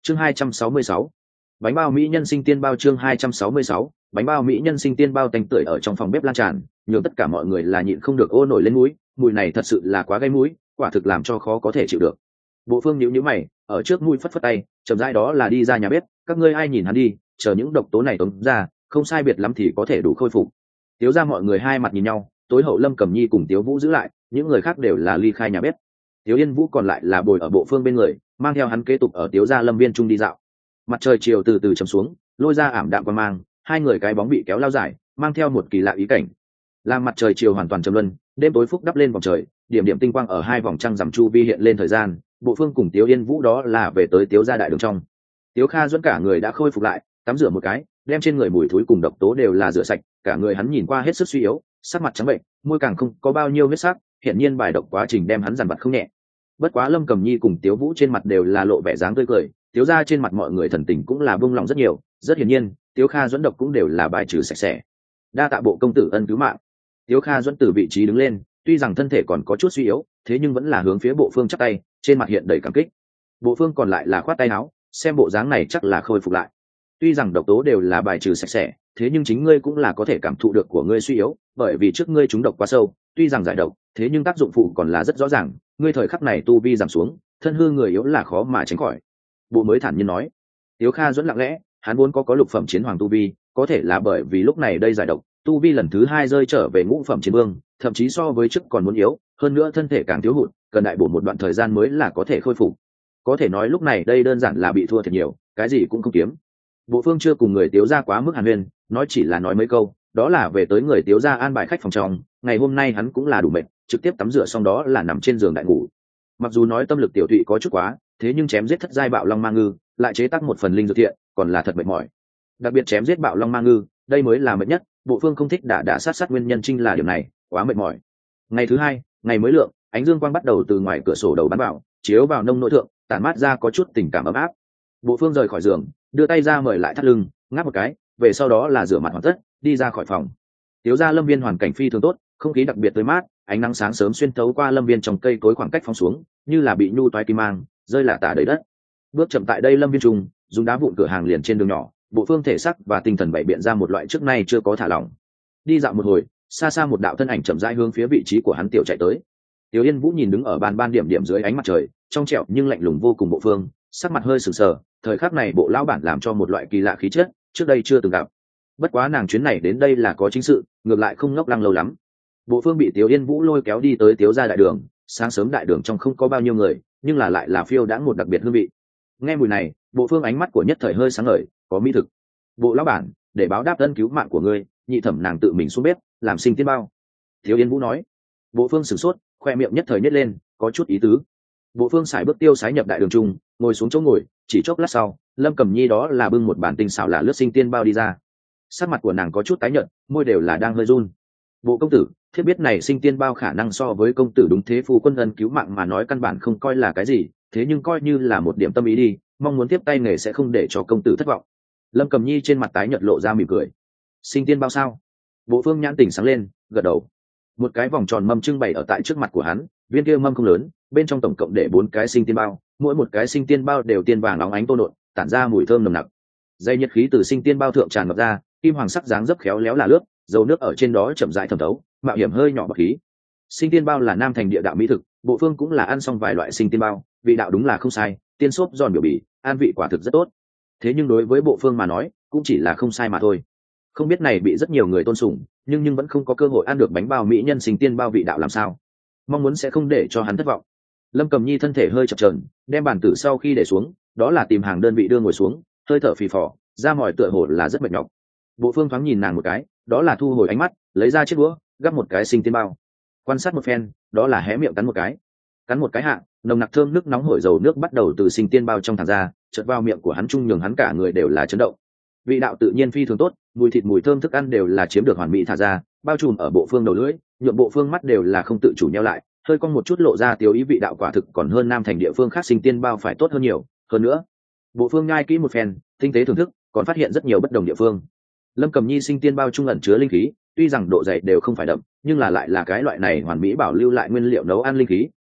Chương 266. Bánh bao mỹ nhân sinh tiên bao. Chương 266. Bánh bao mỹ nhân sinh tiên bao tanh tưởi ở trong phòng bếp lan tràn, nhường tất cả mọi người là nhịn không được ô nổi lên mũi, mùi này thật sự là quá gây mũi, quả thực làm cho khó có thể chịu được. Bộ Phương nhíu nhíu mày, ở trước mũi phất phất tay, chậm rãi đó là đi ra nhà bếp, các ngươi ai nhìn hắn đi, chờ những độc tố này tống ra, không sai biệt lắm thì có thể đủ khôi phục. Tiếu ra mọi người hai mặt nhìn nhau, tối hậu Lâm Cẩm Nhi cùng Tiếu Vũ giữ lại, những người khác đều là ly khai nhà bếp. Tiếu Yên Vũ còn lại là bồi ở Bộ Phương bên người, mang theo hắn kế tục ở Tiếu gia Lâm Viên trung đi dạo. Mặt trời chiều từ từ chầm xuống, lôi ra ảm đạm quang mang, hai người cái bóng bị kéo lao dài, mang theo một kỳ lạ ý cảnh. Làm mặt trời chiều hoàn toàn trầm luân, đêm tối phúc đắp lên vòng trời, điểm điểm tinh quang ở hai vòng trăng rằm chu vi hiện lên thời gian. Bộ Phương cùng Tiếu Yên Vũ đó là về tới Tiếu gia đại đường trong. Tiếu Kha dẫn cả người đã khôi phục lại, tắm rửa một cái, đem trên người mùi thối cùng độc tố đều là rửa sạch, cả người hắn nhìn qua hết sức suy yếu, sắc mặt trắng bệnh, môi càng không có bao nhiêu huyết sắc, hiển nhiên bài độc quá trình đem hắn dằn vặt không nhẹ. Bất quá Lâm Cẩm Nhi cùng Tiếu Vũ trên mặt đều là lộ vẻ dáng tươi cười, Tiếu gia trên mặt mọi người thần tình cũng là buông lòng rất nhiều, rất hiển nhiên, Tiếu Kha dẫn độc cũng đều là bài trừ sạch sẽ. Đa tạ bộ công tử ân cứu mạng. Tiếu Kha dẫn từ vị trí đứng lên, tuy rằng thân thể còn có chút suy yếu, thế nhưng vẫn là hướng phía Bộ Phương chắp tay, trên mặt hiện đầy cảm kích. Bộ Phương còn lại là khoát tay áo, xem bộ dáng này chắc là khôi phục lại. Tuy rằng độc tố đều là bài trừ sạch sẽ, thế nhưng chính ngươi cũng là có thể cảm thụ được của ngươi suy yếu, bởi vì trước ngươi trúng độc quá sâu, tuy rằng giải độc, thế nhưng tác dụng phụ còn là rất rõ ràng, ngươi thời khắc này tu vi giảm xuống, thân hư người yếu là khó mà tránh khỏi. Bộ mới thản nhiên nói. Tiếu Kha dẫn lặng lẽ, hắn vốn có lục phẩm chiến hoàng tu vi, có thể là bởi vì lúc này đây giải độc, tu vi lần thứ hai rơi trở về ngũ phẩm chiến vương, thậm chí so với trước còn muốn yếu, hơn nữa thân thể càng thiếu hụt, cần đại bổ một đoạn thời gian mới là có thể khôi phục. Có thể nói lúc này đây đơn giản là bị thua thiệt nhiều, cái gì cũng không kiếm. Bộ Phương chưa cùng người Tiếu gia quá mức hàn huyên, nói chỉ là nói mấy câu, đó là về tới người Tiếu gia an bài khách phòng trong, ngày hôm nay hắn cũng là đủ mệt, trực tiếp tắm rửa xong đó là nằm trên giường đại ngủ. Mặc dù nói tâm lực tiểu thụy có chút quá, thế nhưng chém giết thất giai bạo long ma ngư, lại chế tác một phần linh dược thiện, còn là thật mệt mỏi. Đặc biệt chém giết bạo long ma ngư, đây mới là mệt nhất, Bộ Phương không thích đả sát nguyên nhân chính là điều này, quá mệt mỏi. Ngày thứ hai, ngày mới lượng, ánh dương quang bắt đầu từ ngoài cửa sổ đầu bắn vào, chiếu vào nông nội thượng, tản mát ra có chút tình cảm ấm áp. Bộ Phương rời khỏi giường, đưa tay ra mời lại thắt lưng, ngáp một cái, về sau đó là rửa mặt hoàn tất, đi ra khỏi phòng. Tiếu gia lâm viên hoàn cảnh phi thường tốt, không khí đặc biệt tươi mát, ánh nắng sáng sớm xuyên thấu qua lâm viên trong cây cối khoảng cách phóng xuống, như là bị nhu toái kim mang, rơi lả tả đầy đất. Bước chậm tại đây lâm viên trùng, dùng đá vụn cửa hàng liền trên đường nhỏ, Bộ Phương thể sắc và tinh thần bày biện ra một loại trước nay chưa có thả lỏng. Đi dạo một hồi, xa xa một đạo thân ảnh chậm rãi hướng phía vị trí của hắn tiểu chạy tới. Tiểu Yên Vũ nhìn đứng ở ban điểm điểm dưới ánh mặt trời, trong trẻo nhưng lạnh lùng vô cùng Bộ Phương, sắc mặt hơi sừng sờ, thời khắc này Bộ lão bản làm cho một loại kỳ lạ khí chất, trước đây chưa từng gặp. Bất quá nàng chuyến này đến đây là có chính sự, ngược lại không ngốc lăng lâu lắm. Bộ Phương bị Tiểu Yên Vũ lôi kéo đi tới Tiếu gia đại đường, sáng sớm đại đường trong không có bao nhiêu người, nhưng là lại là phiêu đãng một đặc biệt hương vị. Nghe mùi này, Bộ Phương ánh mắt của nhất thời hơi sáng ngời, có mỹ thực. Bộ lão bản, để báo đáp ân cứu mạng của ngươi, nhị thẩm nàng tự mình xuống bếp làm sinh tiên bao. Tiểu Yên Vũ nói. Bộ Phương sửng sốt, khoe miệng nhất thời nhếch lên, có chút ý tứ. Bộ Phương xài bước tiêu sái nhập đại đường trung, ngồi xuống chỗ ngồi, chỉ chốc lát sau, Lâm Cẩm Nhi đó là bưng một bản tinh xảo là lướt sinh tiên bao đi ra. Sắc mặt của nàng có chút tái nhợt, môi đều là đang hơi run. Bộ công tử, thiết biết này sinh tiên bao khả năng so với công tử đúng thế phu quân ân cứu mạng mà nói căn bản không coi là cái gì, thế nhưng coi như là một điểm tâm ý đi, mong muốn tiếp tay nghề sẽ không để cho công tử thất vọng. Lâm Cẩm Nhi trên mặt tái nhợt lộ ra mỉm cười. Sinh tiên bao sao? Bộ Phương nhãn tỉnh sáng lên, gật đầu. Một cái vòng tròn mâm trưng bày ở tại trước mặt của hắn, viên kia mâm không lớn, bên trong tổng cộng để 4 cái sinh tiên bao, mỗi một cái sinh tiên bao đều tiên vàng óng ánh tô nộn, tản ra mùi thơm nồng nặc. Dây nhiệt khí từ sinh tiên bao thượng tràn ngập ra, kim hoàng sắc dáng dấp khéo léo là lướt, dầu nước ở trên đó chậm rãi thẩm thấu, mạo hiểm hơi nhỏ bọt khí. Sinh tiên bao là nam thành địa đạo mỹ thực, Bộ Phương cũng là ăn xong vài loại sinh tiên bao, vị đạo đúng là không sai, tiên xốp giòn biểu bì, an vị quả thực rất tốt. Thế nhưng đối với Bộ Phương mà nói, cũng chỉ là không sai mà thôi. Không biết này bị rất nhiều người tôn sùng, nhưng vẫn không có cơ hội ăn được bánh bao mỹ nhân sinh tiên bao vị đạo làm sao. Mong muốn sẽ không để cho hắn thất vọng. Lâm Cẩm Nhi thân thể hơi chập chờn, đem bàn tử sau khi để xuống, đó là tìm hàng đơn vị đưa ngồi xuống, hơi thở phì phò, da mỏi tựa hồ là rất mệt nhọc. Bộ Phương thoáng nhìn nàng một cái, đó là thu hồi ánh mắt, lấy ra chiếc đũa, gắp một cái sinh tiên bao. Quan sát một phen, đó là hé miệng cắn một cái hạ, nồng nặc thơm nước nóng hổi dầu nước bắt đầu từ sinh tiên bao trong thẳng ra, chợt vào miệng của hắn trung nhường hắn cả người đều là chấn động. Vị đạo tự nhiên phi thường tốt, mùi thịt mùi thơm thức ăn đều là chiếm được hoàn mỹ thả ra, bao trùm ở Bộ Phương đầu lưỡi, nhuộm Bộ Phương mắt đều là không tự chủ nheo lại, hơi cong một chút lộ ra tiêu ý vị đạo quả thực còn hơn nam thành địa phương khác sinh tiên bao phải tốt hơn nhiều. Hơn nữa, Bộ Phương nhai kỹ một phen, tinh tế thưởng thức, còn phát hiện rất nhiều bất đồng địa phương. Lâm Cẩm Nhi sinh tiên bao trung ẩn chứa linh khí, tuy rằng độ dày đều không phải đậm, nhưng là lại là cái loại này hoàn mỹ bảo lưu lại nguyên liệu nấu ăn linh khí,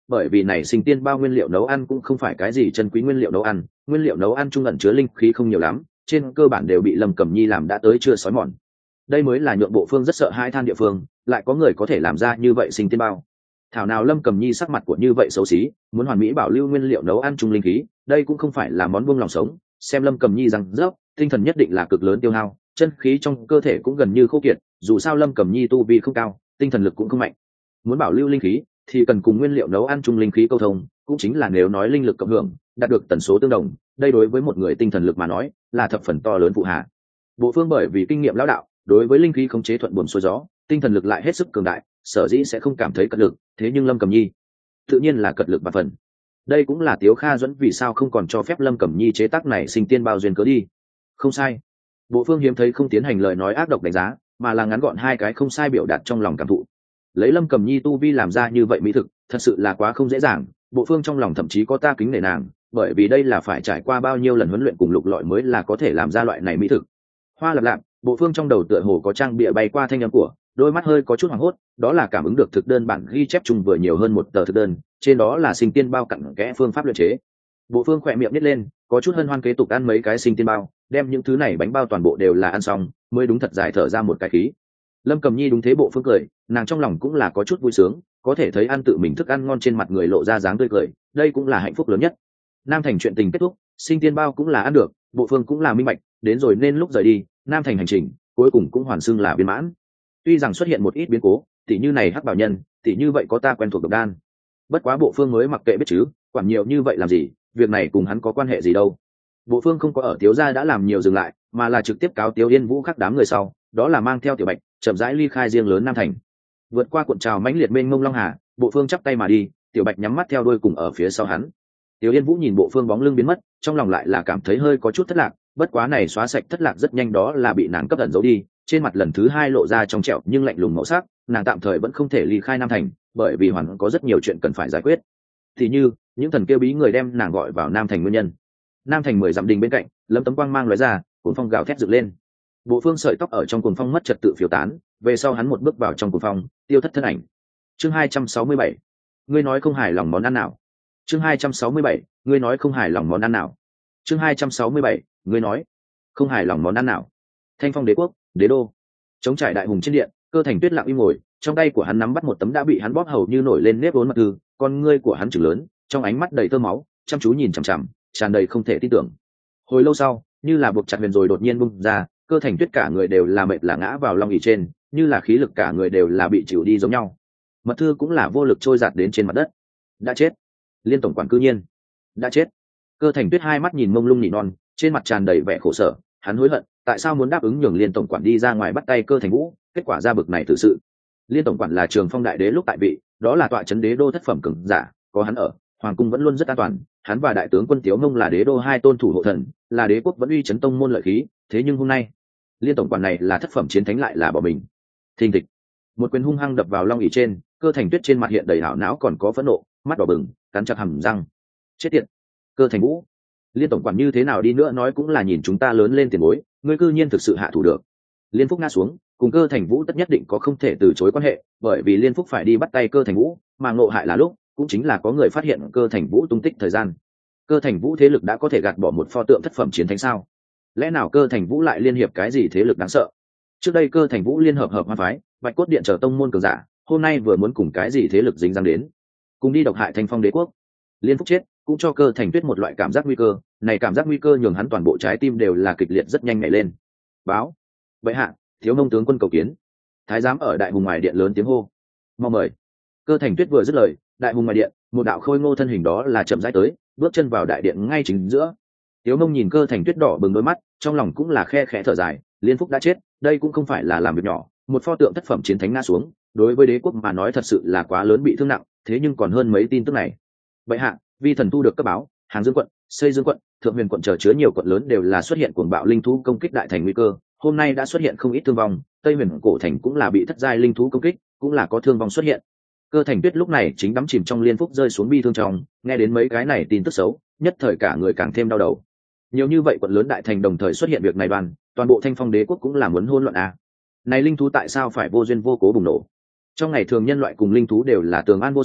bởi vì này sinh tiên bao nguyên liệu nấu ăn cũng không phải cái gì chân quý nguyên liệu nấu ăn trung ẩn chứa linh khí không nhiều lắm, trên cơ bản đều bị Lâm Cẩm Nhi làm đã tới chưa xói mòn. Đây mới là nhượng Bộ Phương rất sợ hai than địa phương, lại có người có thể làm ra như vậy sinh tiên bao. Thảo nào Lâm Cẩm Nhi sắc mặt của như vậy xấu xí, muốn hoàn mỹ bảo lưu nguyên liệu nấu ăn trung linh khí, đây cũng không phải là món buông lòng sống. Xem Lâm Cẩm Nhi rằng rớp, tinh thần nhất định là cực lớn tiêu hao, chân khí trong cơ thể cũng gần như khô kiệt, dù sao Lâm Cẩm Nhi tu vi không cao, tinh thần lực cũng không mạnh. Muốn bảo lưu linh khí thì cần cùng nguyên liệu nấu ăn trung linh khí câu thông, cũng chính là nếu nói linh lực cộng hưởng, đạt được tần số tương đồng, đây đối với một người tinh thần lực mà nói, là thập phần to lớn phụ hạ. Bộ Phương bởi vì kinh nghiệm lão đạo, đối với linh khí khống chế thuận buồm xuôi gió, tinh thần lực lại hết sức cường đại, sở dĩ sẽ không cảm thấy cật lực, thế nhưng Lâm Cẩm Nhi tự nhiên là cật lực và phần. Đây cũng là Tiếu Kha Duẫn vì sao không còn cho phép Lâm Cẩm Nhi chế tác này sinh tiên bao duyên cớ đi. Không sai. Bộ Phương hiếm thấy không tiến hành lời nói ác độc đánh giá, mà là ngắn gọn hai cái không sai biểu đạt trong lòng cảm thụ. Lấy Lâm Cẩm Nhi tu vi làm ra như vậy mỹ thực, thật sự là quá không dễ dàng, Bộ Phương trong lòng thậm chí có ta kính nể nàng, bởi vì đây là phải trải qua bao nhiêu lần huấn luyện cùng lục lọi mới là có thể làm ra loại này mỹ thực. Hoa lập lạp, Bộ Phương trong đầu tựa hồ có trang bịa bay qua thanh âm của, đôi mắt hơi có chút hoảng hốt, đó là cảm ứng được thực đơn bản ghi chép chung vừa nhiều hơn một tờ thực đơn, trên đó là sinh tiên bao cặn kẽ phương pháp luyện chế. Bộ Phương khỏe miệng nít lên, có chút hân hoan kế tục ăn mấy cái sinh tiên bao, đem những thứ này bánh bao toàn bộ đều là ăn xong, mới đúng thật dài thở ra một cái khí. Lâm Cẩm Nhi đúng thế Bộ Phương cười, nàng trong lòng cũng là có chút vui sướng, có thể thấy ăn tự mình thức ăn ngon trên mặt người lộ ra dáng tươi cười, đây cũng là hạnh phúc lớn nhất. Nam Thành chuyện tình kết thúc, sinh tiên bao cũng là ăn được, Bộ Phương cũng là minh bạch, đến rồi nên lúc rời đi, Nam Thành hành trình cuối cùng cũng hoàn xưng là viên mãn. Tuy rằng xuất hiện một ít biến cố, tỷ như này hắc bảo nhân, tỷ như vậy có ta quen thuộc độc đan. Bất quá Bộ Phương mới mặc kệ biết chứ, quản nhiều như vậy làm gì, việc này cùng hắn có quan hệ gì đâu. Bộ Phương không có ở Tiếu gia đã làm nhiều dừng lại, mà là trực tiếp cáo Tiếu Yên Vũ khắc đám người sau, đó là mang theo Tiểu Bạch, chậm rãi ly khai riêng lớn Nam Thành. Vượt qua cuộn trào mãnh liệt mênh mông long hà, Bộ Phương chắp tay mà đi, Tiểu Bạch nhắm mắt theo đuôi cùng ở phía sau hắn. Tiếu Yên Vũ nhìn Bộ Phương bóng lưng biến mất, trong lòng lại là cảm thấy hơi có chút thất lạc, bất quá này xóa sạch thất lạc rất nhanh đó là bị nàng cấp ẩn giấu đi, trên mặt lần thứ hai lộ ra trong trẻo nhưng lạnh lùng màu sắc, nàng tạm thời vẫn không thể ly khai Nam Thành, bởi vì hoàn có rất nhiều chuyện cần phải giải quyết. Thì như những thần kêu bí người đem nàng gọi vào Nam Thành nguyên nhân. Nam Thành 10 dặm đình bên cạnh, lâm tấm quang mang lóe ra, cuồng phong gào thét dựng lên. Bộ Phương sợi tóc ở trong cuồng phong mất trật tự phiêu tán, về sau hắn một bước vào trong cuồng phong, tiêu thất thân ảnh. Chương 267, ngươi nói không hài lòng món ăn nào? Chương 267, ngươi nói không hài lòng món ăn nào? Chương 267, ngươi nói không hài lòng món ăn nào? Thanh Phong Đế quốc, Đế đô. Chống trải đại hùng trên điện, Cơ Thành Tuyết lặng im ngồi, trong tay của hắn nắm bắt một tấm đã bị hắn bóp hầu như nổi lên nếp vốn mật thư, con ngươi của hắn trừng lớn, trong ánh mắt đầy tơ máu, chăm chú nhìn chằm chằm, tràn đầy không thể tin tưởng. Hồi lâu sau, như là buộc chặt huyền rồi đột nhiên bung ra, Cơ Thành Tuyết cả người đều là mệt là ngã vào long ỷ trên, như là khí lực cả người đều là bị chịu đi giống nhau. Mật thư cũng là vô lực trôi giạt đến trên mặt đất. Đã chết. Liên tổng quản cư nhiên đã chết. Cơ Thành Tuyết hai mắt nhìn mông lung nhị non, trên mặt tràn đầy vẻ khổ sở, hắn hối hận, tại sao muốn đáp ứng nhường Liên tổng quản đi ra ngoài bắt tay Cơ Thành Vũ, kết quả ra bực này tự sự. Liên tổng quản là Trường Phong đại đế lúc tại vị, đó là tọa trấn đế đô thất phẩm cường giả, có hắn ở, hoàng cung vẫn luôn rất an toàn, hắn và đại tướng quân Tiếu Mông là đế đô hai tôn thủ hộ thần, là đế quốc vẫn uy chấn tông môn lợi khí, thế nhưng hôm nay, Liên tổng quản này là thất phẩm chiến thánh lại là bỏ mình. Thình thịch, một quyền hung hăng đập vào long ỷ trên, Cơ Thành Tuyết trên mặt hiện đầy hảo não còn có phẫn nộ, mắt đỏ bừng, cắn chặt hàm răng. Chết tiệt, Cơ Thành Vũ, Liên tổng quản như thế nào đi nữa nói cũng là nhìn chúng ta lớn lên tiền bối, ngươi cư nhiên thực sự hạ thủ được. Liên Phúc ngã xuống, cùng Cơ Thành Vũ tất nhất định có không thể từ chối quan hệ, bởi vì Liên Phúc phải đi bắt tay Cơ Thành Vũ, mà ngộ hại là lúc cũng chính là có người phát hiện Cơ Thành Vũ tung tích thời gian. Cơ Thành Vũ thế lực đã có thể gạt bỏ một pho tượng thất phẩm chiến thánh sao? Lẽ nào Cơ Thành Vũ lại liên hiệp cái gì thế lực đáng sợ? Trước đây Cơ Thành Vũ liên hợp Hoa phái, Bạch Cốt Điện chờ tông môn cường giả, hôm nay vừa muốn cùng cái gì thế lực dính dáng đến, cùng đi độc hại Thanh Phong Đế quốc. Liên Phúc chết cũng cho Cơ Thành Tuyết một loại cảm giác nguy cơ, này cảm giác nguy cơ nhường hắn toàn bộ trái tim đều là kịch liệt rất nhanh nhảy lên. Báo, vậy hạ, Thiếu Nông tướng quân cầu kiến. Thái giám ở đại hùng ngoài điện lớn tiếng hô, mau mời. Cơ Thành Tuyết vừa dứt lời, đại hùng ngoài điện, một đạo khôi ngô thân hình đó là chậm rãi tới, bước chân vào đại điện ngay chính giữa. Thiếu Nông nhìn Cơ Thành Tuyết đỏ bừng đôi mắt, trong lòng cũng là khe khẽ thở dài, Liên Phúc đã chết, đây cũng không phải là làm việc nhỏ, một pho tượng thất phẩm chiến thánh ngã xuống, đối với đế quốc mà nói thật sự là quá lớn bị thương nặng, thế nhưng còn hơn mấy tin tức này. Vậy hạ, vi thần thu được cấp báo, Hàng Dương quận, Xây Dương quận, Thượng Huyền quận chờ chứa nhiều quận lớn đều là xuất hiện cuồng bạo linh thú công kích đại thành nguy cơ, hôm nay đã xuất hiện không ít thương vong, Tây Huyền cổ thành cũng là bị thất giai linh thú công kích, cũng là có thương vong xuất hiện. Cơ Thành Tuyết lúc này chính đắm chìm trong Liên Phúc rơi xuống bi thương trong, nghe đến mấy cái này tin tức xấu, nhất thời cả người càng thêm đau đầu. Nhiều như vậy quận lớn đại thành đồng thời xuất hiện việc này toàn bộ Thanh Phong Đế quốc cũng là muốn hỗn loạn à? Này linh thú tại sao phải vô duyên vô cố bùng nổ? Trong ngày thường nhân loại cùng linh thú đều là tường an vô sự,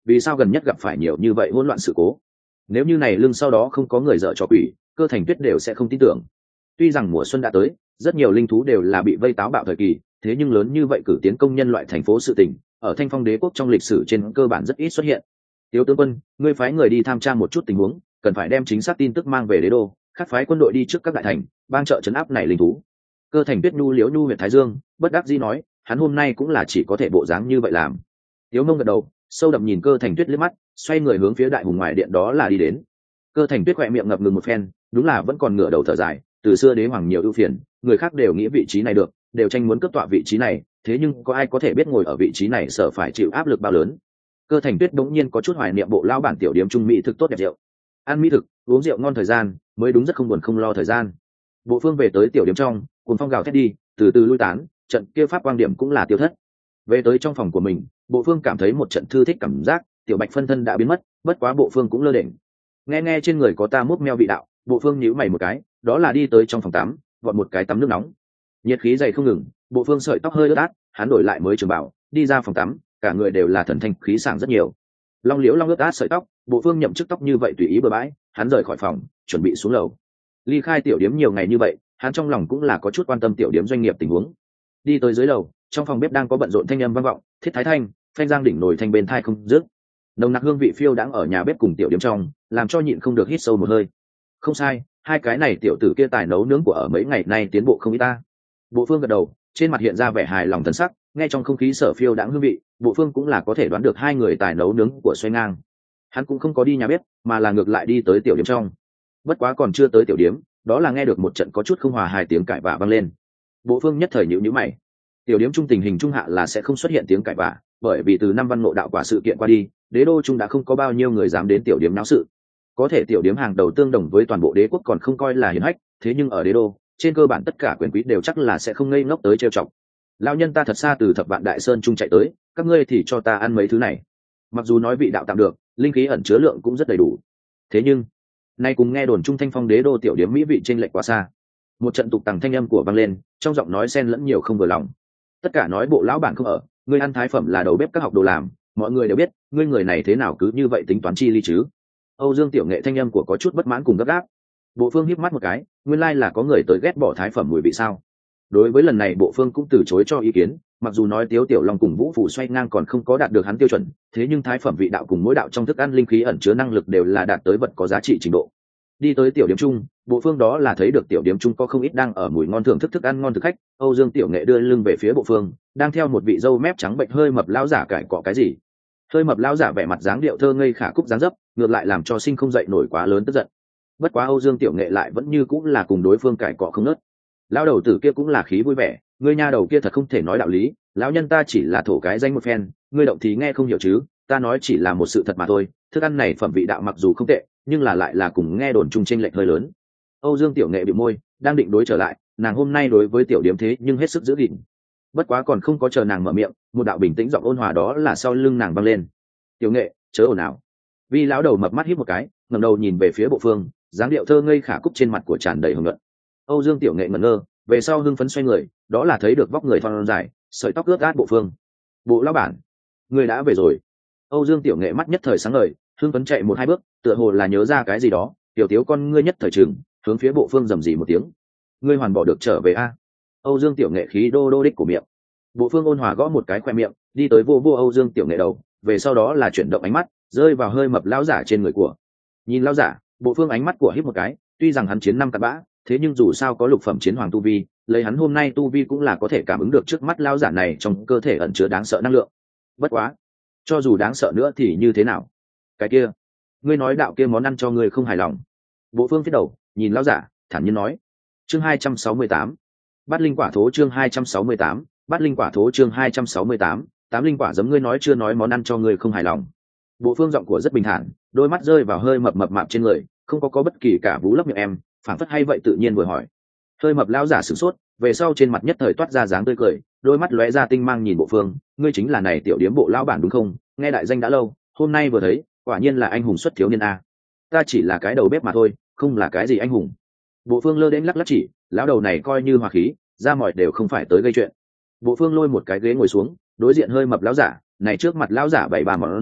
vì sao gần nhất gặp phải nhiều như vậy hỗn loạn sự cố? Nếu như này lưng sau đó không có người dợ trò quỷ, Cơ Thành Tuyết đều sẽ không tin tưởng. Tuy rằng mùa xuân đã tới, rất nhiều linh thú đều là bị vây táo bạo thời kỳ, thế nhưng lớn như vậy cử tiến công nhân loại thành phố sự tình, ở Thanh Phong Đế quốc trong lịch sử trên cơ bản rất ít xuất hiện. Tiếu tướng quân, ngươi phái người đi tham tra một chút tình huống, cần phải đem chính xác tin tức mang về đế đô, khác phái quân đội đi trước các đại thành, bang trợ trấn áp này linh thú. Cơ Thành Tuyết nhu liếu nhu huyện Thái Dương, bất đắc dĩ nói, hắn hôm nay cũng là chỉ có thể bộ dáng như vậy làm. Tiếu Mông gật đầu, sâu đậm nhìn Cơ Thành Tuyết liếc mắt, xoay người hướng phía đại hùng ngoài điện đó là đi đến. Cơ Thành Tuyết khỏe miệng ngập ngừng một phen, đúng là vẫn còn ngửa đầu thở dài, từ xưa đế hoàng nhiều ưu phiền, người khác đều nghĩ vị trí này được, đều tranh muốn cướp tọa vị trí này, thế nhưng có ai có thể biết ngồi ở vị trí này sợ phải chịu áp lực bao lớn. Cơ Thành Tuyết đống nhiên có chút hoài niệm bộ lao bản tiểu điếm trung mỹ thực tốt đẹp rượu, ăn mỹ thực, uống rượu ngon thời gian, mới đúng rất không buồn không lo thời gian. Bộ Phương về tới tiểu điếm trong, cuồng phong gào thét đi, từ từ lui tán, trận kia pháp quang điểm cũng là tiêu thất. Về tới trong phòng của mình, Bộ Phương cảm thấy một trận thư thích cảm giác, tiểu bạch phân thân đã biến mất, bất quá Bộ Phương cũng lơ đễnh. Nghe trên người có ta múc meo vị đạo, Bộ Phương nhíu mày một cái, đó là đi tới trong phòng tắm, vọt một cái tắm nước nóng. Nhiệt khí dày không ngừng, Bộ Phương sợi tóc hơi ướt át, hắn đổi lại mới trường bảo, đi ra phòng tắm, cả người đều là thần thanh khí sảng rất nhiều. Long liễu long ướt át sợi tóc, Bộ Phương nhậm chức tóc như vậy tùy ý bừa bãi, hắn rời khỏi phòng, chuẩn bị xuống lầu. Ly khai tiểu điếm nhiều ngày như vậy, hắn trong lòng cũng là có chút quan tâm tiểu điếm doanh nghiệp tình huống. Đi tới dưới lầu, trong phòng bếp đang có bận rộn thanh âm vang vọng, thiết thái thanh, phanh giang đỉnh nồi thanh bên thai không dứt. Nồng nặc hương vị phiêu đãng ở nhà bếp cùng tiểu điếm trong, làm cho nhịn không được hít sâu một hơi. Không sai, hai cái này tiểu tử kia tài nấu nướng của ở mấy ngày nay tiến bộ không ít ta. Bộ Phương gật đầu, trên mặt hiện ra vẻ hài lòng thần sắc, nghe trong không khí sở phiêu đãng hương vị, Bộ Phương cũng là có thể đoán được hai người tài nấu nướng của xoay ngang. Hắn cũng không có đi nhà bếp, mà là ngược lại đi tới tiểu điếm trong. Bất quá còn chưa tới tiểu điếm, đó là nghe được một trận có chút không hòa hài tiếng cãi vã vang lên. Bộ Phương nhất thời nhíu mày. Tiểu điếm trung tình hình trung hạ là sẽ không xuất hiện tiếng cãi vã, bởi vì từ năm văn ngộ đạo quả sự kiện qua đi, đế đô trung đã không có bao nhiêu người dám đến tiểu điếm náo sự. Có thể tiểu điếm hàng đầu tương đồng với toàn bộ đế quốc còn không coi là hiển hách, thế nhưng ở đế đô, trên cơ bản tất cả quyền quý đều chắc là sẽ không ngây ngốc tới trêu chọc. Lão nhân ta thật xa từ Thập Vạn Đại Sơn trung chạy tới, các ngươi thì cho ta ăn mấy thứ này. Mặc dù nói vị đạo tạm được, linh khí ẩn chứa lượng cũng rất đầy đủ. Thế nhưng, nay cùng nghe đồn trung Thanh Phong đế đô tiểu điếm mỹ vị chênh lệch quá xa. Một trận tục tằng thanh âm của vang lên, trong giọng nói xen lẫn nhiều không vừa lòng. Tất cả nói bộ lão bản không ở, ngươi ăn thái phẩm là đầu bếp các học đồ làm, mọi người đều biết, ngươi người này thế nào cứ như vậy tính toán chi ly chứ? Âu Dương Tiểu Nghệ thanh âm của có chút bất mãn cùng gấp gáp. Bộ Phương híp mắt một cái, nguyên lai là có người tới ghét bỏ thái phẩm mùi vị sao? Đối với lần này Bộ Phương cũng từ chối cho ý kiến, mặc dù nói Tiếu Tiểu Long cùng Vũ Phủ xoay ngang còn không có đạt được hắn tiêu chuẩn, thế nhưng thái phẩm vị đạo cùng mỗi đạo trong thức ăn linh khí ẩn chứa năng lực đều là đạt tới vật có giá trị trình độ. Đi tới tiểu điểm chung, Bộ Phương đó là thấy được tiểu điểm chung có không ít đang ở mùi ngon thưởng thức thức ăn ngon thực khách. Âu Dương Tiểu Nghệ đưa lưng về phía Bộ Phương, đang theo một vị dâu mép trắng bệnh hơi mập lão giả cãi cọ cái gì. Hơi mập lão giả vẻ mặt dáng điệu thơ ngây khả cúc dáng dấp, ngược lại làm cho sinh không dậy nổi quá lớn tức giận. Bất quá Âu Dương Tiểu Nghệ lại vẫn như cũng là cùng đối phương cãi cọ không ngớt. Lão đầu tử kia cũng là khí vui vẻ, ngươi nha đầu kia thật không thể nói đạo lý, lão nhân ta chỉ là thổ cái danh một phen, ngươi động thì nghe không hiểu chứ, ta nói chỉ là một sự thật mà thôi, thức ăn này phẩm vị đạo mặc dù không tệ, nhưng là lại là cùng nghe đồn chung chênh lệch hơi lớn. Âu Dương Tiểu Nghệ bĩu môi, đang định đối trở lại, nàng hôm nay đối với tiểu điếm thế nhưng hết sức giữ gìn. Bất quá còn không có chờ nàng mở miệng, một đạo bình tĩnh giọng ôn hòa đó là sau lưng nàng vang lên. Tiểu Nghệ, chớ ồn ào. Vi lão đầu mập mắt híp một cái, ngẩng đầu nhìn về phía Bộ Phương, dáng điệu thơ ngây khả cúc trên mặt của tràn đầy hưởng luận. Âu Dương Tiểu Nghệ ngẩn ngơ, về sau hưng phấn xoay người, đó là thấy được vóc người thon dài, sợi tóc ướt át Bộ Phương. Bộ lão bản, người đã về rồi. Âu Dương Tiểu Nghệ mắt nhất thời sáng ngời, hưng phấn chạy một hai bước, tựa hồ là nhớ ra cái gì đó, tiểu tiếu con ngươi nhất thời trừng, hướng phía Bộ Phương rầm rì một tiếng. Ngươi hoàn bỏ được trở về a? Âu Dương Tiểu Nghệ khí đô đô đích của miệng. Bộ Phương ôn hòa gõ một cái khoe miệng, đi tới vô Âu Dương Tiểu Nghệ đầu, về sau đó là chuyển động ánh mắt, rơi vào hơi mập lão giả trên người của. Nhìn lão giả, Bộ Phương ánh mắt của híp một cái, tuy rằng hắn chiến năm cặn bã, thế nhưng dù sao có lục phẩm chiến hoàng tu vi, lấy hắn hôm nay tu vi cũng là có thể cảm ứng được trước mắt lão giả này trong cơ thể ẩn chứa đáng sợ năng lượng. Bất quá, cho dù đáng sợ nữa thì như thế nào? Cái kia, ngươi nói đạo kia món ăn cho ngươi không hài lòng. Bộ Phương phía đầu, nhìn lão giả, thản nhiên nói. Chương 268, Bát linh quả thố chương 268, Bát linh quả thố chương 268, tám linh quả giống ngươi nói chưa nói món ăn cho ngươi không hài lòng. Bộ Phương giọng của rất bình thản, đôi mắt rơi vào hơi mập mạp trên người, không có bất kỳ cả vú lấp miệng em, phản phất hay vậy tự nhiên vừa hỏi. Hơi mập lão giả sửng sốt, về sau trên mặt nhất thời toát ra dáng tươi cười, đôi mắt lóe ra tinh mang nhìn Bộ Phương, ngươi chính là này tiểu điếm Bộ lão bản đúng không? Nghe đại danh đã lâu, hôm nay vừa thấy, quả nhiên là anh hùng xuất thiếu niên a. Ta chỉ là cái đầu bếp mà thôi, không là cái gì anh hùng. Bộ Phương lơ đến lắc lắc chỉ, lão đầu này coi như hòa khí, ra mọi đều không phải tới gây chuyện. Bộ Phương lôi một cái ghế ngồi xuống, đối diện hơi mập lão giả, này trước mặt lão giả bày ba món rau,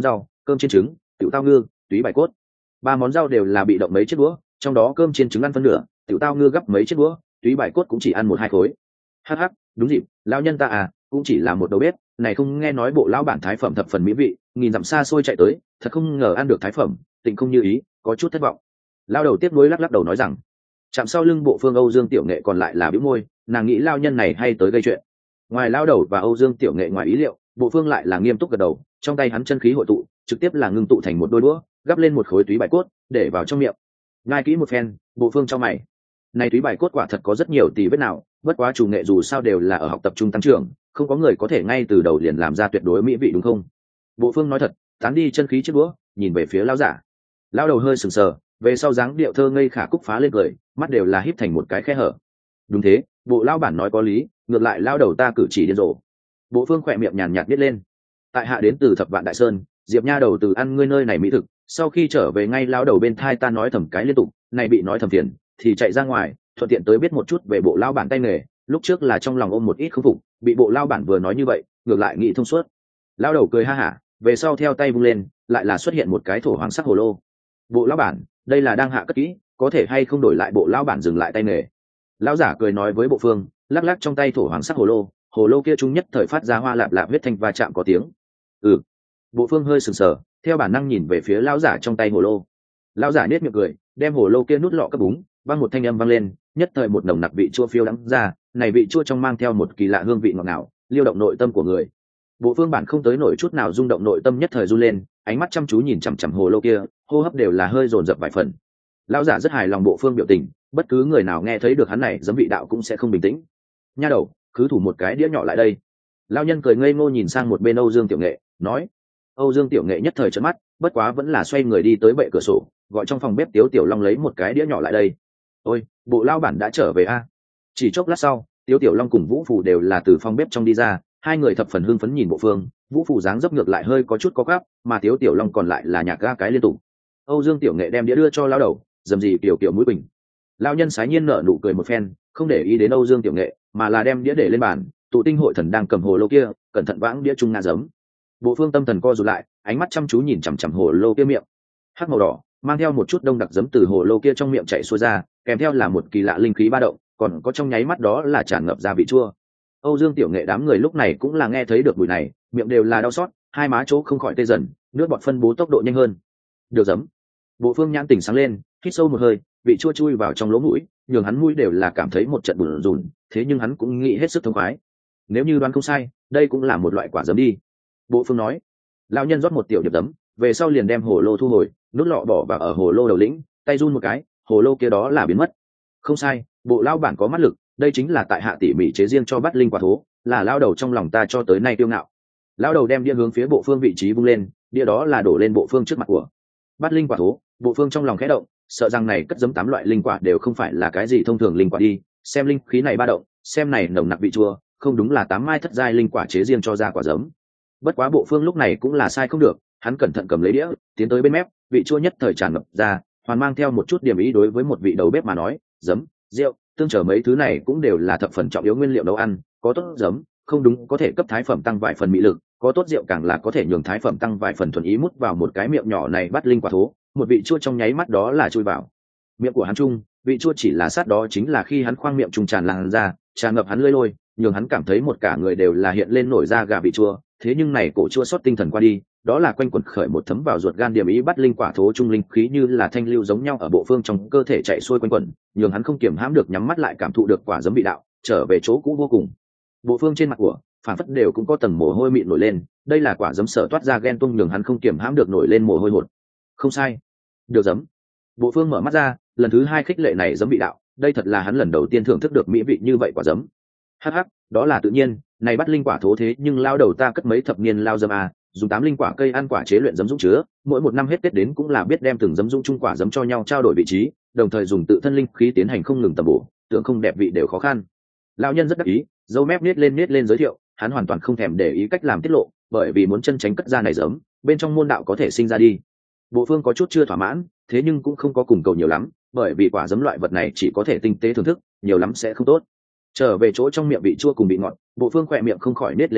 cơm chiên trứng, tiểu tao ngư, túy bài cốt. Ba món rau đều là bị động mấy chiếc đũa, trong đó cơm chiên trứng ăn phân nửa, tiểu tao ngư gấp mấy chiếc đũa, túy bài cốt cũng chỉ ăn 1-2 khối. Hắc hắc, đúng dịp, lão nhân ta à, cũng chỉ là một đầu bếp, này không nghe nói bộ lão bản thái phẩm thập phần mỹ vị, nghìn dặm xa xôi chạy tới, thật không ngờ ăn được thái phẩm, tình không như ý, có chút thất vọng. Lão đầu tiếp nối lắc lắc đầu nói rằng, chạm sau lưng bộ phương Âu Dương Tiểu Nghệ còn lại là bĩu môi, nàng nghĩ lão nhân này hay tới gây chuyện. Ngoài lão đầu và Âu Dương Tiểu Nghệ ngoài ý liệu, bộ phương lại là nghiêm túc gật đầu, trong tay hắn chân khí hội tụ, trực tiếp là ngưng tụ thành một đôi đũa, gắp lên một khối túy bài cốt, để vào trong miệng. Ngay kỹ một phen, bộ phương trong mày. Này túy bài cốt quả thật có rất nhiều tì vết nào, bất quá chủ nghệ dù sao đều là ở học tập trung tăng trưởng, không có người có thể ngay từ đầu liền làm ra tuyệt đối mỹ vị đúng không? Bộ phương nói thật, tán đi chân khí chiếc đũa, nhìn về phía lão giả. Lão đầu hơi sừng sờ, về sau dáng điệu thơ ngây khả cúc phá lên cười, mắt đều là híp thành một cái khe hở. Đúng thế, bộ lão bản nói có lý, ngược lại lão đầu ta cử chỉ điên rồ. Bộ phương khỏe miệng nhàn nhạt biết lên. Tại hạ đến từ Thập Vạn Đại Sơn, Diệp nha đầu từ ăn ngươi nơi này mỹ thực, sau khi trở về ngay lão đầu bên thai ta nói thầm cái liên tục, này bị nói thầm phiền, thì chạy ra ngoài, thuận tiện tới biết một chút về bộ lão bản tay nghề, lúc trước là trong lòng ôm một ít không phục, bị bộ lão bản vừa nói như vậy, ngược lại nghĩ thông suốt. Lão đầu cười ha hả, về sau theo tay vung lên, lại là xuất hiện một cái thổ hoàng sắc hồ lô. Bộ lão bản, đây là đang hạ cất kỹ, có thể hay không đổi lại bộ lão bản dừng lại tay nghề. Lão giả cười nói với bộ phương, lắc lắc trong tay thổ hoàng sắc hồ lô kia trung nhất thời phát ra hoa lạp lạp huyết thanh va chạm có tiếng. Bộ phương hơi sừng sờ, theo bản năng nhìn về phía lão giả trong tay hồ lô. Lão giả nết miệng cười, đem hồ lô kia nút lọ cấp búng, vang một thanh âm vang lên, nhất thời một nồng nặc vị chua phiêu đắng ra, này vị chua trong mang theo một kỳ lạ hương vị ngọt ngào, liêu động nội tâm của người. Bộ phương bản không tới nổi chút nào rung động nội tâm nhất thời run lên, ánh mắt chăm chú nhìn chằm chằm hồ lô kia, hô hấp đều là hơi dồn dập vài phần. Lão giả rất hài lòng bộ phương biểu tình, bất cứ người nào nghe thấy được hắn này giấm vị đạo cũng sẽ không bình tĩnh. Nha đầu, cứ thủ một cái đĩa nhỏ lại đây. Lão nhân cười ngây ngô nhìn sang một bên Âu Dương Tiểu Nghệ, nói. Âu Dương Tiểu Nghệ nhất thời trợn mắt, bất quá vẫn là xoay người đi tới bệ cửa sổ, gọi trong phòng bếp Tiếu Tiểu Long lấy một cái đĩa nhỏ lại đây. Ôi, bộ lão bản đã trở về a. Chỉ chốc lát sau, Tiếu Tiểu Long cùng Vũ Phù đều là từ phòng bếp trong đi ra, hai người thập phần hưng phấn nhìn bộ phương. Vũ Phù dáng dấp ngược lại hơi có chút có gáp, mà Tiếu Tiểu Long còn lại là nhạc ga cái liên tục. Âu Dương Tiểu Nghệ đem đĩa đưa cho lão đầu, dầm gì tiểu kiểu mũi bình. Lão nhân sái nhiên nở nụ cười một phen, không để ý đến Âu Dương Tiểu Nghệ, mà là đem đĩa để lên bàn. Tụ Tinh hội thần đang cầm hồ lô kia, cẩn thận vãng đĩa trung ngà giấm. Bộ phương tâm thần co rụt lại, ánh mắt chăm chú nhìn chằm chằm hồ lô kia miệng, hắc màu đỏ mang theo một chút đông đặc giấm từ hồ lô kia trong miệng chảy xuôi ra, kèm theo là một kỳ lạ linh khí ba động, còn có trong nháy mắt đó là tràn ngập ra vị chua. Âu Dương Tiểu Nghệ đám người lúc này cũng là nghe thấy được mùi này, miệng đều là đau xót, hai má chỗ không khỏi tê dần, nước bọt phân bố tốc độ nhanh hơn. Được giấm. Bộ phương nhãn tỉnh sáng lên, hít sâu một hơi, vị chua chui vào trong lỗ mũi, nhường hắn mũi đều là cảm thấy một trận bùn rùn, thế nhưng hắn cũng nghĩ hết sức thông khoái. Nếu như đoán không sai, đây cũng là một loại quả giấm đi. Bộ phương nói. Lão nhân rót một tiểu điệp giấm, về sau liền đem hồ lô thu hồi, nút lọ bỏ vào ở hồ lô đầu lĩnh, tay run một cái, hồ lô kia đó là biến mất. Không sai, bộ lão bản có mắt lực, đây chính là tại hạ tỉ mỉ chế riêng cho bắt linh quả thố, là lão đầu trong lòng ta cho tới nay kiêu ngạo. Lão đầu đem đĩa hướng phía bộ phương vị trí vung lên, đĩa đó là đổ lên bộ phương trước mặt của. Bắt linh quả thố, bộ phương trong lòng khẽ động, sợ rằng này cất giấm 8 loại linh quả đều không phải là cái gì thông thường linh quả đi, xem linh khí này ba động, xem này nồng nặc vị chua, không đúng là 8 mai thất giai linh quả chế riêng cho ra quả giấm. Bất quá bộ phương lúc này cũng là sai không được, hắn cẩn thận cầm lấy đĩa, tiến tới bên mép, vị chua nhất thời tràn ngập ra, hoàn mang theo một chút điểm ý đối với một vị đầu bếp mà nói, giấm, rượu, tương trở mấy thứ này cũng đều là thập phần trọng yếu nguyên liệu nấu ăn, có tốt giấm, không đúng có thể cấp thái phẩm tăng vài phần mỹ lực, có tốt rượu càng là có thể nhường thái phẩm tăng vài phần thuần ý mút vào một cái miệng nhỏ này bắt linh quả thố, một vị chua trong nháy mắt đó là chui vào. Miệng của hắn trung, vị chua chỉ là sát đó chính là khi hắn khoang miệng trung tràn lan ra, tràn ngập hắn lưỡi lôi, nhường hắn cảm thấy một cả người đều là hiện lên nổi da gà vị chua, thế nhưng này cổ chua xót tinh thần qua đi, đó là quanh quẩn khởi một thấm vào ruột gan điểm ý bắt linh quả thố trung linh khí như là thanh lưu giống nhau ở bộ phương trong cơ thể chạy xuôi quanh quẩn, nhường hắn không kiềm hãm được nhắm mắt lại cảm thụ được quả giấm vị đạo, trở về chỗ cũ vô cùng. Bộ phương trên mặt của phản phất đều cũng có tầng mồ hôi mịn nổi lên, đây là quả giấm sở toát ra ghen tung nhường hắn không kiềm hãm được nổi lên mồ hôi hột. Không sai, được giấm. Bộ phương mở mắt ra, lần thứ 2 khích lệ này giấm vị đạo, đây thật là hắn lần đầu tiên thưởng thức được mỹ vị như vậy quả giấm. Hắc hắc, đó là tự nhiên, này bắt linh quả thố thế nhưng lao đầu ta cất mấy thập niên lao dâm à, dùng 8 linh quả cây ăn quả chế luyện giấm dũng chứa, mỗi một năm hết Tết đến cũng là biết đem từng giấm dũng chung quả giấm cho nhau trao đổi vị trí, đồng thời dùng tự thân linh khí tiến hành không ngừng tầm bổ, tưởng không đẹp vị đều khó khăn. Lão nhân rất đắc ý, dâu mép nết lên giới thiệu, hắn hoàn toàn không thèm để ý cách làm tiết lộ, bởi vì muốn chân tránh cất ra này giấm, bên trong môn đạo có thể sinh ra đi. Bộ phương có chút chưa thỏa mãn, thế nhưng cũng không có cùng cầu nhiều lắm, bởi vì quả giấm loại vật này chỉ có thể tinh tế thưởng thức, nhiều lắm sẽ không tốt. Trở về chỗ trong miệng vị chua cùng vị ngọt, bộ phương khỏe miệng không khỏi nết lên tới,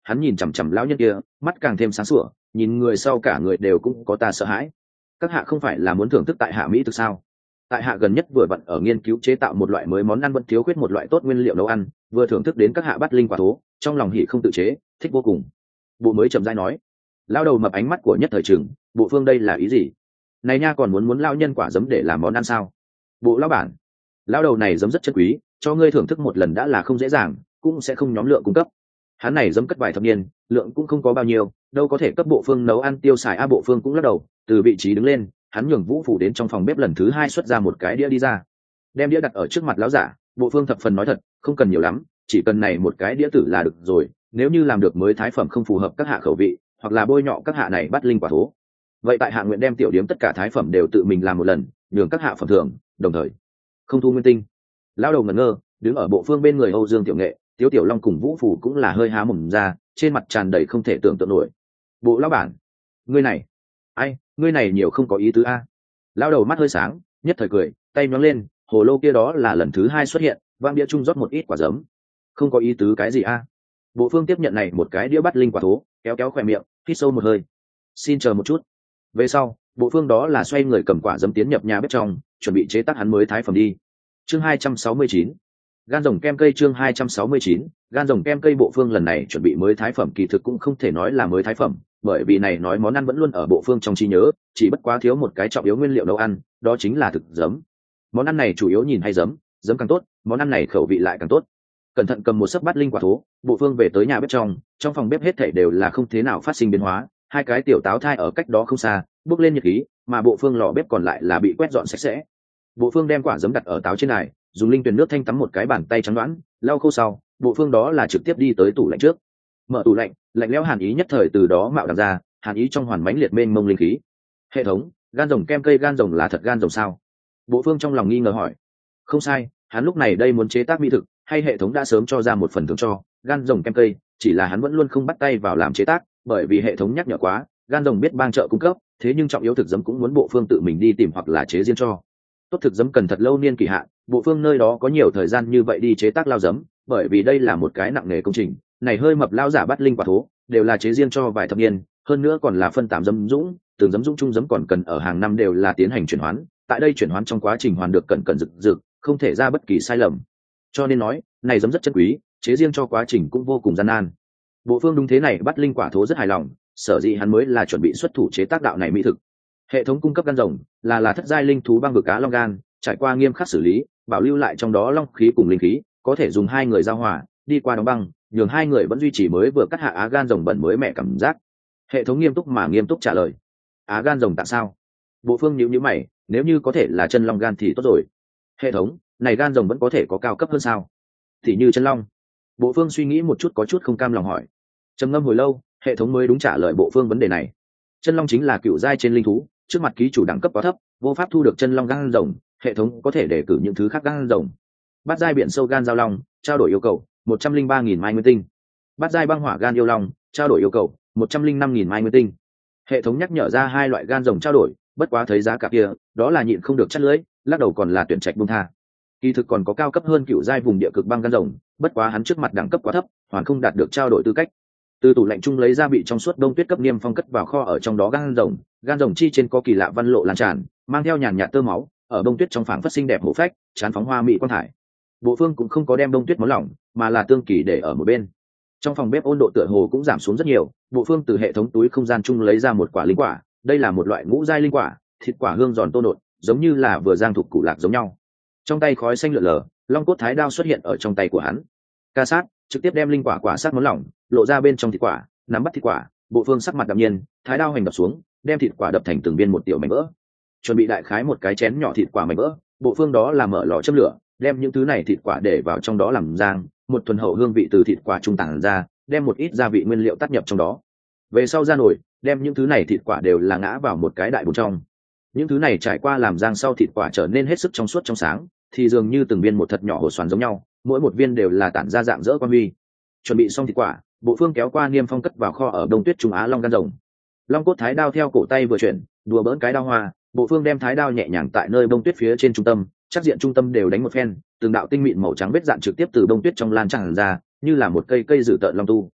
hắn nhìn chằm chằm lão nhân kia, mắt càng thêm sáng sủa, nhìn người sau cả người đều cũng có ta sợ hãi. Các hạ không phải là muốn thưởng thức tại hạ mỹ thực sao? Tại hạ gần nhất vừa vặn ở nghiên cứu chế tạo một loại mới món ăn vẫn thiếu khuyết một loại tốt nguyên liệu nấu ăn, vừa thưởng thức đến các hạ bắt linh quả thố, trong lòng hỉ không tự chế, thích vô cùng. Bộ mới chậm rãi nói. Lao đầu mập ánh mắt của Nhất Thời Trừng, bộ phương đây là ý gì? Này nha, còn muốn lao nhân quả giấm để làm món ăn sao? Bộ lão bản, lao đầu này giấm rất chân quý, cho ngươi thưởng thức một lần đã là không dễ dàng, cũng sẽ không nhóm lượng cung cấp. Hắn này giấm cất vài thập niên, lượng cũng không có bao nhiêu, đâu có thể cấp bộ phương nấu ăn tiêu xài. Bộ phương cũng lắc đầu, từ vị trí đứng lên, hắn nhường Vũ Phủ đến trong phòng bếp lần thứ hai xuất ra một cái đĩa đi ra, đem đĩa đặt ở trước mặt lão giả. Bộ phương thập phần nói thật, không cần nhiều lắm, chỉ cần này một cái đĩa tử là được rồi. Nếu như làm được mới thái phẩm không phù hợp các hạ khẩu vị, hoặc là bôi nhọ các hạ này bắt linh quả thố, vậy tại hạ nguyện đem tiểu điếm tất cả thái phẩm đều tự mình làm một lần, nhường các hạ phẩm thưởng, đồng thời không thu nguyên tinh. Lão đầu ngẩn ngơ, đứng ở bộ phương bên người Âu Dương Tiểu Nghệ, Tiếu Tiểu Long cùng Vũ Phủ cũng là hơi há mồm ra, trên mặt tràn đầy không thể tưởng tượng nổi. Bộ lão bản, ngươi này, ai, ngươi này nhiều không có ý tứ a. Lão đầu mắt hơi sáng, nhất thời cười, tay nhón lên, hồ lô kia đó là lần thứ hai xuất hiện, vang đĩa chung rót một ít quả giấm. Không có ý tứ cái gì a? Bộ phương tiếp nhận này một cái đĩa bắt linh quả thố, kéo kéo khỏe miệng, hít sâu một hơi. Xin chờ một chút. Về sau, bộ phương đó là xoay người cầm quả giấm tiến nhập nhà bếp trong, chuẩn bị chế tác hắn mới thái phẩm đi. Chương 269, gan rồng kem cây. Chương 269, gan rồng kem cây. Bộ phương lần này chuẩn bị mới thái phẩm kỳ thực cũng không thể nói là mới thái phẩm, bởi vì này nói món ăn vẫn luôn ở bộ phương trong trí nhớ, chỉ bất quá thiếu một cái trọng yếu nguyên liệu nấu ăn, đó chính là thực giấm. Món ăn này chủ yếu nhìn hay giấm, giấm càng tốt, món ăn này khẩu vị lại càng tốt. Cẩn thận cầm một sấp bát linh quả thố, bộ phương về tới nhà bếp trong phòng bếp hết thảy đều là không thế nào phát sinh biến hóa, hai cái tiểu táo thai ở cách đó không xa, bốc lên nhiệt khí, mà bộ phương lò bếp còn lại là bị quét dọn sạch sẽ. Bộ phương đem quả giấm đặt ở táo trên này, dùng linh tuyền nước thanh tắm một cái bàn tay trắng đoán, lau khô sau, bộ phương đó là trực tiếp đi tới tủ lạnh trước. Mở tủ lạnh, lạnh lẽo hàn ý nhất thời từ đó mạo đằng ra, hàn ý trong hoàn mãnh liệt mênh mông linh khí. Hệ thống, gan rồng kem cây. Gan rồng là thật gan rồng sao? Bộ phương trong lòng nghi ngờ hỏi. Không sai, hắn lúc này đây muốn chế tác mỹ thực, hay hệ thống đã sớm cho ra một phần thưởng cho gan rồng kem cây, chỉ là hắn vẫn luôn không bắt tay vào làm chế tác, bởi vì hệ thống nhắc nhở quá, gan rồng biết bang trợ cung cấp, thế nhưng trọng yếu thực giấm cũng muốn bộ phương tự mình đi tìm hoặc là chế riêng cho. Tốt thực giấm cần thật lâu niên kỳ hạn, bộ phương nơi đó có nhiều thời gian như vậy đi chế tác lao giấm, bởi vì đây là một cái nặng nghề công trình. Này hơi mập lao giả bắt linh quả thố đều là chế riêng cho vài thập niên, hơn nữa còn là phân ttám giấm dũng, từng giấm dũng chung giấm còn cần ở hàng năm đều là tiến hành chuyển hoán, tại đây chuyển hoán trong quá trình hoàn được cẩn rực rực, không thể ra bất kỳ sai lầm. Cho nên nói, này giấm rất chân quý, chế riêng cho quá trình cũng vô cùng gian nan. Bộ phương đúng thế này bắt linh quả thố rất hài lòng, sở dĩ hắn mới là chuẩn bị xuất thủ chế tác đạo này mỹ thực. Hệ thống cung cấp gan rồng là thất giai linh thú băng vực cá long gan, trải qua nghiêm khắc xử lý, bảo lưu lại trong đó long khí cùng linh khí, có thể dùng hai người giao hòa, đi qua đóng băng, nhường hai người vẫn duy trì mới vừa cắt hạ á gan rồng bẩn mới mẹ cảm giác. Hệ thống nghiêm túc trả lời. Á gan rồng tại sao? Bộ phương nhíu mày, nếu như có thể là chân long gan thì tốt rồi. Hệ thống, này gan rồng vẫn có thể có cao cấp hơn sao? Thì như chân long. Bộ phương suy nghĩ một chút có chút không cam lòng hỏi. Trầm ngâm hồi lâu, hệ thống mới đúng trả lời bộ phương vấn đề này. Chân long chính là cựu giai trên linh thú, trước mặt ký chủ đẳng cấp quá thấp, vô pháp thu được chân long gan rồng, hệ thống có thể đề cử những thứ khác gan rồng. Bát giai biển sâu gan giao long, trao đổi yêu cầu 103.000 mai nguyên tinh. Bát giai băng hỏa gan yêu long, trao đổi yêu cầu 105.000 mai nguyên tinh. Hệ thống nhắc nhở ra hai loại gan rồng trao đổi, bất quá thấy giá cả kia, đó là nhịn không được chắt lưỡi, lắc đầu còn là tuyển trạch buông tha. Kỳ thực còn có cao cấp hơn cựu giai vùng địa cực băng gan rồng, bất quá hắn trước mặt đẳng cấp quá thấp, hoàn không đạt được trao đổi tư cách. Từ tủ lạnh chung lấy ra bị trong suốt đông tuyết cấp niêm phong cất vào kho ở trong đó gan rồng chi trên có kỳ lạ văn lộ lan tràn, mang theo nhàn nhạt tơ máu, ở đông tuyết trong phảng phất xinh đẹp hổ phách, chán phóng hoa mỹ quan thải. Bộ phương cũng không có đem đông tuyết máu lỏng, mà là tương kỳ để ở một bên. Trong phòng bếp 温độ tựa hồ cũng giảm xuống rất nhiều, bộ phương từ hệ thống túi không gian chung lấy ra một quả linh quả, đây là một loại ngũ giai linh quả, thịt quả hương giòn tô nộn, giống như là vừa giang thục củ lạc giống nhau. Trong tay khói xanh lượn lờ, long cốt thái đao xuất hiện ở trong tay của hắn. Ca sát trực tiếp đem linh quả sát món lỏng, lộ ra bên trong thịt quả, nắm bắt thịt quả, bộ phương sắc mặt đạm nhiên, thái đao hành đập xuống, đem thịt quả đập thành từng viên một tiểu mảnh vỡ. Chuẩn bị đại khái một cái chén nhỏ thịt quả mảnh vỡ, bộ phương đó là mở lò châm lửa, đem những thứ này thịt quả để vào trong đó làm rang, một thuần hậu hương vị từ thịt quả trung tản ra, đem một ít gia vị nguyên liệu tắt nhập trong đó. Về sau ra nồi, đem những thứ này thịt quả đều là ngã vào một cái đại bồn trong. Những thứ này trải qua làm rang sau thịt quả trở nên hết sức trong suốt trong sáng, thì dường như từng viên một thật nhỏ hồ xoàn giống nhau, mỗi một viên đều là tản ra dạng dỡ quan huy. Chuẩn bị xong thịt quả, bộ phương kéo qua niêm phong cất vào kho ở đông tuyết trung á long gan rồng. Long cốt thái đao theo cổ tay vừa chuyển, đùa bỡn cái đao hoa, bộ phương đem thái đao nhẹ nhàng tại nơi bông tuyết phía trên trung tâm, chắc diện trung tâm đều đánh một phen, từng đạo tinh mịn màu trắng vết dạn trực tiếp từ bông tuyết trong lan tràn ra, như là một cây dử tợn long tu.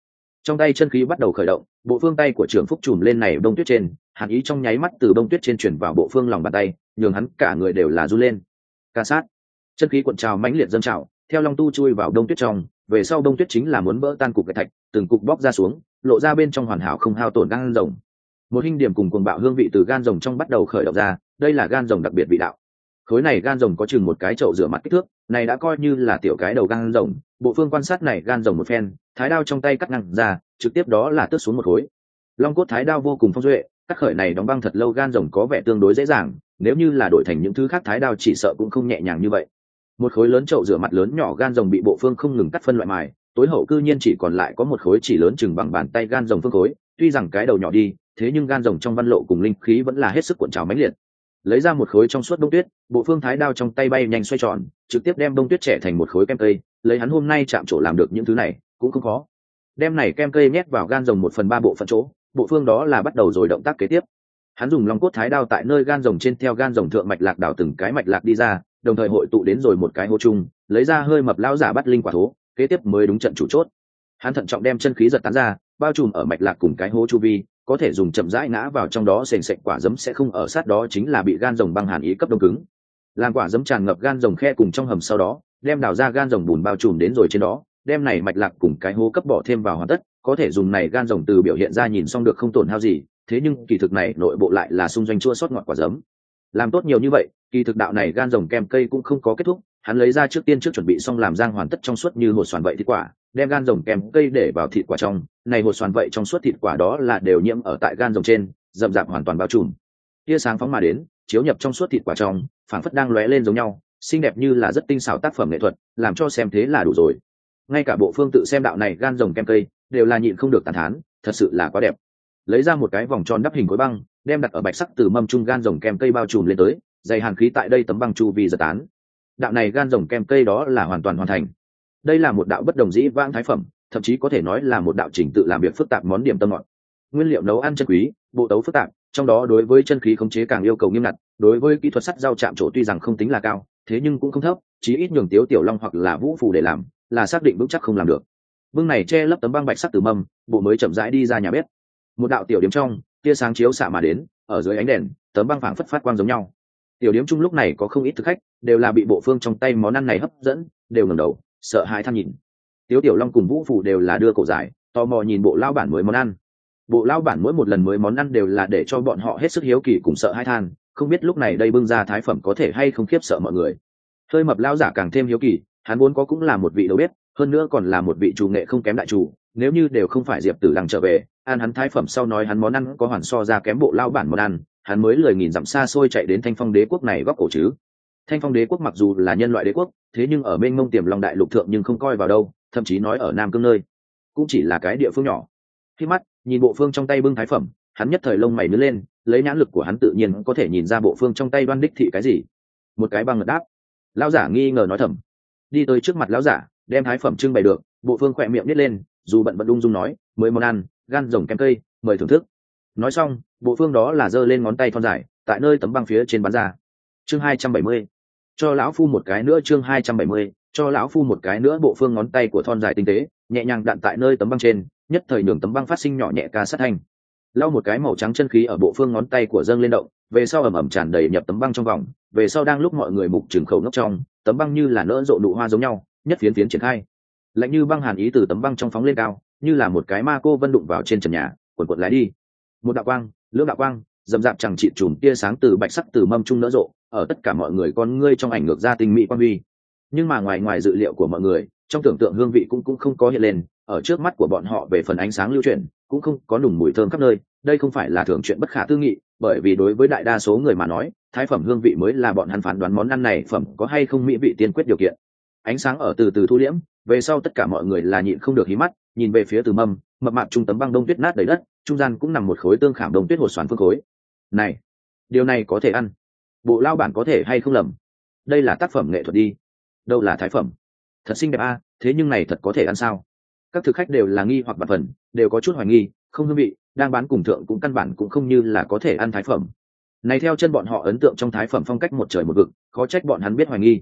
Trong tay chân khí bắt đầu khởi động, bộ phương tay của trưởng phúc chùm lên này bông tuyết trên, hàn ý trong nháy mắt từ bông tuyết trên chuyển vào bộ phương lòng bàn tay, nhường hắn cả người đều là run lên. Ca sát, chân khí cuộn trào mãnh liệt dâng trào, theo long tu chui vào đông tuyết trong, về sau đông tuyết chính là muốn vỡ tan cục gạch thạch, từng cục bóc ra xuống, lộ ra bên trong hoàn hảo không hao tổn gan rồng. Một hình điểm cùng cuồng bạo hương vị từ gan rồng trong bắt đầu khởi động ra, đây là gan rồng đặc biệt vị đạo. Khối này gan rồng có chừng một cái chậu rửa mặt kích thước, này đã coi như là tiểu cái đầu gan rồng. Bộ phương quan sát này gan rồng một phen, thái đao trong tay cắt ngang ra, trực tiếp đó là tước xuống một khối. Long cốt thái đao vô cùng phong duệ, cắt khởi này đóng băng thật lâu gan rồng có vẻ tương đối dễ dàng, nếu như là đổi thành những thứ khác thái đao chỉ sợ cũng không nhẹ nhàng như vậy. Một khối lớn chậu rửa mặt lớn nhỏ gan rồng bị bộ phương không ngừng cắt phân loại mài, tối hậu cư nhiên chỉ còn lại có một khối chỉ lớn chừng bằng bàn tay gan rồng phương khối, tuy rằng cái đầu nhỏ đi, thế nhưng gan rồng trong văn lộ cùng linh khí vẫn là hết sức cuộn trào mãnh liệt. Lấy ra một khối trong suốt bông tuyết, bộ phương thái đao trong tay bay nhanh xoay tròn, trực tiếp đem bông tuyết trẻ thành một khối kem cây, lấy hắn hôm nay chạm trổ làm được những thứ này cũng không khó. Đem này kem cây nhét vào gan rồng 1/3 bộ phận chỗ, bộ phương đó là bắt đầu rồi động tác kế tiếp. Hắn dùng long cốt thái đao tại nơi gan rồng trên theo gan rồng thượng mạch lạc đảo từng cái mạch lạc đi ra, đồng thời hội tụ đến rồi một cái hố chung, lấy ra hơi mập lão giả bắt linh quả thố, kế tiếp mới đúng trận chủ chốt. Hắn thận trọng đem chân khí giật tán ra, bao trùm ở mạch lạc cùng cái hố chu vi, có thể dùng chậm rãi ngã vào trong đó, sền sệt quả giấm sẽ không ở sát đó, chính là bị gan rồng băng hàn ý cấp đông cứng. Làm quả giấm tràn ngập gan rồng khe cùng trong hầm, sau đó đem đào ra gan rồng bùn bao trùm đến rồi trên đó, đem này mạch lạc cùng cái hố cấp bỏ thêm vào hoàn tất, có thể dùng này gan rồng từ biểu hiện ra nhìn xong được không tổn hao gì, thế nhưng kỳ thực này nội bộ lại là xung doanh chua sót ngọt quả giấm. Làm tốt nhiều như vậy, kỳ thực đạo này gan rồng kem cây cũng không có kết thúc, hắn lấy ra trước tiên chuẩn bị xong làm rang hoàn tất trong suốt như hột xoàn vậy thịt quả, đem gan rồng kem cây để vào thịt quả trong, này hột xoàn vậy trong suốt thịt quả đó là đều nhiễm ở tại gan rồng trên, rậm rạp hoàn toàn bao trùm. Tia sáng phóng mà đến, chiếu nhập trong suốt thịt quả trong, phảng phất đang lóe lên giống nhau, xinh đẹp như là rất tinh xảo tác phẩm nghệ thuật, làm cho xem thế là đủ rồi. Ngay cả bộ phương tự xem đạo này gan rồng kem cây đều là nhịn không được tán thán, thật sự là quá đẹp. Lấy ra một cái vòng tròn đắp hình khối băng, đem đặt ở bạch sắc từ mâm trung gan rồng kem cây bao trùm lên tới, dày hàn khí tại đây tấm băng chu vi giật tán. Đạo này gan rồng kem cây đó là hoàn toàn hoàn thành. Đây là một đạo bất đồng dĩ vãng thái phẩm, thậm chí có thể nói là một đạo trình tự làm việc phức tạp món điểm tâm ngọt. Nguyên liệu nấu ăn chân quý, bộ tấu phức tạp, trong đó đối với chân khí khống chế càng yêu cầu nghiêm ngặt, đối với kỹ thuật sắt dao chạm trổ tuy rằng không tính là cao, thế nhưng cũng không thấp, chí ít nhường Tiếu Tiểu Long hoặc là Vũ Phù để làm, là xác định vững chắc không làm được. Bưng này che lấp tấm băng bạch sắc từ mâm, bộ mới chậm rãi đi ra nhà bếp. Một đạo tiểu điểm trong, tia sáng chiếu xạ mà đến, ở dưới ánh đèn, tấm băng phảng phất phát quang giống nhau. Tiểu điểm chung lúc này có không ít thực khách, đều là bị bộ phương trong tay món ăn này hấp dẫn, đều ngẩng đầu, sợ hãi than nhìn. Tiếu Tiểu Long cùng Vũ Phù đều là đưa cổ dài, tò mò nhìn bộ lao bản mới món ăn. Bộ lao bản mỗi một lần mới món ăn đều là để cho bọn họ hết sức hiếu kỳ cùng sợ hãi than, không biết lúc này đây bưng ra thái phẩm có thể hay không khiếp sợ mọi người. Hơi mập lao giả càng thêm hiếu kỳ, hắn vốn có cũng là một vị đầu bếp, hơn nữa còn là một vị chủ nghệ không kém đại chủ, nếu như đều không phải Diệp Tử Lăng trở về, ăn hắn thái phẩm sau nói hắn món ăn có hoàn so ra kém bộ lao bản món ăn, hắn mới lười nghìn dặm xa xôi chạy đến Thanh Phong Đế quốc này góc cổ chứ. Thanh Phong Đế quốc mặc dù là nhân loại đế quốc, thế nhưng ở bên Mông Tiềm Long đại lục thượng nhưng không coi vào đâu, thậm chí nói ở Nam Cương nơi, cũng chỉ là cái địa phương nhỏ. Khi mắt nhìn bộ phương trong tay bưng thái phẩm, hắn nhất thời lông mày nhướng lên, lấy nhãn lực của hắn tự nhiên có thể nhìn ra bộ phương trong tay đoan đích thị cái gì. Một cái băng ngật đáp. Lão giả nghi ngờ nói thầm, đi tới trước mặt lão giả, đem thái phẩm trưng bày được, bộ phương khỏe miệng nít lên, dù bận ung dung nói, mới món ăn, gan rồng kem cây, mời thưởng thức. Nói xong, bộ phương đó là giơ lên ngón tay thon dài, tại nơi tấm băng phía trên bắn ra. Chương 270, cho lão phu một cái nữa. Chương 270, cho lão phu một cái nữa. Bộ phương ngón tay của thon dài tinh tế, nhẹ nhàng đạn tại nơi tấm băng trên, nhất thời nhường tấm băng phát sinh nhỏ nhẹ ca sát thanh. Lau một cái màu trắng chân khí ở bộ phương ngón tay của dâng lên động, về sau ẩm ẩm tràn đầy nhập tấm băng trong vòng, về sau đang lúc mọi người mục trừng khẩu ngốc trong, tấm băng như là nỡ rộ nụ hoa giống nhau, nhất phiến phiến triển khai. Lạnh như băng hàn ý từ tấm băng trong phóng lên cao, như là một cái ma cô vân đụng vào trên trần nhà, cuộn cuộn lái đi. Một đạo quang, lưỡng đạo quang, dầm dạp chẳng trị chùm tia sáng từ bạch sắc từ mâm trung nỡ rộ, ở tất cả mọi người con ngươi trong ảnh ngược ra tinh mỹ quan huy. Nhưng mà ngoài dự liệu của mọi người, trong tưởng tượng hương vị cũng không có hiện lên, ở trước mắt của bọn họ về phần ánh sáng lưu chuyển, cũng không có nùng mùi thơm khắp nơi. Đây không phải là thường chuyện bất khả tư nghị, bởi vì đối với đại đa số người mà nói, thái phẩm hương vị mới là bọn hắn phán đoán món ăn này phẩm có hay không mỹ vị tiên quyết điều kiện. Ánh sáng ở từ từ thu liễm, về sau tất cả mọi người là nhịn không được hí mắt, nhìn về phía từ mâm, mập mạp trung tấm băng đông tuyết nát đầy đất, trung gian cũng nằm một khối tương khảm đông tuyết hột xoắn phương khối. Này, điều này có thể ăn? Bộ lao bản có thể hay không lầm? Đây là tác phẩm nghệ thuật đi, đâu là thái phẩm? Thật xinh đẹp a, thế nhưng này thật có thể ăn sao? Các thực khách đều là nghi hoặc bạt phần, đều có chút hoài nghi, không hương vị, đang bán cùng thượng cũng căn bản cũng không như là có thể ăn thái phẩm. Này theo chân bọn họ ấn tượng trong thái phẩm phong cách một trời một vực, khó trách bọn hắn biết hoài nghi.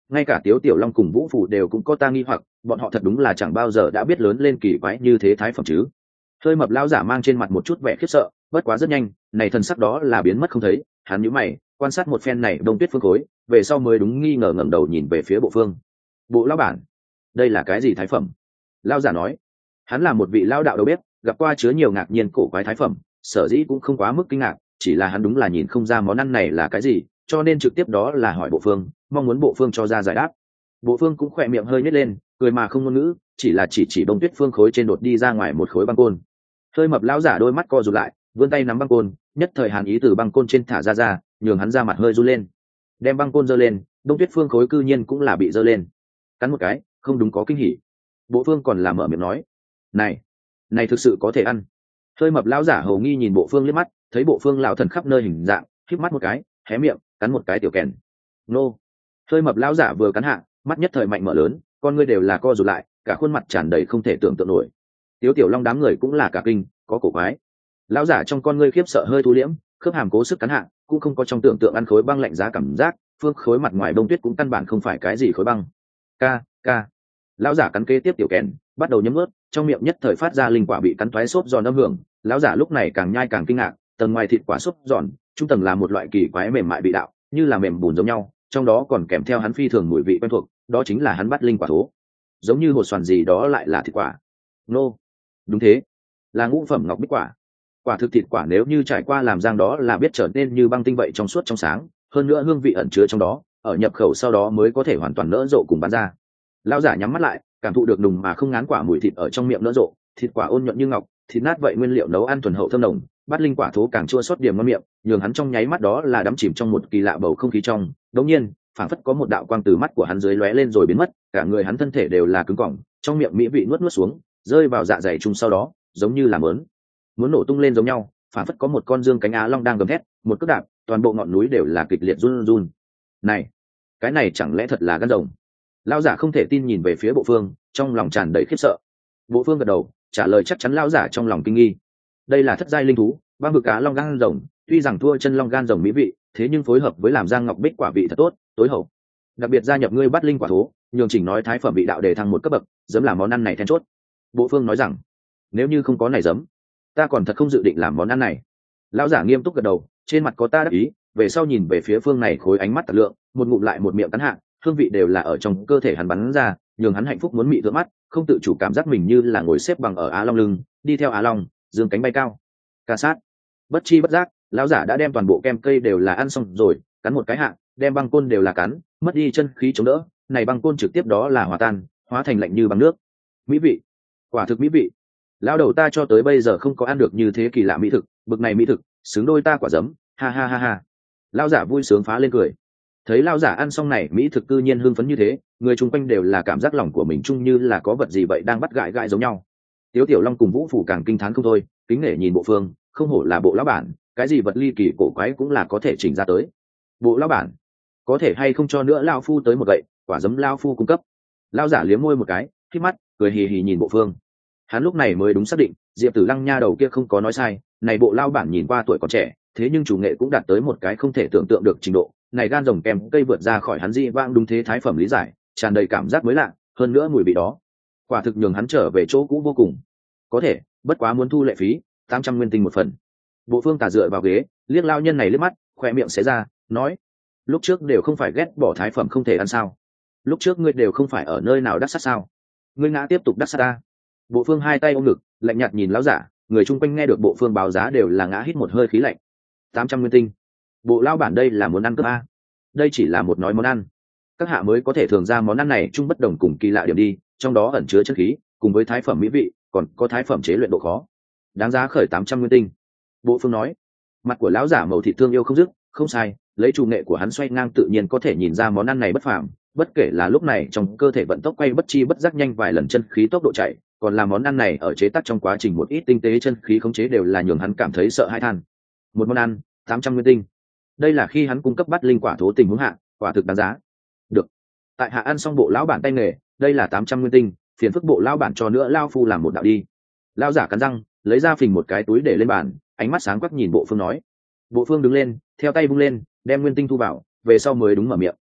ngay cả Tiếu Tiểu Long cùng Vũ Phủ đều cũng có ta nghi hoặc, bọn họ thật đúng là chẳng bao giờ đã biết lớn lên kỳ quái như thế thái phẩm chứ. Hơi mập lão giả mang trên mặt một chút vẻ khiếp sợ, bất quá rất nhanh này thần sắc đó là biến mất không thấy. Hắn nhíu mày quan sát một phen này đông tuyết phương khối, về sau mới đúng nghi ngờ ngẩng đầu nhìn về phía Bộ Phương. Bộ lão bản, đây là cái gì thái phẩm? Lão giả nói, hắn là một vị lão đạo đầu bếp, gặp qua chứa nhiều ngạc nhiên cổ quái thái phẩm, sở dĩ cũng không quá mức kinh ngạc, chỉ là hắn đúng là nhìn không ra món ăn này là cái gì, cho nên trực tiếp đó là hỏi Bộ Phương, mong muốn Bộ Phương cho ra giải đáp. Bộ Phương cũng khỏe miệng hơi nhếch lên, cười mà không ngôn ngữ, chỉ là chỉ đông tuyết phương khối trên đột đi ra ngoài một khối băng côn. Hơi mập lão giả đôi mắt co rụt lại, vươn tay nắm băng côn, nhất thời hàn ý từ băng côn trên thả ra, nhường hắn ra mặt hơi run lên. Đem băng côn giơ lên, đông tuyết phương khối cư nhiên cũng là bị giơ lên. Cắn một cái, không đúng có kinh hỉ. Bộ Phương còn là mở miệng nói, này thực sự có thể ăn. Hơi mập lão giả hầu nghi nhìn Bộ Phương liếc mắt, thấy Bộ Phương lão thần khắp nơi hình dạng, híp mắt một cái, hé miệng, cắn một cái tiểu kèn. Nô. Hơi mập lão giả vừa cắn hạ, mắt nhất thời mạnh mở lớn, con ngươi đều là co rụt lại, cả khuôn mặt tràn đầy không thể tưởng tượng nổi. Tiếu Tiểu Long đám người cũng là cả kinh, có cổ quái. Lão giả trong con ngươi khiếp sợ hơi thu liễm, khớp hàm cố sức cắn hạ, cũng không có trong tưởng tượng ăn khối băng lạnh giá cảm giác, phương khối mặt ngoài bông tuyết cũng căn bản không phải cái gì khối băng. Ca. Lão giả cắn kế tiếp tiểu kèn, bắt đầu nhấm ướt, trong miệng nhất thời phát ra linh quả bị cắn toái xốp giòn âm hưởng. Lão giả lúc này càng nhai càng kinh ngạc, tầng ngoài thịt quả xốp giòn, trung tầng là một loại kỳ quái mềm mại bị đạo, như là mềm bùn giống nhau, trong đó còn kèm theo hắn phi thường mùi vị quen thuộc, đó chính là hắn bắt linh quả thố. Giống như hột xoàn gì đó lại là thịt quả. Nô. Đúng thế, là ngũ phẩm ngọc bích quả. Quả thực thịt quả nếu như trải qua làm rang đó là biết trở nên như băng tinh vậy trong suốt trong sáng, hơn nữa hương vị ẩn chứa trong đó, ở nhập khẩu sau đó mới có thể hoàn toàn nở rộ cùng bán ra. Lão giả nhắm mắt lại, cảm thụ được nùng mà không ngán quả mùi thịt ở trong miệng nở rộ, thịt quả ôn nhuận như ngọc, thịt nát vậy nguyên liệu nấu ăn thuần hậu thơm nồng, bát linh quả thố càng chua xót điểm ngon miệng, nhường hắn trong nháy mắt đó là đắm chìm trong một kỳ lạ bầu không khí trong. Đống nhiên, phảng phất có một đạo quang từ mắt của hắn dưới lóe lên rồi biến mất, cả người hắn thân thể đều là cứng cỏi, trong miệng mỹ vị nuốt xuống, rơi vào dạ dày chung sau đó, giống như là muốn nổ tung lên giống nhau, phảng phất có một con dương cánh á long đang gầm thét, một cước đạp, toàn bộ ngọn núi đều là kịch liệt run run. Này, cái này chẳng lẽ thật là gan rồng? Lão giả không thể tin nhìn về phía Bộ Phương, trong lòng tràn đầy khiếp sợ. Bộ Phương gật đầu, trả lời chắc chắn lão giả trong lòng kinh nghi. Đây là thất giai linh thú, băng vực cá long gan rồng, tuy rằng thua chân long gan rồng mỹ vị, thế nhưng phối hợp với làm giang ngọc bích quả vị thật tốt, tối hậu. Đặc biệt gia nhập ngươi bắt linh quả thố, nhường chỉnh nói thái phẩm vị đạo đề thăng một cấp bậc, giấm làm món ăn này then chốt. Bộ Phương nói rằng, nếu như không có này giấm, ta còn thật không dự định làm món ăn này. Lão giả nghiêm túc gật đầu, trên mặt có ta đắc ý, về sau nhìn về phía Phương này khối ánh mắt tật lượng, một ngụm lại một miệng cắn hạ, hương vị đều là ở trong cơ thể hắn bắn ra, nhường hắn hạnh phúc muốn mị thượng mắt, không tự chủ cảm giác mình như là ngồi xếp bằng ở Á Long lưng, đi theo Á Long, dương cánh bay cao. Ca sát. Bất chi bất giác, lão giả đã đem toàn bộ kem cây đều là ăn xong rồi, cắn một cái hạ, đem băng côn đều là cắn, mất đi chân khí chống đỡ, này băng côn trực tiếp đó là hòa tan, hóa thành lạnh như băng nước. Mỹ vị, quả thực mỹ vị. Lão đầu ta cho tới bây giờ không có ăn được như thế kỳ lạ mỹ thực, bực này mỹ thực, xứng đôi ta quả giấm, ha ha ha ha. Lão giả vui sướng phá lên cười. Thấy lão giả ăn xong này mỹ thực cư nhiên hưng phấn như thế, người chung quanh đều là cảm giác lòng của mình chung như là có vật gì vậy đang bắt gãi gãi giống nhau. Tiếu Tiểu Long cùng Vũ Phủ càng kinh thán không thôi, kính nể nhìn Bộ Phương, không hổ là Bộ lão bản, cái gì vật ly kỳ cổ quái cũng là có thể chỉnh ra tới. Bộ lão bản, có thể hay không cho nữa lão phu tới một gậy, quả giấm lão phu cung cấp. Lão giả liếm môi một cái, khít mắt, cười hì hì nhìn Bộ Phương. Hắn lúc này mới đúng xác định, Diệp Tử Lăng nha đầu kia không có nói sai, này Bộ lão bản nhìn qua tuổi còn trẻ, thế nhưng chủ nghệ cũng đạt tới một cái không thể tưởng tượng được trình độ. Này gan rồng kèm cây vượt ra khỏi hắn dị vãng đúng thế thái phẩm lý giải, tràn đầy cảm giác mới lạ, hơn nữa mùi vị đó, quả thực nhường hắn trở về chỗ cũ vô cùng. Có thể, bất quá muốn thu lệ phí 800 nguyên tinh một phần. Bộ Phương tà dựa vào ghế, liếc lao nhân này liếc mắt, khoe miệng xé ra, nói: lúc trước đều không phải ghét bỏ thái phẩm không thể ăn sao? Lúc trước ngươi đều không phải ở nơi nào đắc sát sao? Ngươi ngã tiếp tục đắc sát ta. Bộ Phương hai tay ôm ngực, lạnh nhạt nhìn lão giả, người chung quanh nghe được Bộ Phương báo giá đều là ngã hít một hơi khí lạnh. 800 nguyên tinh. Bộ lao bản đây là muốn ăn cướp a? Đây chỉ là một nói món ăn, các hạ mới có thể thường ra món ăn này chung bất đồng cùng kỳ lạ điểm đi, trong đó ẩn chứa chất khí, cùng với thái phẩm mỹ vị, còn có thái phẩm chế luyện độ khó, đáng giá khởi 800 nguyên tinh. Bộ Phương nói. Mặt của lão giả màu thịt thương yêu không dứt, không sai, lấy chủ nghệ của hắn xoay ngang tự nhiên có thể nhìn ra món ăn này bất phàm, bất kể là lúc này trong cơ thể vận tốc quay bất chi bất giác nhanh vài lần chân khí tốc độ chạy, còn là món ăn này ở chế tác trong quá trình một ít tinh tế chân khí khống chế đều là nhường hắn cảm thấy sợ hãi than. Một món ăn 800 nguyên tinh, đây là khi hắn cung cấp bắt linh quả thố tình huống hạ, quả thực đáng giá. Được, tại hạ ăn xong bộ lão bản tay nghề, đây là 800 nguyên tinh, phiền phức bộ lão bản cho nữa lao phu làm một đạo đi. Lão giả cắn răng, lấy ra phình một cái túi để lên bàn, ánh mắt sáng quắc nhìn Bộ Phương nói. Bộ Phương đứng lên, theo tay vung lên, đem nguyên tinh thu vào, về sau mới đúng mở miệng.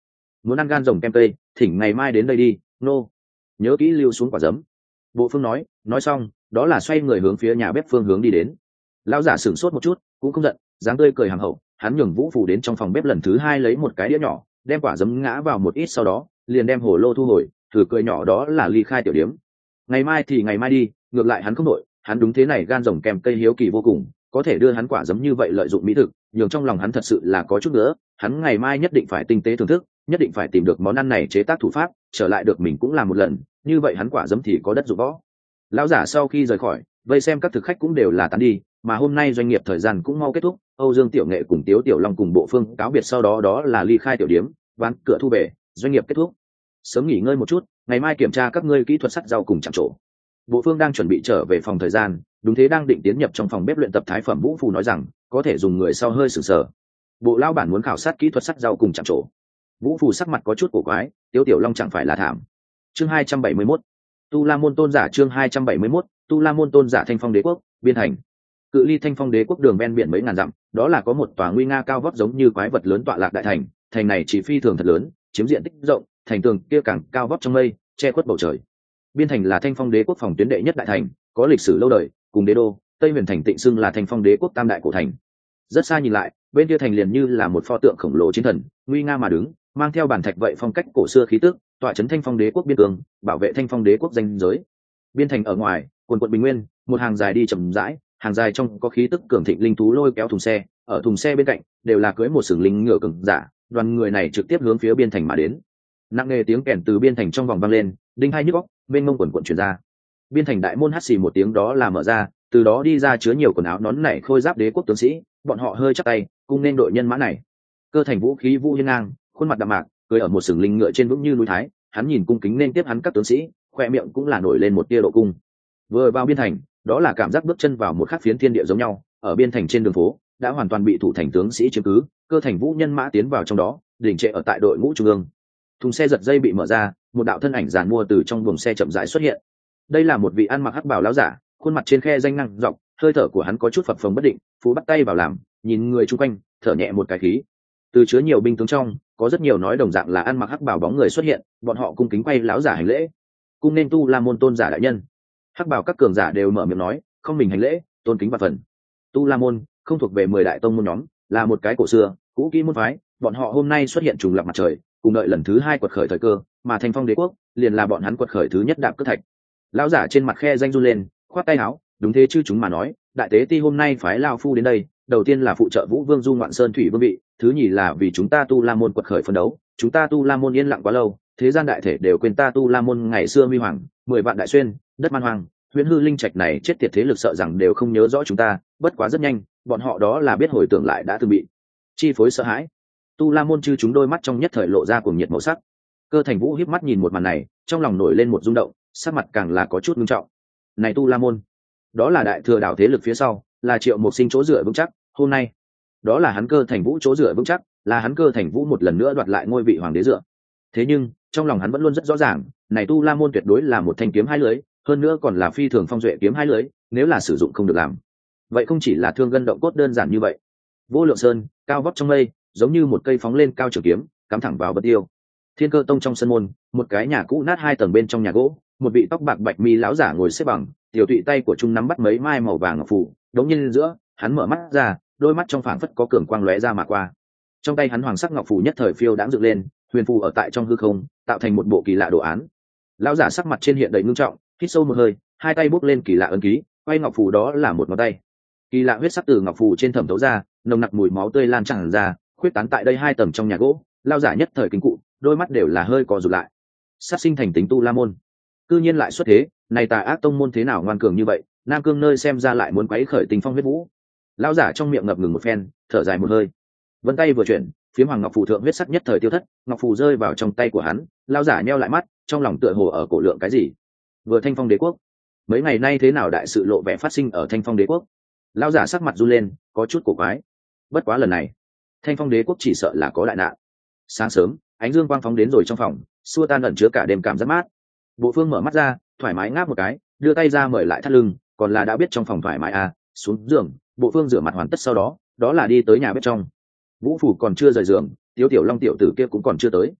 muốn ăn gan rồng kem tây, thỉnh ngày mai đến đây đi. Nô, nhớ kỹ lưu xuống quả giấm. Bộ Phương nói xong đó là xoay người hướng phía nhà bếp phương hướng đi đến. Lão giả sửng sốt một chút cũng không giận, dáng tươi cười hằng hậu, hắn nhường Vũ Phủ đến trong phòng bếp lần thứ hai lấy một cái đĩa nhỏ, đem quả giấm ngã vào một ít, sau đó liền đem hồ lô thu hồi, thử cười nhỏ đó là ly khai tiểu điếm. Ngày mai thì ngày mai đi, ngược lại hắn không đội, hắn đúng thế này gan rồng kèm cây hiếu kỳ vô cùng, có thể đưa hắn quả giấm như vậy lợi dụng mỹ thực, nhường trong lòng hắn thật sự là có chút nữa, hắn ngày mai nhất định phải tinh tế thưởng thức, nhất định phải tìm được món ăn này chế tác thủ pháp, trở lại được mình cũng làm một lần, như vậy hắn quả giấm thì có đất dụng võ. Lão giả sau khi rời khỏi, vây xem các thực khách cũng đều là tán đi, mà hôm nay doanh nghiệp thời gian cũng mau kết thúc, Âu Dương Tiểu Nghệ cùng Tiếu Tiểu Long cùng Bộ Phương cáo biệt, sau đó là ly khai tiểu điếm, ván cửa thu về, doanh nghiệp kết thúc. Sớm nghỉ ngơi một chút, ngày mai kiểm tra các ngươi kỹ thuật sắt rau cùng chạm trổ. Bộ Phương đang chuẩn bị trở về phòng thời gian, đúng thế đang định tiến nhập trong phòng bếp luyện tập thái phẩm, Vũ Phù nói rằng có thể dùng người sau hơi sửng sờ. Bộ lao bản muốn khảo sát kỹ thuật sắt rau cùng chạm trổ. Vũ Phù sắc mặt có chút cổ quái, Tiếu Tiểu Long chẳng phải là thảm. Chương 271, Tu La Môn tôn giả. Chương 271, Tu La Môn tôn giả. Thanh Phong Đế quốc, biên thành. Cự ly Thanh Phong Đế quốc đường ven biển mấy ngàn dặm, đó là có một tòa nguy nga cao vóc giống như quái vật lớn tọa lạc đại thành. Thành này chỉ phi thường thật lớn, chiếm diện tích rộng, thành tường kia càng cao vóc trong mây, che khuất bầu trời. Biên thành là Thanh Phong Đế quốc phòng tuyến đệ nhất đại thành, có lịch sử lâu đời, cùng đế đô Tây Huyền thành tịnh xưng là Thanh Phong Đế quốc tam đại cổ thành. Rất xa nhìn lại, bên kia thành liền như là một pho tượng khổng lồ chiến thần, nguy nga mà đứng, mang theo bản thạch vậy phong cách cổ xưa khí tức, tọa trấn Thanh Phong Đế quốc biên cương, bảo vệ Thanh Phong Đế quốc danh giới. Biên thành ở ngoài, quần quận bình nguyên, một hàng dài đi chậm rãi, hàng dài trong có khí tức cường thịnh linh thú lôi kéo thùng xe, ở thùng xe bên cạnh đều là cưỡi một sừng linh ngựa cường giả, đoàn người này trực tiếp hướng phía biên thành mà đến. Nặng nề tiếng kèn từ biên thành trong vòng vang lên, đinh hai nhức óc, bên mông quần quần truyền ra. Biên thành đại môn hắt xì một tiếng đó là mở ra, từ đó đi ra chứa nhiều quần áo nón nảy khôi giáp đế quốc tướng sĩ, bọn họ hơi chắp tay cung nên đội nhân mã này. Cơ thành vũ khí vũ hiên ngang, khuôn mặt đạm mạc, cười ở một sừng linh ngựa trên vững như núi thái, hắn nhìn cung kính nên tiếp hắn các tướng sĩ, khoe miệng cũng là nổi lên một tia độ cung. Vừa vào biên thành, đó là cảm giác bước chân vào một khắc phiến thiên địa giống nhau, ở biên thành trên đường phố đã hoàn toàn bị thủ thành tướng sĩ chiếm cứ, cơ thành vũ nhân mã tiến vào trong đó, đỉnh trệ ở tại đội ngũ trung ương. Thùng xe giật dây bị mở ra, một đạo thân ảnh giàn mua từ trong buồng xe chậm rãi xuất hiện. Đây là một vị ăn mặc hắc bào lão giả, khuôn mặt trên khe danh năng dọc, hơi thở của hắn có chút phập phồng bất định, phú bắt tay vào làm, nhìn người chung quanh, thở nhẹ một cái khí. Từ chứa nhiều binh tướng trong, có rất nhiều nói đồng dạng là ăn mặc hắc bào bóng người xuất hiện, bọn họ cung kính quay lão giả hành lễ. Cung nên Tu La Môn tôn giả đại nhân. Hắc bào các cường giả đều mở miệng nói, không mình hành lễ, tôn kính và phần. Tu La Môn không thuộc về 10 đại tông môn nhóm, là một cái cổ xưa, cũ kỹ môn phái, bọn họ hôm nay xuất hiện trùng lập mặt trời, cùng đợi lần thứ hai quật khởi thời cơ, mà Thanh Phong Đế quốc liền là bọn hắn quật khởi thứ nhất đạp cất thạch. Lão giả trên mặt khe danh run lên, khoát tay áo, đúng thế chứ chúng mà nói, đại tế ti hôm nay phái lão phu đến đây, đầu tiên là phụ trợ Vũ Vương du ngoạn sơn thủy vương vị, thứ nhì là vì chúng ta Tu La Môn quật khởi phấn đấu, chúng ta Tu La Môn yên lặng quá lâu, thế gian đại thể đều quên ta Tu La Môn ngày xưa huy hoàng, 10 vạn đại xuyên, đất man hoang, huyễn hư linh trạch này chết tiệt thế lực sợ rằng đều không nhớ rõ chúng ta, bất quá rất nhanh, bọn họ đó là biết hồi tưởng lại đã từng bị chi phối sợ hãi. Tu La Môn chư chúng đôi mắt trong nhất thời lộ ra cuồng nhiệt màu sắc. Cơ Thành Vũ híp mắt nhìn một màn này, trong lòng nổi lên một rung động, sắc mặt càng là có chút nghiêm trọng. Này Tu La Môn, đó là đại thừa đạo thế lực phía sau, là Triệu Mục Sinh chỗ dựa vững chắc, hôm nay, đó là hắn Cơ Thành Vũ chỗ dựa vững chắc, là hắn Cơ Thành Vũ một lần nữa đoạt lại ngôi vị hoàng đế dựa. Thế nhưng, trong lòng hắn vẫn luôn rất rõ ràng, này Tu La Môn tuyệt đối là một thanh kiếm hai lưỡi, hơn nữa còn là phi thường phong duệ kiếm hai lưỡi, nếu là sử dụng không được làm, vậy không chỉ là thương gân động cốt đơn giản như vậy. Vô Lượng Sơn, cao vóc trong mây, giống như một cây phóng lên cao trường kiếm, cắm thẳng vào bất tiêu. Thiên Cơ Tông trong sân môn, một cái nhà cũ nát 2 tầng bên trong nhà gỗ, một vị tóc bạc bạch mi lão giả ngồi xếp bằng, tiểu tụy tay của trung nắm bắt mấy mai màu vàng ngọc phù, đống nhiên giữa, hắn mở mắt ra, đôi mắt trong phảng phất có cường quang lóe ra mà qua. Trong tay hắn hoàng sắc ngọc phù nhất thời phiêu đãng dựng lên, huyền phù ở tại trong hư không, tạo thành một bộ kỳ lạ đồ án. Lão giả sắc mặt trên hiện đầy ngưng trọng, hít sâu một hơi, hai tay bốc lên kỳ lạ ấn ký, quay ngọc phù đó là một ngón tay. Kỳ lạ huyết sắc từ ngọc phù trên thẩm thấu ra, nồng nặc mùi máu tươi lan tràn ra, khuyết tán tại đây 2 tầng trong nhà gỗ. Lão giả nhất thời kính cụ, đôi mắt đều là hơi co rụt lại. Sát sinh thành tính Tu La Môn, cư nhiên lại xuất thế, này tà ác tông môn thế nào ngoan cường như vậy, Nam Cương nơi xem ra lại muốn quấy khởi tình phong huyết vũ. Lão giả trong miệng ngập ngừng một phen, thở dài một hơi. Vân tay vừa chuyển, phiếm hoàng ngọc phù thượng huyết sắc nhất thời tiêu thất, ngọc phù rơi vào trong tay của hắn, lão giả nheo lại mắt, trong lòng tựa hồ ở cổ lượng cái gì. Vừa Thanh Phong Đế quốc, mấy ngày nay thế nào đại sự lộ vẻ phát sinh ở Thanh Phong Đế quốc. Lão giả sắc mặt run lên, có chút cổ quái. Bất quá lần này, Thanh Phong Đế quốc chỉ sợ là có đại nạn. Sáng sớm, ánh dương quang phóng đến rồi trong phòng, xua tan ẩn chứa cả đêm cảm giác mát. Bộ Phương mở mắt ra, thoải mái ngáp một cái, đưa tay ra mời lại thắt lưng, còn là đã biết trong phòng thoải mái à, xuống giường, Bộ Phương rửa mặt hoàn tất sau đó là đi tới nhà bếp trong. Vũ Phủ còn chưa rời giường, Tiểu Long tiểu tử kia cũng còn chưa tới.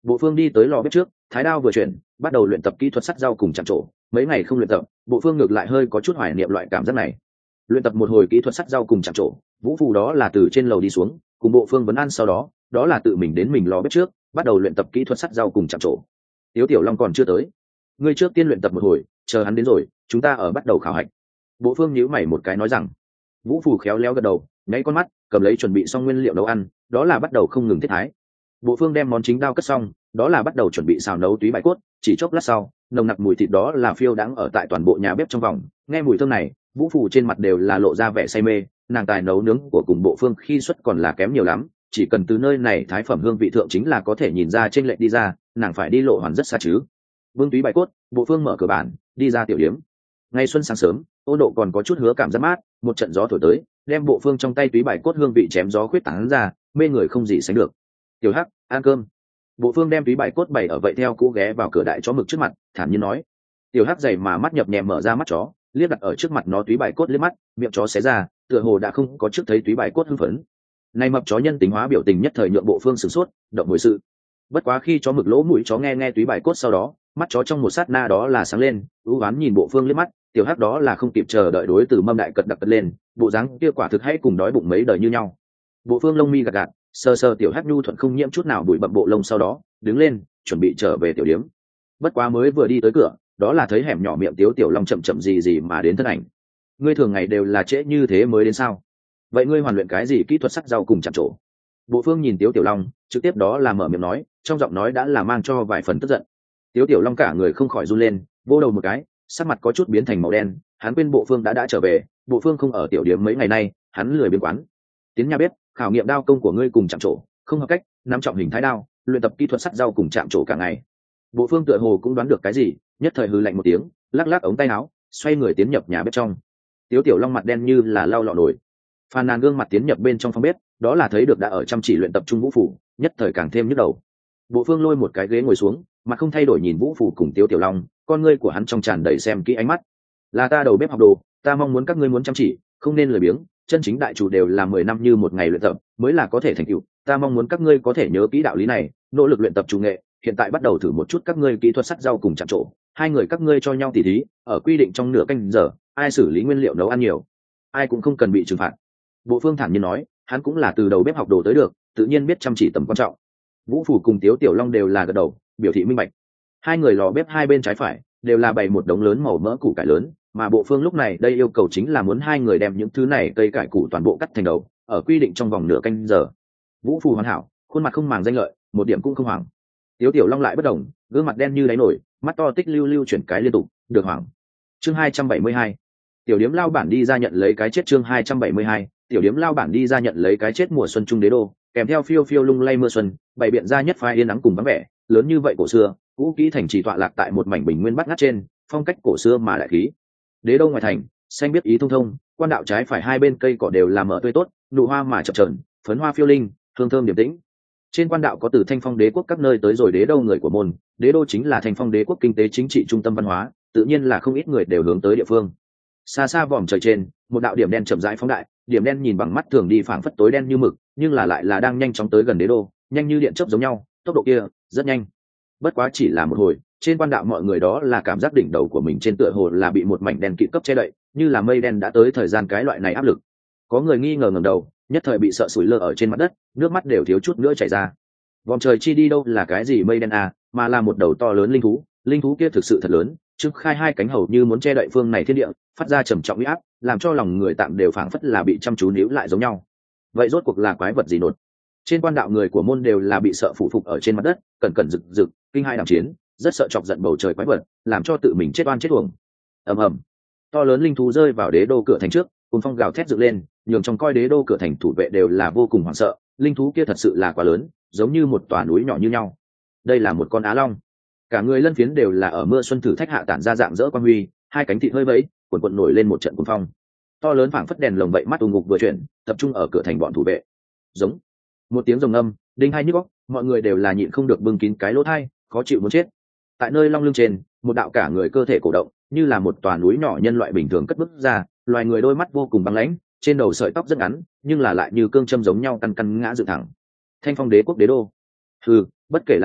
Bộ Phương đi tới lò bếp trước, thái đao vừa chuyển, bắt đầu luyện tập kỹ thuật sắt rau cùng chạm trổ. Mấy ngày không luyện tập, Bộ Phương ngược lại hơi có chút hoài niệm loại cảm giác này. Luyện tập một hồi kỹ thuật sắt rau cùng chạm trổ, Vũ Phù đó là từ trên lầu đi xuống, cùng Bộ Phương vấn ăn, sau đó là tự mình đến mình lò bếp trước, bắt đầu luyện tập kỹ thuật sắt rau cùng chạm trổ. Tiếu Tiểu Long còn chưa tới, ngươi trước tiên luyện tập một hồi, chờ hắn đến rồi, chúng ta ở bắt đầu khảo hạch. Bộ Phương nhíu mày một cái nói rằng. Vũ Phù khéo léo gật đầu, nháy con mắt, cầm lấy chuẩn bị xong nguyên liệu nấu ăn, đó là bắt đầu không ngừng thiết thái. Bộ Phương đem món chính đao cất xong, đó là bắt đầu chuẩn bị xào nấu túy bài cốt. Chỉ chốc lát sau, nồng nặc mùi thịt đó là phiêu đãng ở tại toàn bộ nhà bếp trong vòng. Nghe mùi thơm này, Vũ Phù trên mặt đều là lộ ra vẻ say mê. Nàng tài nấu nướng của cùng Bộ Phương khi xuất còn là kém nhiều lắm, chỉ cần từ nơi này thái phẩm hương vị thượng chính là có thể nhìn ra trên lệch đi ra, nàng phải đi lộ hoàn rất xa chứ. Vương túy bài cốt, Bộ Phương mở cửa bản, đi ra tiểu điếm. Ngày xuân sáng sớm, ôn độ còn có chút hứa cảm giác mát, một trận gió thổi tới, đem Bộ Phương trong tay túy bài cốt hương vị chém gió khuyết tán ra, mê người không gì sánh được. Tiểu Hắc, ăn cơm. Bộ Phương đem túy bài cốt bày ở vậy theo cũ ghé vào cửa đại chó mực trước mặt, thản nhiên nói. Tiểu Hắc dày mà mắt nhập nhèm mở ra mắt chó, liếc đặt ở trước mặt nó túy bài cốt liếc mắt, miệng chó xé ra, tựa hồ đã không có trước thấy túy bài cốt hưng phấn. Này mập chó nhân tính hóa biểu tình nhất thời nhượng Bộ Phương sửng sốt, động hồi sự. Bất quá khi chó mực lỗ mũi chó nghe túy bài cốt sau đó, mắt chó trong một sát na đó là sáng lên, ưu ám nhìn Bộ Phương liếc mắt. Tiểu Hắc đó là không kịp chờ đợi đối từ mâm đại cật đặc cật lên, bộ dáng kia quả thực hay cùng đói bụng mấy đời như nhau. Bộ Phương lông mi gạt gạt, sờ sờ Tiểu Hắc nhu thuận không nhiễm chút nào bụi bặm bộ lông, sau đó đứng lên chuẩn bị trở về tiểu điếm. Bất quá mới vừa đi tới cửa, đó là thấy hẻm nhỏ miệng Tiếu Tiểu Long chậm chậm gì mà đến thân ảnh. Ngươi thường ngày đều là trễ như thế mới đến sao? Vậy ngươi hoàn luyện cái gì kỹ thuật sắc rau cùng chạm trổ? Bộ Phương nhìn Tiếu Tiểu Long, trực tiếp đó là mở miệng nói, trong giọng nói đã là mang cho vài phần tức giận. Tiếu Tiểu Long cả người không khỏi run lên, vô đầu một cái, sắc mặt có chút biến thành màu đen. Hắn quên Bộ Phương đã trở về, Bộ Phương không ở tiểu điếm mấy ngày nay, hắn lười biếng quán. Tiến nhà bếp, khảo nghiệm đao công của ngươi cùng chạm trổ, không hợp cách, nắm trọng hình thái đao, luyện tập kỹ thuật sắt rau cùng chạm trổ cả ngày. Bộ Phương tựa hồ cũng đoán được cái gì, nhất thời hừ lạnh một tiếng, lắc lắc ống tay áo, xoay người tiến nhập nhà bếp trong. Tiếu Tiểu Long mặt đen như là lau lọ nổi, phàn nàn gương mặt tiến nhập bên trong phòng bếp, đó là thấy được đã ở chăm chỉ luyện tập trung Vũ Phủ, nhất thời càng thêm nhức đầu. Bộ Phương lôi một cái ghế ngồi xuống, mặt không thay đổi nhìn Vũ Phủ cùng Tiếu Tiểu Long, con ngươi của hắn trong tràn đầy xem kỹ ánh mắt. Là ta đầu bếp học đồ, ta mong muốn các ngươi muốn chăm chỉ, không nên lười biếng, chân chính đại chủ đều là 10 năm như một ngày luyện tập mới là có thể thành tựu. Ta mong muốn các ngươi có thể nhớ kỹ đạo lý này, nỗ lực luyện tập chủ nghệ. Hiện tại bắt đầu thử một chút các ngươi kỹ thuật sắt rau cùng chạm trổ, hai người các ngươi cho nhau tỉ thí, ở quy định trong nửa canh giờ, ai xử lý nguyên liệu nấu ăn nhiều, ai cũng không cần bị trừng phạt. Bộ Phương thản nhiên nói, hắn cũng là từ đầu bếp học đồ tới được, tự nhiên biết chăm chỉ tầm quan trọng. Vũ Phủ cùng Tiếu Tiểu Long đều là gật đầu, biểu thị minh bạch. Hai người lò bếp hai bên trái phải đều là bày một đống lớn màu mỡ củ cải lớn, mà Bộ Phương lúc này đây yêu cầu chính là muốn hai người đem những thứ này cây cải củ toàn bộ cắt thành đầu, ở quy định trong vòng nửa canh giờ. Vũ Phủ hoàn hảo, khuôn mặt không màng danh lợi, một điểm cũng không hoảng. Tiếu Tiểu Long lại bất đồng, gương mặt đen như đáy nổi, mắt to tích lưu lưu chuyển cái liên tục, được hoảng. Chương 272. Tiểu điếm lao bản đi ra nhận lấy cái chết. Chương 272. Tiểu điếm lao bản đi ra nhận lấy cái chết. Mùa xuân trung đế đô, kèm theo phiêu phiêu lung lay mưa xuân, bày biện ra nhất phái yên nắng cùng vắng vẻ, lớn như vậy cổ xưa, cũ kỹ thành trì tọa lạc tại một mảnh bình nguyên bắt ngát trên, phong cách cổ xưa mà đại khí. Đế đô ngoài thành, xanh biết ý thông thông, quan đạo trái phải hai bên cây cỏ đều là mở tươi tốt, nụ hoa mà chập chờn, phấn hoa phiêu linh, hương thơm điềm tĩnh. Trên quan đạo có từ Thanh Phong đế quốc các nơi tới rồi đế đô người của môn, đế đô chính là Thanh Phong đế quốc kinh tế chính trị trung tâm văn hóa, tự nhiên là không ít người đều hướng tới địa phương. Xa xa vòm trời trên, một đạo điểm đen chậm rãi phóng đại, điểm đen nhìn bằng mắt thường đi phảng phất tối đen như mực, nhưng là lại là đang nhanh chóng tới gần đế đô, nhanh như điện chớp giống nhau, tốc độ kia rất nhanh. Bất quá chỉ là một hồi, trên quan đạo mọi người đó là cảm giác đỉnh đầu của mình trên tựa hồ là bị một mảnh đen kịt cấp che đậy, như là mây đen đã tới thời gian cái loại này áp lực. Có người nghi ngờ ngẩng đầu, nhất thời bị sợ sủi lơ ở trên mặt đất, nước mắt đều thiếu chút nữa chảy ra. Vòm trời chi đi đâu là cái gì mây đen à, mà là một đầu to lớn linh thú kia thực sự thật lớn, trưng khai hai cánh hầu như muốn che đậy phương này thiên địa, phát ra trầm trọng uy áp, làm cho lòng người tạm đều phảng phất là bị chăm chú níu lại giống nhau. Vậy rốt cuộc là quái vật gì nột? Trên quan đạo người của môn đều là bị sợ phủ phục ở trên mặt đất, cẩn cẩn rực rực, kinh hai đàm chiến, rất sợ chọc giận bầu trời quái vật, làm cho tự mình chết oan chết uổng. Ầm ầm, to lớn linh thú rơi vào đế đô cửa thành trước, cùng phong gào thét dựng lên, nhường trong coi đế đô cửa thành thủ vệ đều là vô cùng hoảng sợ. Linh thú kia thật sự là quá lớn, giống như một tòa núi nhỏ như nhau. Đây là một con á long, cả người lân phiến đều là ở mưa xuân thử thách hạ tản ra dạng dỡ quang huy, hai cánh thịt hơi vẫy, cuộn cuộn nổi lên một trận cuồng phong. To lớn phảng phất đèn lồng vậy, mắt u ngục vừa chuyển, tập trung ở cửa thành bọn thủ vệ. Giống một tiếng rồng âm, đinh hai nhức óc, mọi người đều là nhịn không được bưng kín cái lỗ tai, khó chịu muốn chết. Tại nơi long lưng trên, một đạo cả người cơ thể cổ động, như là một tòa núi nhỏ nhân loại bình thường cất bước ra, loài người đôi mắt vô cùng băng lãnh, trên đầu sợi tóc rất ngắn, nhưng là lại như cương châm giống nhau căn căn ngã dựng thẳng. Thanh Phong đế quốc đế đô. Bất kể là ai,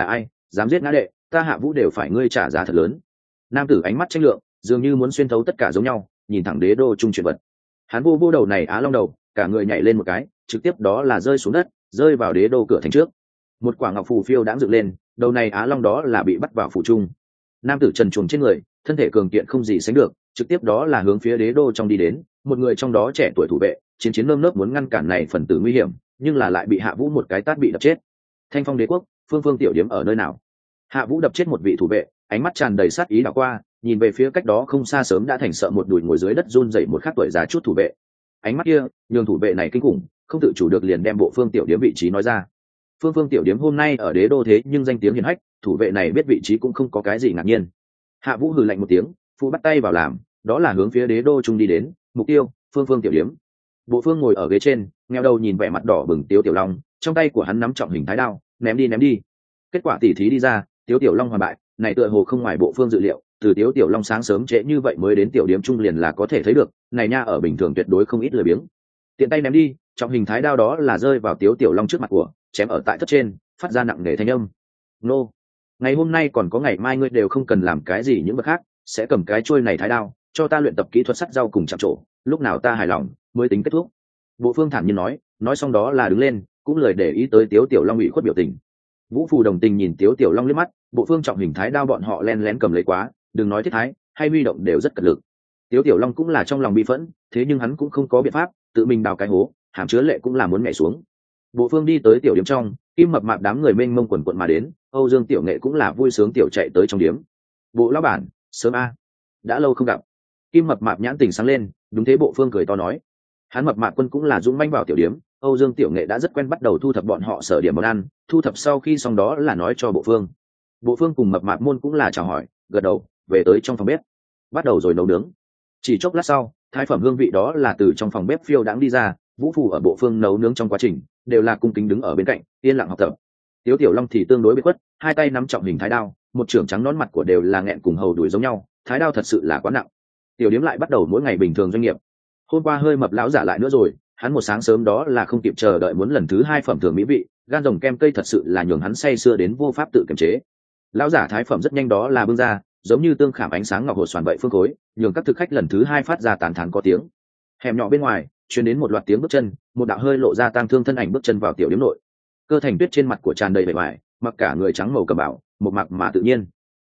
dám giết ngã đệ, ta Hạ Vũ đều phải ngươi trả giá thật lớn. Nam tử ánh mắt tranh lượng, dường như muốn xuyên thấu tất cả giống nhau, nhìn thẳng đế đô trung chuyển vật. Hắn vô vô đầu này Á Long đầu, cả người nhảy lên một cái, trực tiếp đó là rơi xuống đất, rơi vào đế đô cửa thành trước. Một quả ngọc phù phiêu đãng dựng lên, đầu này Á Long đó là bị bắt vào phủ trung. Nam tử trần truồng trên người, thân thể cường kiện không gì sánh được, trực tiếp đó là hướng phía đế đô trong đi đến. Một người trong đó trẻ tuổi thủ vệ, chiến nơm nớp muốn ngăn cản này phần tử nguy hiểm, nhưng là lại bị Hạ Vũ một cái tát bị đập chết. Thanh Phong Đế quốc, Phương tiểu điếm ở nơi nào? Hạ Vũ đập chết một vị thủ vệ, ánh mắt tràn đầy sát ý đảo qua, nhìn về phía cách đó không xa sớm đã thành sợ một đùi ngồi dưới đất run rẩy một khắc tuổi già chút thủ vệ. Ánh mắt kia, nhường thủ vệ này kinh khủng, không tự chủ được liền đem bộ Phương tiểu điếm vị trí nói ra. Phương tiểu điếm hôm nay ở đế đô thế nhưng danh tiếng hiển hách, thủ vệ này biết vị trí cũng không có cái gì ngạc nhiên. Hạ Vũ hừ lạnh một tiếng, phụ bắt tay vào làm, đó là hướng phía đế đô trung đi đến, mục tiêu Phương tiểu điếm. Bộ Phương ngồi ở ghế trên, ngheo đầu nhìn vẻ mặt đỏ bừng Tiếu Tiểu Long, trong tay của hắn nắm trọng hình thái đao, ném đi. Kết quả tỉ thí đi ra, Tiếu Tiểu Long hoàn bại, này tựa hồ không ngoài Bộ Phương dự liệu, từ Tiếu Tiểu Long sáng sớm trễ như vậy mới đến tiểu điếm trung liền là có thể thấy được, này nha ở bình thường tuyệt đối không ít lười biếng. Tiện tay ném đi, trọng hình thái đao đó là rơi vào Tiếu Tiểu Long trước mặt của, chém ở tại thất trên, phát ra nặng nề thanh âm. Nô, ngày hôm nay còn có ngày mai ngươi đều không cần làm cái gì những vật khác, sẽ cầm cái chuôi này thái đao, cho ta luyện tập kỹ thuật sắt rau cùng chạm trổ, lúc nào ta hài lòng mới tính kết thúc. Bộ Phương thản nhiên nói xong đó là đứng lên, cũng lời để ý tới Tiếu Tiểu Long ủy khuất biểu tình. Vũ Phù đồng tình nhìn Tiếu Tiểu Long liếc mắt, Bộ Phương trọng hình thái đao bọn họ len lén cầm lấy quá, đừng nói thiết thái hay huy động đều rất cật lực. Tiếu Tiểu Long cũng là trong lòng bị phẫn, thế nhưng hắn cũng không có biện pháp, tự mình đào cái hố, hàm chứa lệ cũng là muốn nhảy xuống. Bộ Phương đi tới tiểu điếm trong, Kim Mập Mạp đám người mênh mông quần quận mà đến, Âu Dương Tiểu Nghệ cũng là vui sướng tiểu chạy tới trong điếm. Bộ lão bản, sớm a, đã lâu không gặp. Kim Mập Mạp nhãn tình sáng lên, đúng thế Bộ Phương cười to nói. Hắn Mập Mạp quân cũng là dũng manh vào tiểu điếm, Âu Dương Tiểu Nghệ đã rất quen bắt đầu thu thập bọn họ sở điểm món ăn, thu thập sau khi xong đó là nói cho Bộ Phương. Bộ Phương cùng Mập Mạp môn cũng là chào hỏi, gật đầu, về tới trong phòng bếp, bắt đầu rồi nấu nướng. Chỉ chốc lát sau, thái phẩm hương vị đó là từ trong phòng bếp phiêu đãng đi ra, Vũ Phù ở Bộ Phương nấu nướng trong quá trình đều là cung kính đứng ở bên cạnh, yên lặng học tập. Tiếu Tiểu Long thì tương đối bị khuất, hai tay nắm trọng hình thái đao, một trưởng trắng nón mặt của đều là nghẹn cùng hầu đuổi giống nhau, thái đao thật sự là quá nặng. Tiểu điếm lại bắt đầu mỗi ngày bình thường doanh nghiệp. Hôm qua hơi mập lão giả lại nữa rồi, hắn một sáng sớm đó là không kịp chờ đợi muốn lần thứ hai phẩm thưởng mỹ vị, gan rồng kem cây thật sự là nhường hắn say sưa đến vô pháp tự kiềm chế. Lão giả thái phẩm rất nhanh đó là bưng ra, giống như tương khảm ánh sáng ngọc hột xoàn vậy phương khối, nhường các thực khách lần thứ hai phát ra tán thán có tiếng. Hẻm nhỏ bên ngoài truyền đến một loạt tiếng bước chân, một đạo hơi lộ ra tang thương thân ảnh bước chân vào tiểu điếm nội. Cơ Thành Tuyết trên mặt của tràn đầy vẻ vải, mặc cả người trắng màu cầm bảo, một mặc mà tự nhiên.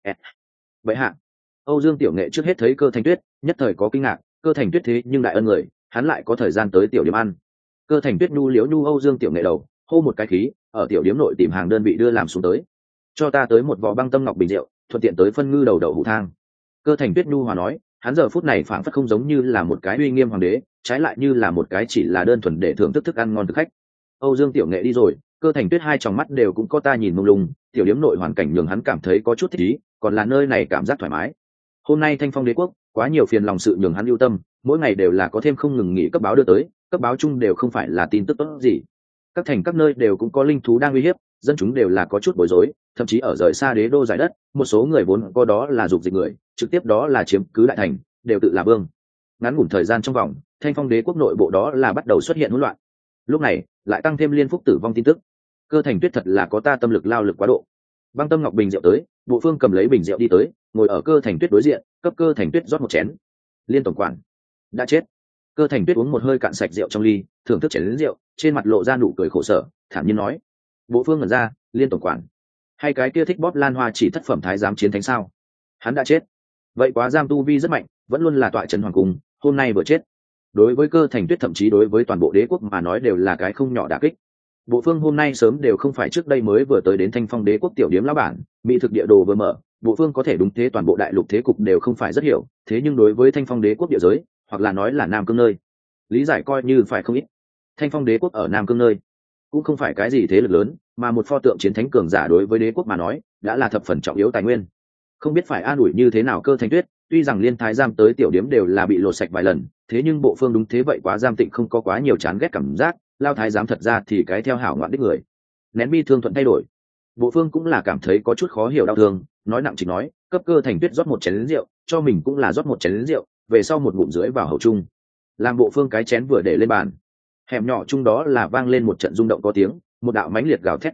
Vậy hạ, Âu Dương Tiểu Nghệ trước hết thấy Cơ Thành Tuyết, nhất thời có kinh ngạc, Cơ Thành Tuyết thế nhưng đại ân người, hắn lại có thời gian tới tiểu điếm ăn. Cơ Thành Tuyết nhu liếu nhu Âu Dương Tiểu Nghệ đầu, hô một cái khí, ở tiểu điếm nội tìm hàng đơn vị đưa làm xuống tới. Cho ta tới một vò băng tâm ngọc bình rượu, thuận tiện tới phân ngư đầu đậu hũ thang. Cơ Thành Tuyết nhu hòa nói, hắn giờ phút này phảng phất không giống như là một cái uy nghiêm hoàng đế, trái lại như là một cái chỉ là đơn thuần để thưởng thức thức ăn ngon thực khách. Âu Dương Tiểu Nghệ đi rồi, Cơ Thành Tuyết hai tròng mắt đều cũng có ta nhìn mông lung, tiểu điếm nội hoàn cảnh nhường hắn cảm thấy có chút thích ý, còn là nơi này cảm giác thoải mái. Hôm nay Thanh Phong Đế quốc quá nhiều phiền lòng sự nhường hắn lưu tâm, mỗi ngày đều là có thêm không ngừng nghỉ cấp báo đưa tới, cấp báo chung đều không phải là tin tức tốt gì. Các thành các nơi đều cũng có linh thú đang uy hiếp, dân chúng đều là có chút bối rối, thậm chí ở rời xa đế đô giải đất, một số người vốn có đó là dục dịch người, trực tiếp đó là chiếm cứ đại thành, đều tự là vương. Ngắn ngủn thời gian trong vòng, Thanh Phong Đế quốc nội bộ đó là bắt đầu xuất hiện hỗn loạn. Lúc này lại tăng thêm liên phúc tử vong tin tức. Cơ Thành Tuyết thật là có ta tâm lực lao lực quá độ. Băng tâm ngọc bình rượu tới, Bộ Phương cầm lấy bình rượu đi tới, ngồi ở Cơ Thành Tuyết đối diện, cấp Cơ Thành Tuyết rót một chén. Liên tổng quản đã chết. Cơ Thành Tuyết uống một hơi cạn sạch rượu trong ly, thưởng thức chén rượu, trên mặt lộ ra nụ cười khổ sở, thản nhiên nói: Bộ Phương ngẩn ra, Liên tổng quản, hay cái kia thích bóp lan hoa chỉ thất phẩm thái giám chiến thánh sao? Hắn đã chết. Vậy quá giam tu vi rất mạnh, vẫn luôn là tọa trấn hoàng cung, hôm nay vừa chết. Đối với Cơ Thành Tuyết thậm chí đối với toàn bộ đế quốc mà nói đều là cái không nhỏ đả kích. Bộ Phương hôm nay sớm đều không phải trước đây mới vừa tới đến Thanh Phong Đế quốc tiểu điếm lão bản, mỹ thực địa đồ vừa mở, Bộ Phương có thể đúng thế toàn bộ đại lục thế cục đều không phải rất hiểu, thế nhưng đối với Thanh Phong Đế quốc địa giới, hoặc là nói là Nam Cương nơi, lý giải coi như phải không ít. Thanh Phong Đế quốc ở Nam Cương nơi, cũng không phải cái gì thế lực lớn, mà một pho tượng chiến thánh cường giả đối với đế quốc mà nói, đã là thập phần trọng yếu tài nguyên. Không biết phải an ủi như thế nào Cơ Thành Tuyết, tuy rằng liên thái giam tới tiểu điếm đều là bị lột sạch vài lần, thế nhưng Bộ Phương đúng thế vậy quá giam tịnh không có quá nhiều chán ghét cảm giác, lao thái giám thật ra thì cái theo hảo ngoạn đích người. Nén bi thương thuận thay đổi, Bộ Phương cũng là cảm thấy có chút khó hiểu đau thương, nói nặng chỉ nói, cấp Cơ Thành Tuyết rót một chén rượu, cho mình cũng là rót một chén rượu, về sau một ngụm dưới vào hầu chung. Làm Bộ Phương cái chén vừa để lên bàn, hẻm nhỏ chung đó là vang lên một trận rung động có tiếng, một đạo mãnh liệt gào thét vang vọng,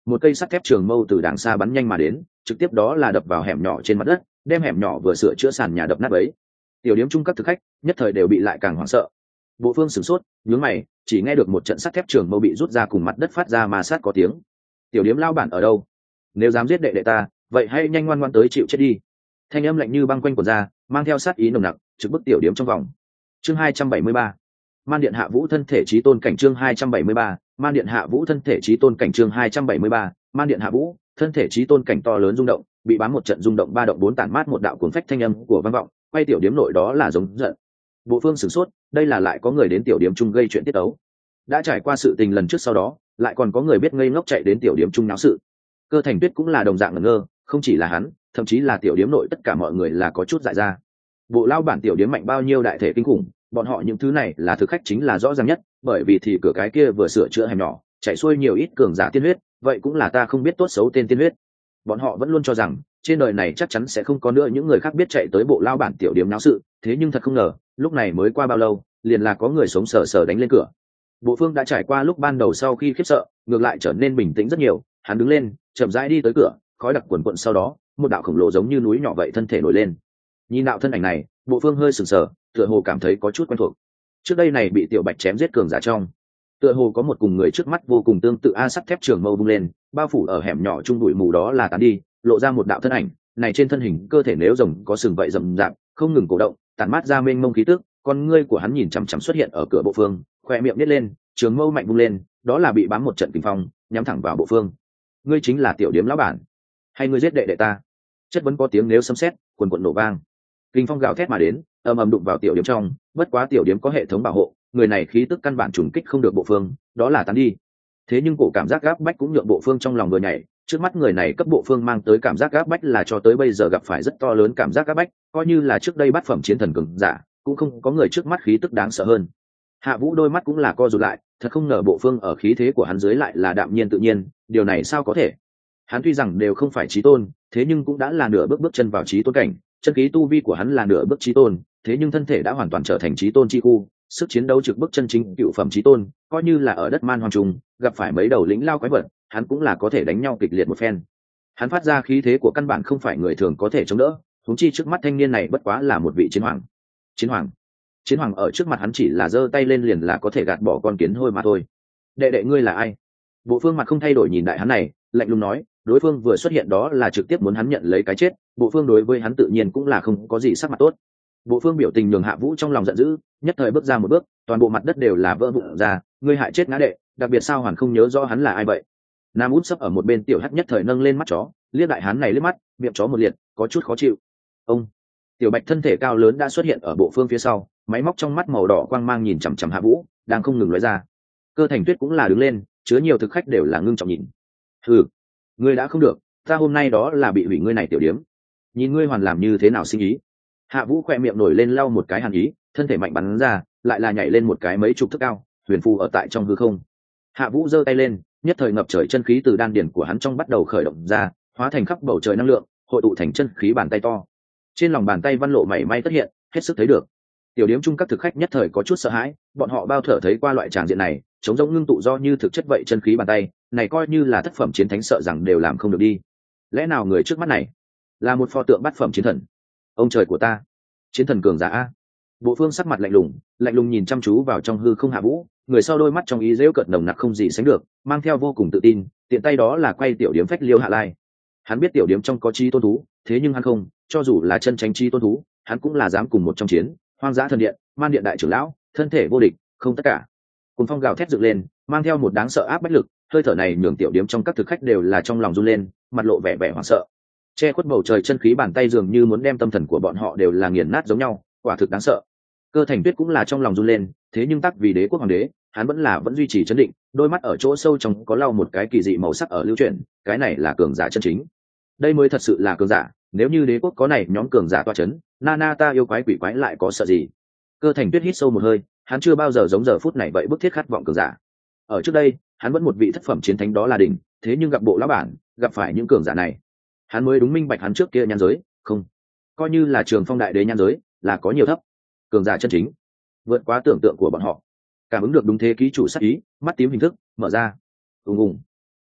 một cây sắt thép trường mâu từ đàng xa bắn nhanh mà đến, trực tiếp đó là đập vào hẻm nhỏ trên mặt đất, đem hẻm nhỏ vừa sửa chữa sàn nhà đập nát ấy. Tiểu điếm chung các thực khách nhất thời đều bị lại càng hoảng sợ. Bộ Phương sửng sốt, nhướng mày, chỉ nghe được một trận sắt thép trường mâu bị rút ra cùng mặt đất phát ra mà sát có tiếng. Tiểu điếm lao bản ở đâu? Nếu dám giết đệ đệ ta, vậy hãy nhanh ngoan ngoan tới chịu chết đi. Thanh âm lạnh như băng quanh quần ra, mang theo sát ý nồng nặc, trực bức tiểu điếm trong vòng. Chương 273. Man điện hạ vũ thân thể chí tôn cảnh. Chương 273. Man điện hạ vũ thân thể chí tôn cảnh. Chương 273. Man điện hạ vũ thân thể chí tôn cảnh. To lớn rung động, bị bám một trận rung động ba động bốn tản mát một đạo cuốn phách thanh âm của vang vọng, quay tiểu điếm nội đó là giống giận. Bộ Phương sửng sốt, đây là lại có người đến tiểu điếm chung gây chuyện tiết ấu. Đã trải qua sự tình lần trước sau đó, lại còn có người biết ngây ngốc chạy đến tiểu điếm chung náo sự. Cơ Thành Tuyết cũng là đồng dạng ngẩn ngơ, không chỉ là hắn, thậm chí là tiểu điếm nội tất cả mọi người là có chút dại ra. Bộ lao bản tiểu điếm mạnh bao nhiêu đại thể kinh khủng, bọn họ những thứ này là thực khách chính là rõ ràng nhất, bởi vì thì cửa cái kia vừa sửa chữa hẻm nhỏ, chạy xuôi nhiều ít cường giả tiên huyết, vậy cũng là ta không biết tốt xấu tên tiên huyết. Bọn họ vẫn luôn cho rằng trên đời này chắc chắn sẽ không có nữa những người khác biết chạy tới bộ lao bản tiểu điếm náo sự, thế nhưng thật không ngờ, lúc này mới qua bao lâu, liền là có người sống sờ sờ đánh lên cửa. Bộ Phương đã trải qua lúc ban đầu sau khi khiếp sợ, ngược lại trở nên bình tĩnh rất nhiều, hắn đứng lên, chậm rãi đi tới cửa, khói đặc quần quận sau đó, một đạo khổng lồ giống như núi nhỏ vậy thân thể nổi lên. Nhìn đạo thân ảnh này, Bộ Phương hơi sừng sờ, tựa hồ cảm thấy có chút quen thuộc. Trước đây này bị Tiểu Bạch chém giết cường giả trong, tựa hồ có một cùng người trước mắt vô cùng tương tự a sắt thép trường mâu bung lên, bao phủ ở hẻm nhỏ trung bụi mù đó là tán đi, lộ ra một đạo thân ảnh, này trên thân hình cơ thể nếu rồng có sừng vậy rậm rạp, không ngừng cổ động, tản mát ra mênh mông khí tức, con ngươi của hắn nhìn chằm chằm xuất hiện ở cửa Bộ Phương, khoe miệng nhếch lên, trường mâu mạnh bung lên, đó là bị bám một trận kình phong, nhắm thẳng vào Bộ Phương. Ngươi chính là tiểu điếm lão bản, hay ngươi giết đệ đệ ta? Chất vấn có tiếng nếu sấm sét, quần quần nổ vang. Kình phong gào thét mà đến, ầm ầm đụng vào tiểu điếm trong, bất quá tiểu điếm có hệ thống bảo hộ, người này khí tức căn bản trùng kích không được Bộ Phương, đó là tán đi. Thế nhưng cổ cảm giác gáp bách cũng nhượng Bộ Phương trong lòng vừa nhảy, trước mắt người này cấp Bộ Phương mang tới cảm giác gáp bách là cho tới bây giờ gặp phải rất to lớn cảm giác gáp bách, coi như là trước đây bát phẩm chiến thần cường giả, cũng không có người trước mắt khí tức đáng sợ hơn. Hạ Vũ đôi mắt cũng là co rụt lại, thật không ngờ Bộ Phương ở khí thế của hắn dưới lại là đạm nhiên tự nhiên, điều này sao có thể? Hắn tuy rằng đều không phải chí tôn, thế nhưng cũng đã là nửa bước bước chân vào chí tôn cảnh, chân khí tu vi của hắn là nửa bước chí tôn, thế nhưng thân thể đã hoàn toàn trở thành chí tôn chi khu, sức chiến đấu trực bước chân chính cựu phẩm chí tôn, coi như là ở đất man hoang trùng, gặp phải mấy đầu lĩnh lao quái vật, hắn cũng là có thể đánh nhau kịch liệt một phen. Hắn phát ra khí thế của căn bản không phải người thường có thể chống đỡ, huống chi trước mắt thanh niên này bất quá là một vị chiến hoàng. Chiến hoàng? Chiến hoàng ở trước mặt hắn chỉ là giơ tay lên liền là có thể gạt bỏ con kiến hôi mà thôi. Đệ đệ ngươi là ai? Bộ Phương mặt không thay đổi nhìn đại hắn này, lạnh lùng nói, đối phương vừa xuất hiện đó là trực tiếp muốn hắn nhận lấy cái chết, Bộ Phương đối với hắn tự nhiên cũng là không có gì sắc mặt tốt. Bộ Phương biểu tình nhường Hạ Vũ trong lòng giận dữ, nhất thời bước ra một bước, toàn bộ mặt đất đều là vỡ vụn ra, ngươi hại chết ngã đệ, đặc biệt sao hoàn không nhớ rõ hắn là ai vậy? Nam út sấp ở một bên tiểu hắc nhất thời nâng lên mắt chó, liếc đại hắn này liếc mắt, miệng chó một liệt, có chút khó chịu. Ông Tiểu Bạch thân thể cao lớn đã xuất hiện ở Bộ Phương phía sau, máy móc trong mắt màu đỏ quang mang nhìn chằm chằm Hạ Vũ, đang không ngừng lóe ra. Cơ Thành Tuyết cũng là đứng lên, chứa nhiều thực khách đều là ngưng trọng nhìn. Hừ, ngươi đã không được, ta hôm nay đó là bị hủy ngươi này tiểu điếm. Nhìn ngươi hoàn làm như thế nào sinh ý. Hạ Vũ khỏe miệng nổi lên lau một cái hàn ý, thân thể mạnh bắn ra, lại là nhảy lên một cái mấy chục thước cao, huyền phù ở tại trong hư không. Hạ Vũ giơ tay lên, nhất thời ngập trời chân khí từ đan điển của hắn trong bắt đầu khởi động ra, hóa thành khắp bầu trời năng lượng, hội tụ thành chân khí bàn tay to. Trên lòng bàn tay văn lộ mảy may tất hiện, hết sức thấy được. Tiểu điếm chung các thực khách nhất thời có chút sợ hãi, bọn họ bao thở thấy qua loại tràng diện này, chống rỗng ngưng tụ do như thực chất vậy chân khí bàn tay, này coi như là thất phẩm chiến thánh sợ rằng đều làm không được đi. Lẽ nào người trước mắt này là một pho tượng bát phẩm chiến thần? Ông trời của ta, chiến thần cường giả a! Bộ Phương sắc mặt lạnh lùng nhìn chăm chú vào trong hư không Hạ Vũ, người sau đôi mắt trong ý giễu cợt nồng nặc không gì sánh được, mang theo vô cùng tự tin, tiện tay đó là quay tiểu điếm phách liêu Hạ Lai. Hắn biết tiểu điếm trong có chi tôn thú, thế nhưng hắn không, cho dù là chân tránh chi tôn thú, hắn cũng là dám cùng một trong chiến, hoang dã thần điện, man điện đại trưởng lão, thân thể vô địch, không tất cả. Cùng phong gào thét dựng lên, mang theo một đáng sợ áp bách lực, hơi thở này nhường tiểu điếm trong các thực khách đều là trong lòng run lên, mặt lộ vẻ hoảng sợ. Che khuất bầu trời chân khí bàn tay dường như muốn đem tâm thần của bọn họ đều là nghiền nát giống nhau, quả thực đáng sợ. Cơ Thành Tuyết cũng là trong lòng run lên, thế nhưng tác vì đế quốc hoàng đế, hắn vẫn duy trì trấn định, đôi mắt ở chỗ sâu trong có lau một cái kỳ dị màu sắc ở lưu chuyển, cái này là cường giả chân chính. Đây mới thật sự là cường giả, nếu như đế quốc có này nhóm cường giả toa chấn, Nana ta yêu quái quỷ quái lại có sợ gì? Cơ Thành Tuyết hít sâu một hơi, hắn chưa bao giờ giống giờ phút này vậy bức thiết khát vọng cường giả. Ở trước đây, hắn vẫn một vị thất phẩm chiến thánh đó là đỉnh, thế nhưng gặp bộ lão bản, gặp phải những cường giả này, hắn mới đúng minh bạch hắn trước kia nhan giới, không, coi như là Trường Phong đại đế nhan giới, là có nhiều thấp. Cường giả chân chính, vượt quá tưởng tượng của bọn họ. Cảm ứng được đúng thế ký chủ sát ý, mắt tím hình thức mở ra. Ùng ùng.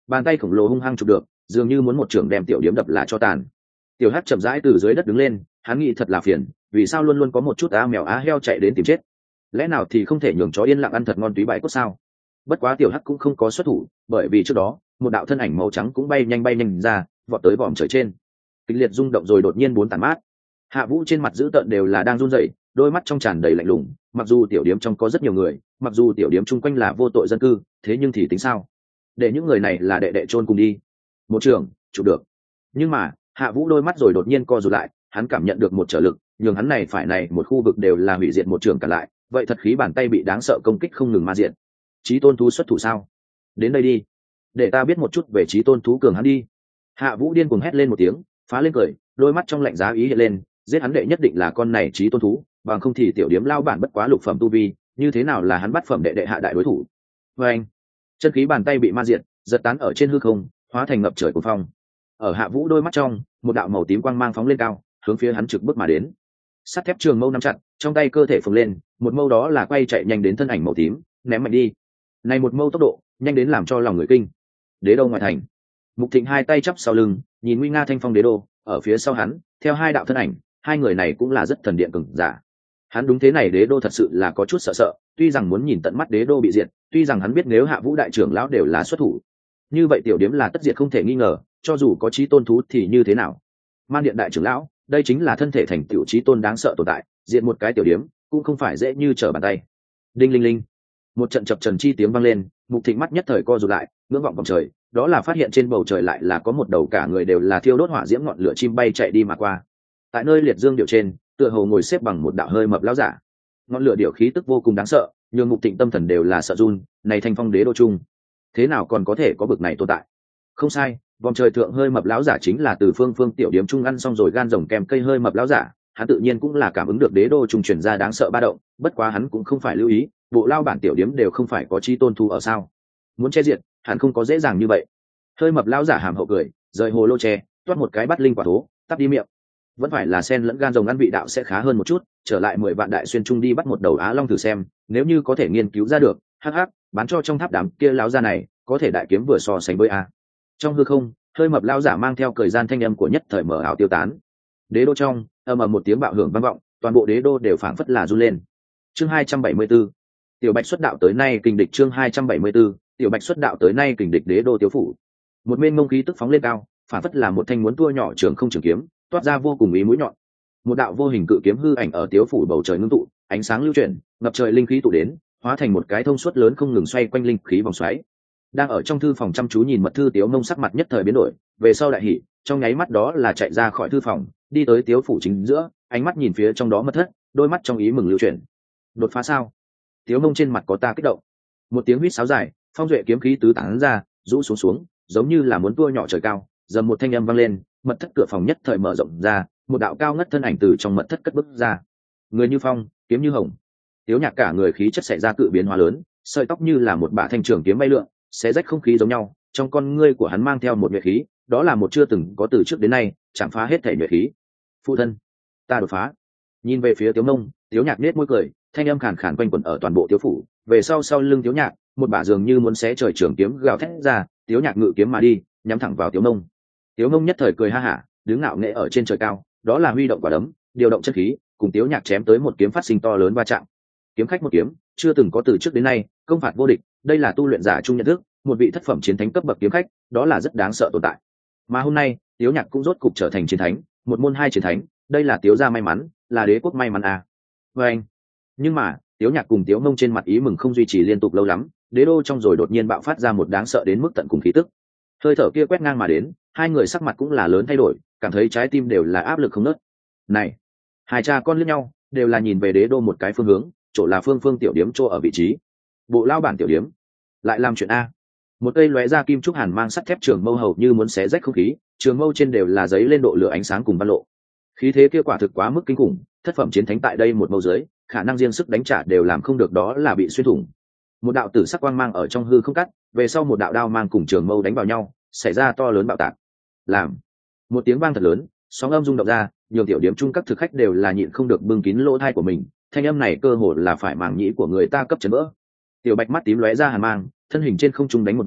bàn tay khổng lồ hung hăng chụp được, dường như muốn một trưởng đem tiểu điếm đập là cho tàn. Tiểu Hắc chậm rãi từ dưới đất đứng lên, hắn nghĩ thật là phiền, vì sao luôn luôn có một chút á mèo á heo chạy đến tìm chết, lẽ nào thì không thể nhường chó yên lặng ăn thật ngon túy bãi cốt sao? Bất quá Tiểu Hắc cũng không có xuất thủ, bởi vì trước đó một đạo thân ảnh màu trắng cũng bay nhanh ra, vọt tới vòm trời trên, kịch liệt rung động rồi đột nhiên bốn tàn mát. Hạ Vũ trên mặt dữ tợn đều là đang run rẩy, đôi mắt trong tràn đầy lạnh lùng. Mặc dù tiểu điếm trong có rất nhiều người, mặc dù tiểu điếm chung quanh là vô tội dân cư, thế nhưng thì tính sao? Để những người này là đệ đệ chôn cùng đi. Một trường, chụp được. Nhưng mà Hạ Vũ đôi mắt rồi đột nhiên co rụt lại, hắn cảm nhận được một trở lực, nhường hắn này phải này một khu vực đều là hủy diệt một trường cả lại, vậy thật khí bàn tay bị đáng sợ công kích không ngừng ma diện. Chí tôn thú xuất thủ sao? Đến đây đi, để ta biết một chút về chí tôn thú cường hắn đi. Hạ Vũ điên cuồng hét lên một tiếng, phá lên cười, đôi mắt trong lạnh giá ý hiện lên, giết hắn đệ nhất định là con này chí tôn thú, bằng không thì tiểu điếm lao bản bất quá lục phẩm tu vi, như thế nào là hắn bắt phẩm đệ đệ hạ đại đối thủ. Và anh, chân khí bàn tay bị ma diệt, giật tán ở trên hư không, hóa thành ngập trời cuồng phong. Ở Hạ Vũ đôi mắt trong, một đạo màu tím quang mang phóng lên cao, hướng phía hắn trực bước mà đến. Sắt thép trường mâu nắm chặt, trong tay cơ thể phồng lên, một mâu đó là quay chạy nhanh đến thân ảnh màu tím, ném mạnh đi. Này một mâu tốc độ nhanh đến làm cho lòng người kinh. Đế đô ngoại thành, Mục Thịnh hai tay chắp sau lưng, nhìn nguy nga thanh phong đế đô, ở phía sau hắn, theo hai đạo thân ảnh, hai người này cũng là rất thần điện cường giả. Hắn đúng thế này đế đô thật sự là có chút sợ, tuy rằng muốn nhìn tận mắt đế đô bị diệt, tuy rằng hắn biết nếu Hạ Vũ đại trưởng lão đều là xuất thủ, như vậy tiểu điếm là tất diệt không thể nghi ngờ, cho dù có chí tôn thú thì như thế nào? Man điện đại trưởng lão, đây chính là thân thể thành tiểu chí tôn đáng sợ tồn tại, diệt một cái tiểu điếm cũng không phải dễ như trở bàn tay. Đinh linh linh, một trận chập trần chi tiếng vang lên, Mục Thịnh mắt nhất thời co rụt lại, ngưỡng vọng vòng trời, đó là phát hiện trên bầu trời lại là có một đầu cả người đều là thiêu đốt hỏa diễm ngọn lửa chim bay chạy đi mà qua. Tại nơi liệt dương điệu trên, tựa hồ ngồi xếp bằng một đạo hơi mập lão giả. Ngọn lửa điệu khí tức vô cùng đáng sợ, nhưng Mục Thịnh tâm thần đều là sợ run, này thanh phong đế đô trung, thế nào còn có thể có bực này tồn tại? Không sai, vòng trời thượng hơi mập lão giả chính là từ phương tiểu điếm trung ăn xong rồi gan rồng kèm cây hơi mập lão giả, hắn tự nhiên cũng là cảm ứng được đế đô trung truyền ra đáng sợ ba động, bất quá hắn cũng không phải lưu ý, bộ lao bản tiểu điếm đều không phải có chi tôn thu ở sao? Muốn che diệt, hắn không có dễ dàng như vậy. Hơi mập lão giả hàm hậu cười, rời hồ lô tre, toát một cái bắt linh quả thố, tắp đi miệng. Vẫn phải là sen lẫn gan rồng ăn vị đạo sẽ khá hơn một chút, trở lại 10 vạn đại xuyên trung đi bắt một đầu á long thử xem, nếu như có thể nghiên cứu ra được, hắc hắc, bán cho trong tháp đám kia lão gia này, có thể đại kiếm vừa so sánh với a. Trong hư không, hơi mập lão giả mang theo cười gian thanh âm của nhất thời mở ảo tiêu tán. Đế đô trong, ầm ầm một tiếng bạo hưởng vang vọng, toàn bộ đế đô đều phảng phất là run lên. Chương 274. Tiểu Bạch xuất đạo tới nay kình địch chương 274. Tiểu Bạch xuất đạo tới nay kình địch đế đô tiểu phủ. Một mênh mông khí tức phóng lên cao, phảng phất là một thanh muốn tua nhỏ trường không trường kiếm, toát ra vô cùng ý mũi nhọn. Một đạo vô hình cự kiếm hư ảnh ở tiểu phủ bầu trời ngưng tụ, ánh sáng lưu chuyển, ngập trời linh khí tụ đến, hóa thành một cái thông suốt lớn không ngừng xoay quanh linh khí vòng xoáy. Đang ở trong thư phòng chăm chú nhìn mật thư Tiếu Mông sắc mặt nhất thời biến đổi, về sau đại hỉ, trong nháy mắt đó là chạy ra khỏi thư phòng, đi tới Tiếu phủ chính giữa, ánh mắt nhìn phía trong đó mật thất, đôi mắt trong ý mừng lưu chuyển. Đột phá sao? Tiếu Mông trên mặt có ta kích động. Một tiếng huýt sáo dài, phong duệ kiếm khí tứ tán ra, rũ xuống, giống như là muốn tua nhỏ trời cao, dầm một thanh âm vang lên, mật thất cửa phòng nhất thời mở rộng ra, một đạo cao ngất thân ảnh từ trong mật thất cất bước ra. Người như phong, kiếm như hồng. Tiếu Nhạc cả người khí chất xảy ra cự biến hóa lớn, sợi tóc như là một bả thanh trường kiếm bay lượn, xé rách không khí giống nhau, trong con ngươi của hắn mang theo một nhuệ khí, đó là một chưa từng có từ trước đến nay, chạm phá hết thể nhuệ khí. Phụ thân, ta đột phá. Nhìn về phía Tiếu Mông, Tiếu Nhạc nết môi cười, thanh âm khàn khàn quanh quẩn ở toàn bộ Tiếu phủ, về sau lưng Tiếu Nhạc, một bả dường như muốn xé trời trường kiếm gào thét ra, Tiếu Nhạc ngự kiếm mà đi, nhắm thẳng vào Tiếu Mông. Tiếu Mông nhất thời cười ha hả, đứng ngạo nghệ ở trên trời cao, đó là huy động quả đấm, điều động chất khí, cùng Tiếu Nhạc chém tới một kiếm phát sinh to lớn va chạm. Kiếm khách một kiếm, chưa từng có từ trước đến nay, công phạt vô địch, đây là tu luyện giả chung nhận thức, một vị thất phẩm chiến thánh cấp bậc kiếm khách, đó là rất đáng sợ tồn tại. Mà hôm nay, Tiếu Nhạc cũng rốt cục trở thành chiến thánh, một môn hai chiến thánh, đây là Tiếu gia may mắn, là đế quốc may mắn à. Và anh, nhưng mà, Tiếu Nhạc cùng Tiếu Mông trên mặt ý mừng không duy trì liên tục lâu lắm, đế đô trong rồi đột nhiên bạo phát ra một đáng sợ đến mức tận cùng khí tức. Hơi thở kia quét ngang mà đến, hai người sắc mặt cũng là lớn thay đổi, cảm thấy trái tim đều là áp lực không ngớt. Này, hai cha con liếc nhau, đều là nhìn về đế đô một cái phương hướng, chỗ là phương tiểu điếm chỗ ở vị trí. Bộ lao bản tiểu điếm lại làm chuyện a. Một cây lóe ra kim trúc hàn mang sắt thép trường mâu hầu như muốn xé rách không khí, trường mâu trên đều là giấy lên độ lửa ánh sáng cùng văn lộ. Khí thế kia quả thực quá mức kinh khủng, thất phẩm chiến thánh tại đây một mâu dưới, khả năng riêng sức đánh trả đều làm không được, đó là bị xuyên thủng. Một đạo tử sắc quang mang ở trong hư không cắt, về sau một đạo đao mang cùng trường mâu đánh vào nhau, xảy ra to lớn bạo tạc. Làm một tiếng vang thật lớn, sóng âm rung động ra, nhiều tiểu điểm chung các thực khách đều là nhịn không được bưng kín lỗ tai của mình, thanh âm này cơ hồ là phải màng nhĩ của người ta cấp chấn vỡ. Tiểu Bạch mắt tím lóe ra hàn mang, thân hình trên không trung đánh một vòng,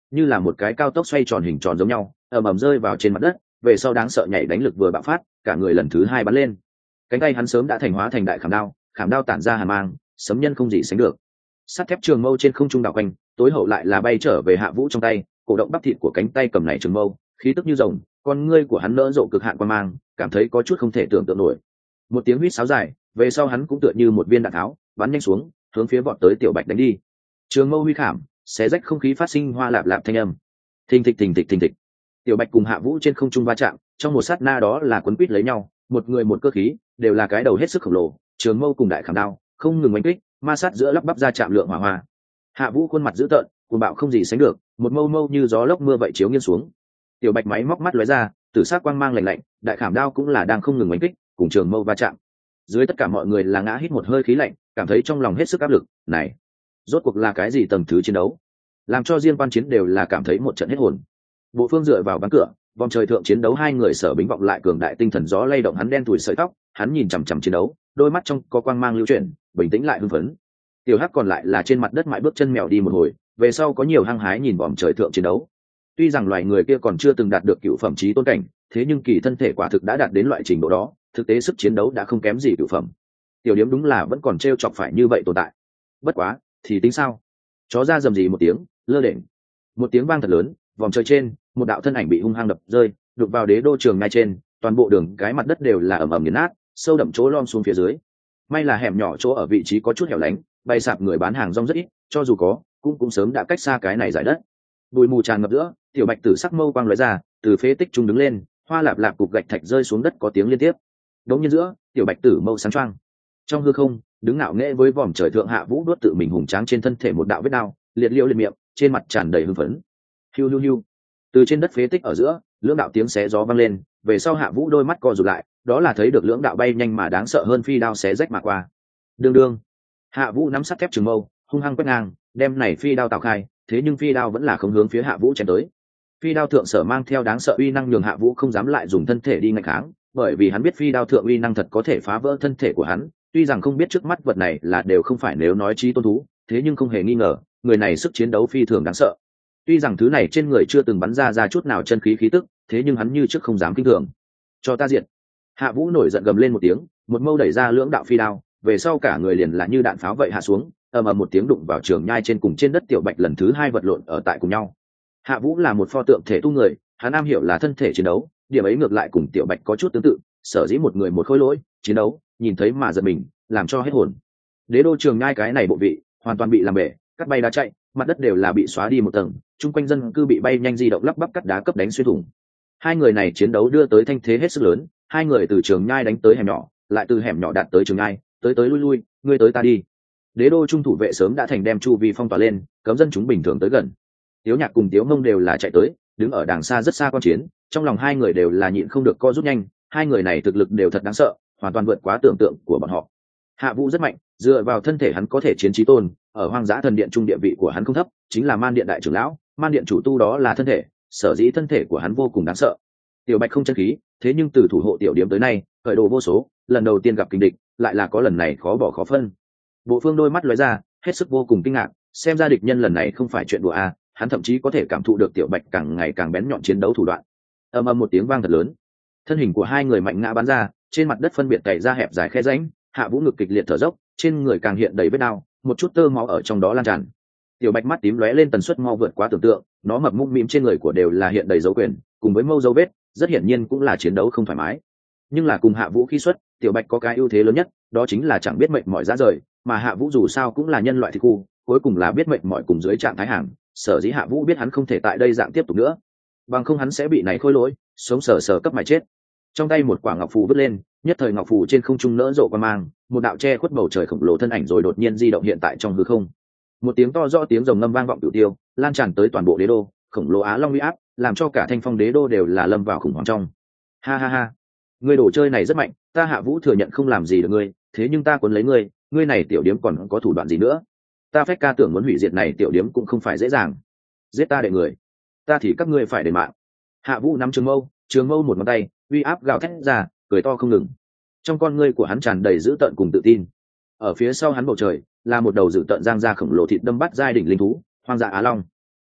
như là một cái cao tốc xoay tròn hình tròn giống nhau ầm ầm rơi vào trên mặt đất. Về sau đáng sợ nhảy đánh lực vừa bạo phát, cả người lần thứ hai bắn lên. Cánh tay hắn sớm đã thành hóa thành đại khảm đao tản ra hàn mang, sấm nhân không gì sánh được. Sắt thép trường mâu trên không trung đảo quanh, tối hậu lại là bay trở về Hạ Vũ trong tay, cổ động bắp thịt của cánh tay cầm này trường mâu, khí tức như rồng, con ngươi của hắn nở rộ cực hạn quan mang, cảm thấy có chút không thể tưởng tượng nổi. Một tiếng huýt sáo dài, về sau hắn cũng tựa như một viên đạn tháo, bắn nhanh xuống, hướng phía vọt tới Tiểu Bạch đánh đi. Trường mâu huy khảm, xé rách không khí phát sinh hoa lạp lạp thanh âm. Thình thịch thình thịch thình thịch. Tiểu Bạch cùng Hạ Vũ trên không trung va chạm, trong một sát na đó là quấn quýt lấy nhau, một người một cơ khí, đều là cái đầu hết sức khổng lồ, trường mâu cùng đại khảm đao, không ngừng đánh kích, ma sát giữa lắp bắp ra chạm lượng hỏa hoa. Hạ Vũ khuôn mặt dữ tợn, cuồng bạo không gì sánh được, một mâu mâu như gió lốc mưa vậy chiếu nghiêng xuống. Tiểu Bạch máy móc mắt lóe ra, tử sát quang mang lạnh lạnh, đại khảm đao cũng là đang không ngừng đánh kích, cùng trường mâu va chạm. Dưới tất cả mọi người là ngã hít một hơi khí lạnh, cảm thấy trong lòng hết sức áp lực. Này, rốt cuộc là cái gì tầng thứ chiến đấu, làm cho riêng quan chiến đều là cảm thấy một trận hết hồn. Bộ Phương dựa vào ván cửa, vòng trời thượng chiến đấu hai người sở bính vọng lại cường đại tinh thần gió lay động hắn đen tủi sợi tóc, hắn nhìn chằm chằm chiến đấu, đôi mắt trong có quang mang lưu chuyển, bình tĩnh lại hưng phấn. Tiểu Hắc còn lại là trên mặt đất mại bước chân mèo đi một hồi, về sau có nhiều hăng hái nhìn vòng trời thượng chiến đấu. Tuy rằng loài người kia còn chưa từng đạt được cựu phẩm chí tôn cảnh, thế nhưng kỳ thân thể quả thực đã đạt đến loại trình độ đó, thực tế sức chiến đấu đã không kém gì cựu phẩm. Tiểu Điếm đúng là vẫn còn trêu chọc phải như vậy tồn tại. Bất quá, thì tính sao? Chó ra rầm rì một tiếng, lơ đễnh. Một tiếng vang thật lớn, vòng trời trên, một đạo thân ảnh bị hung hăng đập rơi, đụng vào đế đô trường ngay trên, toàn bộ đường cái mặt đất đều là ầm ầm nghiền nát, sâu đậm chỗ lom xuống phía dưới. May là hẻm nhỏ chỗ ở vị trí có chút hẻo lánh, bay sạp người bán hàng rong rất ít, cho dù có, cũng sớm đã cách xa cái này giải đất. Bụi mù tràn ngập giữa, Tiểu Bạch tử sắc mâu quang lóe ra, từ phế tích trung đứng lên, hoa lạp lạp cục gạch thạch rơi xuống đất có tiếng liên tiếp. Đống nhiên giữa, Tiểu Bạch tử mâu sáng choang. Trong hư không, đứng ngạo nghễ với vòm trời thượng Hạ Vũ đuốt tự mình hùng tráng trên thân thể một đạo vết đao, liệt liễu liệt miệng, trên mặt tràn đầy hưng phấn. Hiu hiu hiu. Từ trên đất phế tích ở giữa, lưỡng đạo tiếng xé gió vang lên, về sau Hạ Vũ đôi mắt co rụt lại, đó là thấy được lưỡng đạo bay nhanh mà đáng sợ hơn phi đao xé rách mà qua. Đương đương. Hạ Vũ nắm sắt thép trường mâu, hung hăng quét ngang, đem này phi đao tạo khai, thế nhưng phi đao vẫn là không hướng phía Hạ Vũ chém tới. Phi đao thượng sở mang theo đáng sợ uy năng nhường Hạ Vũ không dám lại dùng thân thể đi ngăn kháng, bởi vì hắn biết phi đao thượng uy năng thật có thể phá vỡ thân thể của hắn, tuy rằng không biết trước mắt vật này là đều không phải nếu nói chí tôn thú, thế nhưng không hề nghi ngờ, người này sức chiến đấu phi thường đáng sợ. Tuy rằng thứ này trên người chưa từng bắn ra chút nào chân khí khí tức, thế nhưng hắn như trước không dám kinh thường. Cho ta diện. Hạ Vũ nổi giận gầm lên một tiếng, một mâu đẩy ra lưỡng đạo phi đao, về sau cả người liền là như đạn pháo vậy hạ xuống, ầm ầm một tiếng đụng vào trường nhai trên cùng trên đất Tiểu Bạch lần thứ hai vật lộn ở tại cùng nhau. Hạ Vũ là một pho tượng thể tu người, hắn am hiểu là thân thể chiến đấu, điểm ấy ngược lại cùng Tiểu Bạch có chút tương tự, sở dĩ một người một khối lỗi, chiến đấu, nhìn thấy mà giật mình, làm cho hết hồn. Đế đô trường nhai cái này bộ vị, hoàn toàn bị làm bể, cắt bay đá chạy, mặt đất đều là bị xóa đi một tầng, chung quanh dân cư bị bay nhanh di động lắp bắp cắt đá cấp đánh xuyên thủng. Hai người này chiến đấu đưa tới thanh thế hết sức lớn, hai người từ trường nhai đánh tới hẻm nhỏ, lại từ hẻm nhỏ đạt tới trường nhai, tới lui lui, ngươi tới ta đi. Đế đô trung thủ vệ sớm đã thành đem chu vi phong tỏa lên, cấm dân chúng bình thường tới gần. Tiếu Nhạc cùng Tiếu Mông đều là chạy tới, đứng ở đàng xa rất xa quan chiến, trong lòng hai người đều là nhịn không được co rút nhanh, hai người này thực lực đều thật đáng sợ, hoàn toàn vượt quá tưởng tượng của bọn họ. Hạ Vũ rất mạnh, dựa vào thân thể hắn có thể chiến chí tôn, ở Hoang Dã Thần Điện trung địa vị của hắn không thấp, chính là Man Điện đại trưởng lão, Man Điện chủ tu đó là thân thể, sở dĩ thân thể của hắn vô cùng đáng sợ. Tiểu Bạch không chân khí, thế nhưng từ thủ hộ tiểu điểm tới nay, khởi đồ vô số, lần đầu tiên gặp kình địch, lại là có lần này khó bỏ khó phân. Bộ Phương đôi mắt lóe ra, hết sức vô cùng kinh ngạc, xem ra địch nhân lần này không phải chuyện đùa à, hắn thậm chí có thể cảm thụ được Tiểu Bạch càng ngày càng bén nhọn chiến đấu thủ đoạn. Ầm ầm một tiếng vang thật lớn, thân hình của hai người mạnh ngã bắn ra, trên mặt đất phân biệt cày ra hẹp dài khe rãnh, Hạ Vũ ngực kịch liệt thở dốc, trên người càng hiện đầy vết đau, một chút tơ máu ở trong đó lan tràn. Tiểu Bạch mắt tím lóe lên tần suất mau vượt quá tưởng tượng, nó mập mũm mĩm trên người của đều là hiện đầy dấu quyền, cùng với mâu dấu vết, rất hiển nhiên cũng là chiến đấu không thoải mái. Nhưng là cùng Hạ Vũ khi xuất, Tiểu Bạch có cái ưu thế lớn nhất, đó chính là chẳng biết mệt mỏi ra rời, mà Hạ Vũ dù sao cũng là nhân loại thì khu, cuối cùng là biết mệt mỏi cùng dưới trạng thái hàng, sở dĩ Hạ Vũ biết hắn không thể tại đây dạng tiếp tục nữa, bằng không hắn sẽ bị này khôi lỗi, sống sờ sờ cấp mà chết. Trong tay một quả ngọc phù vứt lên, nhất thời ngọc phù trên không trung nở rộ quang mang, một đạo che khuất bầu trời khổng lồ thân ảnh rồi đột nhiên di động hiện tại trong hư không. Một tiếng to rõ tiếng rồng ngâm vang vọng cửu tiêu, lan tràn tới toàn bộ đế đô, khổng lồ Á Long uy áp, làm cho cả Thanh Phong đế đô đều là lâm vào khủng hoảng trong. Ha ha ha, ngươi đồ chơi này rất mạnh, ta Hạ Vũ thừa nhận không làm gì được ngươi, thế nhưng ta cuốn lấy ngươi, ngươi này tiểu điếm còn có thủ đoạn gì nữa? Ta phách ca tưởng muốn hủy diệt này tiểu điếm cũng không phải dễ dàng. Giết ta đệ người, ta thì các ngươi phải đền mạng. Hạ Vũ nắm trường mâu một ngón tay, uy áp gào thét ra, cười to không ngừng. Trong con ngươi của hắn tràn đầy dữ tợn cùng tự tin. Ở phía sau hắn bầu trời là một đầu dữ tợn giang ra khổng lồ thịt đâm bắt giai đỉnh linh thú, Hoang Dã Á Long.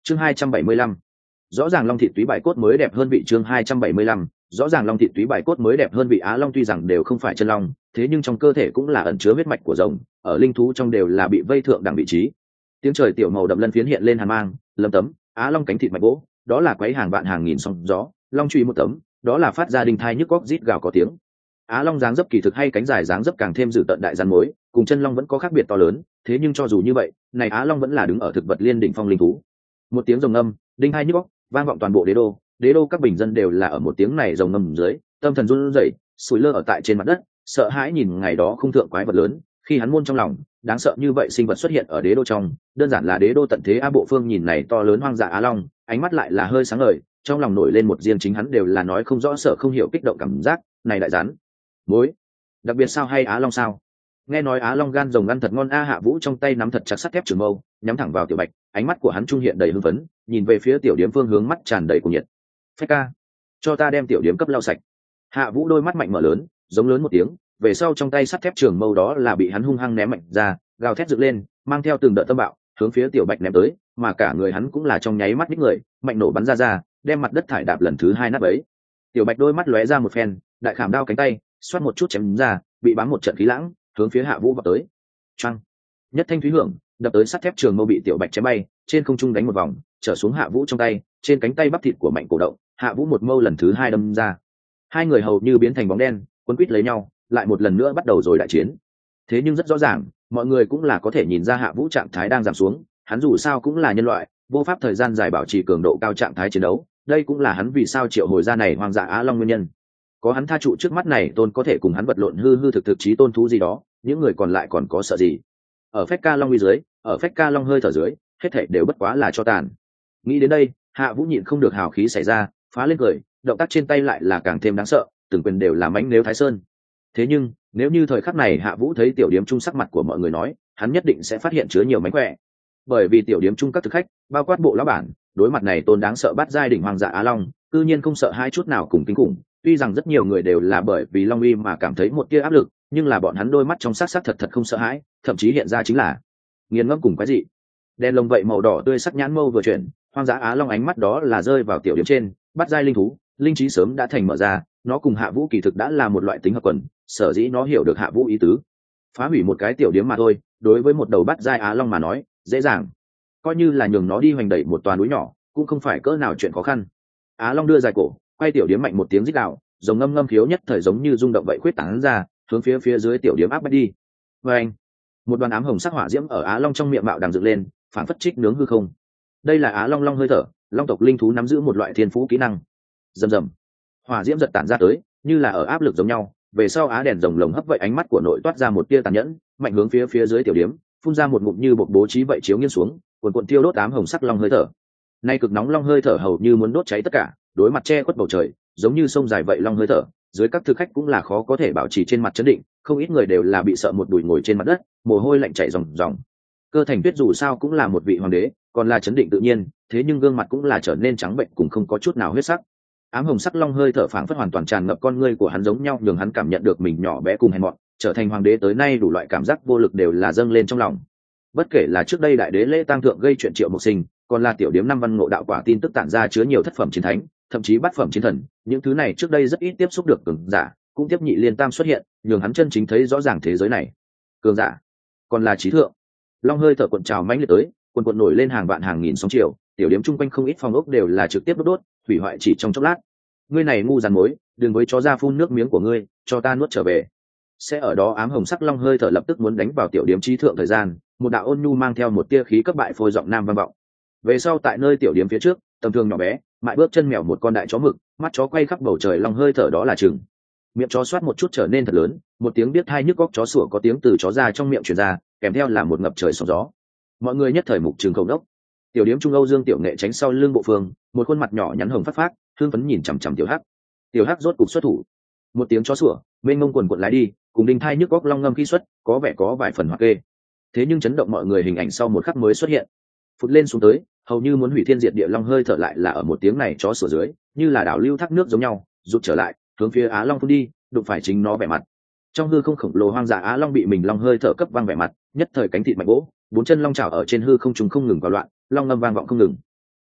chương 275. Rõ ràng long thịt túy bài cốt mới đẹp hơn vị. chương 275. Rõ ràng long thịt túy bài cốt mới đẹp hơn vị. Á long tuy rằng đều không phải chân long, thế nhưng trong cơ thể cũng là ẩn chứa huyết mạch của rồng, ở linh thú trong đều là bị vây thượng đẳng vị trí. Tiếng trời tiểu màu đậm lân phiến hiện lên hàn mang, lâm tấm, á long cánh thịt mạch gỗ, đó là quấy hàng vạn hàng nghìn sóng gió, long truy một tấm, đó là phát ra đinh thai nhức góc rít gào có tiếng. Á long dáng dấp kỳ thực hay cánh dài dáng dấp càng thêm dữ tợn đại rắn mối, cùng chân long vẫn có khác biệt to lớn, thế nhưng cho dù như vậy, này á long vẫn là đứng ở thực vật liên đỉnh phong linh thú. Một tiếng rồng ngâm, đinh hai nhức góc, vang vọng toàn bộ đế đô các bình dân đều là ở một tiếng này rồng ngâm dưới, tâm thần run rẩy, sủi lơ ở tại trên mặt đất, sợ hãi nhìn ngày đó không thượng quái vật lớn, khi hắn môn trong lòng, đáng sợ như vậy sinh vật xuất hiện ở đế đô trong, đơn giản là đế đô tận thế. A Bộ Phương nhìn này to lớn hoang dã á long, ánh mắt lại là hơi sáng ngời, trong lòng nổi lên một riêng chính hắn đều là nói không rõ sợ không hiểu kích động cảm giác, này đại rắn mối đặc biệt sao hay á long sao? Nghe nói á long gan rồng ăn thật ngon. Hạ Vũ trong tay nắm thật chặt sắt thép trường mâu, nhắm thẳng vào Tiểu Bạch, ánh mắt của hắn trung hiện đầy hưng phấn, nhìn về phía tiểu điếm phương hướng mắt tràn đầy cuồng nhiệt. Phách ca, cho ta đem tiểu điếm cấp lau sạch. Hạ Vũ đôi mắt mạnh mở lớn, giống lớn một tiếng, về sau trong tay sắt thép trường mâu đó là bị hắn hung hăng ném mạnh ra, gào thét dựng lên, mang theo từng đợt tâm bạo, hướng phía Tiểu Bạch ném tới, mà cả người hắn cũng là trong nháy mắt đích người, mạnh nổ bắn ra, đem mặt đất thải đạp lần thứ hai nát bấy. Tiểu Bạch đôi mắt lóe ra một phen, đại khảm đao cánh tay, xoát một chút chém ra, bị bám một trận khí lãng, hướng phía Hạ Vũ vào tới. Choang! Nhất thanh thúy hưởng, đập tới sắt thép trường mâu bị Tiểu Bạch chém bay, trên không trung đánh một vòng, trở xuống Hạ Vũ trong tay, trên cánh tay bắp thịt của mạnh cổ động, Hạ Vũ một mâu lần thứ hai đâm ra. Hai người hầu như biến thành bóng đen, quấn quýt lấy nhau, lại một lần nữa bắt đầu rồi đại chiến. Thế nhưng rất rõ ràng, mọi người cũng là có thể nhìn ra Hạ Vũ trạng thái đang giảm xuống, hắn dù sao cũng là nhân loại, vô pháp thời gian dài bảo trì cường độ cao trạng thái chiến đấu, đây cũng là hắn vì sao triệu hồi ra này hoang dã á long nguyên nhân. Có hắn tha trụ trước mắt này tôn có thể cùng hắn vật lộn hư hư thực thực chí tôn thú gì đó, những người còn lại còn có sợ gì? Ở Phách Ca Long uy dưới, ở Phách Ca Long hơi thở dưới, hết thảy đều bất quá là cho tàn. Nghĩ đến đây, Hạ Vũ nhịn không được hào khí xảy ra, phá lên cười, động tác trên tay lại là càng thêm đáng sợ, từng quyền đều là mãnh nếu Thái Sơn. Thế nhưng, nếu như thời khắc này Hạ Vũ thấy tiểu điếm trung sắc mặt của mọi người nói, hắn nhất định sẽ phát hiện chứa nhiều mánh khỏe. Bởi vì tiểu điếm trung các thực khách, bao quát bộ lão bản, đối mặt này tôn đáng sợ bắt giai đỉnh hoàng dạ á long, tự nhiên không sợ hai chút nào cùng kinh khủng. Tuy rằng rất nhiều người đều là bởi vì long uy mà cảm thấy một tia áp lực, nhưng là bọn hắn đôi mắt trong sắc sắc thật thật không sợ hãi, thậm chí hiện ra chính là nghiền ngẫm cùng cái gì. Đen lông vậy màu đỏ tươi sắc nhãn mâu vừa chuyển, hoang dã á long ánh mắt đó là rơi vào tiểu điếm trên, bắt giai linh thú, linh trí sớm đã thành mở ra, nó cùng Hạ Vũ kỳ thực đã là một loại tính hợp quần, sở dĩ nó hiểu được Hạ Vũ ý tứ. Phá hủy một cái tiểu điếm mà thôi, đối với một đầu bắt giai á long mà nói, dễ dàng. Coi như là nhường nó đi hoành đẩy một toà núi nhỏ, cũng không phải cỡ nào chuyện khó khăn. Á long đưa dài cổ, quay tiểu điếm mạnh một tiếng rít gào, giống ngâm ngâm khiếu nhất thời giống như rung động vậy khuyết tán ra, hướng phía dưới tiểu điếm áp bách đi. Vâng, một đoàn ám hồng sắc hỏa diễm ở Á long trong miệng mạo đằng dựng lên, phản phất trích nướng hư không. Đây là Á long long hơi thở, long tộc linh thú nắm giữ một loại thiên phú kỹ năng. Rầm rầm, hỏa diễm giật tản ra tới, như là ở áp lực giống nhau. Về sau á đèn rồng lồng hấp vậy ánh mắt của nội toát ra một tia tàn nhẫn, mạnh hướng phía dưới tiểu điếm, phun ra một ngụm như bột bố trí vậy chiếu nghiêng xuống, cuồn thiêu đốt ám hồng sắc long hơi thở. Nay cực nóng long hơi thở hầu như muốn đốt cháy tất cả, đối mặt che khuất bầu trời, giống như sông dài vậy long hơi thở, dưới các thực khách cũng là khó có thể bảo trì trên mặt chấn định, không ít người đều là bị sợ một đùi ngồi trên mặt đất, mồ hôi lạnh chảy ròng ròng. Cơ Thành Tuyết dù sao cũng là một vị hoàng đế, còn là chấn định tự nhiên, thế nhưng gương mặt cũng là trở nên trắng bệnh cùng không có chút nào huyết sắc. Ám hồng sắc long hơi thở phảng phất hoàn toàn tràn ngập con ngươi của hắn, giống nhau nhường hắn cảm nhận được mình nhỏ bé cùng hèn mọn, trở thành hoàng đế tới nay đủ loại cảm giác vô lực đều là dâng lên trong lòng. Bất kể là trước đây đại đế lễ tang thượng gây chuyện Triệu Mộc Sinh, còn là tiểu điếm năm văn ngộ đạo quả tin tức tản ra chứa nhiều thất phẩm chiến thánh, thậm chí bát phẩm chiến thần, những thứ này trước đây rất ít tiếp xúc được cường giả, cũng tiếp nhị liên tam xuất hiện, nhường hắn chân chính thấy rõ ràng thế giới này. Cường giả, còn là trí thượng. Long hơi thở cuộn trào mãnh liệt tới, cuộn nổi lên hàng vạn hàng nghìn sóng chiều, tiểu điếm chung quanh không ít phòng ốc đều là trực tiếp đốt, hủy hoại chỉ trong chốc lát. Ngươi này ngu giàn mối, đừng với chó ra phun nước miếng của ngươi, cho ta nuốt trở về. Sẽ ở đó ám hồng sắc long hơi thở lập tức muốn đánh vào tiểu điếm trí thượng thời gian, một đạo ôn nhu mang theo một tia khí cấp bại phôi giọng nam vang vọng. Về sau tại nơi tiểu điếm phía trước, tầm thường nhỏ bé, mại bước chân mèo một con đại chó mực, mắt chó quay khắp bầu trời long hơi thở đó là chừng. Miệng chó xoát một chút trở nên thật lớn, một tiếng biết hai nhức góc chó sủa có tiếng từ chó ra trong miệng truyền ra, kèm theo là một ngập trời sóng gió. Mọi người nhất thời mục trường khẩu đốc. Tiểu điếm trung Âu Dương tiểu nghệ tránh sau lưng bộ phương, một khuôn mặt nhỏ nhắn hồng phát phát, hương phấn nhìn chằm chằm tiểu hắc. Tiểu hắc rốt cục xuất thủ. Một tiếng chó sủa, mênh mông quần quật lái đi, cùng đinh thai nhức góc long ngâm khi xuất, có vẻ có vài phần hoặc kê. Thế nhưng chấn động mọi người hình ảnh sau một khắc mới xuất hiện. Phụt lên xuống tới, hầu như muốn hủy thiên diệt địa long hơi thở lại là ở một tiếng này chó sủa dưới, như là đảo lưu thác nước giống nhau, rụt trở lại, hướng phía Á Long phun đi, đụng phải chính nó vẻ mặt. Trong hư không khổng lồ hoang dã Á Long bị mình long hơi thở cấp vang vẻ mặt, nhất thời cánh thịt mạnh gỗ, bốn chân long chảo ở trên hư không trùng không ngừng vào loạn, long ngâm vang vọng không ngừng.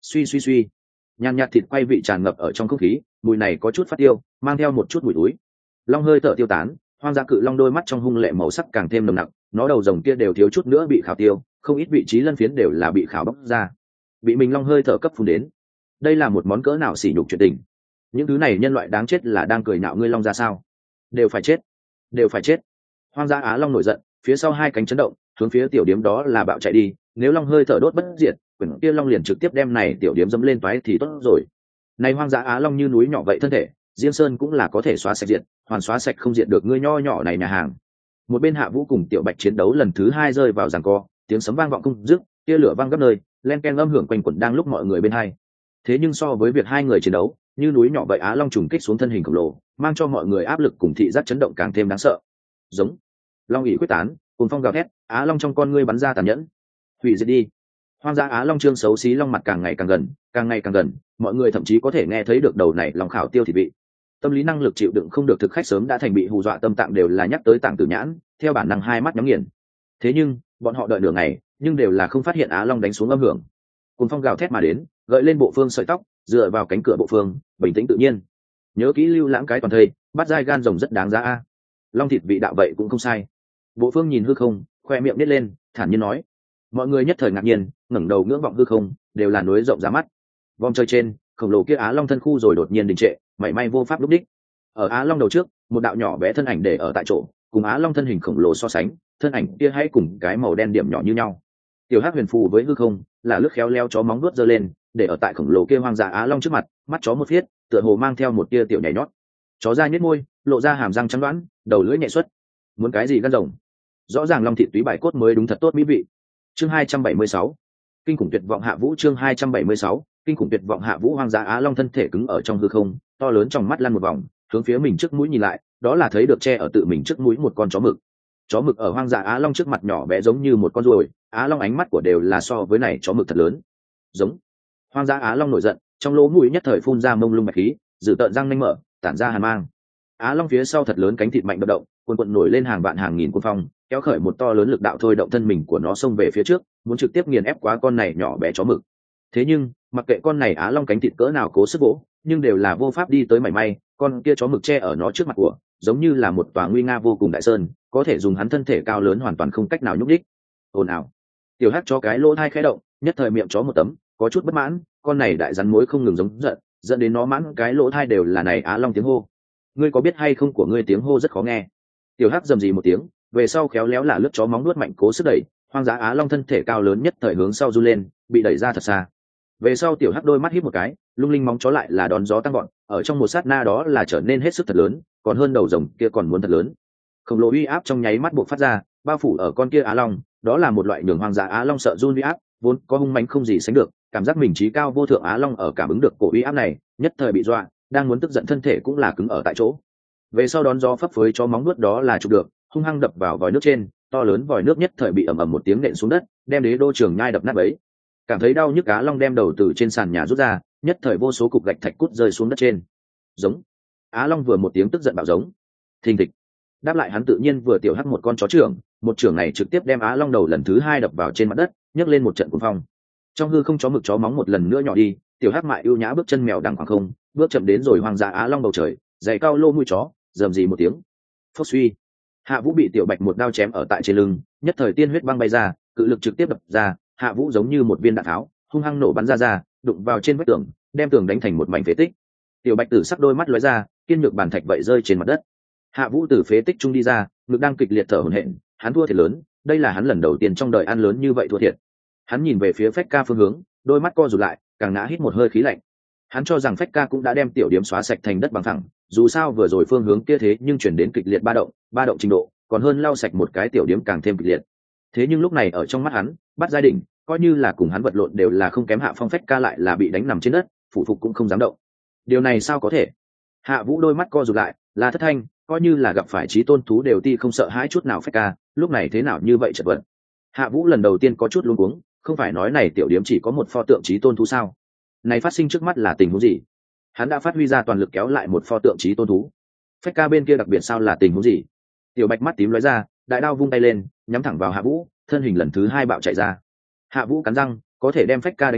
Suy suy suy, nhàn nhạt thịt quay vị tràn ngập ở trong không khí, mùi này có chút phát tiêu, mang theo một chút mùi túi. Long hơi thở tiêu tán, hoang dã cự long đôi mắt trong hung lệ màu sắc càng thêm nồng nặc, nó đầu rồng kia đều thiếu chút nữa bị khảo tiêu, không ít vị trí lân phiến đều là bị khảo bóc ra, bị mình long hơi thở cấp phun đến. Đây là một món cỡ nào sỉ nhục chuyện tình. Những thứ này nhân loại đáng chết là đang cười nhạo ngươi long ra sao? Đều phải chết, đều phải chết. Hoang dã á long nổi giận, phía sau hai cánh chấn động, hướng phía tiểu điếm đó là bạo chạy đi. Nếu long hơi thở đốt bất diệt, quyển kia long liền trực tiếp đem này tiểu điếm dẫm lên toái thì tốt rồi. Này hoang dã á long như núi nhỏ vậy thân thể, diêm sơn cũng là có thể xóa sạch diệt, hoàn xóa sạch không diệt được ngươi nho nhỏ này nhà hàng. Một bên Hạ Vũ cùng Tiểu Bạch chiến đấu lần thứ hai rơi vào giằng co, tiếng sấm vang vọng không dứt, tia lửa vang khắp nơi, len ken âm hưởng quanh quẩn đang lúc mọi người bên hai. Thế nhưng so với việc hai người chiến đấu, như núi nhỏ vậy á long trùng kích xuống thân hình khổng lồ, mang cho mọi người áp lực cùng thị giác chấn động càng thêm đáng sợ. Giống long ỉ quyết tán, cùng phong gào thét, á long trong con ngươi bắn ra tàn nhẫn. Hủy diệt đi. Hoang dã á long trương xấu xí long mặt càng ngày càng gần, càng ngày càng gần, mọi người thậm chí có thể nghe thấy được đầu này lòng khảo tiêu thịt vị. Tâm lý năng lực chịu đựng không được thực khách sớm đã thành bị hù dọa tâm tạng đều là nhắc tới tạng tử nhãn, theo bản năng hai mắt nhắm nghiền. Thế nhưng bọn họ đợi nửa ngày nhưng đều là không phát hiện á long đánh xuống âm hưởng. Cùng phong gào thét mà đến, gợi lên bộ phương sợi tóc, dựa vào cánh cửa bộ phương, bình tĩnh tự nhiên. Nhớ kỹ lưu lãng cái toàn thây, bắt dai gan rồng rất đáng giá a. Long thịt vị đạo vậy cũng không sai. Bộ phương nhìn hư không, khoe miệng nít lên, thản nhiên nói. Mọi người nhất thời ngạc nhiên, ngẩng đầu ngưỡng vọng hư không, đều là núi rộng ra mắt. Vòng trời trên, khổng lồ kia á long thân khu rồi đột nhiên đình trệ, mảy may vô pháp lúc đích. Ở á long đầu trước, một đạo nhỏ bé thân ảnh để ở tại chỗ, cùng á long thân hình khổng lồ so sánh, thân ảnh kia hãy cùng cái màu đen điểm nhỏ như nhau. Tiểu hắc huyền phù với hư không, là lướt khéo leo chó móng vuốt giơ lên, để ở tại khổng lồ kia hoang dã á long trước mặt, mắt chó một phiết, tựa hồ mang theo một tia tiểu nhảy nhót. Chó ra nhếch môi, lộ ra hàm răng trắng đoán, đầu lưỡi nhẹ xuất. Muốn cái gì gan rồng? Rõ ràng long thịt túy bài cốt mới đúng thật tốt mỹ vị. Chương 276. Kinh khủng tuyệt vọng Hạ Vũ. Chương 276. Kinh khủng tuyệt vọng Hạ Vũ. Hoang dã á long thân thể cứng ở trong hư không, to lớn trong mắt lăn một vòng, hướng phía mình trước mũi nhìn lại, đó là thấy được che ở tự mình trước mũi một con chó mực. Chó mực ở hoang dã á long trước mặt nhỏ bé giống như một con ruồi, á long ánh mắt của đều là so với này chó mực thật lớn. Giống. Hoang dã á long nổi giận, trong lỗ mũi nhất thời phun ra mông lung bạch khí, dự tợn răng nanh mở, tản ra hàn mang. Á long phía sau thật lớn cánh thịt mạnh bất động, cuồn cuộn nổi lên hàng vạn hàng nghìn cuồng phong, kéo khởi một to lớn lực đạo thôi động thân mình của nó xông về phía trước, muốn trực tiếp nghiền ép quá con này nhỏ bé chó mực. Thế nhưng mặc kệ con này á long cánh thịt cỡ nào cố sức vỗ, nhưng đều là vô pháp đi tới mảy may. Con kia chó mực che ở nó trước mặt của, giống như là một tòa nguy nga vô cùng đại sơn, có thể dùng hắn thân thể cao lớn hoàn toàn không cách nào nhúc đích. Ồn ào. Tiểu hắc chó cái lỗ thai khẽ động, nhất thời miệng chó một tấm, có chút bất mãn. Con này đại rắn mối không ngừng giống giận, dẫn đến nó mãn cái lỗ thai đều là này á long tiếng hô. Ngươi có biết hay không của ngươi tiếng hô rất khó nghe. Tiểu hắc rầm rì một tiếng, về sau khéo léo là lướt chó móng nuốt mạnh cố sức đẩy, hoang dã á long thân thể cao lớn nhất thời hướng sau du lên, bị đẩy ra thật xa. Về sau tiểu hắc đôi mắt híp một cái, lung linh móng chó lại là đón gió tăng gọn, ở trong một sát na đó là trở nên hết sức thật lớn, còn hơn đầu rồng kia còn muốn thật lớn. Khổng lồ uy áp trong nháy mắt bộc phát ra, bao phủ ở con kia á long, đó là một loại nhường hoang dã á long sợ run uy áp, vốn có hung mãnh không gì sánh được, cảm giác mình trí cao vô thượng á long ở cảm ứng được cổ uy áp này, nhất thời bị dọa, đang muốn tức giận thân thể cũng là cứng ở tại chỗ. Về sau đón gió phấp phới cho móng nuốt đó là chụp được, hung hăng đập vào vòi nước trên, to lớn vòi nước nhất thời bị ầm ầm một tiếng nện xuống đất, đem đế đô trường nhai đập nát bấy. Cảm thấy đau nhức á long đem đầu từ trên sàn nhà rút ra, nhất thời vô số cục gạch thạch cút rơi xuống đất trên. Giống. Á long vừa một tiếng tức giận bạo giống. Thình thịch. Đáp lại hắn tự nhiên vừa tiểu hắc một con chó trưởng, một trưởng này trực tiếp đem á long đầu lần thứ hai đập vào trên mặt đất, nhấc lên một trận cuồng phong. Trong hư không chó mực chó móng một lần nữa nhỏ đi, tiểu hắc mại ưu nhã bước chân mèo đằng khoảng không, bước chậm đến rồi hoang dã á long bầu trời, giày cao lô mũi chó, rầm rì một tiếng. Phốc suy. Hạ Vũ bị tiểu bạch một đao chém ở tại trên lưng, nhất thời tiên huyết băng bay ra, cự lực trực tiếp đập ra, Hạ Vũ giống như một viên đạn tháo, hung hăng nổ bắn ra, đụng vào trên vách tường, đem tường đánh thành một mảnh phế tích. Tiểu bạch tử sắc đôi mắt lóe ra, kiên nhược bàn thạch vậy rơi trên mặt đất. Hạ Vũ từ phế tích trung đi ra, ngực đang kịch liệt thở hổn hển, hắn thua thiệt lớn, đây là hắn lần đầu tiên trong đời ăn lớn như vậy thua thiệt. Hắn nhìn về phía Phách Ca phương hướng, đôi mắt co rụt lại, càng ngã hít một hơi khí lạnh. Hắn cho rằng Phách Ca cũng đã đem tiểu điểm xóa sạch thành đất bằng thẳng, dù sao vừa rồi phương hướng kia thế nhưng chuyển đến kịch liệt ba động trình độ, còn hơn lau sạch một cái tiểu điểm càng thêm kịch liệt. Thế nhưng lúc này ở trong mắt hắn, bắt giai đỉnh, coi như là cùng hắn vật lộn đều là không kém Hạ Phong. Phách Ca lại là bị đánh nằm trên đất, phụ phục cũng không dám động. Điều này sao có thể? Hạ Vũ đôi mắt co rụt lại, là thất thanh, coi như là gặp phải chí tôn thú đều ti không sợ hãi chút nào. Phách Ca lúc này thế nào như vậy chật vật. Hạ Vũ lần đầu tiên có chút luống cuống, không phải nói này tiểu điểm chỉ có một pho tượng chí tôn thú sao? Này phát sinh trước mắt là tình huống gì? Hắn đã phát huy ra toàn lực kéo lại một pho tượng chí tôn thú. Phách Ca bên kia đặc biệt sao là tình huống gì? Tiểu bạch mắt tím lóe ra, đại đao vung tay lên, nhắm thẳng vào Hạ Vũ, thân hình lần thứ hai bạo chạy ra. Hạ Vũ cắn răng, có thể đem Phách Ca đánh ngã,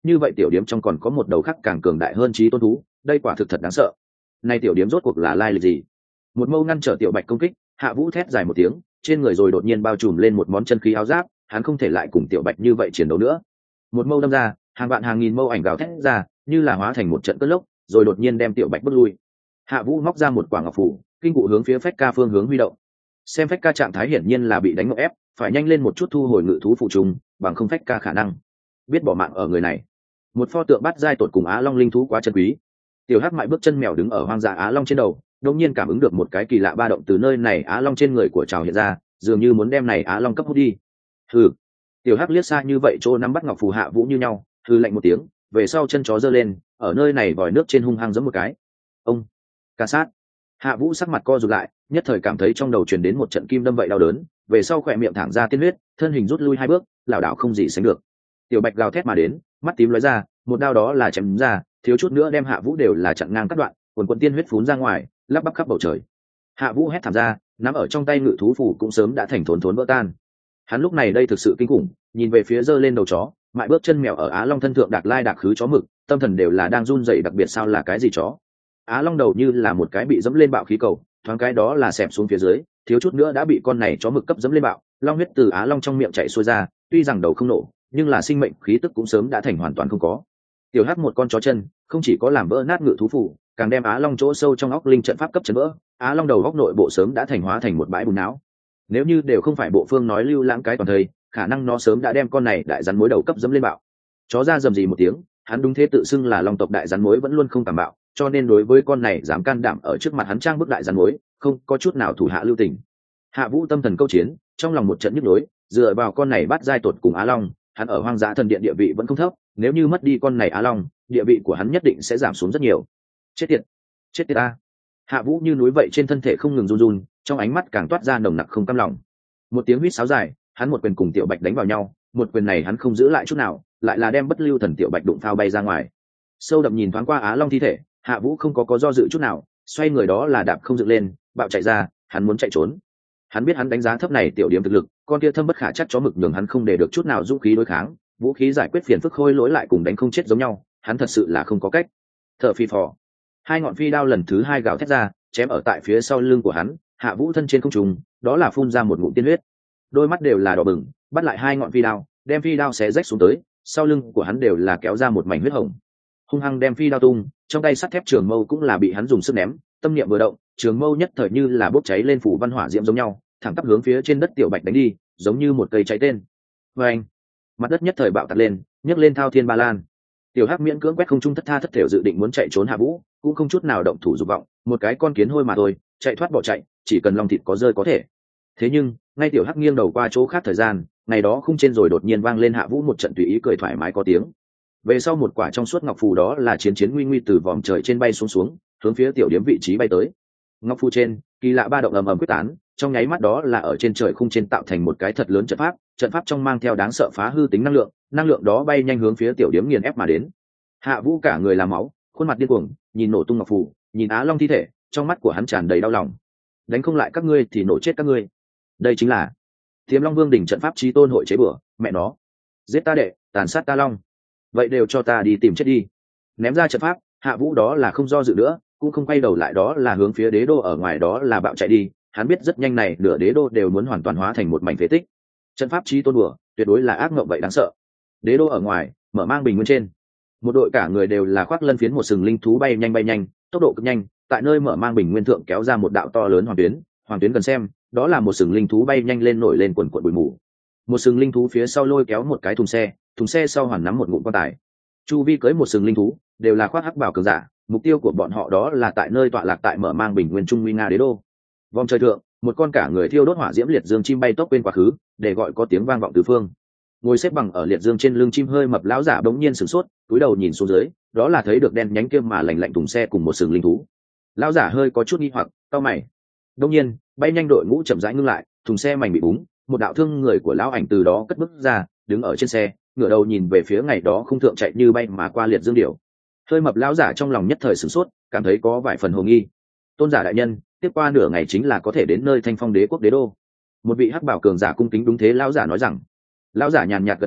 như vậy tiểu điếm trong còn có một đầu khác càng cường đại hơn trí tôn thú, đây quả thực thật đáng sợ. Nay tiểu điếm rốt cuộc là lai lịch gì? Một mâu ngăn trở tiểu bạch công kích, Hạ Vũ thét dài một tiếng, trên người rồi đột nhiên bao trùm lên một món chân khí áo giáp, hắn không thể lại cùng tiểu bạch như vậy chiến đấu nữa. Một mâu đâm ra, hàng vạn hàng nghìn mâu ảnh gào thét ra, như là hóa thành một trận cơn lốc, rồi đột nhiên đem tiểu bạch bước lui. Hạ Vũ móc ra một quả ngọc phủ, kinh cụ hướng phía Phách Ca phương hướng huy động. Xem Phách Ca trạng thái hiển nhiên là bị đánh ngộp ép, phải nhanh lên một chút thu hồi ngự thú phụ trùng, bằng không Phách Ca khả năng biết bỏ mạng ở người này. Một pho tượng bát giai tột cùng Á Long linh thú quá chân quý. Tiểu Hắc mại bước chân mèo đứng ở hoang dã Á Long trên đầu, đột nhiên cảm ứng được một cái kỳ lạ ba động từ nơi này Á Long trên người của Trào hiện ra, dường như muốn đem này Á Long cấp hút đi. Hừ. Tiểu Hắc liếc xa như vậy chỗ nắm bắt ngọc phù Hạ Vũ như nhau, hừ lạnh một tiếng, về sau chân chó giơ lên, ở nơi này vòi nước trên hung hăng giẫm một cái. Ông. Ca sát. Hạ Vũ sắc mặt co rụt lại, nhất thời cảm thấy trong đầu truyền đến một trận kim đâm vậy đau đớn, về sau khỏe miệng thẳng ra tiên huyết, thân hình rút lui hai bước, lảo đảo không gì sánh được. Tiểu Bạch gào thét mà đến, mắt tím lóe ra, một đao đó là chém ra, thiếu chút nữa đem Hạ Vũ đều là chặn ngang cắt đoạn, quần quần tiên huyết phún ra ngoài, lắp bắp khắp bầu trời. Hạ Vũ hét thảm ra, nắm ở trong tay ngự thú phủ cũng sớm đã thành thốn thốn vỡ tan. Hắn lúc này đây thực sự kinh khủng, nhìn về phía giơ lên đầu chó, mại bước chân mèo ở Á Long thân thượng đạc lai đạc khứ chó mực, tâm thần đều là đang run rẩy, đặc biệt sao là cái gì chó? Á Long đầu như là một cái bị dẫm lên bạo khí cầu, thoáng cái đó là xẹp xuống phía dưới, thiếu chút nữa đã bị con này chó mực cấp dẫm lên bạo, long huyết từ Á Long trong miệng chảy xuôi ra, tuy rằng đầu không nổ, nhưng là sinh mệnh khí tức cũng sớm đã thành hoàn toàn không có. Tiểu Hắc một con chó chân, không chỉ có làm vỡ nát ngự thú phủ, càng đem Á Long chỗ sâu trong óc linh trận pháp cấp chấn vỡ, Á Long đầu óc nội bộ sớm đã thành hóa thành một bãi bùn não. Nếu như đều không phải bộ phương nói lưu lãng cái toàn thời, khả năng nó sớm đã đem con này đại rắn mối đầu cấp dẫm lên bạo. Chó ra rầm rì một tiếng, hắn đúng thế tự xưng là long tộc đại rắn mối vẫn luôn không cảm bạo, cho nên đối với con này dám can đảm ở trước mặt hắn trang bức đại rắn mối, không có chút nào thủ hạ lưu tình. Hạ Vũ tâm thần câu chiến, trong lòng một trận nhức nhối, dựa vào con này bắt giai tột cùng Á Long, hắn ở hoang dã thần điện địa vị vẫn không thấp, nếu như mất đi con này Á Long, địa vị của hắn nhất định sẽ giảm xuống rất nhiều. Chết tiệt, chết tiệt a! Hạ Vũ như núi vậy trên thân thể không ngừng run run, trong ánh mắt càng toát ra nồng nặc không cam lòng. Một tiếng huýt sáo dài, hắn một quyền cùng Tiểu Bạch đánh vào nhau, một quyền này hắn không giữ lại chút nào, lại là đem bất lưu thần Tiểu Bạch đụng phao bay ra ngoài. Sâu đậm nhìn thoáng qua Á Long thi thể, Hạ Vũ không có do dự chút nào, xoay người đó là đạp không dựng lên, bạo chạy ra, hắn muốn chạy trốn. Hắn biết hắn đánh giá thấp này tiểu điểm thực lực, con kia thâm bất khả chắc chó mực nhường hắn không để được chút nào dũng khí đối kháng, vũ khí giải quyết phiền phức khôi lỗi lại cùng đánh không chết giống nhau, hắn thật sự là không có cách. Thở phi phò, hai ngọn phi đao lần thứ hai gào thét ra, chém ở tại phía sau lưng của hắn. Hạ Vũ thân trên không trung, đó là phun ra một ngụm tiên huyết, đôi mắt đều là đỏ bừng, bắt lại hai ngọn phi đao, đem phi đao xé rách xuống tới, sau lưng của hắn đều là kéo ra một mảnh huyết hồng, hung hăng đem phi đao tung, trong tay sắt thép trường mâu cũng là bị hắn dùng sức ném, tâm niệm vừa động, trường mâu nhất thời như là bốc cháy lên phủ văn hỏa diễm giống nhau, thẳng tắp hướng phía trên đất Tiểu Bạch đánh đi, giống như một cây cháy tên. Và anh, mặt đất nhất thời bạo tạc lên, nhấc lên thao thiên ba lan. Tiểu Hắc miễn cưỡng quét không trung thất tha thất thểu dự định muốn chạy trốn Hạ Vũ, cũng không chút nào động thủ dục vọng, một cái con kiến hôi mà thôi, chạy thoát bỏ chạy, chỉ cần lòng thịt có rơi có thể. Thế nhưng, ngay Tiểu Hắc nghiêng đầu qua chỗ khác thời gian, ngày đó khung trên rồi đột nhiên vang lên Hạ Vũ một trận tùy ý cười thoải mái có tiếng. Về sau một quả trong suốt ngọc phù đó là chiến chiến nguy nguy từ vòm trời trên bay xuống, hướng phía tiểu điếm vị trí bay tới. Ngọc phù trên, kỳ lạ ba động ầm ầm quyết tán, trong nháy mắt đó là ở trên trời khung trên tạo thành một cái thật lớn trận pháp trong mang theo đáng sợ phá hư tính năng lượng đó bay nhanh hướng phía tiểu điếm nghiền ép mà đến. Hạ Vũ cả người làm máu, khuôn mặt điên cuồng, nhìn nổ tung ngọc phù, nhìn Á Long thi thể, trong mắt của hắn tràn đầy đau lòng. Đánh không lại các ngươi thì nổ chết các ngươi. Đây chính là Tiềm Long Vương đỉnh trận pháp chí tôn hội chế bừa, mẹ nó. Giết ta đệ, tàn sát ta long. Vậy đều cho ta đi tìm chết đi. Ném ra trận pháp, Hạ Vũ đó là không do dự nữa, cũng không quay đầu lại đó là hướng phía đế đô ở ngoài đó là bạo chạy đi. Hắn biết rất nhanh này nửa đế đô đều muốn hoàn toàn hóa thành một mảnh phế tích. Trận pháp chí tôn đùa, tuyệt đối là ác mộng vậy đáng sợ. Đế đô ở ngoài, mở mang bình nguyên trên, một đội cả người đều là khoác lân phiến một sừng linh thú bay nhanh, tốc độ cực nhanh, tại nơi mở mang bình nguyên thượng kéo ra một đạo to lớn hoàng tuyến gần xem, đó là một sừng linh thú bay nhanh lên nổi lên quần quần bụi mù. Một sừng linh thú phía sau lôi kéo một cái thùng xe sau hoàn nắm một ngụm quan tài. Chu vi cưới một sừng linh thú, đều là khoác hắc bào cường giả, mục tiêu của bọn họ đó là tại nơi tọa lạc tại mở mang bình nguyên trung nguy nga đế đô. Vòng trời thượng, một con cả người thiêu đốt hỏa diễm liệt dương chim bay tốc bên quá khứ, để gọi có tiếng vang vọng tứ phương. Ngồi xếp bằng ở liệt dương trên lưng chim hơi mập lão giả bỗng nhiên sửng sốt, cúi đầu nhìn xuống dưới, đó là thấy được đen nhánh kia mà lạnh lạnh thùng xe cùng một sừng linh thú. Lão giả hơi có chút nghi hoặc, cau mày. Đông nhiên, bay nhanh đội ngũ chậm rãi ngưng lại, thùng xe mảnh bị búng, một đạo thương người của lão ảnh từ đó cất bước ra, đứng ở trên xe, ngửa đầu nhìn về phía ngày đó không thượng chạy như bay mà qua liệt dương điểu. Hơi mập lão giả trong lòng nhất thời sửng sốt, cảm thấy có vài phần hồ nghi. Tôn giả đại nhân, tiếp qua nửa ngày chính là có thể đến nơi Thanh Phong Đế quốc đế đô. Một vị hắc bảo cường giả cung kính đúng thế lão giả nói rằng. Lão giả nhàn nhạt gật đầu,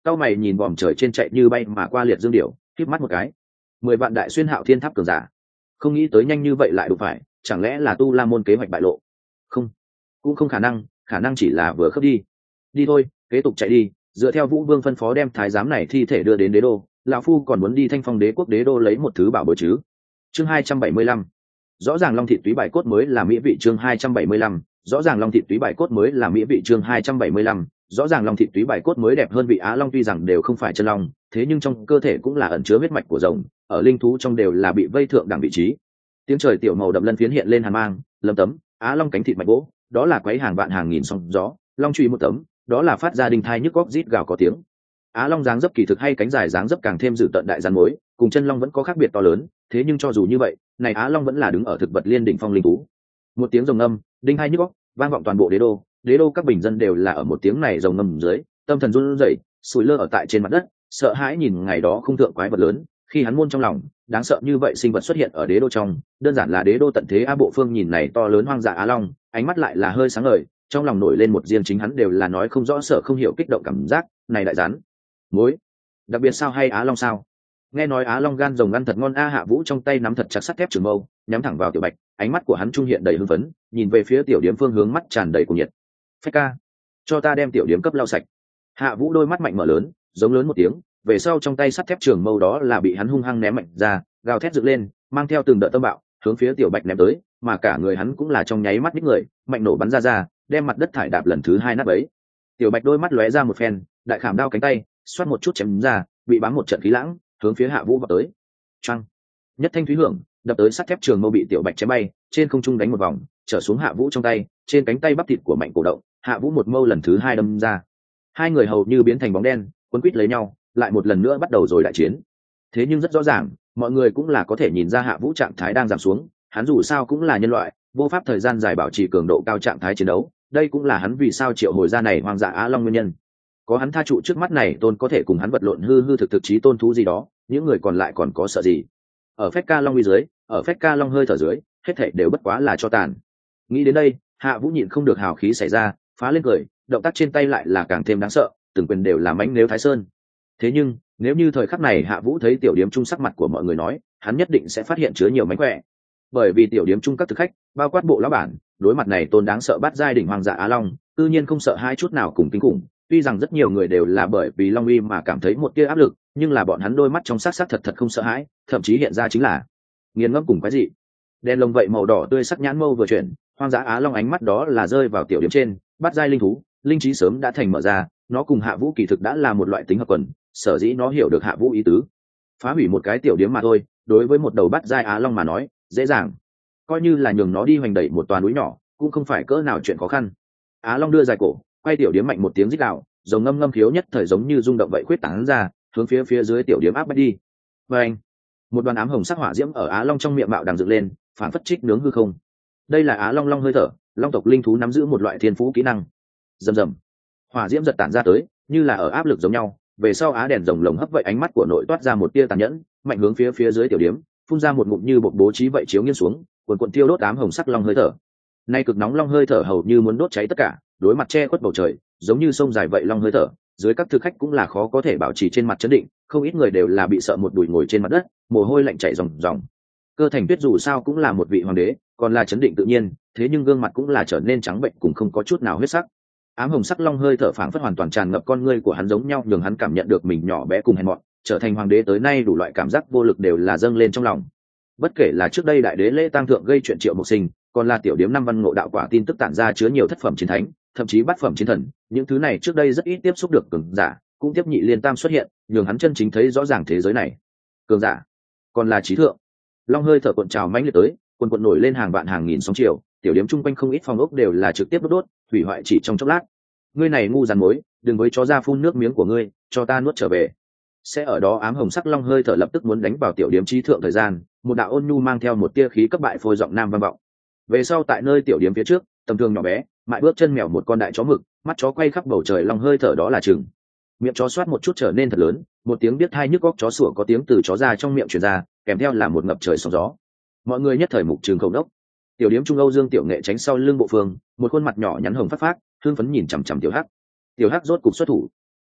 Cao mày nhìn vòm trời trên chạy như bay mà qua liệt dương điểu, híp mắt một cái. 10 vạn đại xuyên hạo thiên tháp cường giả, không nghĩ tới nhanh như vậy lại đụng phải, chẳng lẽ là tu la môn kế hoạch bại lộ? Không, cũng không khả năng chỉ là vừa khớp đi. Đi thôi, kế tục chạy đi, dựa theo Vũ Vương phân phó đem thái giám này thi thể đưa đến đế đô, lão phu còn muốn đi Thanh Phong đế quốc đế đô lấy một thứ bảo bối chứ. Chương 275. Rõ ràng long thịt túy bài cốt mới là mỹ vị. Chương 275. Rõ ràng long thịt túy bài cốt mới là mỹ vị. Chương 275. Rõ ràng long thịt túy bài cốt mới đẹp hơn vị á long, tuy rằng đều không phải chân long, thế nhưng trong cơ thể cũng là ẩn chứa huyết mạch của rồng, ở linh thú trong đều là bị vây thượng đẳng vị trí. Tiếng trời tiểu màu đậm lân phiến hiện lên hàn mang, lâm tấm, á long cánh thịt mạch gỗ, đó là quấy hàng vạn hàng nghìn sóng gió, long truy một tấm, đó là phát ra đinh thai nhức góc rít gào có tiếng. Á long dáng dấp kỳ thực hay cánh dài dáng dấp càng thêm dữ tợn đại rắn mối, cùng chân long vẫn có khác biệt to lớn, thế nhưng cho dù như vậy, này á long vẫn là đứng ở thực vật liên đỉnh phong linh thú. Một tiếng rồng ngâm, đinh hai nhức góc, vang vọng toàn bộ đế đô các bình dân đều là ở một tiếng này rồng ngâm dưới, tâm thần run rẩy, sủi lơ ở tại trên mặt đất, sợ hãi nhìn ngày đó không thượng quái vật lớn, khi hắn muôn trong lòng, đáng sợ như vậy sinh vật xuất hiện ở đế đô trong, đơn giản là đế đô tận thế. A Bộ Phương nhìn này to lớn hoang dã á long, ánh mắt lại là hơi sáng ngời, trong lòng nổi lên một riêng chính hắn đều là nói không rõ sợ không hiểu kích động cảm giác, này đại rắn mối đặc biệt sao hay á long sao? Nghe nói á long gan rồng ăn thật ngon a. Hạ Vũ trong tay nắm thật chặt sắt thép trường mâu, nhắm thẳng vào Tiểu Bạch, ánh mắt của hắn trung hiện đầy hưng phấn, nhìn về phía tiểu điếm phương hướng mắt tràn đầy cuồng nhiệt. Phách ca, cho ta đem tiểu điếm cấp lau sạch. Hạ Vũ đôi mắt mạnh mở lớn, giống lớn một tiếng, về sau trong tay sắt thép trường mâu đó là bị hắn hung hăng ném mạnh ra, gào thét dựng lên, mang theo từng đợt tâm bạo, hướng phía Tiểu Bạch ném tới, mà cả người hắn cũng là trong nháy mắt đích người, mạnh nổ bắn ra, đem mặt đất thải đạp lần thứ 2 nát bấy. Tiểu Bạch đôi mắt lóe ra một phen, đại khảm đao cánh tay, xoát một chút chém ra, bị bám một trận khí lãng, hướng phía Hạ Vũ vào tới. Choang! Nhất thanh thúy hưởng, đập tới sắt thép trường mâu bị Tiểu Bạch chém bay, trên không trung đánh một vòng, trở xuống Hạ Vũ trong tay, trên cánh tay bắp thịt của mạnh cổ động, Hạ Vũ một mâu lần thứ 2 đâm ra. Hai người hầu như biến thành bóng đen, quấn quýt lấy nhau, lại một lần nữa bắt đầu rồi đại chiến. Thế nhưng rất rõ ràng, mọi người cũng là có thể nhìn ra Hạ Vũ trạng thái đang giảm xuống, hắn dù sao cũng là nhân loại, vô pháp thời gian dài bảo trì cường độ cao trạng thái chiến đấu, đây cũng là hắn vì sao triệu hồi ra này hoang dã á long nguyên nhân. Có hắn tha trụ trước mắt này tôn có thể cùng hắn vật lộn hư thực chí tôn thú gì đó, những người còn lại còn có sợ gì? Ở phách ca long uy dưới, ở phách ca long hơi thở dưới, hết thảy đều bất quá là cho tàn. Nghĩ đến đây, Hạ Vũ nhịn không được hào khí xảy ra, phá lên cười, động tác trên tay lại là càng thêm đáng sợ, từng quyền đều là mãnh nếu Thái Sơn. Thế nhưng, nếu như thời khắc này Hạ Vũ thấy tiểu điếm trung sắc mặt của mọi người nói, hắn nhất định sẽ phát hiện chứa nhiều mánh khỏe. Bởi vì tiểu điếm trung các thực khách, bao quát bộ lão bản, đối mặt này tôn đáng sợ bát giai đỉnh hoàng dạ á long, tự nhiên không sợ hai chút nào cùng kinh khủng. Tuy rằng rất nhiều người đều là bởi vì long uy mà cảm thấy một tia áp lực, nhưng là bọn hắn đôi mắt trong sắc thật không sợ hãi, thậm chí hiện ra chính là nghiền ngẫm cùng cái gì. Đen lông vậy màu đỏ tươi sắc nhãn mâu vừa chuyển, hoang dã á long ánh mắt đó là rơi vào tiểu điếm trên, bát giai linh thú, linh trí sớm đã thành mở ra, nó cùng Hạ Vũ kỳ thực đã là một loại tính hợp quần, sở dĩ nó hiểu được Hạ Vũ ý tứ. Phá hủy một cái tiểu điếm mà thôi, đối với một đầu bát giai á long mà nói, dễ dàng. Coi như là nhường nó đi hoành đẩy một toà núi nhỏ, cũng không phải cỡ nào chuyện khó khăn. Á long đưa dài cổ, quay tiểu điếm mạnh một tiếng rít gào, giống ngâm khiếu nhất thời giống như rung động vậy khuyết tán ra, hướng phía dưới tiểu điếm áp bách đi. Và anh, một đoàn ám hồng sắc hỏa diễm ở Á long trong miệng mạo đằng dựng lên, phản phất trích nướng hư không. Đây là Á long long hơi thở, long tộc linh thú nắm giữ một loại thiên phú kỹ năng. Rầm rầm, hỏa diễm giật tản ra tới, như là ở áp lực giống nhau. Về sau Á đèn rồng lồng hấp vậy ánh mắt của nội toát ra một tia tàn nhẫn, mạnh hướng phía dưới tiểu điếm, phun ra một ngụm như bột bố trí vậy chiếu nghiêng xuống, cuồn tiêu đốt ám hồng sắc long hơi thở. Nay cực nóng long hơi thở hầu như muốn đốt cháy tất cả, đối mặt che khuất bầu trời, giống như sông dài vậy long hơi thở, dưới các thực khách cũng là khó có thể bảo trì trên mặt trấn định, không ít người đều là bị sợ một đùi ngồi trên mặt đất, mồ hôi lạnh chảy ròng ròng. Cơ Thành Tuyết dù sao cũng là một vị hoàng đế, còn là trấn định tự nhiên, thế nhưng gương mặt cũng là trở nên trắng bệnh cùng không có chút nào huyết sắc. Ám hồng sắc long hơi thở phảng phất hoàn toàn tràn ngập con ngươi của hắn, giống nhau nhường hắn cảm nhận được mình nhỏ bé cùng hèn mọn, trở thành hoàng đế tới nay đủ loại cảm giác vô lực đều là dâng lên trong lòng. Bất kể là trước đây đại đế lễ tang thượng gây chuyện Triệu Mộc Sinh, còn là tiểu điếm năm văn ngộ đạo quả tin tức tản ra chứa nhiều thất phẩm chiến thánh, thậm chí bát phẩm chiến thần, những thứ này trước đây rất ít tiếp xúc được cường giả, cũng tiếp nhị liên tam xuất hiện, nhường hắn chân chính thấy rõ ràng thế giới này. Cường giả, còn là trí thượng. Long hơi thở cuộn trào mãnh liệt tới, cuộn nổi lên hàng vạn hàng nghìn sóng chiều, tiểu điếm chung quanh không ít phòng ốc đều là trực tiếp đốt, hủy hoại chỉ trong chốc lát. Ngươi này ngu rắn mối, đừng với chó ra phun nước miếng của ngươi, cho ta nuốt trở về. Sẽ ở đó ám hồng sắc long hơi thở lập tức muốn đánh vào tiểu điếm trí thượng thời gian, một đạo ôn nhu mang theo một tia khí cấp bại phôi giọng nam vang vọng. Về sau tại nơi tiểu điếm phía trước, tầm thường nhỏ bé, mại bước chân mèo một con đại chó mực, mắt chó quay khắp bầu trời long hơi thở đó là chừng. Miệng chó xoát một chút trở nên thật lớn, một tiếng biết thai nhức góc chó sủa có tiếng từ chó ra trong miệng truyền ra, kèm theo là một ngập trời sóng gió. Mọi người nhất thời mục trường khẩu đốc. Tiểu điếm trung Âu Dương Tiểu Nghệ tránh sau lưng Bộ Phương, một khuôn mặt nhỏ nhắn hồng phát phát, hương phấn nhìn chằm chằm Tiểu Hắc. Tiểu Hắc rốt cục xuất thủ.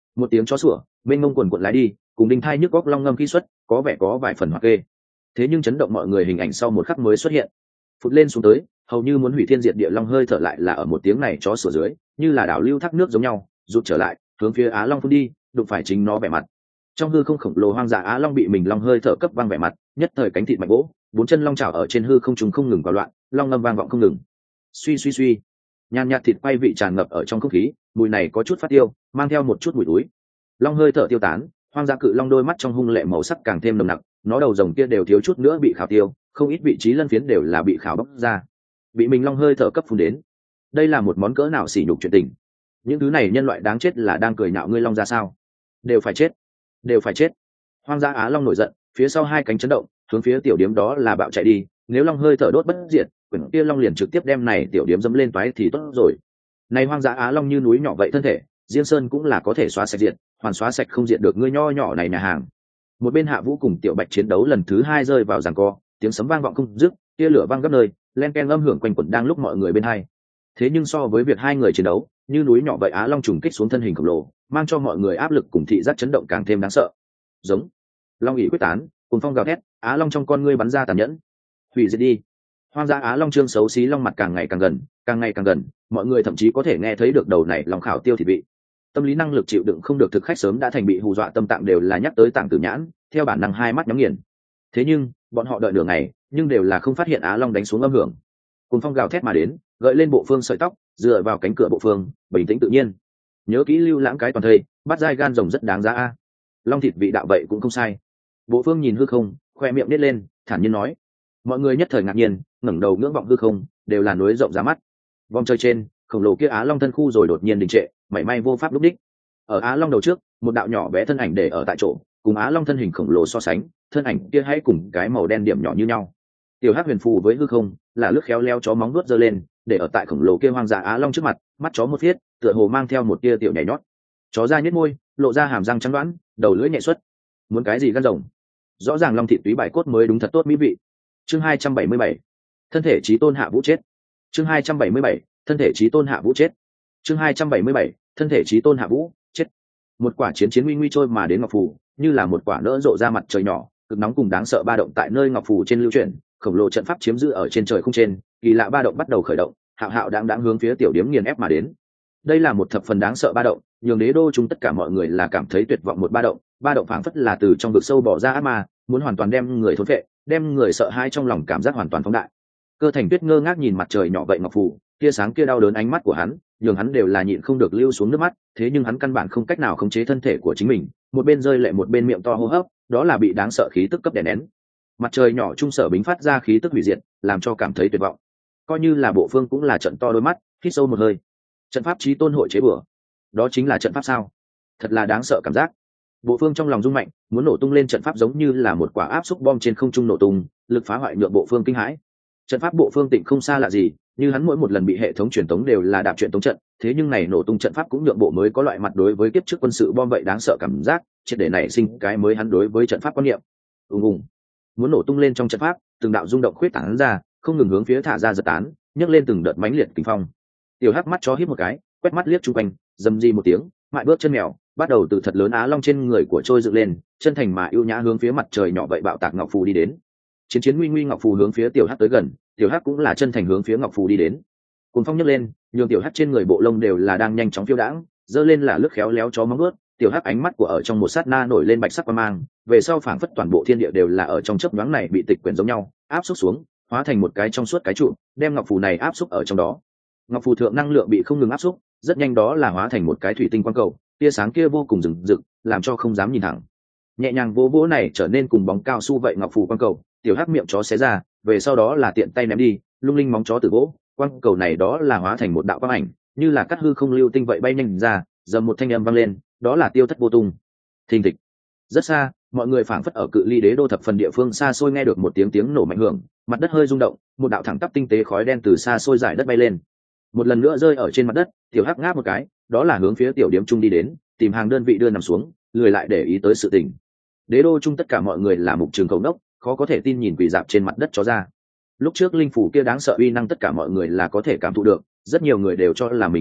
Một tiếng chó sủa bên ngông quần quận lái đi, cùng đinh thai nhức góc long ngâm khi xuất, có vẻ có vài phần hoặc kê. Thế nhưng chấn động mọi người hình ảnh sau một khắc mới xuất hiện, phụt lên xuống tới, hầu như muốn hủy thiên diệt địa long hơi thở lại là ở một tiếng này chó sủa dưới, như là đảo lưu thác nước giống nhau, rụt trở lại, hướng phía Á Long phun đi, đụng phải chính nó vẻ mặt. Trong hư không khổng lồ hoang dã Á Long bị mình long hơi thở cấp văng vẻ mặt, nhất thời cánh thịt mạnh vỗ, bốn chân long chảo ở trên hư không trùng không ngừng vào loạn, long ngâm vang vọng không ngừng. Suy suy suy, nhàn nhạt thịt quay vị tràn ngập ở trong không khí, mùi này có chút phát tiêu, mang theo một chút mùi túi. Long hơi thở tiêu tán, hoang dã cự long đôi mắt trong hung lệ màu sắc càng thêm nồng nặc, nó đầu rồng kia đều thiếu chút nữa bị khảo tiêu, không ít vị trí lân phiến đều là bị khảo bóc ra, bị mình long hơi thở cấp phun đến. Đây là một món cỡ nào sỉ nhục chuyện tình. Những thứ này nhân loại đáng chết là đang cười nhạo ngươi long ra sao? Đều phải chết, đều phải chết. Hoang dã Á Long nổi giận, phía sau hai cánh chấn động, hướng phía tiểu điếm đó là bạo chạy đi. Nếu long hơi thở đốt bất diệt, quyển kia long liền trực tiếp đem này tiểu điếm dẫm lên toái thì tốt rồi. Này hoang dã Á Long như núi nhỏ vậy thân thể, Diên Sơn cũng là có thể xóa sạch diệt, hoàn xóa sạch không diệt được ngươi nho nhỏ này nhà hàng. Một bên Hạ Vũ cùng Tiểu Bạch chiến đấu lần thứ hai rơi vào giằng co, tiếng sấm vang vọng không dứt, tia lửa vang gấp nơi, len ken âm hưởng quanh quẩn đang lúc mọi người bên hai. Thế nhưng so với việc hai người chiến đấu, như núi nhỏ vậy Á Long trùng kích xuống thân hình khổng lồ, mang cho mọi người áp lực cùng thị giác chấn động càng thêm đáng sợ. Giống long ỉ quyết tán, cùng phong gào thét, Á Long trong con ngươi bắn ra tàn nhẫn. Hủy diệt đi. Hoang dã Á Long trương xấu xí long mặt càng ngày càng gần, càng ngày càng gần, mọi người thậm chí có thể nghe thấy được đầu này lòng khảo tiêu thịt vị. Tâm lý năng lực chịu đựng không được thực khách sớm đã thành bị hù dọa tâm tạng đều là nhắc tới tạng tử nhãn, theo bản năng hai mắt nhắm nghiền. Thế nhưng bọn họ đợi nửa ngày nhưng đều là không phát hiện Á Long đánh xuống âm hưởng. Cùng phong gào thét mà đến, gợi lên bộ phương sợi tóc, dựa vào cánh cửa bộ phương, bình tĩnh tự nhiên. Nhớ kỹ lưu lãng cái toàn thây, bắt dai gan rồng rất đáng giá a. Long thịt vị đạo vậy cũng không sai. Bộ phương nhìn hư không, khoe miệng nít lên, thản nhiên nói. Mọi người nhất thời ngạc nhiên, ngẩng đầu ngưỡng vọng hư không, đều là núi rộng ra mắt. Vòng trời trên, khổng lồ kia Á Long thân khu rồi đột nhiên đình trệ, mảy may vô pháp lúc đích. Ở Á Long đầu trước, một đạo nhỏ bé thân ảnh để ở tại chỗ, cùng Á Long thân hình khổng lồ so sánh, thân ảnh kia hãy cùng cái màu đen điểm nhỏ như nhau. Tiểu Hắc huyền phù với hư không, là lướt khéo leo chó móng vuốt giơ lên, để ở tại khổng lồ kia hoang dã Á Long trước mặt, mắt chó một viết, tựa hồ mang theo một tia tiểu nhảy nhót. Chó ra nhếch môi, lộ ra hàm răng trắng đoán, đầu lưỡi nhẹ xuất. Muốn cái gì gan rồng? Rõ ràng long thịt túy bài cốt mới đúng thật tốt mỹ vị. Chương 277. Thân thể chí tôn Hạ Vũ chết. Chương 277. Thân thể chí tôn Hạ Vũ chết. Chương 277. Thân thể chí tôn Hạ Vũ chết. Một quả chiến chiến nguy nguy trôi mà đến ngọc phù, như là một quả nỡ rộ ra mặt trời nhỏ, cực nóng cùng đáng sợ ba động tại nơi ngọc phù trên lưu chuyển, khổng lồ trận pháp chiếm giữ ở trên trời không trên, kỳ lạ ba động bắt đầu khởi động, hạo hạo đang hướng phía tiểu điếm nghiền ép mà đến. Đây là một thập phần đáng sợ ba động, nhường đế đô chúng tất cả mọi người là cảm thấy tuyệt vọng. Một ba động phảng phất là từ trong vực sâu bỏ ra ác ma, muốn hoàn toàn đem người thốn vệ, đem người sợ hãi trong lòng cảm giác hoàn toàn phóng đại. Cơ Thành Tuyết ngơ ngác nhìn mặt trời nhỏ vậy ngọc phù, tia sáng kia đau đớn ánh mắt của hắn, nhường hắn đều là nhịn không được lưu xuống nước mắt. Thế nhưng hắn căn bản không cách nào khống chế thân thể của chính mình, một bên rơi lệ một bên miệng to hô hấp, đó là bị đáng sợ khí tức cấp đè nén. Mặt trời nhỏ trung sở bính phát ra khí tức hủy diệt, làm cho cảm thấy tuyệt vọng. Coi như là bộ phương cũng là trận to đôi mắt, hít sâu một hơi. Trận pháp chí tôn hội chế bừa, đó chính là trận pháp sao? Thật là đáng sợ cảm giác. Bộ phương trong lòng rung mạnh, muốn nổ tung lên trận pháp giống như là một quả áp xúc bom trên không trung nổ tung, lực phá hoại nhượng bộ phương kinh hãi. Trận pháp bộ phương tịnh không xa lạ gì, như hắn mỗi một lần bị hệ thống truyền tống đều là đạp truyền tống trận, thế nhưng này nổ tung trận pháp cũng nhượng bộ mới có loại mặt đối với kiếp trước quân sự bom vậy đáng sợ cảm giác, triệt để nảy sinh cái mới hắn đối với trận pháp quan niệm. Ùng, muốn nổ tung lên trong trận pháp, từng đạo rung động khuyết tán ra, không ngừng hướng phía thả ra giật tán, nhấc lên từng đợt mãnh liệt kinh phong. Tiểu Hắc mắt chó híp một cái, quét mắt liếc chung quanh, dầm di một tiếng, mại bước chân mèo, bắt đầu từ thật lớn Á Long trên người của trôi dựng lên, chân thành mà ưu nhã hướng phía mặt trời nhỏ vậy bạo tạc ngọc phù đi đến. Chiến chiến nguy nguy ngọc phù hướng phía Tiểu Hắc tới gần, Tiểu Hắc cũng là chân thành hướng phía ngọc phù đi đến. Cùng phong nhấc lên, nhường Tiểu Hắc trên người bộ lông đều là đang nhanh chóng phiêu đãng, dơ lên là lướt khéo léo chó móng vuốt. Tiểu Hắc ánh mắt của ở trong một sát na nổi lên bạch sắc quang mang, về sau phảng phất toàn bộ thiên địa đều là ở trong chớp nhoáng này bị tịch quyển giống nhau, áp xúc xuống, hóa thành một cái trong suốt cái trụ, đem ngọc phù này áp xúc ở trong đó. Ngọc phù thượng năng lượng bị không ngừng áp xúc, rất nhanh đó là hóa thành một cái thủy tinh quang cầu, tia sáng kia vô cùng rừng rực, làm cho không dám nhìn thẳng. Nhẹ nhàng vỗ vỗ này trở nên cùng bóng cao su vậy ngọc phù quang cầu, Tiểu Hắc miệng chó xé ra, về sau đó là tiện tay ném đi, lung linh móng chó từ vỗ, quang cầu này đó là hóa thành một đạo quang ảnh, như là cắt hư không lưu tinh vậy bay nhanh ra, dầm một thanh âm vang lên, đó là tiêu thất vô tung. Thình thịch. Rất xa, mọi người phảng phất ở cự ly đế đô thập phần địa phương xa xôi nghe được một tiếng nổ mạnh hưởng, mặt đất hơi rung động, một đạo thẳng tắp tinh tế khói đen từ xa xôi giải đất bay lên. Một lần nữa rơi ở trên mặt đất, Tiểu Hắc ngáp một cái, đó là hướng phía tiểu điếm trung đi đến, tìm hàng đơn vị đưa nằm xuống, lười lại để ý tới sự tình. Đế đô trung tất cả mọi người là mục trường cầu đốc, khó có thể tin nhìn quỷ dạp trên mặt đất chó ra. Lúc trước linh phủ kia đáng sợ uy năng tất cả mọi người là có thể cảm thụ được, rất nhiều người đều cho là mình muốn chết,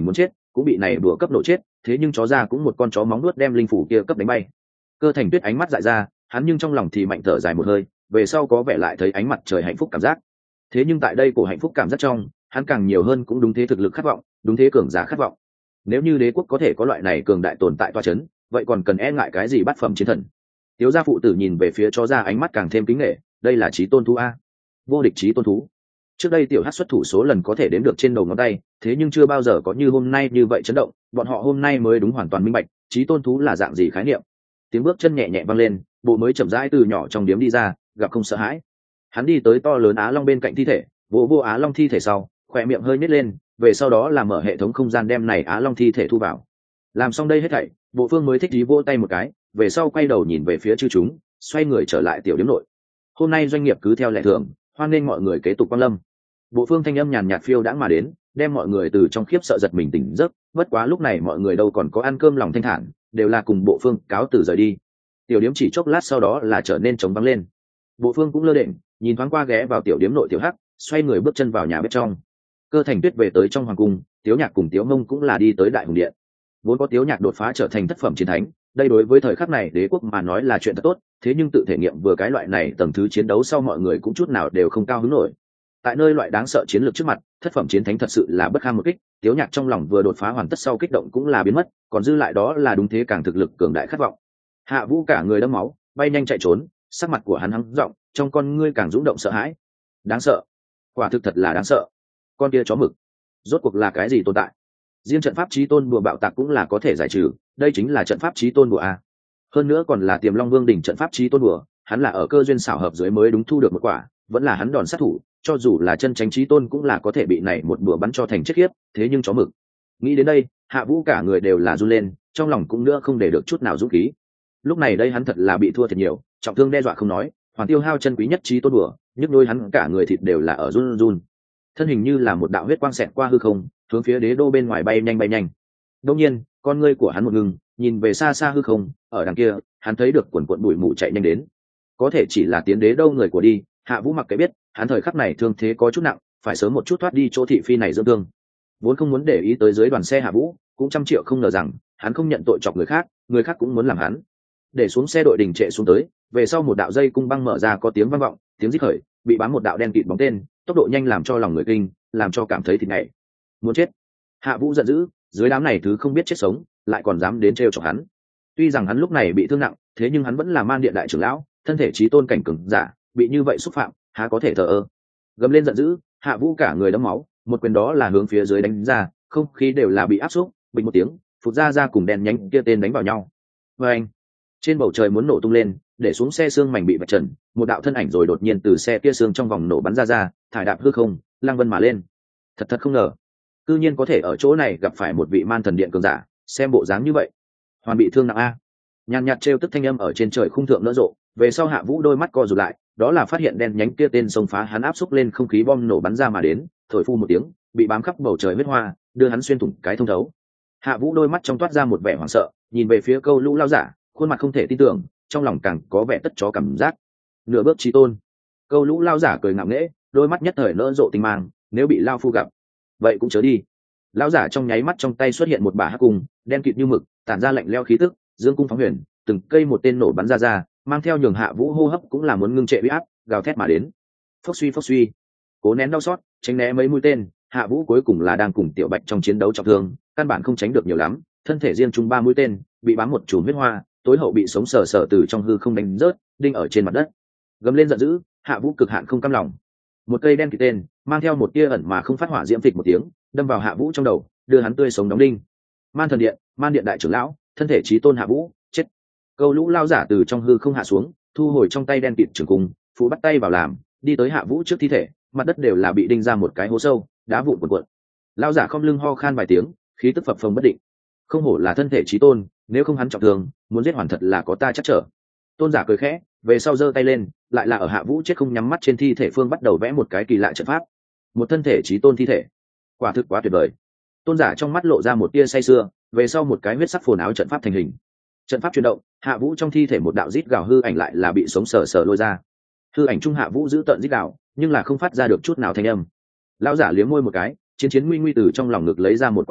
cũng bị này đùa cấp nổ chết, thế nhưng chó ra cũng một con chó móng nuốt đem linh phủ kia cấp đánh bay. Cơ Thành Tuyết ánh mắt dại ra, hắn nhưng trong lòng thì mạnh thở dài một hơi, về sau có vẻ lại thấy ánh mặt trời hạnh phúc cảm giác. Thế nhưng tại đây cổ hạnh phúc cảm giác trong, hắn càng nhiều hơn cũng đúng thế thực lực khát vọng, đúng thế cường giả khát vọng. Nếu như đế quốc có thể có loại này cường đại tồn tại toa chấn, vậy còn cần e ngại cái gì bát phẩm chiến thần? Tiếu gia phụ tử nhìn về phía chó ra ánh mắt càng thêm kính nể, đây là chí tôn thú a, vô địch chí tôn thú. Trước đây tiểu hắc xuất thủ số lần có thể đếm được trên đầu ngón tay, thế nhưng chưa bao giờ có như hôm nay như vậy chấn động, bọn họ hôm nay mới đúng hoàn toàn minh bạch, chí tôn thú là dạng gì khái niệm. Tiếng bước chân nhẹ nhẹ vang lên, bộ mới chậm rãi từ nhỏ trong điếm đi ra, gặp không sợ hãi. Hắn đi tới to lớn á long bên cạnh thi thể, vô á long thi thể sau, khỏe miệng hơi nhếch lên, về sau đó là mở hệ thống không gian đem này á long thi thể thu vào. Làm xong đây hết thảy, bộ phương mới thích dí vỗ tay một cái, về sau quay đầu nhìn về phía chư chúng, xoay người trở lại tiểu điếm nội. Hôm nay doanh nghiệp cứ theo lệ thường, hoan nghênh mọi người kế tục quan lâm. Bộ phương thanh âm nhàn nhạt phiêu đãng mà đến, đem mọi người từ trong khiếp sợ giật mình tỉnh giấc. Bất quá lúc này mọi người đâu còn có ăn cơm lòng thanh thản, đều là cùng bộ phương cáo từ rời đi. Tiểu điếm chỉ chốc lát sau đó là trở nên trống vắng lên. Bộ phương cũng lơ đễnh, nhìn thoáng qua ghé vào tiểu điếm nội tiểu hắc, xoay người bước chân vào nhà bếp trong. Cơ Thành Tuyết về tới trong hoàng cung, Tiếu Nhạc cùng Tiếu Mông cũng là đi tới đại hùng điện. Vốn có Tiếu Nhạc đột phá trở thành thất phẩm chiến thánh, đây đối với thời khắc này đế quốc mà nói là chuyện thật tốt, thế nhưng tự thể nghiệm vừa cái loại này tầng thứ chiến đấu sau mọi người cũng chút nào đều không cao hứng nổi. Tại nơi loại đáng sợ chiến lược trước mặt, thất phẩm chiến thánh thật sự là bất kham một kích. Tiếu Nhạc trong lòng vừa đột phá hoàn tất sau kích động cũng là biến mất, còn dư lại đó là đúng thế càng thực lực cường đại khát vọng. Hạ Vũ cả người đẫm máu, bay nhanh chạy trốn, sắc mặt của hắn hăng giọng, trong con ngươi càng rung động sợ hãi. Đáng sợ, quả thực thật là đáng sợ. Con kia chó mực, rốt cuộc là cái gì tồn tại? Riêng trận pháp chí tôn bùa bạo tạc cũng là có thể giải trừ, đây chính là trận pháp chí tôn bùa a. Hơn nữa còn là Tiềm Long Vương đỉnh trận pháp chí tôn bùa, hắn là ở cơ duyên xảo hợp dưới mới đúng thu được một quả, vẫn là hắn đòn sát thủ, cho dù là chân tránh chí tôn cũng là có thể bị này một bùa bắn cho thành chết khiếp, thế nhưng chó mực. Nghĩ đến đây, Hạ Vũ cả người đều là run lên, trong lòng cũng nữa không để được chút nào dũng khí. Lúc này đây hắn thật là bị thua thật nhiều, trọng thương đe dọa không nói, hoàn tiêu hao chân quý nhất chí tôn bùa, nhức nhối hắn cả người thịt đều là ở run run. Thân hình như là một đạo huyết quang xẹt qua hư không, hướng phía đế đô bên ngoài bay nhanh bay nhanh. Đương nhiên, con ngươi của hắn một ngừng, nhìn về xa xa hư không, ở đằng kia, hắn thấy được quần quần bụi mù chạy nhanh đến. Có thể chỉ là tiến đế đâu người của đi, Hạ Vũ mặc kệ biết, hắn thời khắc này thương thế có chút nặng, phải sớm một chút thoát đi chỗ thị phi này dưỡng thương. Vốn không muốn để ý tới dưới đoàn xe Hạ Vũ, cũng trăm triệu không ngờ rằng, hắn không nhận tội chọc người khác cũng muốn làm hắn. Để xuống xe đội đình trệ xuống tới, về sau một đạo dây cung băng mở ra có tiếng vang vọng, tiếng rít khởi, bị bám một đạo đen kịt bóng tên, tốc độ nhanh làm cho lòng người kinh, làm cho cảm thấy thịt nhảy. Muốn chết. Hạ Vũ giận dữ, dưới đám này thứ không biết chết sống, lại còn dám đến trêu chọc hắn. Tuy rằng hắn lúc này bị thương nặng, thế nhưng hắn vẫn là Man Điện đại trưởng lão, thân thể chí tôn cảnh cường giả, bị như vậy xúc phạm, há có thể thờ ơ. Gầm lên giận dữ, Hạ Vũ cả người đẫm máu, một quyền đó là hướng phía dưới đánh ra, không khí đều là bị áp xúc, bình một tiếng, phụt ra cùng đèn nhánh kia tên đánh vào nhau. Oeng! Trên bầu trời muốn nổ tung lên, để xuống xe xương mảnh bị vạch trần, một đạo thân ảnh rồi đột nhiên từ xe kia xương trong vòng nổ bắn ra, thải đạp hư không, lăng vân mà lên. Thật không ngờ, cư nhiên có thể ở chỗ này gặp phải một vị Man Thần Điện cường giả, xem bộ dáng như vậy, hoàn bị thương nặng a. Nhàn nhạt trêu tức thanh âm ở trên trời khung thượng nở rộ, về sau Hạ Vũ đôi mắt co rụt lại, đó là phát hiện đen nhánh kia tên xông phá hắn áp xúc lên không khí bom nổ bắn ra mà đến, thổi phu một tiếng, bị bám khắp bầu trời huyết hoa, đưa hắn xuyên thủng cái thông thấu. Hạ Vũ đôi mắt trong toát ra một vẻ hoảng sợ, nhìn về phía Câu Lũ lão giả, khuôn mặt không thể tin tưởng, trong lòng càng có vẻ tất chó cảm giác. Nửa bước chí tôn. Câu Lũ lão giả cười ngạo nghễ, đôi mắt nhất thời nở rộ tinh mang, nếu bị lão phu gặp, vậy cũng chớ đi. Lão giả trong nháy mắt trong tay xuất hiện một bả hắc cung, đen kịt như mực, tản ra lạnh lẽo khí tức, dương cung phóng huyền, từng cây một tên nổ bắn ra, mang theo nhường Hạ Vũ hô hấp cũng là muốn ngưng trệ uy áp, gào thét mà đến. Phốc suy, cố nén đau xót, tránh né mấy mũi tên, Hạ Vũ cuối cùng là đang cùng Tiểu Bạch trong chiến đấu trọng thương, căn bản không tránh được nhiều lắm, thân thể riêng chung 3 mũi tên, bị bám một chùm huyết hoa, tối hậu bị sống sờ sờ từ trong hư không đánh rớt, đinh ở trên mặt đất. Gầm lên giận dữ, Hạ Vũ cực hạn không cam lòng. Một cây đen kịt tên, mang theo một tia ẩn mà không phát hỏa diễm phịch một tiếng, đâm vào Hạ Vũ trong đầu, đưa hắn tươi sống đóng đinh. Man Thần Điện, Man Điện đại trưởng lão, thân thể chí tôn Hạ Vũ, chết. Câu Lũ lao giả từ trong hư không hạ xuống, thu hồi trong tay đen kịt trường cung, phụ bắt tay vào làm, đi tới Hạ Vũ trước thi thể, mặt đất đều là bị đinh ra một cái hố sâu, đá vụn cuộn. Lao giả không lưng ho khan vài tiếng, khí tức phập phồng bất định. Không hổ là thân thể chí tôn, nếu không hắn trọng thương, muốn giết hoàn thật là có ta chắc trở. Tôn giả cười khẽ, về sau giơ tay lên, lại là ở Hạ Vũ chết không nhắm mắt trên thi thể phương bắt đầu vẽ một cái kỳ lạ trận pháp. Một thân thể chí tôn thi thể, quả thực quá tuyệt vời. Tôn giả trong mắt lộ ra một tia say sưa, về sau một cái huyết sắc phồn áo trận pháp thành hình. Trận pháp chuyển động, Hạ Vũ trong thi thể một đạo rít gào hư ảnh lại là bị sống sờ sờ lôi ra. Hư ảnh trung Hạ Vũ giữ tận rít gào, nhưng là không phát ra được chút nào thanh âm. Lão giả liếm môi một cái, chiến nguy từ trong lòng ngực lấy ra một quả bừa,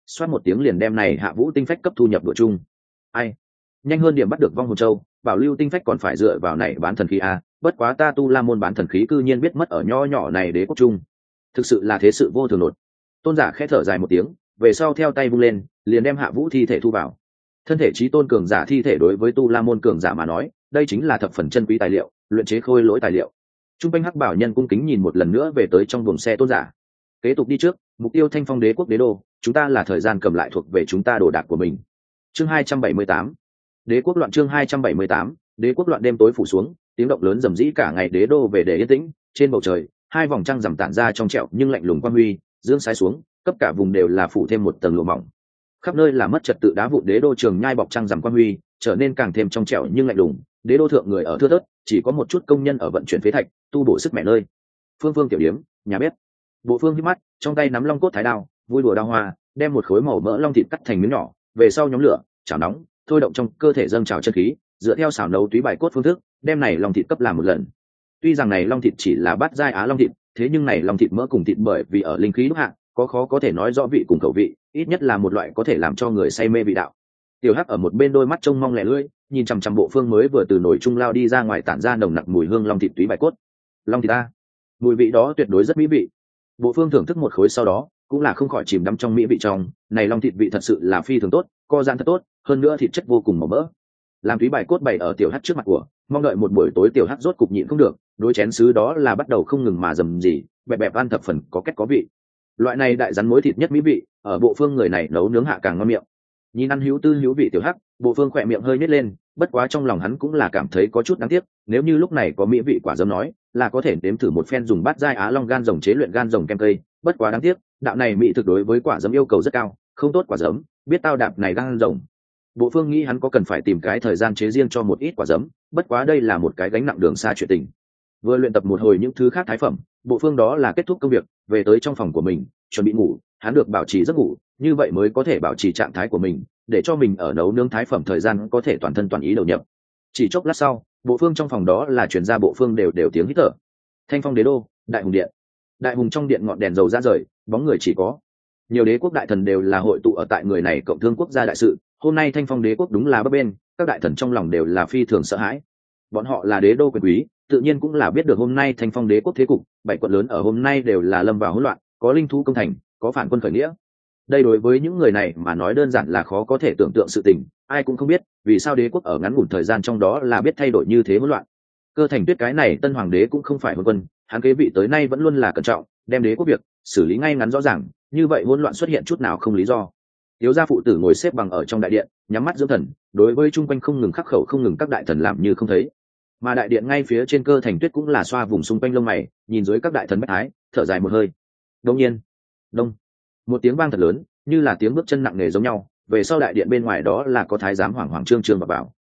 xoát một tiếng liền đem này Hạ Vũ tinh phách cấp thu nhập đội chung. Ai nhanh hơn điểm bắt được vong hồn châu, bảo lưu tinh phách còn phải dựa vào này bán thần khí a, bất quá ta Tu La môn bán thần khí cư nhiên biết mất ở nho nhỏ này đế quốc trung, thực sự là thế sự vô thường nột. Tôn giả khẽ thở dài một tiếng, về sau theo tay vung lên, liền đem Hạ Vũ thi thể thu vào. Thân thể chí tôn cường giả thi thể đối với Tu La môn cường giả mà nói, đây chính là thập phần chân quý tài liệu, luyện chế khôi lỗi tài liệu. Trung quanh hắc bảo nhân cung kính nhìn một lần nữa về tới trong buồng xe tôn giả. Kế tục đi trước, mục tiêu Thanh Phong đế quốc đế đô, chúng ta là thời gian cầm lại thuộc về chúng ta đồ đạc của mình. Chương 278. Đế quốc loạn. Chương 278. Đế quốc loạn. Đêm tối phủ xuống, tiếng động lớn rầm rĩ cả ngày đế đô về để yên tĩnh. Trên bầu trời, hai vòng trăng rằm tản ra trong trẻo nhưng lạnh lùng quang huy, dương sái xuống, cấp cả vùng đều là phủ thêm một tầng lụa mỏng. Khắp nơi là mất trật tự đá vụn đế đô trường nhai bọc trăng rằm quang huy, trở nên càng thêm trong trẻo nhưng lạnh lùng. Đế đô thượng người ở thưa thớt, chỉ có một chút công nhân ở vận chuyển phế thạch, tu bổ sức mẹ nơi. Phương Phương tiểu điếm, nhà bếp. Bộ Phương hít mắt, trong tay nắm long cốt thái đao, vui đùa đao hoa, đem một khối màu mỡ long thịt cắt thành miếng nhỏ, về sau nhóm lửa, chảo nóng, thôi động trong cơ thể dâng trào chân khí, dựa theo xào nấu túy bài cốt phương thức, đem này long thịt cấp làm một lần. Tuy rằng này long thịt chỉ là bát giai á long thịt, thế nhưng này long thịt mỡ cùng thịt bởi vì ở linh khí đúc hạ, có khó có thể nói rõ vị cùng khẩu vị, ít nhất là một loại có thể làm cho người say mê vị đạo. Tiểu Hắc ở một bên đôi mắt trông mong lẻ lưỡi, nhìn chằm chằm Bộ Phương mới vừa từ nồi trung lao đi ra ngoài tản ra nồng nặc mùi hương long thịt túy bài cốt. Long thịt ta, mùi vị đó tuyệt đối rất mỹ vị. Bộ Phương thưởng thức một khối sau đó, cũng là không khỏi chìm đắm trong mỹ vị trong, này long thịt vị thật sự là phi thường tốt, co giãn thật tốt, hơn nữa thịt chất vô cùng màu mỡ. Làm túy bài cốt bày ở Tiểu Hắc trước mặt của, mong đợi một buổi tối Tiểu Hắc rốt cục nhịn không được, đối chén sứ đó là bắt đầu không ngừng mà rầm rì, bẹp bẹp ăn thập phần có kết có vị. Loại này đại rắn mối thịt nhất mỹ vị, ở Bộ Phương người này nấu nướng hạ càng ngon miệng. Nhìn ăn hữu tư hữu vị Tiểu Hắc, Bộ Phương khỏe miệng hơi nhếch lên, bất quá trong lòng hắn cũng là cảm thấy có chút đáng tiếc, nếu như lúc này có mỹ vị quả dấm nói, là có thể nếm thử một phen dùng bát giai á long gan rồng chế luyện gan rồng kem cây, bất quá đáng tiếc, đạo này mỹ thực đối với quả dấm yêu cầu rất cao, không tốt quả dấm, biết tao đạp này gan rồng. Bộ Phương nghĩ hắn có cần phải tìm cái thời gian chế riêng cho một ít quả dấm, bất quá đây là một cái gánh nặng đường xa chuyện tình. Vừa luyện tập một hồi những thứ khác thái phẩm, Bộ Phương đó là kết thúc công việc, về tới trong phòng của mình, chuẩn bị ngủ, hắn được bảo trì giấc ngủ, như vậy mới có thể bảo trì trạng thái của mình, để cho mình ở nấu nướng thái phẩm thời gian có thể toàn thân toàn ý đầu nhập. Chỉ chốc lát sau, Bộ Phương trong phòng đó là truyền ra Bộ Phương đều tiếng hít thở. Thanh Phong đế đô, Đại Hùng điện. Đại Hùng trong điện ngọn đèn dầu ra rời, bóng người chỉ có. Nhiều đế quốc đại thần đều là hội tụ ở tại người này cộng thương quốc gia đại sự, hôm nay Thanh Phong đế quốc đúng là bấp bên, các đại thần trong lòng đều là phi thường sợ hãi. Bọn họ là đế đô quyền quý, tự nhiên cũng là biết được hôm nay Thanh Phong đế quốc thế cục, bảy quận lớn ở hôm nay đều là lâm vào hỗn loạn, có linh thú công thành, có phản quân khởi nghĩa. Đây đối với những người này mà nói đơn giản là khó có thể tưởng tượng sự tình, ai cũng không biết vì sao đế quốc ở ngắn ngủn thời gian trong đó là biết thay đổi như thế hỗn loạn. Cơ Thành Tuyết cái này tân hoàng đế cũng không phải hôn quân, hắn kế vị tới nay vẫn luôn là cẩn trọng, đem đế quốc việc xử lý ngay ngắn rõ ràng, như vậy hỗn loạn xuất hiện chút nào không lý do. Tiếu gia phụ tử ngồi xếp bằng ở trong đại điện, nhắm mắt dưỡng thần, đối với chung quanh không ngừng khắc khẩu không ngừng các đại thần làm như không thấy. Mà đại điện ngay phía trên Cơ Thành Tuyết cũng là xoa vùng xung quanh lông mày, nhìn dưới các đại thần bách thái, thở dài một hơi. Đột nhiên, đông, một tiếng vang thật lớn, như là tiếng bước chân nặng nề giống nhau, về sau đại điện bên ngoài đó là có thái giám hoảng hoảng trương trương vào bảo.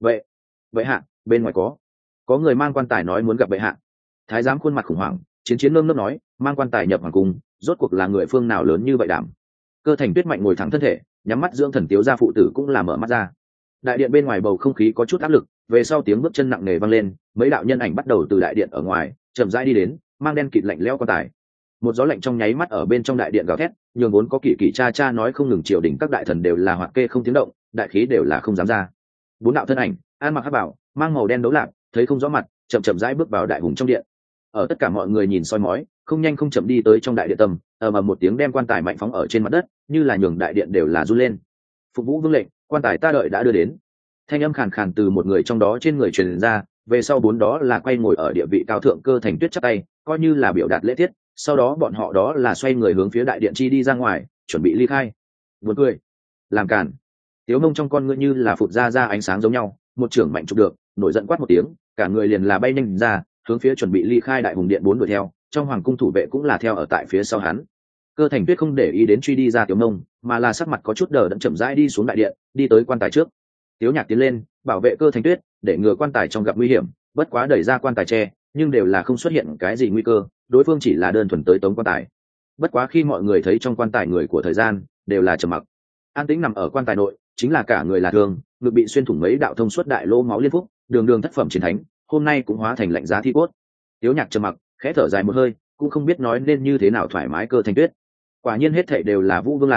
Vậy hạ, bên ngoài có người mang quan tài nói muốn gặp bệ hạ. Thái giám khuôn mặt khủng hoảng, chiến nơm nớp nói, mang quan tài nhập hoàng cung, rốt cuộc là người phương nào lớn như vậy đảm. Cơ Thành Tuyết mạnh ngồi thẳng thân thể, nhắm mắt dưỡng thần. Tiếu gia phụ tử cũng là mở mắt ra. Đại điện bên ngoài bầu không khí có chút áp lực, về sau tiếng bước chân nặng nề vang lên, mấy đạo nhân ảnh bắt đầu từ đại điện ở ngoài chậm rãi đi đến, mang đen kịt lạnh lẽo quan tài. Một gió lạnh trong nháy mắt ở bên trong đại điện gào thét, nhường vốn có kỳ cha nói không ngừng triều đình các đại thần đều là hoạt kê không tiếng động, đại khí đều là không dám ra. Bốn đạo thân ảnh, ăn mặc hắc bảo, mang màu đen đấu lạc, thấy không rõ mặt, chậm rãi bước vào đại hùng trong điện. Ở tất cả mọi người nhìn soi mói, không nhanh không chậm đi tới trong đại điện tầm, mà một tiếng đem quan tài mạnh phóng ở trên mặt đất, như là nhường đại điện đều là run lên. Phục vũ vương lệnh, quan tài ta đợi đã đưa đến. Thanh âm khàn khàn từ một người trong đó trên người truyền ra, về sau bốn đó là quay ngồi ở địa vị cao thượng Cơ Thành Tuyết chắp tay, coi như là biểu đạt lễ tiết. Sau đó bọn họ đó là xoay người hướng phía đại điện chi đi ra ngoài, chuẩn bị ly khai. Buồn cười, làm cản. Tiếu Mông trong con ngươi như là phụt ra ánh sáng giống nhau, một trưởng mạnh chụp được, nổi giận quát một tiếng, cả người liền là bay nhanh ra, hướng phía chuẩn bị ly khai đại hùng điện bốn đuổi theo, trong hoàng cung thủ vệ cũng là theo ở tại phía sau hắn. Cơ Thành Tuyết không để ý đến truy đi ra Tiếu Mông, mà là sắc mặt có chút đờ đẫn chậm rãi đi xuống đại điện, đi tới quan tài trước. Tiếu Nhạc tiến lên, bảo vệ Cơ Thành Tuyết, để ngừa quan tài trong gặp nguy hiểm, bất quá đẩy ra quan tài tre, nhưng đều là không xuất hiện cái gì nguy cơ, đối phương chỉ là đơn thuần tới tống quan tài. Bất quá khi mọi người thấy trong quan tài người của thời gian đều là trầm mặc, an tĩnh nằm ở quan tài nội, chính là cả người là thương, ngực bị xuyên thủng mấy đạo thông suốt đại lỗ máu liên phúc, đường thất phẩm chiến thánh, hôm nay cũng hóa thành lạnh giá thi cốt. Tiếu Nhạc trầm mặc, khẽ thở dài một hơi, cũng không biết nói nên như thế nào thoải mái Cơ Thành Tuyết. Quả nhiên hết thảy đều là Vũ Vương làm,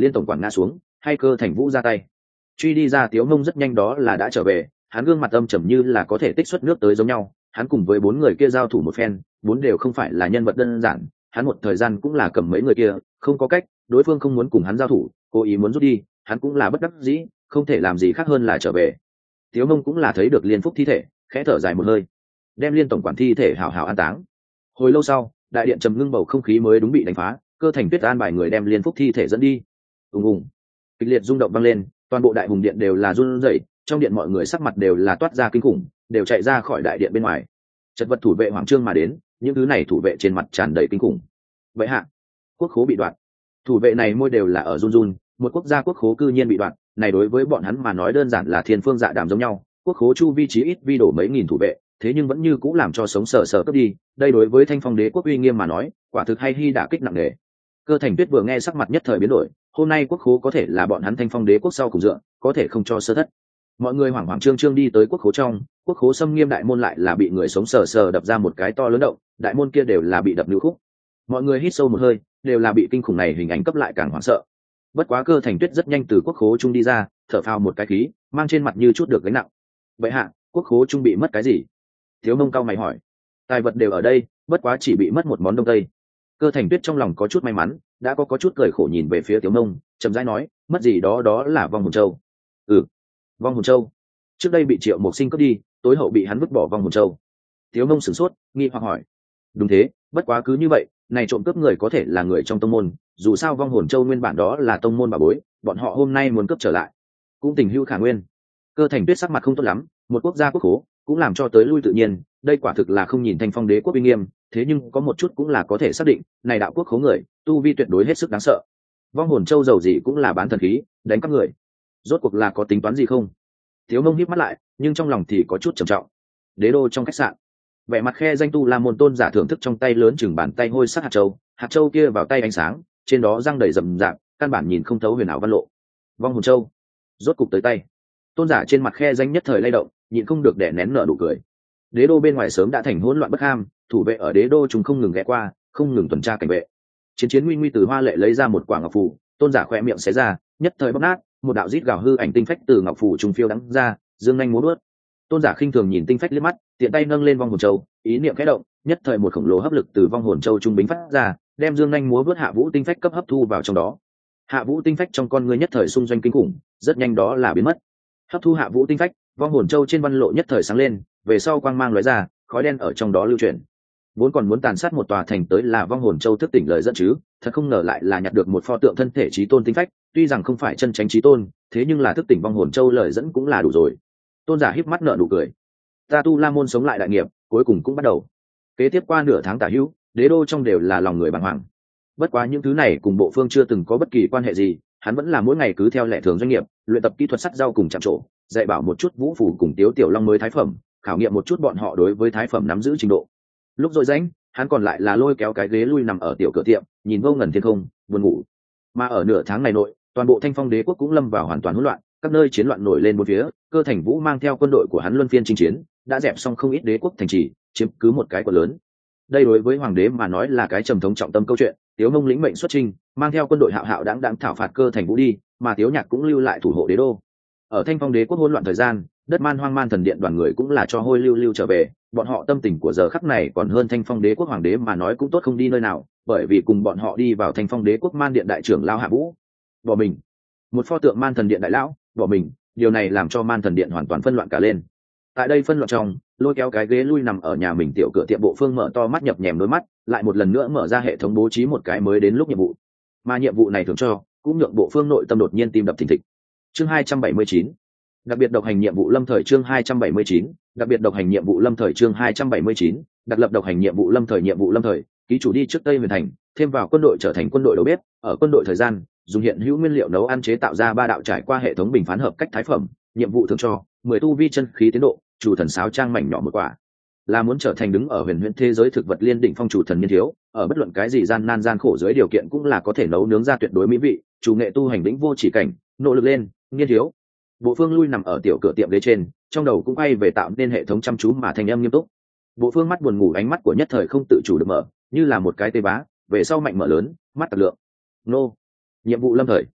Liên tổng quản ngã xuống, hay Cơ Thành Vũ ra tay. Truy đi ra Tiếu Mông rất nhanh đó là đã trở về, hắn gương mặt âm trầm như là có thể tích xuất nước tới giống nhau. Hắn cùng với 4 người kia giao thủ một phen, 4 đều không phải là nhân vật đơn giản, hắn một thời gian cũng là cầm mấy người kia, không có cách, đối phương không muốn cùng hắn giao thủ, cố ý muốn rút đi, hắn cũng là bất đắc dĩ, không thể làm gì khác hơn là trở về. Tiếu Mông cũng là thấy được Liên Phúc thi thể, khẽ thở dài một hơi, đem Liên tổng quản thi thể hảo hảo an táng. Hồi lâu sau, đại điện trầm ngưng, bầu không khí mới đúng bị đánh phá. Cơ Thành Tuyết an bài người đem Liên Phúc thi thể dẫn đi. Ùng ùng, kịch liệt rung động vang lên, toàn bộ đại hùng điện đều là run rẩy, trong điện mọi người sắc mặt đều là toát ra kinh khủng, đều chạy ra khỏi đại điện bên ngoài. Chật vật thủ vệ Hoàng Trương mà đến, những thứ này thủ vệ trên mặt tràn đầy kinh khủng. Vậy hạ, quốc khố bị đoạt. Thủ vệ này môi đều là ở run run, một quốc gia quốc khố cư nhiên bị đoạt, này đối với bọn hắn mà nói đơn giản là thiên phương dạ đàm giống nhau. Quốc khố chu vi trí ít vi đổ mấy nghìn thủ vệ, thế nhưng vẫn như cũng làm cho sống sờ sờ cướp đi. Đây đối với Thanh Phong Đế quốc uy nghiêm mà nói, quả thực hay hi đả kích nặng nề. Cơ Thành Tuyết vừa nghe sắc mặt nhất thời biến đổi, hôm nay quốc khố có thể là bọn hắn Thanh Phong Đế quốc sau cùng dựa, có thể không cho sơ thất. Mọi người hoảng hoảng trương trương đi tới quốc khố trong, quốc khố xâm nghiêm đại môn lại là bị người sống sờ sờ đập ra một cái to lớn động, đại môn kia đều là bị đập nứt khúc. Mọi người hít sâu một hơi, đều là bị kinh khủng này hình ảnh cấp lại càng hoảng sợ. Bất quá Cơ Thành Tuyết rất nhanh từ quốc khố trung đi ra, thở phào một cái khí, mang trên mặt như chút được gánh nặng. Vậy hạ, quốc khố trung bị mất cái gì? Thiếu Nông cao mày hỏi. Tài vật đều ở đây, bất quá chỉ bị mất một món đông tây. Cơ Thành Tuyết trong lòng có chút may mắn, đã có chút cười khổ nhìn về phía Thiếu Nông, chậm rãi nói, mất gì đó đó là vong hồn châu. Ừ, vong hồn châu. Trước đây bị Triệu Mộc Sinh cướp đi, tối hậu bị hắn vứt bỏ vong hồn châu. Thiếu Nông sửng sốt, nghi hoặc hỏi. Đúng thế, bất quá cứ như vậy, này trộm cướp người có thể là người trong tông môn, dù sao vong hồn châu nguyên bản đó là tông môn bà bối, bọn họ hôm nay muốn cướp trở lại, cũng tình hữu khả nguyên. Cơ Thành Tuyết sắc mặt không tốt lắm, một quốc gia quốc khố cũng làm cho tới lui tự nhiên, đây quả thực là không nhìn Thanh Phong Đế quốc uy nghiêm, thế nhưng có một chút cũng là có thể xác định, này đạo quốc khố người, tu vi tuyệt đối hết sức đáng sợ. Vong hồn châu giàu gì cũng là bán thần khí, đánh các người, rốt cuộc là có tính toán gì không? Thiếu Nông híp mắt lại, nhưng trong lòng thì có chút trầm trọng. Đế đô trong khách sạn, vẻ mặt khe danh tu la môn tôn giả thưởng thức trong tay lớn chừng bàn tay hôi sắc hạt châu kia vào tay ánh sáng, trên đó răng đầy rậm rạp, căn bản nhìn không thấu huyền ảo văn lộ. Vong hồn châu rốt cục tới tay. Tôn giả trên mặt khe danh nhất thời lay động, nhịn không được đè nén nở nụ cười. Đế đô bên ngoài sớm đã thành hỗn loạn bất ham, thủ vệ ở đế đô chúng không ngừng ghé qua, không ngừng tuần tra cảnh vệ. Chiến nguy từ hoa lệ lấy ra một quả ngọc phù, tôn giả khoe miệng xé ra, nhất thời bóp nát, một đạo rít gào hư ảnh tinh phách từ ngọc phù trùng phiêu đắng ra, dương nhanh múa bước. Tôn giả khinh thường nhìn tinh phách liếc mắt, tiện tay nâng lên vong hồn châu, ý niệm khẽ động, nhất thời một khổng lồ hấp lực từ vong hồn châu trung bính phát ra, đem dương nhanh múa bước hạ vũ tinh phách cấp hấp thu vào trong đó. Hạ vũ tinh phách trong con ngươi nhất thời xung doanh kinh khủng, rất nhanh đó là biến mất. Hấp thu hạ vũ tinh phách, vong hồn châu trên văn lộ nhất thời sáng lên, về sau quang mang lóe ra, khói đen ở trong đó lưu chuyển. Vốn còn muốn tàn sát một tòa thành tới là vong hồn châu thức tỉnh lời dẫn chứ, thật không ngờ lại là nhặt được một pho tượng thân thể chí tôn tinh phách, tuy rằng không phải chân tránh chí tôn, thế nhưng là thức tỉnh vong hồn châu lời dẫn cũng là đủ rồi. Tôn giả híp mắt nở nụ cười. Ta tu la môn sống lại đại nghiệp, cuối cùng cũng bắt đầu. Kế tiếp qua nửa tháng tả hữu, đế đô trong đều là lòng người bàng hoàng. Bất quá những thứ này cùng bộ phương chưa từng có bất kỳ quan hệ gì, hắn vẫn là mỗi ngày cứ theo lệ thường doanh nghiệp, luyện tập kỹ thuật sắt rau cùng chạm trổ, dạy bảo một chút vũ phù cùng tiếu tiểu long mới thái phẩm, khảo nghiệm một chút bọn họ đối với thái phẩm nắm giữ trình độ. Lúc rỗi rãnh, hắn còn lại là lôi kéo cái ghế lui nằm ở tiểu cửa tiệm, nhìn vô ngần thiên không, buồn ngủ. Mà ở nửa tháng này nội, toàn bộ Thanh Phong Đế quốc cũng lâm vào hoàn toàn hỗn loạn, các nơi chiến loạn nổi lên bốn phía. Cơ Thành Vũ mang theo quân đội của hắn luân phiên chinh chiến, đã dẹp xong không ít đế quốc thành trì, chiếm cứ một cái quận lớn. Đây đối với hoàng đế mà nói là cái trầm thống trọng tâm câu chuyện. Tiếu Mông lĩnh mệnh xuất chinh, mang theo quân đội hạo hạo đãng đãng thảo phạt Cơ Thành Vũ đi, mà Tiếu Nhạc cũng lưu lại thủ hộ đế đô. Ở Thanh Phong Đế quốc hỗn loạn thời gian, đất man hoang man thần điện đoàn người cũng là cho hôi lưu trở về, bọn họ tâm tình của giờ khắc này còn hơn Thanh Phong Đế quốc hoàng đế mà nói cũng tốt không đi nơi nào, bởi vì cùng bọn họ đi vào Thanh Phong Đế quốc man điện đại trưởng lao Hạ Vũ. Bỏ mình, một pho tượng man thần điện đại lão, bỏ mình, điều này làm cho man thần điện hoàn toàn phân loạn cả lên. Tại đây phân loạn trong, lôi kéo cái ghế lui nằm ở nhà mình tiểu cửa tiệm bộ phương mở to mắt nhập nhèm đôi mắt, lại một lần nữa mở ra hệ thống bố trí một cái mới đến lúc nhiệm vụ. Mà nhiệm vụ này thường cho, cũng nhượng bộ phương nội tâm đột nhiên tim đập thình thịch. Chương 279, đặc biệt độc hành nhiệm vụ lâm thời. Chương 279, đặc biệt độc hành nhiệm vụ lâm thời. Chương 279, đặc lập độc hành nhiệm vụ lâm thời. Nhiệm vụ lâm thời, ký chủ đi trước Tây Huyền thành, thêm vào quân đội trở thành quân đội đầu bếp, ở quân đội thời gian, dùng hiện hữu nguyên liệu nấu ăn chế tạo ra 3 đạo trải qua hệ thống bình phán hợp cách thái phẩm. Nhiệm vụ thường cho 10 tu vi chân khí tiến độ, chủ thần sáo trang mảnh nhỏ một quả. Là muốn trở thành đứng ở huyền huyễn thế giới thực vật liên đỉnh phong chủ thần niên thiếu, ở bất luận cái gì gian khổ dưới điều kiện cũng là có thể nấu nướng ra tuyệt đối mỹ vị, chủ nghệ tu hành lĩnh vô chỉ cảnh, nỗ lực lên, niên thiếu. Bộ phương lui nằm ở tiểu cửa tiệm ghế trên, trong đầu cũng quay về tạo nên hệ thống chăm chú mà thành âm nghiêm túc. Bộ phương mắt buồn ngủ, ánh mắt của nhất thời không tự chủ được mở, như là một cái tê bá, về sau mạnh mở lớn, mắt tặc lượng. Nô, nhiệm vụ lâm thời,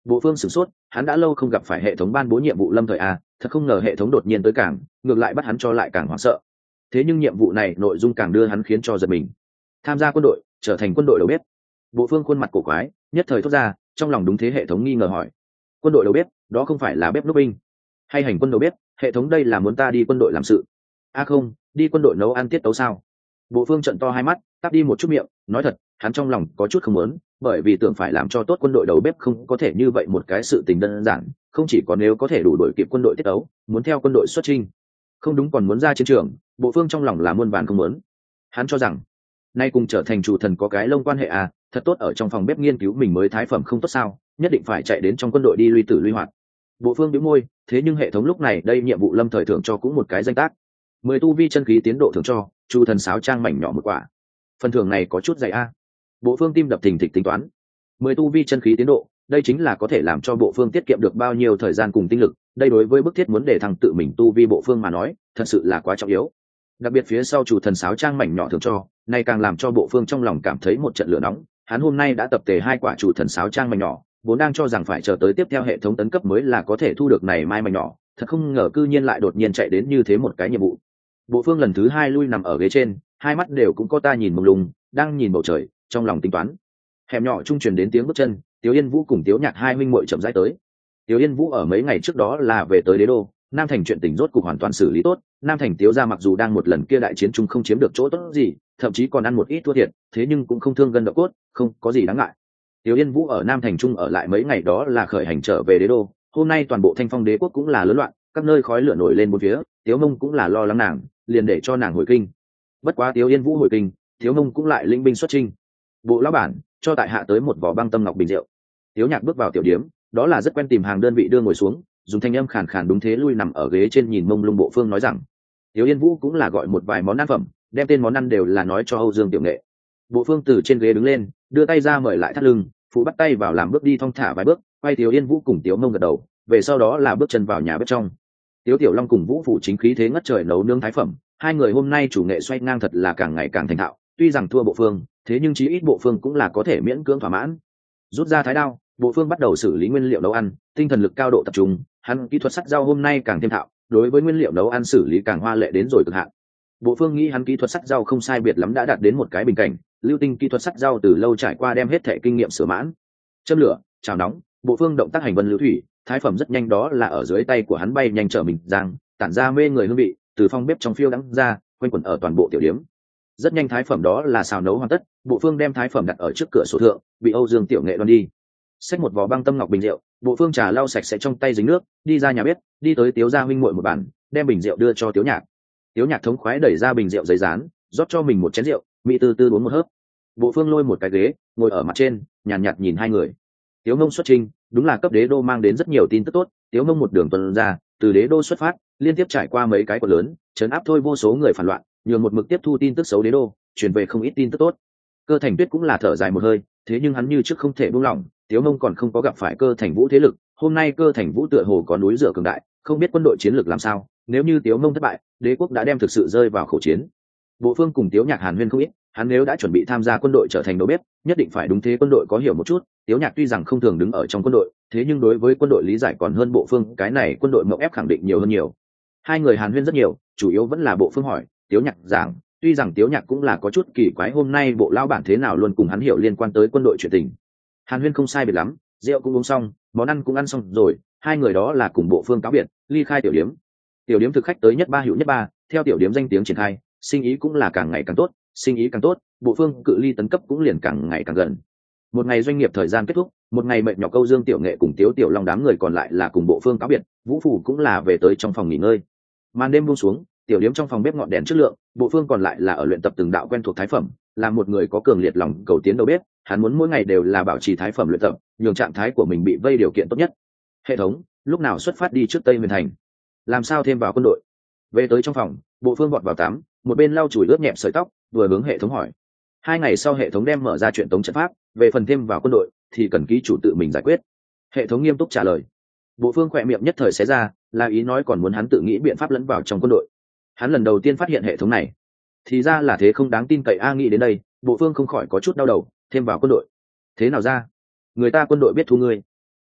Bộ Phương sửng sốt, hắn đã lâu không gặp phải hệ thống ban bố nhiệm vụ lâm thời à, thật không ngờ hệ thống đột nhiên tới càng, ngược lại bắt hắn cho lại càng hoảng sợ. Thế nhưng nhiệm vụ này nội dung càng đưa hắn khiến cho giật mình. Tham gia quân đội, trở thành quân đội đầu bếp. Bộ Phương khuôn mặt cổ quái, nhất thời thốt ra, trong lòng đúng thế hệ thống nghi ngờ hỏi: quân đội đầu bếp, đó không phải là bếp núc binh, hay hành quân đầu bếp? Hệ thống đây là muốn ta đi quân đội làm sự? Không, đi quân đội nấu ăn tiết tấu sao? Bộ Phương trợn to hai mắt, tắp đi một chút miệng, nói thật, hắn trong lòng có chút không muốn, bởi vì tưởng phải làm cho tốt quân đội đầu bếp không có thể như vậy một cái sự tình đơn giản, không chỉ có nếu có thể đủ đuổi kịp quân đội tiết tấu, muốn theo quân đội xuất chinh, không đúng còn muốn ra chiến trường. Bộ Phương trong lòng là muôn vàn không muốn. Hắn cho rằng nay cùng trở thành chủ thần có cái lông quan hệ à, thật tốt ở trong phòng bếp nghiên cứu mình mới thái phẩm không tốt sao, nhất định phải chạy đến trong quân đội đi luy tử luy hoạt. Bộ Phương bĩu môi, thế nhưng hệ thống lúc này đây nhiệm vụ lâm thời thưởng cho cũng một cái danh tác, 10 tu vi chân khí tiến độ thưởng cho chủ thần sáo trang mảnh nhỏ một quả. Phần thưởng này có chút dày a. Bộ Phương tim đập thình thịch tính toán, 10 tu vi chân khí tiến độ, đây chính là có thể làm cho Bộ Phương tiết kiệm được bao nhiêu thời gian cùng tinh lực, đây đối với bức thiết muốn để thằng tự mình tu vi Bộ Phương mà nói thật sự là quá trọng yếu. Đặc biệt phía sau chủ thần sáo trang mảnh nhỏ thưởng cho, này càng làm cho Bộ Phương trong lòng cảm thấy một trận lửa nóng. Hắn hôm nay đã tập tề 2 quả chủ thần sáo trang mảnh nhỏ, vốn đang cho rằng phải chờ tới tiếp theo hệ thống tấn cấp mới là có thể thu được này mai mảnh nhỏ, thật không ngờ cư nhiên lại đột nhiên chạy đến như thế một cái nhiệm vụ. Bộ Phương lần thứ 2 lui nằm ở ghế trên, hai mắt đều cũng có ta nhìn mông lung, đang nhìn bầu trời, trong lòng tính toán. Hẻm nhỏ trung truyền đến tiếng bước chân, Tiếu Yên Vũ cùng Tiếu Nhạc hai huynh muội chậm rãi tới. Tiếu Yên Vũ ở mấy ngày trước đó là về tới Đế đô, Nam Thành chuyện tình rốt cục hoàn toàn xử lý tốt. Nam Thành Tiếu gia mặc dù đang một lần kia đại chiến chung không chiếm được chỗ tốt gì, thậm chí còn ăn một ít thua thiệt, thế nhưng cũng không thương gân động cốt, không có gì đáng ngại. Tiếu Yên Vũ ở Nam Thành Trung ở lại mấy ngày đó là khởi hành trở về Đế đô. Hôm nay toàn bộ Thanh Phong Đế quốc cũng là lớn loạn, các nơi khói lửa nổi lên bốn phía, Tiếu Mông cũng là lo lắng nàng, liền để cho nàng hồi kinh. Bất quá Tiếu Yên Vũ hồi kinh, Tiếu Mông cũng lại linh binh xuất chinh. Bộ lão bản cho tại hạ tới một vỏ băng tâm ngọc bình rượu. Tiếu Nhạc bước vào tiểu điếm, đó là rất quen tìm hàng đơn vị đưa ngồi xuống, dùng thanh âm khàn khàn đúng thế lui nằm ở ghế trên nhìn mông lung Bộ Phương nói rằng. Tiếu Yên Vũ cũng là gọi một vài món ăn phẩm, đem tên món ăn đều là nói cho Âu Dương Tiểu Nghệ. Bộ Phương từ trên ghế đứng lên, đưa tay ra mời lại thắt lưng, phụ bắt tay vào làm bước đi thong thả vài bước, quay Tiếu Yên Vũ cùng Tiếu Mông gật đầu, về sau đó là bước chân vào nhà bếp trong. Tiếu Tiểu Long cùng Vũ Phủ chính khí thế ngất trời nấu nướng thái phẩm, hai người hôm nay chủ nghệ xoay ngang thật là càng ngày càng thành thạo, tuy rằng thua Bộ Phương, thế nhưng chí ít Bộ Phương cũng là có thể miễn cưỡng thỏa mãn. Rút ra thái đao, Bộ Phương bắt đầu xử lý nguyên liệu nấu ăn, tinh thần lực cao độ tập trung, hắn kỹ thuật sắc rau hôm nay càng thêm thạo, đối với nguyên liệu nấu ăn xử lý càng hoa lệ đến rồi cực hạn. Bộ Phương nghĩ hắn kỹ thuật sắc rau không sai biệt lắm đã đạt đến một cái bình cảnh, lưu tinh kỹ thuật sắc rau từ lâu trải qua đem hết thể kinh nghiệm sửa mãn. Châm lửa, chảo nóng, Bộ Phương động tác hành vân lưu thủy, thái phẩm rất nhanh đó là ở dưới tay của hắn bay nhanh trở mình giang, tản ra mê người hương vị, từ phong bếp trong phiêu đắng ra, quanh quẩn ở toàn bộ tiểu điếm. Rất nhanh thái phẩm đó là xào nấu hoàn tất, Bộ Phương đem thái phẩm đặt ở trước cửa sổ thượng, bị Âu Dương Tiểu Nghệ đoan đi. Xách một vò băng tâm ngọc bình rượu, Bộ Phương trà lau sạch sẽ trong tay dính nước, đi ra nhà bếp, đi tới Tiếu gia huynh muội một bàn, đem bình rượu đưa cho Tiếu Nhạc. Tiếu Nhạc thống khoái đẩy ra bình rượu giấy dán, rót cho mình một chén rượu, mỹ từ từ uống một hớp. Bộ Phương lôi một cái ghế, ngồi ở mặt trên, nhàn nhạt nhìn hai người. Tiếu Mông xuất trình, đúng là cấp Đế đô mang đến rất nhiều tin tức tốt. Tiếu Mông một đường tuần ra, từ Đế đô xuất phát, liên tiếp trải qua mấy cái quận lớn, trấn áp thôi vô số người phản loạn, nhường một mực tiếp thu tin tức xấu Đế đô, truyền về không ít tin tức tốt. Cơ Thành Tuyết cũng là thở dài một hơi, thế nhưng hắn như trước không thể buông lỏng. Tiếu Mông còn không có gặp phải Cơ Thành Vũ thế lực, hôm nay Cơ Thành Vũ tựa hồ có núi dựa cường đại, không biết quân đội chiến lược làm sao. Nếu như Tiếu Mông thất bại, đế quốc đã đem thực sự rơi vào khẩu chiến. Bộ Phương cùng Tiếu Nhạc hàn huyên không ít, hắn nếu đã chuẩn bị tham gia quân đội trở thành đầu bếp, nhất định phải đúng thế quân đội có hiểu một chút. Tiếu Nhạc tuy rằng không thường đứng ở trong quân đội, thế nhưng đối với quân đội lý giải còn hơn Bộ Phương, cái này quân đội mộng ép khẳng định nhiều hơn nhiều. Hai người hàn huyên rất nhiều, chủ yếu vẫn là Bộ Phương hỏi, Tiếu Nhạc giảng, tuy rằng Tiếu Nhạc cũng là có chút kỳ quái hôm nay bộ lão bản thế nào luôn cùng hắn hiểu liên quan tới quân đội chuyện tình. Hàn huyên không sai biệt lắm, rượu cũng uống xong, món ăn cũng ăn xong rồi, hai người đó là cùng Bộ Phương cáo biệt, ly khai tiểu điếm. Tiểu điếm thực khách tới nhất ba hữu nhất ba, theo tiểu điếm danh tiếng triển khai, sinh ý cũng là càng ngày càng tốt, sinh ý càng tốt, Bộ Phương cự ly tấn cấp cũng liền càng ngày càng gần. Một ngày doanh nghiệp thời gian kết thúc, một ngày mệt nhọc Âu Dương Tiểu Nghệ cùng Tiếu Tiểu Long đám người còn lại là cùng Bộ Phương cáo biệt, Vũ Phủ cũng là về tới trong phòng nghỉ ngơi. Màn đêm buông xuống, tiểu điếm trong phòng bếp ngọn đèn chất lượng, Bộ Phương còn lại là ở luyện tập từng đạo quen thuộc thái phẩm, là một người có cường liệt lòng cầu tiến đầu bếp, hắn muốn mỗi ngày đều là bảo trì thái phẩm luyện tập, nhường trạng thái của mình bị vây điều kiện tốt nhất. Hệ thống, lúc nào xuất phát đi trước Tây Nguyên thành? Làm sao thêm vào quân đội? Về tới trong phòng, Bộ Phương vọt vào tắm, một bên lau chùi ướt nhẹp sợi tóc, vừa hướng hệ thống hỏi. 2 ngày sau hệ thống đem mở ra chuyện tống trận pháp, về phần thêm vào quân đội thì cần ký chủ tự mình giải quyết. Hệ thống nghiêm túc trả lời. Bộ Phương khỏe miệng nhất thời xé ra, là ý nói còn muốn hắn tự nghĩ biện pháp lẫn vào trong quân đội. Hắn lần đầu tiên phát hiện hệ thống này, thì ra là thế không đáng tin cậy a. Nghĩ đến đây, Bộ Phương không khỏi có chút đau đầu, thêm vào quân đội thế nào ra? Người ta quân đội biết thu ngươi,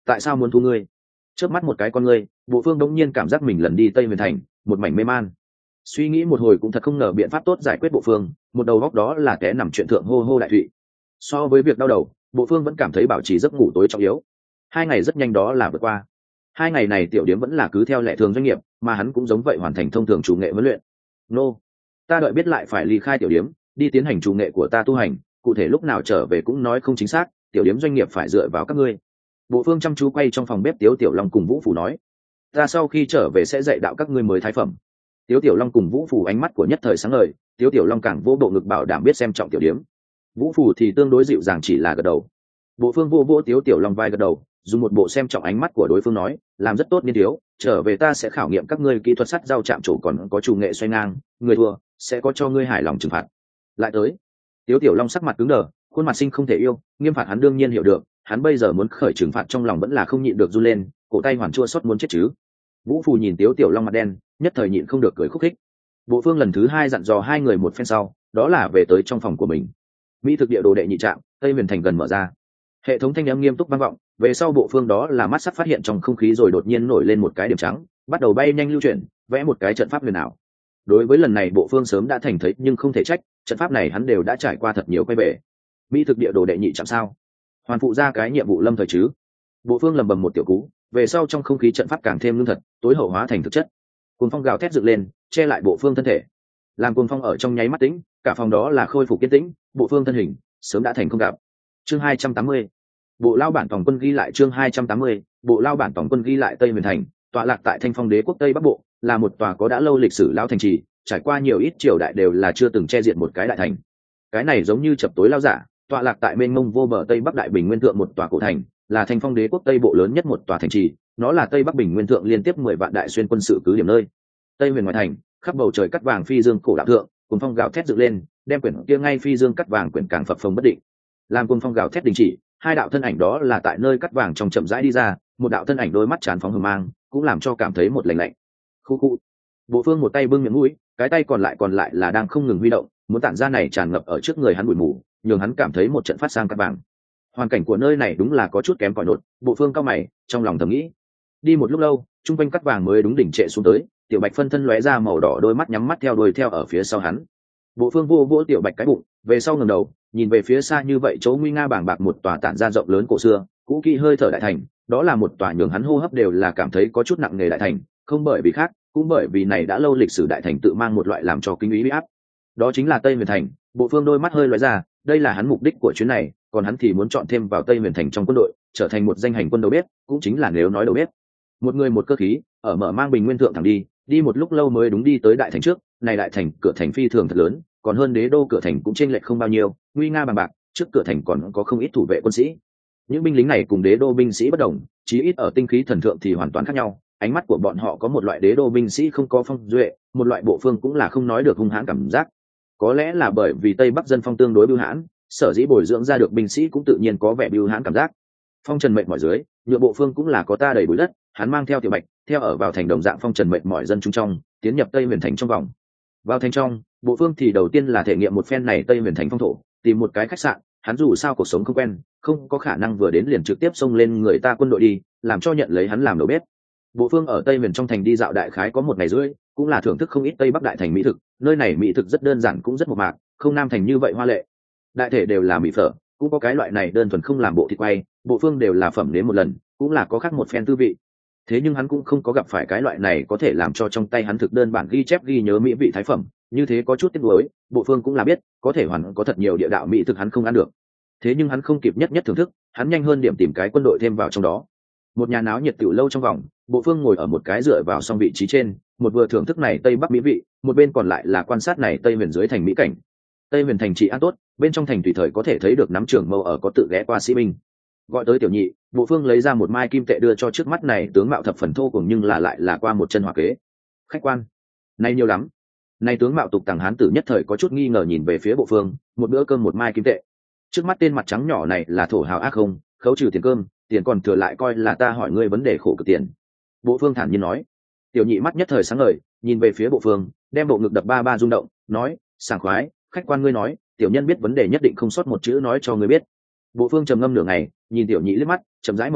tại sao muốn thu ngươi? Chớp mắt một cái con ngươi, Bộ Phương đống nhiên cảm giác mình lần đi Tây Huyền Thành, một mảnh mê man. Suy nghĩ một hồi cũng thật không ngờ biện pháp tốt giải quyết Bộ Phương, một đầu góc đó là té nằm chuyện thượng hô hô đại thụy. So với việc đau đầu, Bộ Phương vẫn cảm thấy bảo trì giấc ngủ tối trọng yếu. 2 ngày rất nhanh đó là vượt qua. 2 ngày này tiểu điếm vẫn là cứ theo lệ thường doanh nghiệp, mà hắn cũng giống vậy hoàn thành thông thường chủ nghệ huấn luyện. Nô, ta đợi biết lại phải ly khai tiểu điếm, đi tiến hành chủ nghệ của ta tu hành, cụ thể lúc nào trở về cũng nói không chính xác, tiểu điếm doanh nghiệp phải dựa vào các ngươi. Bộ Phương chăm chú quay trong phòng bếp, Tiếu Tiểu Long cùng Vũ Phủ nói, ta sau khi trở về sẽ dạy đạo các ngươi mới thái phẩm. Tiếu Tiểu Long cùng Vũ Phủ ánh mắt của nhất thời sáng ngời, Tiếu Tiểu Long càng vô bộ ngực bảo đảm biết xem trọng tiểu điếm. Vũ Phủ thì tương đối dịu dàng chỉ là gật đầu. Bộ Phương vô vô Tiếu Tiểu Long vai gật đầu, dùng một bộ xem trọng ánh mắt của đối phương nói, làm rất tốt niên thiếu, trở về ta sẽ khảo nghiệm các ngươi kỹ thuật sắt rau chạm trổ, còn có chủ nghệ xoay ngang, người thua sẽ có cho ngươi hài lòng trừng phạt. Lại tới. Tiếu Tiểu Long sắc mặt cứng đờ, khuôn mặt sinh không thể yêu, nghiêm phạt hắn đương nhiên hiểu được, hắn bây giờ muốn khởi trừng phạt trong lòng vẫn là không nhịn được run lên, cổ tay hoàn chua xót muốn chết chứ. Vũ Phù nhìn Tiếu Tiểu Long mặt đen, nhất thời nhịn không được cười khúc khích. Bộ Phương lần thứ 2 dặn dò 2 người một phen sau, đó là về tới trong phòng của mình. Mỹ thực địa đồ đệ nhị trạm, Tây Huyền Thành gần mở ra. Hệ thống thanh âm nghiêm túc vang vọng, về sau Bộ Phương đó là mắt sắc phát hiện trong không khí rồi đột nhiên nổi lên một cái điểm trắng, bắt đầu bay nhanh lưu chuyển, vẽ một cái trận pháp huyền ảo. Đối với lần này Bộ Phương sớm đã thành thấy nhưng không thể trách, trận pháp này hắn đều đã trải qua thật nhiều quay về. Mỹ thực địa đồ đệ nhị chạm sao? Hoàn phụ ra cái nhiệm vụ lâm thời chứ? Bộ Phương lầm bầm một tiểu cú, về sau trong không khí trận pháp càng thêm lương thật, tối hậu hóa thành thực chất. Cuồng phong gào thét dựng lên, che lại Bộ Phương thân thể. Làm cuồng phong ở trong nháy mắt tĩnh, cả phòng đó là khôi phục kiên tĩnh, Bộ Phương thân hình sớm đã thành không gặp. Chương 280. Bộ lao bản tổng quân ghi lại chương 280, bộ lao bản tổng quân ghi lại Tây Huyền Thành, tọa lạc tại Thanh Phong Đế quốc Tây Bắc Bộ, là một tòa có đã lâu lịch sử lão thành trì, trải qua nhiều ít triều đại đều là chưa từng che diện một cái đại thành. Cái này giống như chập tối lao giả, tọa lạc tại mênh mông vô bờ Tây Bắc Đại Bình Nguyên thượng một tòa cổ thành, là Thanh Phong Đế quốc Tây Bộ lớn nhất một tòa thành trì, nó là Tây Bắc Bình Nguyên thượng liên tiếp 10 vạn đại xuyên quân sự cứ điểm nơi. Tây Huyền ngoại thành, khắp bầu trời cắt vàng phi dương cổ đạo thượng, cuồng phong gào thét dựng lên, đem quyển kia ngay phi dương cắt vàng quyển càng phập phồng bất định. Làm cuồng phong gào thét đình chỉ, 2 đạo thân ảnh đó là tại nơi cắt vàng trong chậm rãi đi ra, một đạo thân ảnh đôi mắt tràn phóng hờ mang, cũng làm cho cảm thấy một lạnh lạnh. Khu khu. Bộ Phương một tay bưng miệng mũi, cái tay còn lại là đang không ngừng huy động, muốn tản ra này tràn ngập ở trước người hắn bụi mù, nhường hắn cảm thấy một trận phát sang cắt vàng. Hoàn cảnh của nơi này đúng là có chút kém cỏi nột, Bộ Phương cao mày, trong lòng thầm nghĩ. Đi một lúc lâu, trung quanh cắt vàng mới đúng đỉnh trệ xuống tới, Tiểu Bạch phân thân lóe ra màu đỏ, đôi mắt nhắm mắt theo đuôi theo ở phía sau hắn. Bộ Phương vô vỗ Tiểu Bạch cái bụng, về sau ngẩng đầu, nhìn về phía xa như vậy chỗ nguy nga bàng bạc một tòa tản ra rộng lớn cổ xưa, cũ kỹ hơi thở đại thành, đó là một tòa nhường hắn hô hấp đều là cảm thấy có chút nặng nề đại thành, không bởi vì khác, cũng bởi vì này đã lâu lịch sử đại thành tự mang một loại làm cho kinh ý uy áp. Đó chính là Tây Huyền Thành. Bộ Phương đôi mắt hơi lóe ra, đây là hắn mục đích của chuyến này, còn hắn thì muốn chọn thêm vào Tây Huyền Thành trong quân đội, trở thành một danh hành quân đầu bếp, cũng chính là nếu nói đầu bếp. Một người một cơ khí, ở mở mang Bình Nguyên thượng thẳng đi một lúc lâu mới đúng đi tới đại thành trước, này đại thành cửa thành phi thường thật lớn, còn hơn đế đô cửa thành cũng chênh lệch không bao nhiêu, nguy nga bằng bạc, trước cửa thành còn có không ít thủ vệ quân sĩ. Những binh lính này cùng đế đô binh sĩ bất đồng, chí ít ở tinh khí thần thượng thì hoàn toàn khác nhau, ánh mắt của bọn họ có một loại đế đô binh sĩ không có phong duệ, một loại Bộ Phương cũng là không nói được hung hãn cảm giác. Có lẽ là bởi vì Tây Bắc dân phong tương đối bưu hãn, sở dĩ bồi dưỡng ra được binh sĩ cũng tự nhiên có vẻ bưu hãn cảm giác. Phong trần mệt mỏi dưới, nhựa Bộ Phương cũng là có ta đầy bụi đất, hắn mang theo Tiểu Bạch, theo ở vào thành đồng dạng phong trần mệt mỏi dân chúng trong, tiến nhập Tây Huyền Thành trong vòng. Vào thành trong, Bộ Phương thì đầu tiên là thể nghiệm một phen này Tây Huyền Thành phong thổ, tìm một cái khách sạn, hắn dù sao cuộc sống không quen, không có khả năng vừa đến liền trực tiếp xông lên người ta quân đội đi, làm cho nhận lấy hắn làm đầu bếp. Bộ Phương ở Tây Huyền trong thành đi dạo đại khái có 1 ngày rưỡi, cũng là thưởng thức không ít Tây Bắc đại thành mỹ thực, nơi này mỹ thực rất đơn giản cũng rất mộc mạc, không Nam thành như vậy hoa lệ. Đại thể đều là mỹ phở, cũng có cái loại này đơn thuần không làm bộ thịt quay, Bộ Phương đều là phẩm đến một lần, cũng là có khác một phen tư vị. Thế nhưng hắn cũng không có gặp phải cái loại này có thể làm cho trong tay hắn thực đơn bản ghi chép ghi nhớ mỹ vị thái phẩm, như thế có chút tiếc nuối. Bộ Phương cũng là biết, có thể hoàn có thật nhiều địa đạo mỹ thực hắn không ăn được. Thế nhưng hắn không kịp nhất thưởng thức, hắn nhanh hơn điểm tìm cái quân đội thêm vào trong đó. Một nhà náo nhiệt tiểu lâu trong vòng, Bộ Phương ngồi ở một cái dựa vào song vị trí trên, một vừa thưởng thức này Tây Bắc mỹ vị, một bên còn lại là quan sát này Tây Huyền dưới thành mỹ cảnh. Tây Huyền thành trị an tốt, bên trong thành tùy thời có thể thấy được nắm trưởng mâu ở có tự ghé qua sĩ binh. Gọi tới tiểu nhị, Bộ Phương lấy ra một mai kim tệ đưa cho trước mắt này tướng mạo thập phần thô cùng nhưng là lại là qua một chân hỏa kế. Khách quan, này nhiều lắm. Này tướng mạo tục tằng hán tử nhất thời có chút nghi ngờ nhìn về phía Bộ Phương, một bữa cơm một mai kim tệ. Trước mắt tên mặt trắng nhỏ này là thổ hào ác không, khấu trừ tiền cơm, tiền còn thừa lại coi là ta hỏi ngươi vấn đề khổ cực tiền. Bộ Phương thản nhiên nói. Tiểu nhị mắt nhất thời sáng ngời, nhìn về phía Bộ Phương, đem bộ ngực đập ba ba rung động, nói, sảng khoái, khách quan ngươi nói, tiểu nhân biết vấn đề nhất định không sót một chữ nói cho ngươi biết. Bộ Phương trầm ngâm nửa ngày, nhìn tiểu nhị liếc mắt, chậm rãi mở miệng,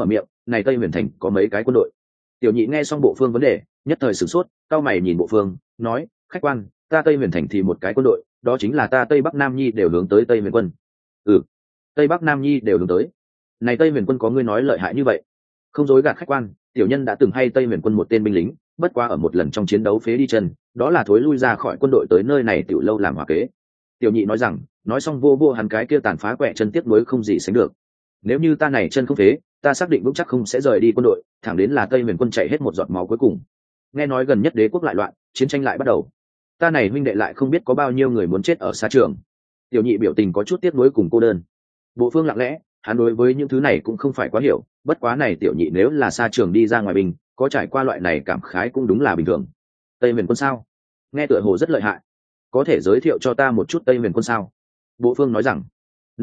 này Tây Huyền thành có mấy cái quân đội? Tiểu nhị nghe xong Bộ Phương vấn đề, nhất thời sửng sốt, cau mày nhìn Bộ Phương, nói: khách quan, ta Tây Huyền thành thì một cái quân đội, đó chính là ta Tây Bắc Nam Nhi đều hướng tới Tây Huyền quân. Ừ, Tây Bắc Nam Nhi đều hướng tới. Này Tây Huyền quân có ngươi nói lợi hại như vậy? Không dối gạt khách quan, tiểu nhân đã từng hay Tây Huyền quân một tên binh lính, bất quá ở một lần trong chiến đấu phế đi chân, đó là thối lui ra khỏi quân đội tới nơi này tiểu lâu làm hòa kế. Tiểu nhị nói rằng, nói xong vô vô hắn cái kia tàn phá quẹ chân tiếc nuối không gì sánh được. Nếu như ta này chân không phế, ta xác định vững chắc không sẽ rời đi quân đội, thẳng đến là Tây Huyền quân chạy hết một giọt máu cuối cùng. Nghe nói gần nhất đế quốc lại loạn, chiến tranh lại bắt đầu, ta này huynh đệ lại không biết có bao nhiêu người muốn chết ở xa trường. Tiểu nhị biểu tình có chút tiếc nuối cùng cô đơn. Bộ Phương lặng lẽ, hắn đối với những thứ này cũng không phải quá hiểu, bất quá này tiểu nhị nếu là xa trường đi ra ngoài binh, có trải qua loại này cảm khái cũng đúng là bình thường. Tây Huyền quân sao? Nghe tựa hồ rất lợi hại, có thể giới thiệu cho ta một chút Tây Huyền quân sao? Bộ Phương nói rằng,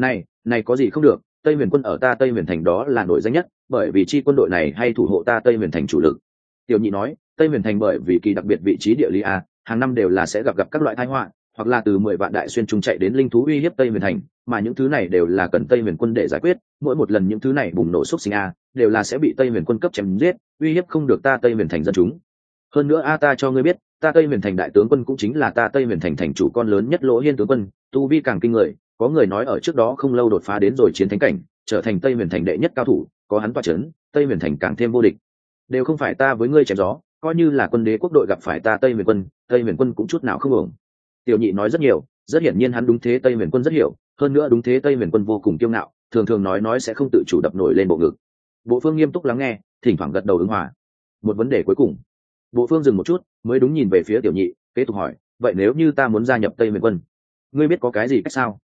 này có gì không được, Tây Huyền quân ở ta Tây Huyền thành đó là nổi danh nhất, bởi vì chi quân đội này hay thủ hộ ta Tây Huyền thành chủ lực. Tiểu nhị nói, Tây Huyền thành bởi vì kỳ đặc biệt vị trí địa lý hàng năm đều là sẽ gặp các loại tai họa, hoặc là từ 10 vạn đại xuyên trung chạy đến linh thú uy hiếp Tây Huyền thành, mà những thứ này đều là cần Tây Huyền quân để giải quyết, mỗi một lần những thứ này bùng nổ xúc sinh đều là sẽ bị Tây Huyền quân cấp chém giết, uy hiếp không được ta Tây Huyền thành dân chúng. Hơn nữa ta cho ngươi biết, ta Tây Huyền thành đại tướng quân cũng chính là ta Tây Huyền thành thành chủ con lớn nhất Lỗ Hiên tướng quân, tu vi càng kinh người, có người nói ở trước đó không lâu đột phá đến rồi chiến thánh cảnh, trở thành Tây Huyền thành đệ nhất cao thủ, có hắn tọa chấn, Tây Huyền thành càng thêm vô địch. Đều không phải ta với ngươi chém gió, coi như là quân đế quốc đội gặp phải ta Tây Huyền quân cũng chút nào không ổng. Tiểu nhị nói rất nhiều, rất hiển nhiên hắn đúng thế Tây Huyền quân rất hiểu, hơn nữa đúng thế Tây Huyền quân vô cùng kiêu ngạo, thường thường nói sẽ không tự chủ đập nổi lên bộ ngực. Bộ Phương nghiêm túc lắng nghe, thỉnh thoảng gật đầu ứng hòa. Một vấn đề cuối cùng, Bộ Phương dừng một chút, mới đúng nhìn về phía tiểu nhị, kế tục hỏi, vậy nếu như ta muốn gia nhập Tây Huyền quân, ngươi biết có cái gì cách sao?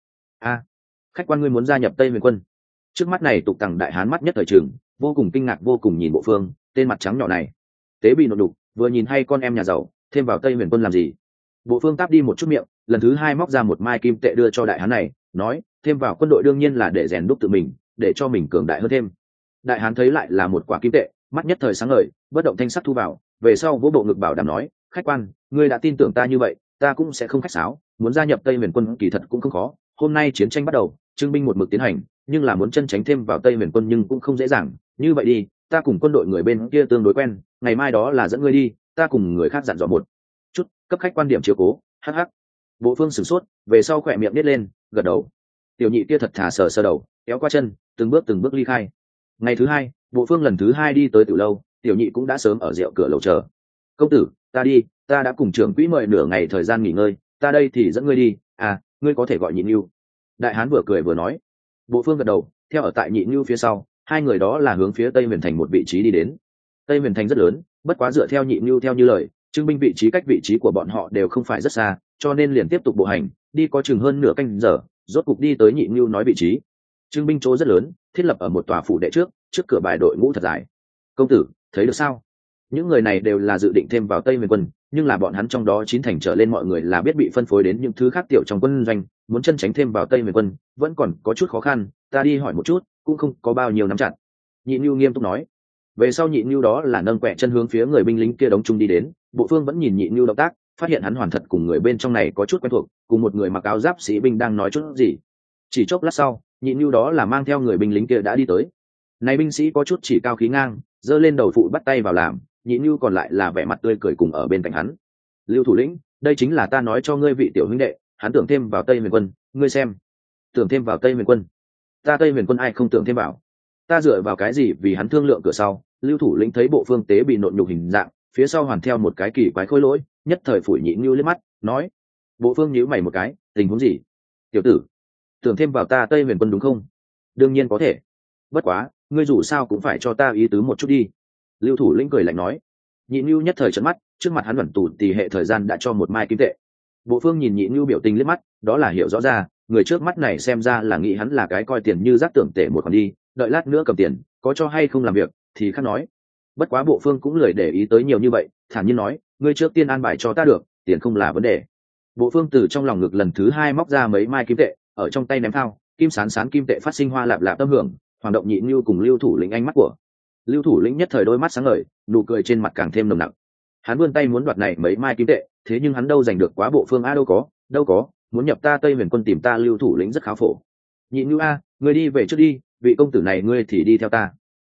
Khách quan, ngươi muốn gia nhập Tây Huyền quân? Trước mắt này tục tằng đại hán mắt nhất thời trường, vô cùng kinh ngạc vô cùng nhìn Bộ Phương, tên mặt trắng nhỏ này, tế bị nộn đục, vừa nhìn hay con em nhà giàu, thêm vào Tây Huyền quân làm gì? Bộ Phương táp đi một chút miệng, lần thứ hai móc ra một mai kim tệ đưa cho đại hán này, nói, thêm vào quân đội đương nhiên là để rèn đúc tự mình, để cho mình cường đại hơn thêm. Đại hán thấy lại là một quả kim tệ, mắt nhất thời sáng ngời, bất động thanh sắc thu vào, về sau vỗ bộ ngực bảo đảm nói, khách quan, ngươi đã tin tưởng ta như vậy, ta cũng sẽ không khách sáo, muốn gia nhập Tây Huyền quân kỳ thật cũng không khó, hôm nay chiến tranh bắt đầu, trưng binh một mực tiến hành, nhưng là muốn chân tránh thêm vào Tây Huyền quân nhưng cũng không dễ dàng, như vậy đi, ta cùng quân đội người bên kia tương đối quen, ngày mai đó là dẫn ngươi đi, ta cùng người khác dặn dò một chút, cấp khách quan điểm chiếu cố. Hắc. Bộ Phương sửng sốt, về sau khỏe miệng nít lên, gật đầu. Tiểu nhị kia thật thà sờ đầu, kéo qua chân, từng bước ly khai. Ngày thứ hai, Bộ Phương lần thứ hai đi tới tiểu lâu, tiểu nhị cũng đã sớm ở rượu cửa lầu chờ. Công tử, ta đi, ta đã cùng trưởng quỹ mời nửa ngày thời gian nghỉ ngơi, ta đây thì dẫn ngươi đi, ngươi có thể gọi Nhị Nưu. Đại hán vừa cười vừa nói. Bộ Phương gật đầu, theo ở tại Nhị Nưu phía sau, hai người đó là hướng phía Tây Huyền thành một vị trí đi đến. Tây Huyền thành rất lớn, bất quá dựa theo Nhị Nưu theo như lời, trưng binh vị trí cách vị trí của bọn họ đều không phải rất xa, cho nên liền tiếp tục bộ hành, đi có chừng hơn nửa canh giờ, rốt cục đi tới Nhị Nưu nói vị trí. Trưng binh chỗ rất lớn, thiết lập ở một tòa phủ đệ trước cửa bài đội ngũ thật dài. Công tử, thấy được sao? Những người này đều là dự định thêm vào Tây Huyền quân, nhưng là bọn hắn trong đó 9 thành trở lên mọi người là biết bị phân phối đến những thứ khác tiểu trong quân doanh, muốn chân tránh thêm vào Tây Huyền quân, vẫn còn có chút khó khăn, ta đi hỏi một chút, cũng không có bao nhiêu nắm chặt. Nhị Nưu nghiêm túc nói. Về sau Nhị Nưu đó là nâng quẹ chân hướng phía người binh lính kia đống chung đi đến, Bộ Phương vẫn nhìn Nhị Nưu động tác, phát hiện hắn hoàn thật cùng người bên trong này có chút quen thuộc, cùng một người mặc áo giáp sĩ binh đang nói chút gì. Chỉ chốc lát sau, Nhị Nưu đó là mang theo người binh lính kia đã đi tới. Này binh sĩ có chút chỉ cao khí ngang, giơ lên đầu phụ bắt tay vào làm, Nhị Nưu còn lại là vẻ mặt tươi cười cùng ở bên cạnh hắn. Lưu thủ lĩnh, đây chính là ta nói cho ngươi vị tiểu huynh đệ, hắn tưởng thêm vào Tây Huyền quân, ngươi xem. Tưởng thêm vào Tây Huyền quân? Ta Tây Huyền quân ai không tưởng thêm vào? Ta dựa vào cái gì vì hắn thương lượng cửa sau? Lưu thủ lĩnh thấy Bộ Phương tế bị nộn nhục hình dạng, phía sau hoàn theo một cái kỳ quái khôi lỗi, nhất thời phủi Nhị Nưu liếc mắt, nói. Bộ Phương nhíu mày một cái, tình huống gì? Tiểu tử, tưởng thêm vào ta Tây Huyền quân đúng không? Đương nhiên có thể. Bất quá, ngươi dù sao cũng phải cho ta ý tứ một chút đi. Lưu thủ lĩnh cười lạnh nói. Nhị Nưu nhất thời trợn mắt, trước mặt hắn luẩn tù tì hệ thời gian đã cho một mai kim tệ. Bộ Phương nhìn Nhị Nưu biểu tình liếc mắt, đó là hiểu rõ ra, người trước mắt này xem ra là nghĩ hắn là cái coi tiền như rác tưởng tệ một khoản đi, đợi lát nữa cầm tiền, có cho hay không làm việc thì khác nói. Bất quá Bộ Phương cũng lười để ý tới nhiều như vậy, thản nhiên nói, ngươi trước tiên an bài cho ta được, tiền không là vấn đề. Bộ Phương từ trong lòng ngực lần thứ hai móc ra mấy mai kim tệ, ở trong tay ném thao, kim sán sán kim tệ phát sinh hoa lạp lạp tâm hưởng, hoàng động Nhị Nưu cùng Lưu thủ lĩnh ánh mắt của. Lưu thủ lĩnh nhất thời đôi mắt sáng ngời, nụ cười trên mặt càng thêm nồng nặc. Hắn vươn tay muốn đoạt này mấy mai kim tệ, thế nhưng hắn đâu giành được quá Bộ Phương đâu có, muốn nhập ta Tây Huyền quân tìm ta Lưu thủ lĩnh rất khá phổ. Nhị Nưu ngươi đi về trước đi, vị công tử này ngươi thì đi theo ta.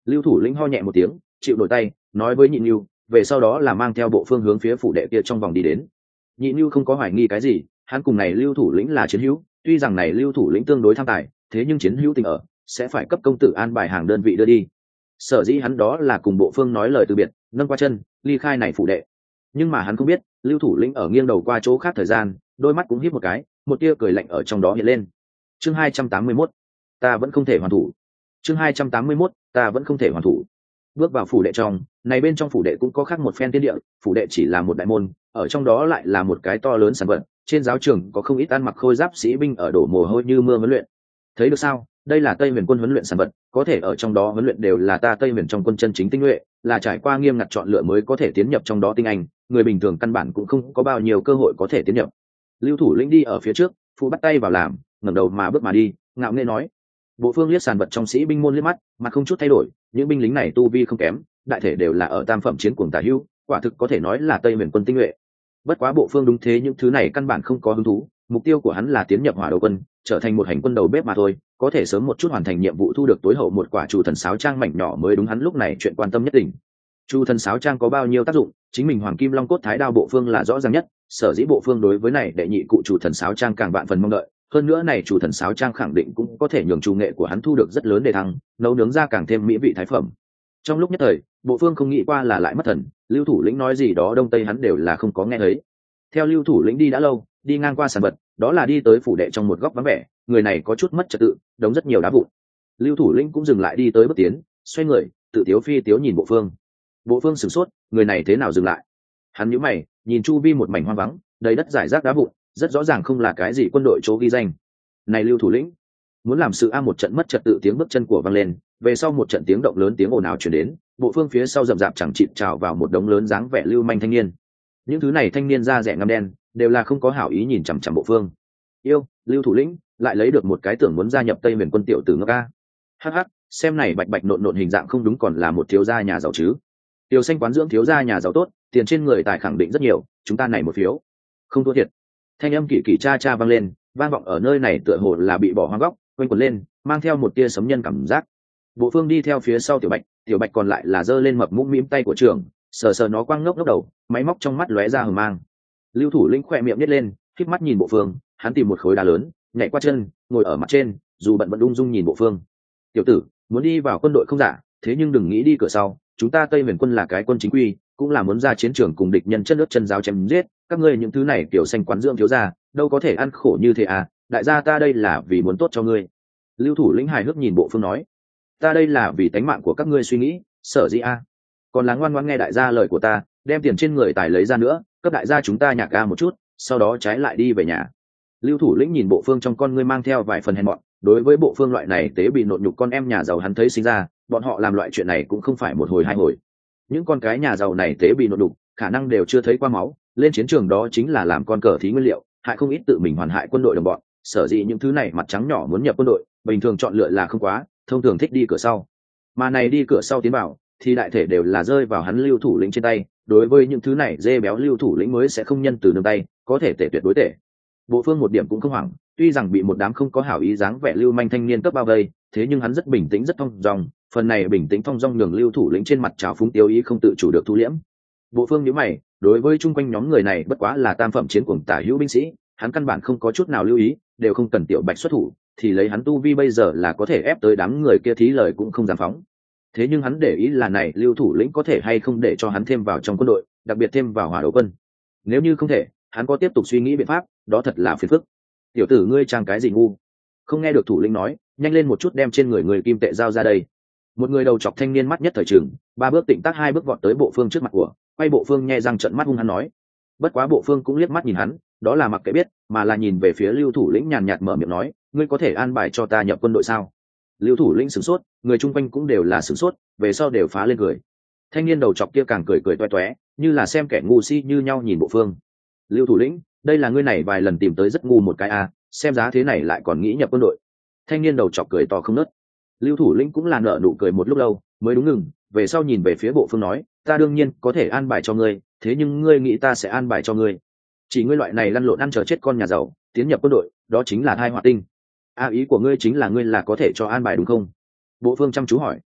Lưu thủ lĩnh ho nhẹ một tiếng, chịu đổi tay, nói với Nhị Nưu, về sau đó là mang theo bộ phương hướng phía phủ đệ kia trong vòng đi đến. Nhị Nưu không có hoài nghi cái gì, hắn cùng này Lưu thủ lĩnh là chiến hữu, tuy rằng này Lưu thủ lĩnh tương đối tham tài, thế nhưng chiến hữu tình ở, sẽ phải cấp công tử an bài hàng đơn vị đưa đi. Sở dĩ hắn đó là cùng bộ phương nói lời từ biệt, nâng qua chân, ly khai này phủ đệ. Nhưng mà hắn không biết, Lưu thủ lĩnh ở nghiêng đầu qua chỗ khác thời gian, đôi mắt cũng híp một cái, một tia cười lạnh ở trong đó hiện lên. Chương 281, ta vẫn không thể hoàn thủ. Chương 281, ta vẫn không thể hoàn thủ. Bước vào phủ đệ trong, này bên trong phủ đệ cũng có khác một phen tiên địa, phủ đệ chỉ là một đại môn, ở trong đó lại là một cái to lớn sản vật, trên giáo trường có không ít ăn mặc khôi giáp sĩ binh ở đổ mồ hôi như mưa huấn luyện. Thấy được sao? Đây là Tây Huyền quân huấn luyện sản vật, có thể ở trong đó huấn luyện đều là ta Tây Huyền trong quân chân chính tinh nhuệ, là trải qua nghiêm ngặt chọn lựa mới có thể tiến nhập trong đó tinh anh, người bình thường căn bản cũng không có bao nhiêu cơ hội có thể tiến nhập. Lưu thủ lĩnh đi ở phía trước, phụ bắt tay vào làm, ngẩng đầu mà bước mà đi, ngạo nghễ nói. Bộ phương liếc sàn vật trong sĩ binh môn liếc mắt, mà không chút thay đổi, những binh lính này tu vi không kém, đại thể đều là ở tam phẩm chiến cuồng tả hữu, quả thực có thể nói là Tây Huyền quân tinh nhuệ. Bất quá bộ phương đúng thế, những thứ này căn bản không có hứng thú, mục tiêu của hắn là tiến nhập Hỏa Đầu quân, trở thành một hành quân đầu bếp mà thôi, có thể sớm một chút hoàn thành nhiệm vụ thu được tối hậu một quả Chu thần sáo trang mảnh nhỏ mới đúng hắn lúc này chuyện quan tâm nhất định. Chu thần sáo trang có bao nhiêu tác dụng, chính mình Hoàng Kim Long cốt thái đao bộ phương là rõ ràng nhất, sở dĩ bộ phương đối với này đệ nhị cụ Chu thần sáo trang càng vạn phần mong đợi, hơn nữa này Chu thần sáo trang khẳng định cũng có thể nhường chủ nghệ của hắn thu được rất lớn đề thăng, nấu nướng ra càng thêm mỹ vị thái phẩm. Trong lúc nhất thời, bộ phương không nghĩ qua là lại mất thần, Lưu thủ lĩnh nói gì đó đông tây hắn đều là không có nghe thấy. Theo Lưu thủ lĩnh đi đã lâu, đi ngang qua sàn vật, đó là đi tới phủ đệ trong một góc vắng vẻ, người này có chút mất trật tự, đống rất nhiều đá vụn. Lưu thủ lĩnh cũng dừng lại đi tới bước tiến, xoay người, tự tiếu phi tiếu nhìn bộ phương. Bộ phương sửng sốt, người này thế nào dừng lại? Hắn nhíu mày, nhìn chu vi một mảnh hoang vắng, đầy đất rải rác đá vụn, rất rõ ràng không là cái gì quân đội chỗ ghi danh. Này Lưu thủ lĩnh, muốn làm sự một trận mất trật tự, tiếng bước chân của vang lên, về sau một trận tiếng động lớn, tiếng ồn ào truyền đến, bộ phương phía sau rậm rạp chẳng chịt trào vào một đống lớn dáng vẻ lưu manh thanh niên. Những thứ này thanh niên da rẻ ngăm đen, đều là không có hảo ý nhìn chằm chằm bộ phương. Yêu, Lưu thủ lĩnh lại lấy được một cái tưởng muốn gia nhập Tây Huyền quân tiểu tử ngốc a. Hắc hắc, xem này bạch bạch nộn nộn hình dạng không đúng còn là một thiếu gia nhà giàu chứ. Tiểu xanh quán dưỡng thiếu gia nhà giàu tốt, tiền trên người tài khẳng định rất nhiều, chúng ta này một phiếu không thua thiệt. Thanh âm kỳ kỳ cha cha vang lên, vang vọng ở nơi này tựa hồ là bị bỏ hoang góc, quanh quẩn lên, mang theo một tia sấm nhân cảm giác. Bộ phương đi theo phía sau tiểu bạch còn lại là giơ lên mập mũm mĩm tay của trường, sờ sờ nó quăng ngốc ngốc đầu, máy móc trong mắt lóe ra hờ mang. Lưu thủ lĩnh khỏe miệng nhếch lên, khép mắt nhìn bộ phương, hắn tìm một khối đá lớn, nhảy qua chân, ngồi ở mặt trên, dù bận vẫn ung dung nhìn bộ phương. Tiểu tử, muốn đi vào quân đội không giả, thế nhưng đừng nghĩ đi cửa sau, chúng ta Tây Huyền quân là cái quân chính quy, cũng là muốn ra chiến trường cùng địch nhân chân nước chân giáo chém giết, các ngươi những thứ này kiểu xanh quán dưỡng thiếu gia, đâu có thể ăn khổ như thế à, đại gia ta đây là vì muốn tốt cho ngươi. Lưu thủ lĩnh hài hước nhìn bộ phương nói, ta đây là vì tánh mạng của các ngươi suy nghĩ, sở dĩ a. Còn là ngoan ngoãn nghe đại gia lời của ta, đem tiền trên người tài lấy ra nữa, cấp đại gia chúng ta nhạc ca một chút, sau đó trái lại đi về nhà. Lưu thủ lĩnh nhìn bộ phương trong con ngươi mang theo vài phần hèn mọn, đối với bộ phương loại này tế bị nộn nhục con em nhà giàu hắn thấy sinh ra, bọn họ làm loại chuyện này cũng không phải một hồi hai hồi. Những con cái nhà giàu này tế bị nộn nhục, khả năng đều chưa thấy qua máu, lên chiến trường đó chính là làm con cờ thí nguyên liệu, hại không ít tự mình hoàn hại quân đội đồng bọn, sở dĩ những thứ này mặt trắng nhỏ muốn nhập quân đội, bình thường chọn lựa là không quá, thông thường thích đi cửa sau. Mà này đi cửa sau tiến vào, thì đại thể đều là rơi vào hắn Lưu thủ lĩnh trên tay, đối với những thứ này dê béo Lưu thủ lĩnh mới sẽ không nhân từ nương tay, có thể tệ tuyệt đối tệ. Bộ phương một điểm cũng không hoảng, tuy rằng bị một đám không có hảo ý dáng vẻ lưu manh thanh niên cấp bao vây, thế nhưng hắn rất bình tĩnh rất thong dong, phần này bình tĩnh thong dong nhường Lưu thủ lĩnh trên mặt trào phúng tiêu ý không tự chủ được thu liễm. Bộ phương nhíu mày, đối với chung quanh nhóm người này bất quá là tam phẩm chiến cuồng tả hữu binh sĩ, hắn căn bản không có chút nào lưu ý, đều không cần tiểu bạch xuất thủ, thì lấy hắn tu vi bây giờ là có thể ép tới đám người kia thí lời cũng không dám phóng. Thế nhưng hắn để ý là này Lưu thủ lĩnh có thể hay không để cho hắn thêm vào trong quân đội, đặc biệt thêm vào Hỏa Đấu quân. Nếu như không thể, hắn có tiếp tục suy nghĩ biện pháp, đó thật là phiền phức. Tiểu tử ngươi trang cái gì ngu? Không nghe được thủ lĩnh nói, nhanh lên một chút đem trên người kim tệ giao ra đây. Một người đầu chọc thanh niên mắt nhất thời trường, ba bước tịnh tác hai bước vọt tới bộ phương trước mặt của, quay bộ phương nhe răng trợn mắt hung hắn nói. Bất quá bộ phương cũng liếc mắt nhìn hắn, đó là mặc kệ biết, mà là nhìn về phía Lưu thủ lĩnh nhàn nhạt mở miệng nói, ngươi có thể an bài cho ta nhập quân đội sao? Lưu thủ lĩnh sửng sốt, người chung quanh cũng đều là sửng sốt, về sau đều phá lên cười. Thanh niên đầu chọc kia càng cười cười toe toé, như là xem kẻ ngu si như nhau nhìn bộ phương. Lưu thủ lĩnh, đây là ngươi này vài lần tìm tới rất ngu một cái a, xem giá thế này lại còn nghĩ nhập quân đội. Thanh niên đầu chọc cười to không nớt. Lưu thủ lĩnh cũng là nở nụ cười một lúc lâu, mới đúng ngừng, về sau nhìn về phía bộ phương nói, ta đương nhiên có thể an bài cho ngươi, thế nhưng ngươi nghĩ ta sẽ an bài cho ngươi? Chỉ ngươi loại này lăn lộn ăn chờ chết con nhà giàu, tiến nhập quân đội, đó chính là thai họa tinh. Ý của ngươi chính là ngươi là có thể cho an bài đúng không? Bộ phương chăm chú hỏi.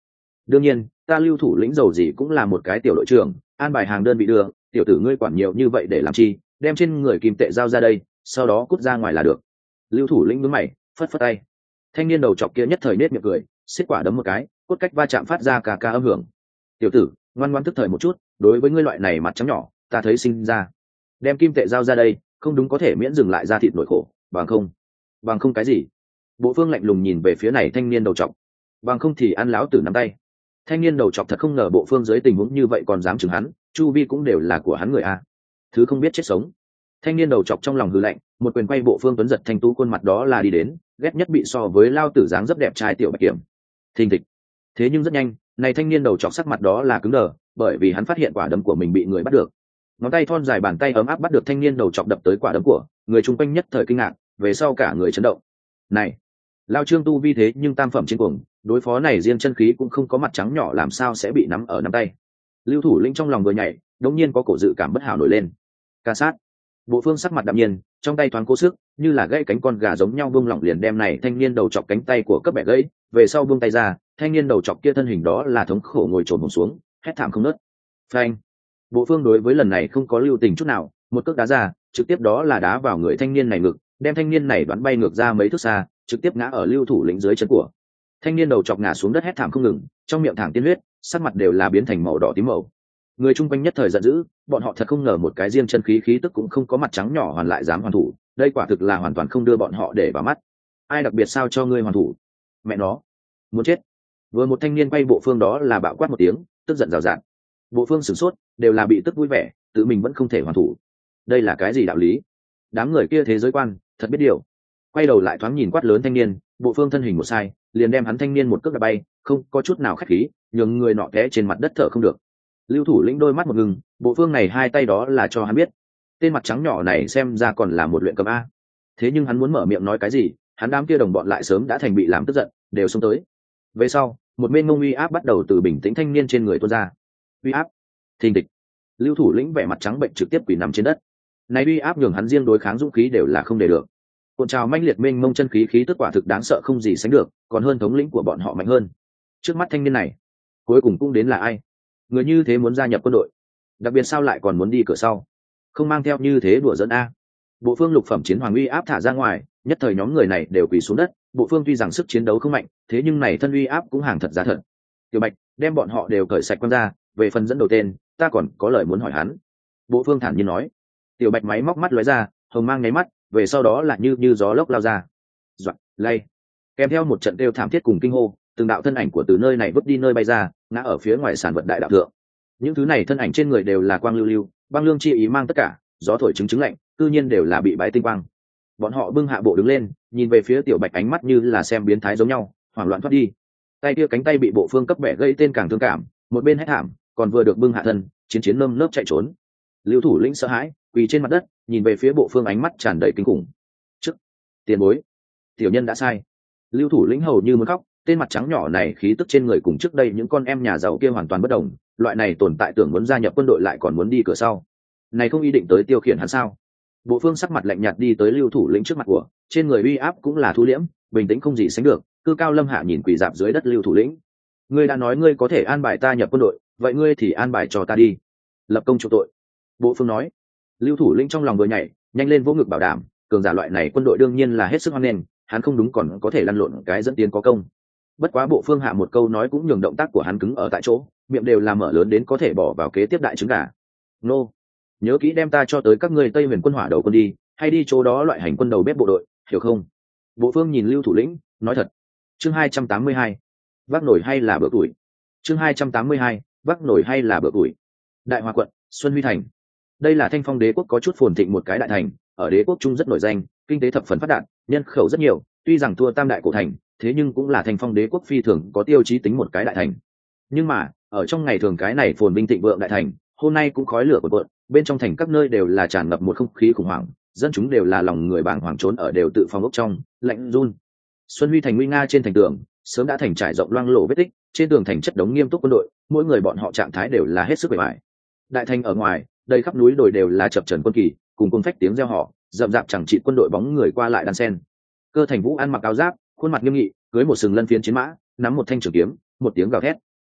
đương nhiên ta lưu thủ lĩnh dầu gì cũng là một cái tiểu đội trưởng, an bài hàng đơn bị đưa, tiểu tử ngươi quản nhiều như vậy để làm chi, đem trên người kim tệ giao ra đây, sau đó cút ra ngoài là được. Lưu thủ lĩnh nhướng mày, phất phất tay. Thanh niên đầu chọc kia nhất thời nết miệng cười, xiết quả đấm một cái, cốt cách va chạm phát ra ca ca âm hưởng. Tiểu tử, ngoan ngoãn tức thời một chút, đối với ngươi loại này mặt trắng nhỏ, ta thấy sinh ra. Đem kim tệ giao ra đây, không đúng có thể miễn dừng lại ra thịt nổi khổ, bằng không. Bằng không cái gì? Bộ Phương lạnh lùng nhìn về phía này thanh niên đầu chọc. Bằng không thì ăn lão tử nắm tay. Thanh niên đầu chọc thật không ngờ Bộ Phương dưới tình huống như vậy còn dám chừng hắn, chu vi cũng đều là của hắn người a. Thứ không biết chết sống. Thanh niên đầu chọc trong lòng hừ lạnh, một quyền quay Bộ Phương tuấn giật thanh tú khuôn mặt đó là đi đến, ghét nhất bị so với lao tử dáng rất đẹp trai tiểu bạch kiểm. Thình thịch. Thế nhưng rất nhanh, này thanh niên đầu chọc sắc mặt đó là cứng đờ, bởi vì hắn phát hiện quả đấm của mình bị người bắt được. Ngón tay thon dài bàn tay ấm áp bắt được thanh niên đầu chọc đập tới quả đấm của người chung quanh, nhất thời kinh ngạc, về sau cả người chấn động. Này, lao Trương tu vi thế nhưng tam phẩm trên cuồng, đối phó này riêng chân khí cũng không có mặt trắng nhỏ làm sao sẽ bị nắm ở nắm tay. Lưu thủ lĩnh trong lòng vừa nhảy, đống nhiên có cổ dự cảm bất hảo nổi lên. Ca sát. Bộ Phương sắc mặt đạm nhiên, trong tay thoáng cố sức, như là gãy cánh con gà giống nhau buông lỏng liền đem này thanh niên đầu chọc cánh tay của cấp bẻ gãy, về sau buông tay ra, thanh niên đầu chọc kia thân hình đó là thống khổ ngồi trồn hổm xuống, hét thảm không ngớt. Phanh. Bộ Phương đối với lần này không có lưu tình chút nào, một cước đá ra, trực tiếp đó là đá vào người thanh niên này ngực, đem thanh niên này bắn bay ngược ra mấy thước xa, trực tiếp ngã ở lưu thủ lĩnh dưới chân của. Thanh niên đầu chọc ngã xuống đất hét thảm không ngừng, trong miệng thẳng tiên huyết, sắc mặt đều là biến thành màu đỏ tím màu. Người chung quanh nhất thời giận dữ, bọn họ thật không ngờ một cái riêng chân khí khí tức cũng không có mặt trắng nhỏ hoàn lại dám hoàn thủ, đây quả thực là hoàn toàn không đưa bọn họ để vào mắt. Ai đặc biệt sao cho ngươi hoàn thủ? Mẹ nó, muốn chết. Vừa một thanh niên quay Bộ Phương đó là bạo quát một tiếng, tức giận rào rạt. Bộ Phương sửng sốt, đều là bị tức vui vẻ, tự mình vẫn không thể hoàn thủ. Đây là cái gì đạo lý? Đám người kia thế giới quan, thật biết điều. Quay đầu lại thoáng nhìn quát lớn thanh niên, Bộ Phương thân hình một sai, liền đem hắn thanh niên một cước đá bay, không có chút nào khách khí, nhường người nọ té trên mặt đất thở không được. Lưu thủ lĩnh đôi mắt một ngừng, Bộ Phương này hai tay đó là cho hắn biết, tên mặt trắng nhỏ này xem ra còn là một luyện cầm a. Thế nhưng hắn muốn mở miệng nói cái gì, hắn đám kia đồng bọn lại sớm đã thành bị làm tức giận, đều xông tới. Về sau, một mênh mông uy áp bắt đầu từ bình tĩnh thanh niên trên người tuôn ra. Uy áp. Thình thịch. Lưu thủ lĩnh vẻ mặt trắng bệnh trực tiếp quỳ nằm trên đất. Này uy áp nhường hắn riêng đối kháng dũng khí đều là không để được. Cuộn trào manh liệt mênh mông chân khí khí tức quả thực đáng sợ không gì sánh được, còn hơn thống lĩnh của bọn họ mạnh hơn. Trước mắt thanh niên này, cuối cùng cũng đến là ai? Người như thế muốn gia nhập quân đội, đặc biệt sao lại còn muốn đi cửa sau, không mang theo như thế đùa dẫn a. Bộ Phương lục phẩm chiến hoàng uy áp thả ra ngoài, nhất thời nhóm người này đều quỳ xuống đất. Bộ Phương tuy rằng sức chiến đấu không mạnh, thế nhưng này thân uy áp cũng hàng thật giá thật. Tiểu Bạch, đem bọn họ đều cởi sạch quăng ra, về phần dẫn đầu tên, ta còn có lời muốn hỏi hắn. Bộ Phương thản nhiên nói. Tiểu Bạch máy móc mắt lóe ra, hồng mang nháy mắt, về sau đó là như gió lốc lao ra. Doạt, lay. Kèm theo một trận kêu thảm thiết cùng kinh hô, từng đạo thân ảnh của từ nơi này vứt đi nơi bay ra, ngã ở phía ngoài sản vật đại đạo thượng. Những thứ này thân ảnh trên người đều là quang lưu lưu, băng lương chi ý mang tất cả, gió thổi chứng lạnh, cư nhiên đều là bị bái tinh quang. Bọn họ bưng hạ bộ đứng lên, nhìn về phía Tiểu Bạch ánh mắt như là xem biến thái giống nhau, hoảng loạn thoát đi. Tay kia cánh tay bị Bộ Phương cấp bẻ gây tên càng thương cảm, một bên hét thảm, còn vừa được bưng hạ thân, chiến nơm nớp chạy trốn. Lưu thủ lĩnh sợ hãi, quỳ trên mặt đất, nhìn về phía Bộ Phương ánh mắt tràn đầy kinh khủng. Trước, tiền bối, tiểu nhân đã sai. Lưu thủ lĩnh hầu như muốn khóc, tên mặt trắng nhỏ này khí tức trên người cùng trước đây những con em nhà giàu kia hoàn toàn bất đồng, loại này tồn tại tưởng muốn gia nhập quân đội lại còn muốn đi cửa sau. Này không ý định tới tiêu khiển hắn sao? Bộ Phương sắc mặt lạnh nhạt đi tới Lưu thủ lĩnh trước mặt của, trên người uy áp cũng là thu liễm, bình tĩnh không gì sánh được, cư cao lâm hạ nhìn quỳ dạp dưới đất Lưu thủ lĩnh. Ngươi đã nói ngươi có thể an bài ta nhập quân đội, vậy ngươi thì an bài cho ta đi, lập công chuộc tội. Bộ Phương nói. Lưu thủ lĩnh trong lòng vừa nhảy, nhanh lên vỗ ngực bảo đảm, cường giả loại này quân đội đương nhiên là hết sức hoan nghênh, hắn không đúng còn có thể lăn lộn cái dẫn tiến có công. Bất quá Bộ Phương hạ một câu nói cũng nhường động tác của hắn cứng ở tại chỗ, miệng đều là mở lớn đến có thể bỏ vào kế tiếp đại trứng gà. Nô, nhớ kỹ đem ta cho tới các ngươi Tây Huyền quân hỏa đầu quân đi, hay đi chỗ đó loại hành quân đầu bếp bộ đội, hiểu không? Bộ Phương nhìn Lưu thủ lĩnh, nói thật. Chương 282, vác nổi hay là bữa tuổi? Chương 282, vác nổi hay là bữa tuổi? Đại Hoa quận, Xuân Huy thành. Đây là Thanh Phong đế quốc có chút phồn thịnh một cái đại thành, ở đế quốc trung rất nổi danh, kinh tế thập phần phát đạt, nhân khẩu rất nhiều, tuy rằng thua Tam đại cổ thành, thế nhưng cũng là Thanh Phong đế quốc phi thường có tiêu chí tính một cái đại thành. Nhưng mà, ở trong ngày thường cái này phồn vinh thịnh vượng đại thành, hôm nay cũng khói lửa cuồn cuộn, bên trong thành các nơi đều là tràn ngập một không khí khủng hoảng, dân chúng đều là lòng người bàng hoàng trốn ở đều tự phòng ốc trong, lạnh run. Xuân Huy thành nguy nga trên thành tường, sớm đã thành trải rộng loang lổ vết tích, trên tường thành chất đống nghiêm túc quân đội, mỗi người bọn họ trạng thái đều là hết sức bề bại. Đại thành ở ngoài, đây khắp núi đồi đều là chập trần quân kỳ, cùng côn phách tiếng reo hò, rậm rạp chẳng trị quân đội bóng người qua lại đan sen. Cơ Thành Vũ ăn mặc áo giáp, khuôn mặt nghiêm nghị, cưới một sừng lân phiến chiến mã, nắm một thanh trường kiếm, một tiếng gào thét.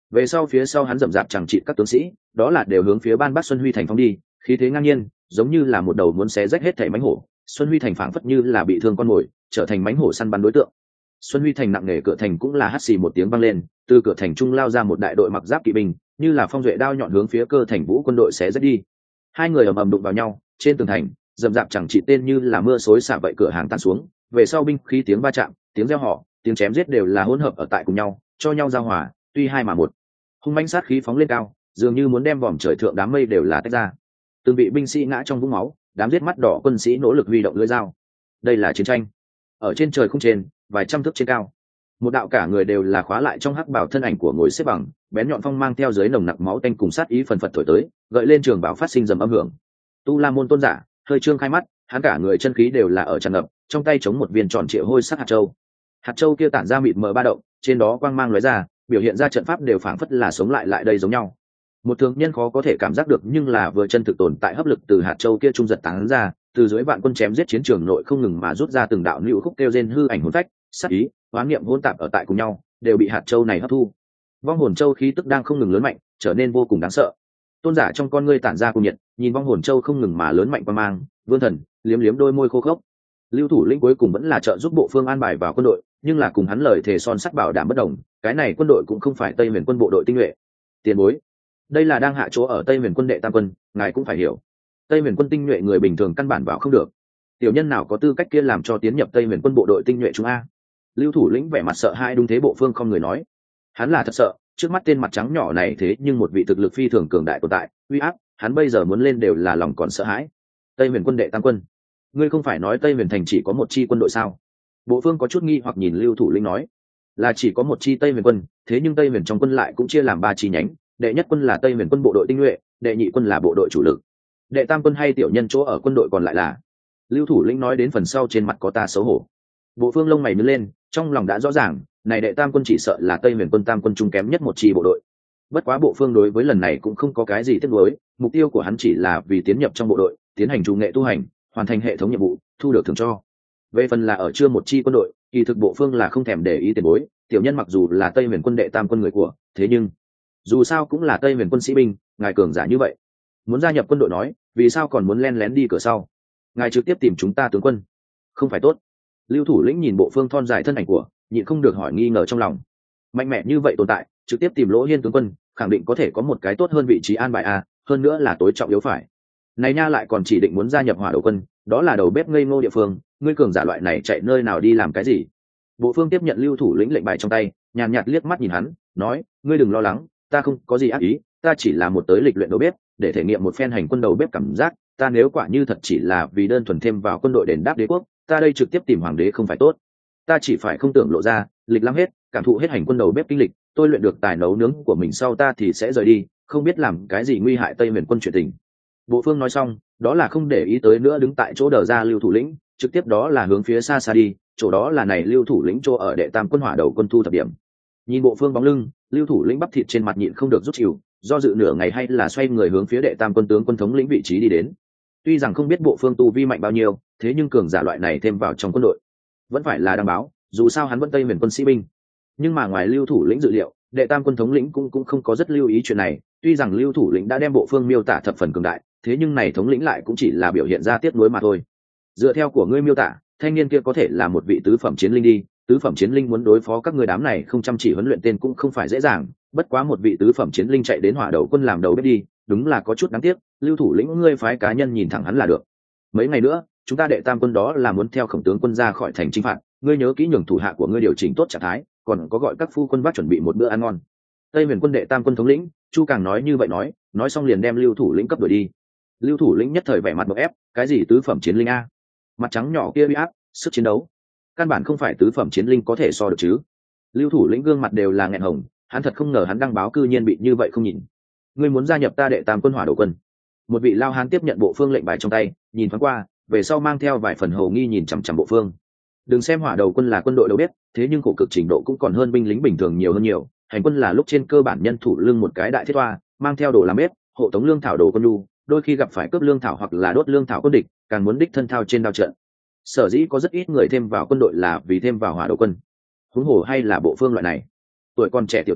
Về sau phía sau hắn rậm rạp chẳng trị các tướng sĩ, đó là đều hướng phía Ban Bắc Xuân Huy thành phóng đi, khí thế ngang nhiên, giống như là một đầu muốn xé rách hết thảy mãnh hổ. Xuân Huy thành phảng phất như là bị thương con mồi, trở thành mãnh hổ săn bắn đối tượng. Xuân Huy thành nặng nề cửa thành cũng là hắt xì một tiếng vang lên, từ cửa thành trung lao ra một đại đội mặc giáp kỵ binh, như là phong duệ đao nhọn hướng phía Cơ Thành Vũ quân đội xé rách đi. Hai người ầm ầm đụng vào nhau, trên tường thành, rậm rạp chẳng chỉ tên như là mưa xối xả vậy cửa hàng tan xuống, về sau binh khí tiếng va chạm, tiếng reo hò, tiếng chém giết đều là hỗn hợp ở tại cùng nhau, cho nhau giao hòa, tuy hai mà một. Hung mãnh sát khí phóng lên cao, dường như muốn đem vòm trời thượng đám mây đều là tách ra. Từng vị binh sĩ ngã trong vũng máu, đám giết mắt đỏ quân sĩ nỗ lực huy động lưỡi dao. Đây là chiến tranh. Ở trên trời không trên, vài trăm thước trên cao, một đạo cả người đều là khóa lại trong hắc bảo thân ảnh của ngồi xếp bằng, bén nhọn phong mang theo dưới nồng nặc máu tanh cùng sát ý phần phật thổi tới, gợi lên trường bảo phát sinh dầm âm hưởng. Tu La môn tôn giả hơi trương khai mắt, hắn cả người chân khí đều là ở tràn ngập, trong tay chống một viên tròn trịa hôi sắc hạt châu. Hạt châu kia tản ra mịt mờ ba động, trên đó quang mang lóe ra, biểu hiện ra trận pháp đều phảng phất là sống lại đây giống nhau. Một thường nhân khó có thể cảm giác được, nhưng là vừa chân thực tồn tại hấp lực từ hạt châu kia trung giật tán ra, từ dưới vạn quân chém giết chiến trường nội không ngừng mà rút ra từng đạo lưu khúc kêu rên hư ảnh hồn phách, sát ý, hoán niệm hỗn tạp ở tại cùng nhau, đều bị hạt châu này hấp thu. Vong hồn châu khí tức đang không ngừng lớn mạnh, trở nên vô cùng đáng sợ. Tôn giả trong con ngươi tản ra cung nhiệt, nhìn vong hồn châu không ngừng mà lớn mạnh qua mang, vương thần liếm liếm đôi môi khô khốc. Lưu thủ lĩnh cuối cùng vẫn là trợ giúp bộ phương an bài vào quân đội, nhưng là cùng hắn lời thề son sắt bảo đảm bất đồng, cái này quân đội cũng không phải Tây Huyền quân bộ đội tinh nhuệ. Tiền bối, đây là đang hạ chỗ ở Tây Huyền quân đệ tam quân, ngài cũng phải hiểu, Tây Huyền quân tinh nhuệ người bình thường căn bản vào không được, tiểu nhân nào có tư cách kia làm cho tiến nhập Tây Huyền quân bộ đội tinh nhuệ chúng a. Lưu thủ lĩnh vẻ mặt sợ hãi đúng thế bộ phương không người nói, hắn là thật sợ, trước mắt tên mặt trắng nhỏ này thế nhưng một vị thực lực phi thường cường đại tồn tại, uy áp, hắn bây giờ muốn lên đều là lòng còn sợ hãi. Tây Huyền quân đệ tam quân, ngươi không phải nói Tây Huyền thành chỉ có một chi quân đội sao? Bộ phương có chút nghi hoặc nhìn Lưu thủ lĩnh nói, là chỉ có một chi Tây Huyền quân, thế nhưng Tây Huyền trong quân lại cũng chia làm ba chi nhánh, đệ nhất quân là Tây Huyền quân bộ đội tinh nhuệ, đệ nhị quân là bộ đội chủ lực, đệ tam quân hay tiểu nhân chỗ ở quân đội còn lại là. Lưu thủ lĩnh nói đến phần sau trên mặt có ta xấu hổ. Bộ phương lông mày nhướng lên, trong lòng đã rõ ràng, này đệ tam quân chỉ sợ là Tây Huyền quân tam quân trung kém nhất một chi bộ đội. Bất quá bộ phương đối với lần này cũng không có cái gì tiếc nuối, mục tiêu của hắn chỉ là vì tiến nhập trong bộ đội, tiến hành trù nghệ tu hành, hoàn thành hệ thống nhiệm vụ, thu được thưởng cho. Về phần là ở chưa một chi quân đội, kỳ thực bộ phương là không thèm để ý tiền bối, tiểu nhân mặc dù là Tây Huyền quân đệ tam quân người của, thế nhưng dù sao cũng là Tây Huyền quân sĩ binh, ngài cường giả như vậy, muốn gia nhập quân đội nói, vì sao còn muốn len lén đi cửa sau? Ngài trực tiếp tìm chúng ta tướng quân, không phải tốt? Lưu thủ lĩnh nhìn bộ phương thon dài thân ảnh của, nhịn không được hỏi nghi ngờ trong lòng. Mạnh mẽ như vậy tồn tại, trực tiếp tìm Lỗ Hiên tướng quân, khẳng định có thể có một cái tốt hơn vị trí an bài a, hơn nữa là tối trọng yếu phải. Này nha lại còn chỉ định muốn gia nhập Hỏa Đầu quân, đó là đầu bếp ngây ngô địa phương, ngươi cường giả loại này chạy nơi nào đi làm cái gì? Bộ phương tiếp nhận Lưu thủ lĩnh lệnh bài trong tay, nhàn nhạt liếc mắt nhìn hắn, nói, ngươi đừng lo lắng, ta không có gì ác ý, ta chỉ là một tới lịch luyện đầu bếp, để thể nghiệm một phen hành quân đầu bếp cảm giác, ta nếu quả như thật chỉ là vì đơn thuần thêm vào quân đội đền đáp đế quốc, ta đây trực tiếp tìm hoàng đế không phải tốt. Ta chỉ phải không tưởng lộ ra, lịch lắm hết, cảm thụ hết hành quân đầu bếp kinh lịch, tôi luyện được tài nấu nướng của mình sau ta thì sẽ rời đi, không biết làm cái gì nguy hại Tây Huyền quân chuyện tình. Bộ phương nói xong, đó là không để ý tới nữa đứng tại chỗ đờ ra Lưu thủ lĩnh, trực tiếp đó là hướng phía xa xa đi, chỗ đó là này Lưu thủ lĩnh chỗ ở đệ tam quân Hỏa Đầu quân thu thập điểm. Nhìn bộ phương bóng lưng, Lưu thủ lĩnh bắp thịt trên mặt nhịn không được rút chịu, do dự nửa ngày hay là xoay người hướng phía đệ tam quân tướng quân thống lĩnh vị trí đi đến. Tuy rằng không biết bộ phương tu vi mạnh bao nhiêu, thế nhưng cường giả loại này thêm vào trong quân đội vẫn phải là đáng báo, dù sao hắn vẫn Tây Huyền quân sĩ binh. Nhưng mà ngoài Lưu thủ lĩnh dự liệu, đệ tam quân thống lĩnh cũng không có rất lưu ý chuyện này, tuy rằng Lưu thủ lĩnh đã đem bộ phương miêu tả thập phần cường đại, thế nhưng này thống lĩnh lại cũng chỉ là biểu hiện ra tiếc nuối mà thôi. Dựa theo của ngươi miêu tả, thanh niên kia có thể là một vị tứ phẩm chiến linh đi, tứ phẩm chiến linh muốn đối phó các người đám này không chăm chỉ huấn luyện tên cũng không phải dễ dàng, bất quá một vị tứ phẩm chiến linh chạy đến Hỏa Đầu quân làm đầu bếp đi, đúng là có chút đáng tiếc. Lưu thủ lĩnh ngươi phái cá nhân nhìn thẳng hắn là được. Mấy ngày nữa, chúng ta đệ tam quân đó là muốn theo Khổng tướng quân ra khỏi thành chinh phạt, ngươi nhớ kỹ nhường thủ hạ của ngươi điều chỉnh tốt trạng thái, còn có gọi các phu quân bác chuẩn bị một bữa ăn ngon. Tây Huyền quân đệ tam quân thống lĩnh Chu Càng nói như vậy nói xong liền đem Lưu thủ lĩnh cấp đuổi đi. Lưu thủ lĩnh nhất thời vẻ mặt bộc ép, cái gì tứ phẩm chiến linh a? Mặt trắng nhỏ kia uy áp, sức chiến đấu, căn bản không phải tứ phẩm chiến linh có thể so được chứ. Lưu thủ lĩnh gương mặt đều là nghẹn hồng, hắn thật không ngờ hắn đăng báo cư nhiên bị như vậy không nhìn. Ngươi muốn gia nhập ta đệ tam quân Hỏa Đầu quân? Một vị lao hán tiếp nhận bộ phương lệnh bài trong tay, nhìn thoáng qua, về sau mang theo vài phần hầu nghi nhìn chằm chằm bộ phương. Đừng xem Hỏa Đầu quân là quân đội đầu bếp, thế nhưng khổ cực trình độ cũng còn hơn binh lính bình thường nhiều hơn nhiều. Hành quân là lúc trên cơ bản nhân thủ lưng một cái đại thiết toa, mang theo đồ làm bếp, hộ tống lương thảo đồ quân nhu, đôi khi gặp phải cướp lương thảo hoặc là đốt lương thảo quân địch, càng muốn đích thân thao trên đao trận. Sở dĩ có rất ít người thêm vào quân đội là vì thêm vào Hỏa Đầu quân, huống hồ hay là bộ phương loại này tuổi còn trẻ tiểu tử,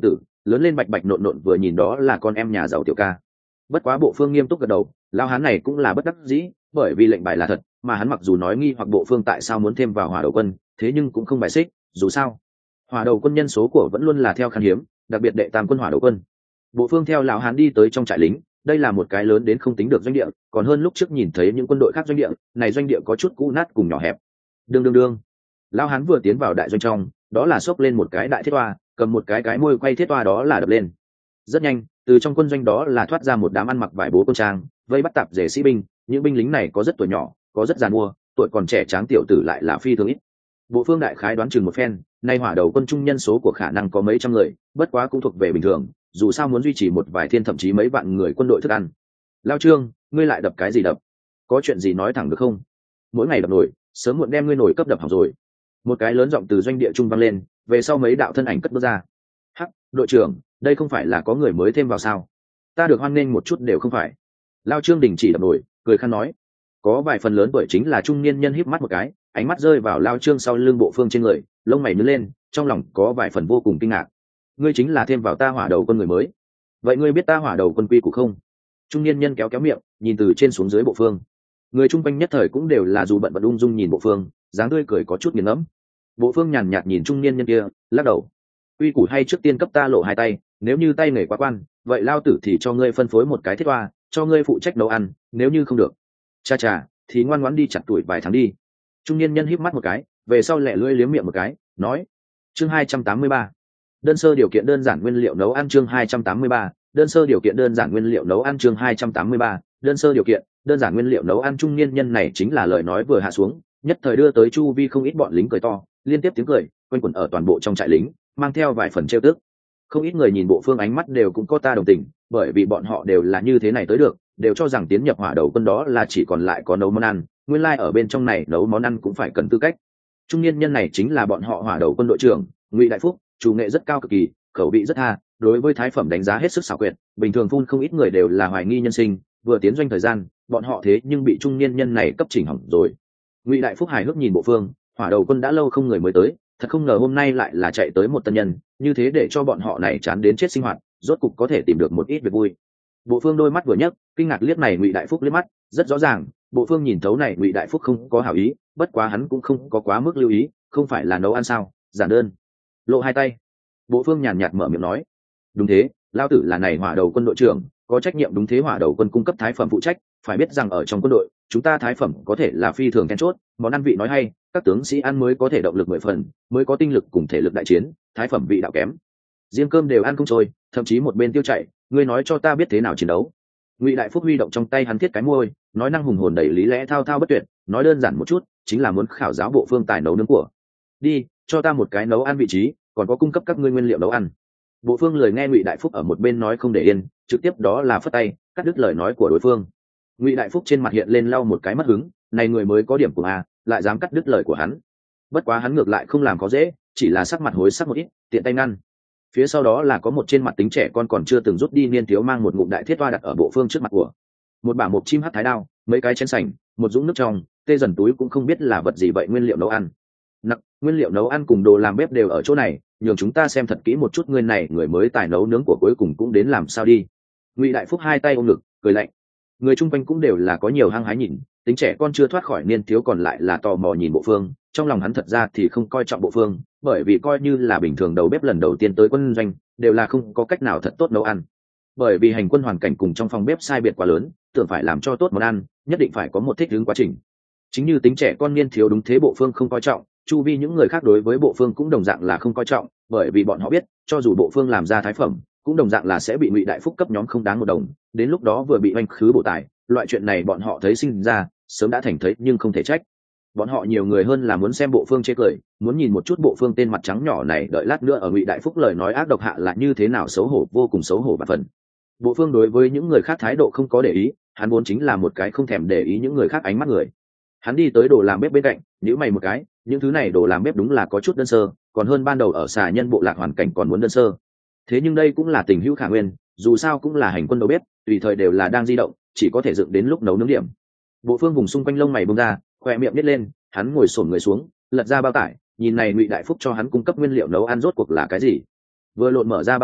lớn lên bạch bạch nộn nộn, vừa nhìn đó là con em nhà giàu tiểu ca. Bất quá Bộ Phương nghiêm túc gật đầu, lao hán này cũng là bất đắc dĩ, bởi vì lệnh bài là thật, mà hắn mặc dù nói nghi hoặc Bộ Phương tại sao muốn thêm vào Hỏa Đầu Quân, thế nhưng cũng không bài xích, dù sao Hỏa Đầu Quân nhân số của vẫn luôn là theo khan hiếm, đặc biệt đệ tam quân Hỏa Đầu Quân. Bộ Phương theo lão hán đi tới trong trại lính, đây là một cái lớn đến không tính được doanh địa, còn hơn lúc trước nhìn thấy những quân đội khác doanh địa, này doanh địa có chút cũ nát cùng nhỏ hẹp. Đương, lão hán vừa tiến vào đại doanh trong, đó là xốc lên một cái đại thiết toa, cầm một cái môi quay thiết toa đó là đập lên. Rất nhanh, từ trong quân doanh đó là thoát ra một đám ăn mặc vải bố quân trang, vây bắt tạp rể sĩ binh. Những binh lính này có rất tuổi nhỏ, có rất già mua, tuổi còn trẻ tráng tiểu tử lại là phi thường ít. Bộ Phương đại khái đoán chừng một phen, nay Hỏa Đầu Quân trung nhân số của khả năng có mấy trăm người, bất quá cũng thuộc về bình thường, dù sao muốn duy trì một vài thiên thậm chí mấy vạn người quân đội thức ăn. Lao Trương, ngươi lại đập cái gì đập? Có chuyện gì nói thẳng được không? Mỗi ngày đập nổi, sớm muộn đem ngươi nổi cấp đập hỏng rồi. Một cái lớn giọng từ doanh địa trung vang lên, về sau mấy đạo thân ảnh cất bước ra. Hắc, đội trưởng, đây không phải là có người mới thêm vào sao? Ta được hoan nghênh một chút đều không phải. Lao Trương đình chỉ đập nổi, cười khăn nói. Có vài phần lớn tuổi chính là trung niên nhân híp mắt một cái, ánh mắt rơi vào Lao Trương sau lưng Bộ Phương trên người, lông mày nhướng lên, trong lòng có vài phần vô cùng kinh ngạc. Ngươi chính là thêm vào ta Hỏa Đầu Quân người mới. Vậy ngươi biết ta Hỏa Đầu Quân quy củ không? Trung niên nhân kéo kéo miệng, nhìn từ trên xuống dưới Bộ Phương. Người chung quanh nhất thời cũng đều là dù bận bận ung dung nhìn Bộ Phương, dáng tươi cười có chút nghiền ngẫm. Bộ Phương nhàn nhạt nhìn trung niên nhân kia, lắc đầu. Quy củ hay trước tiên cấp ta lộ hai tay, nếu như tay nghề quá quan, vậy lao tử thì cho ngươi phân phối một cái thiết toa, cho ngươi phụ trách nấu ăn, nếu như không được, cha thì ngoan ngoãn đi chặt tuổi vài tháng đi. Trung niên nhân híp mắt một cái, về sau lẹ lưỡi liếm miệng một cái, nói. Chương 283. Đơn sơ điều kiện đơn giản nguyên liệu nấu ăn. Chương 283. Đơn sơ điều kiện đơn giản nguyên liệu nấu ăn. Chương 283. Đơn sơ điều kiện đơn giản nguyên liệu nấu ăn. Trung niên nhân này chính là lời nói vừa hạ xuống, nhất thời đưa tới chu vi không ít bọn lính cười to, liên tiếp tiếng cười quanh quẩn ở toàn bộ trong trại lính, mang theo vài phần trêu tức. Không ít người nhìn Bộ Phương ánh mắt đều cũng có ta đồng tình, bởi vì bọn họ đều là như thế này tới được, đều cho rằng tiến nhập Hỏa Đầu Quân đó là chỉ còn lại có nấu món ăn, nguyên lai ở bên trong này nấu món ăn cũng phải cần tư cách. Trung niên nhân này chính là bọn họ Hỏa Đầu Quân đội trưởng Ngụy Đại Phúc, chủ nghệ rất cao cực kỳ, khẩu vị rất tha, đối với thái phẩm đánh giá hết sức xảo quyệt, bình thường phun không ít người đều là hoài nghi nhân sinh, vừa tiến doanh thời gian, bọn họ thế nhưng bị trung niên nhân này cấp chỉnh hỏng rồi. Ngụy Đại Phúc hài hước nhìn Bộ Phương, Hỏa Đầu Quân đã lâu không người mới tới, thật không ngờ hôm nay lại là chạy tới một tân nhân, như thế để cho bọn họ này chán đến chết sinh hoạt, rốt cục có thể tìm được một ít việc vui. Bộ Phương đôi mắt vừa nhấc, kinh ngạc liếc này Ngụy Đại Phúc liếc mắt, rất rõ ràng, Bộ Phương nhìn thấu này Ngụy Đại Phúc không có hảo ý, bất quá hắn cũng không có quá mức lưu ý, không phải là nấu ăn sao, giản đơn. Lộ hai tay. Bộ Phương nhàn nhạt mở miệng nói, đúng thế, lao tử là này Hỏa Đầu Quân đội trưởng, có trách nhiệm đúng thế Hỏa Đầu Quân cung cấp thái phẩm phụ trách, phải biết rằng ở trong quân đội, chúng ta thái phẩm có thể là phi thường then chốt, món ăn vị nói hay, các tướng sĩ ăn mới có thể động lực 10 phần, mới có tinh lực cùng thể lực đại chiến, thái phẩm vị đạo kém, riêng cơm đều ăn không trôi, thậm chí một bên tiêu chảy, ngươi nói cho ta biết thế nào chiến đấu. Ngụy Đại Phúc huy động trong tay hắn thiết cái môi, nói năng hùng hồn đầy lý lẽ thao thao bất tuyệt, nói đơn giản một chút, chính là muốn khảo giáo Bộ Phương tài nấu nướng của. Đi, cho ta một cái nấu ăn vị trí, còn có cung cấp các ngươi nguyên liệu nấu ăn. Bộ Phương lời nghe Ngụy Đại Phúc ở một bên nói không để yên, trực tiếp đó là phất tay, cắt đứt lời nói của đối phương. Ngụy Đại Phúc trên mặt hiện lên lau một cái mất hứng, này người mới có điểm của a, lại dám cắt đứt lời của hắn. Bất quá hắn ngược lại không làm có dễ, chỉ là sắc mặt hối sắc một ít, tiện tay ngăn. Phía sau đó là có một trên mặt tính trẻ con còn chưa từng rút đi niên thiếu mang một ngụm đại thiết toa đặt ở Bộ Phương trước mặt của. Một bả một chim hắc thái đao, mấy cái chén sành, một dũng nước trong, tê dần túi cũng không biết là vật gì vậy, nguyên liệu nấu ăn. Nặc, nguyên liệu nấu ăn cùng đồ làm bếp đều ở chỗ này, nhường chúng ta xem thật kỹ một chút người này người mới tài nấu nướng của cuối cùng cũng đến làm sao đi. Ngụy Đại Phúc hai tay ôm ngực, cười lạnh. Người chung quanh cũng đều là có nhiều hăng hái nhìn, tính trẻ con chưa thoát khỏi niên thiếu còn lại là tò mò nhìn Bộ Phương, trong lòng hắn thật ra thì không coi trọng Bộ Phương, bởi vì coi như là bình thường đầu bếp lần đầu tiên tới quân doanh, đều là không có cách nào thật tốt nấu ăn. Bởi vì hành quân hoàn cảnh cùng trong phòng bếp sai biệt quá lớn, tưởng phải làm cho tốt món ăn, nhất định phải có một thích ứng quá trình. Chính như tính trẻ con niên thiếu đúng thế Bộ Phương không coi trọng, chu vi những người khác đối với Bộ Phương cũng đồng dạng là không coi trọng, bởi vì bọn họ biết, cho dù Bộ Phương làm ra thái phẩm, cũng đồng dạng là sẽ bị Ngụy Đại Phúc cấp nhóm không đáng một đồng, đến lúc đó vừa bị oanh khứ bộ tài, loại chuyện này bọn họ thấy sinh ra, sớm đã thành thấy nhưng không thể trách. Bọn họ nhiều người hơn là muốn xem Bộ Phương chê cười, muốn nhìn một chút Bộ Phương tên mặt trắng nhỏ này đợi lát nữa ở Ngụy Đại Phúc lời nói ác độc hạ là như thế nào xấu hổ, vô cùng xấu hổ và phần. Bộ Phương đối với những người khác thái độ không có để ý, hắn vốn chính là một cái không thèm để ý những người khác ánh mắt người. Hắn đi tới đồ làm bếp bên cạnh, nhíu mày một cái, những thứ này đồ làm bếp đúng là có chút đơn sơ, còn hơn ban đầu ở xà nhân bộ lạc hoàn cảnh còn muốn đơn sơ. Thế nhưng đây cũng là tình hữu khả nguyên, dù sao cũng là hành quân đầu bếp, tùy thời đều là đang di động, chỉ có thể dựng đến lúc nấu nướng điểm. Bộ Phương vùng xung quanh lông mày bung ra, khoe miệng nít lên, hắn ngồi xổm người xuống, lật ra bao tải, nhìn này Ngụy Đại Phúc cho hắn cung cấp nguyên liệu nấu ăn rốt cuộc là cái gì. Vừa lộn mở ra bao tải,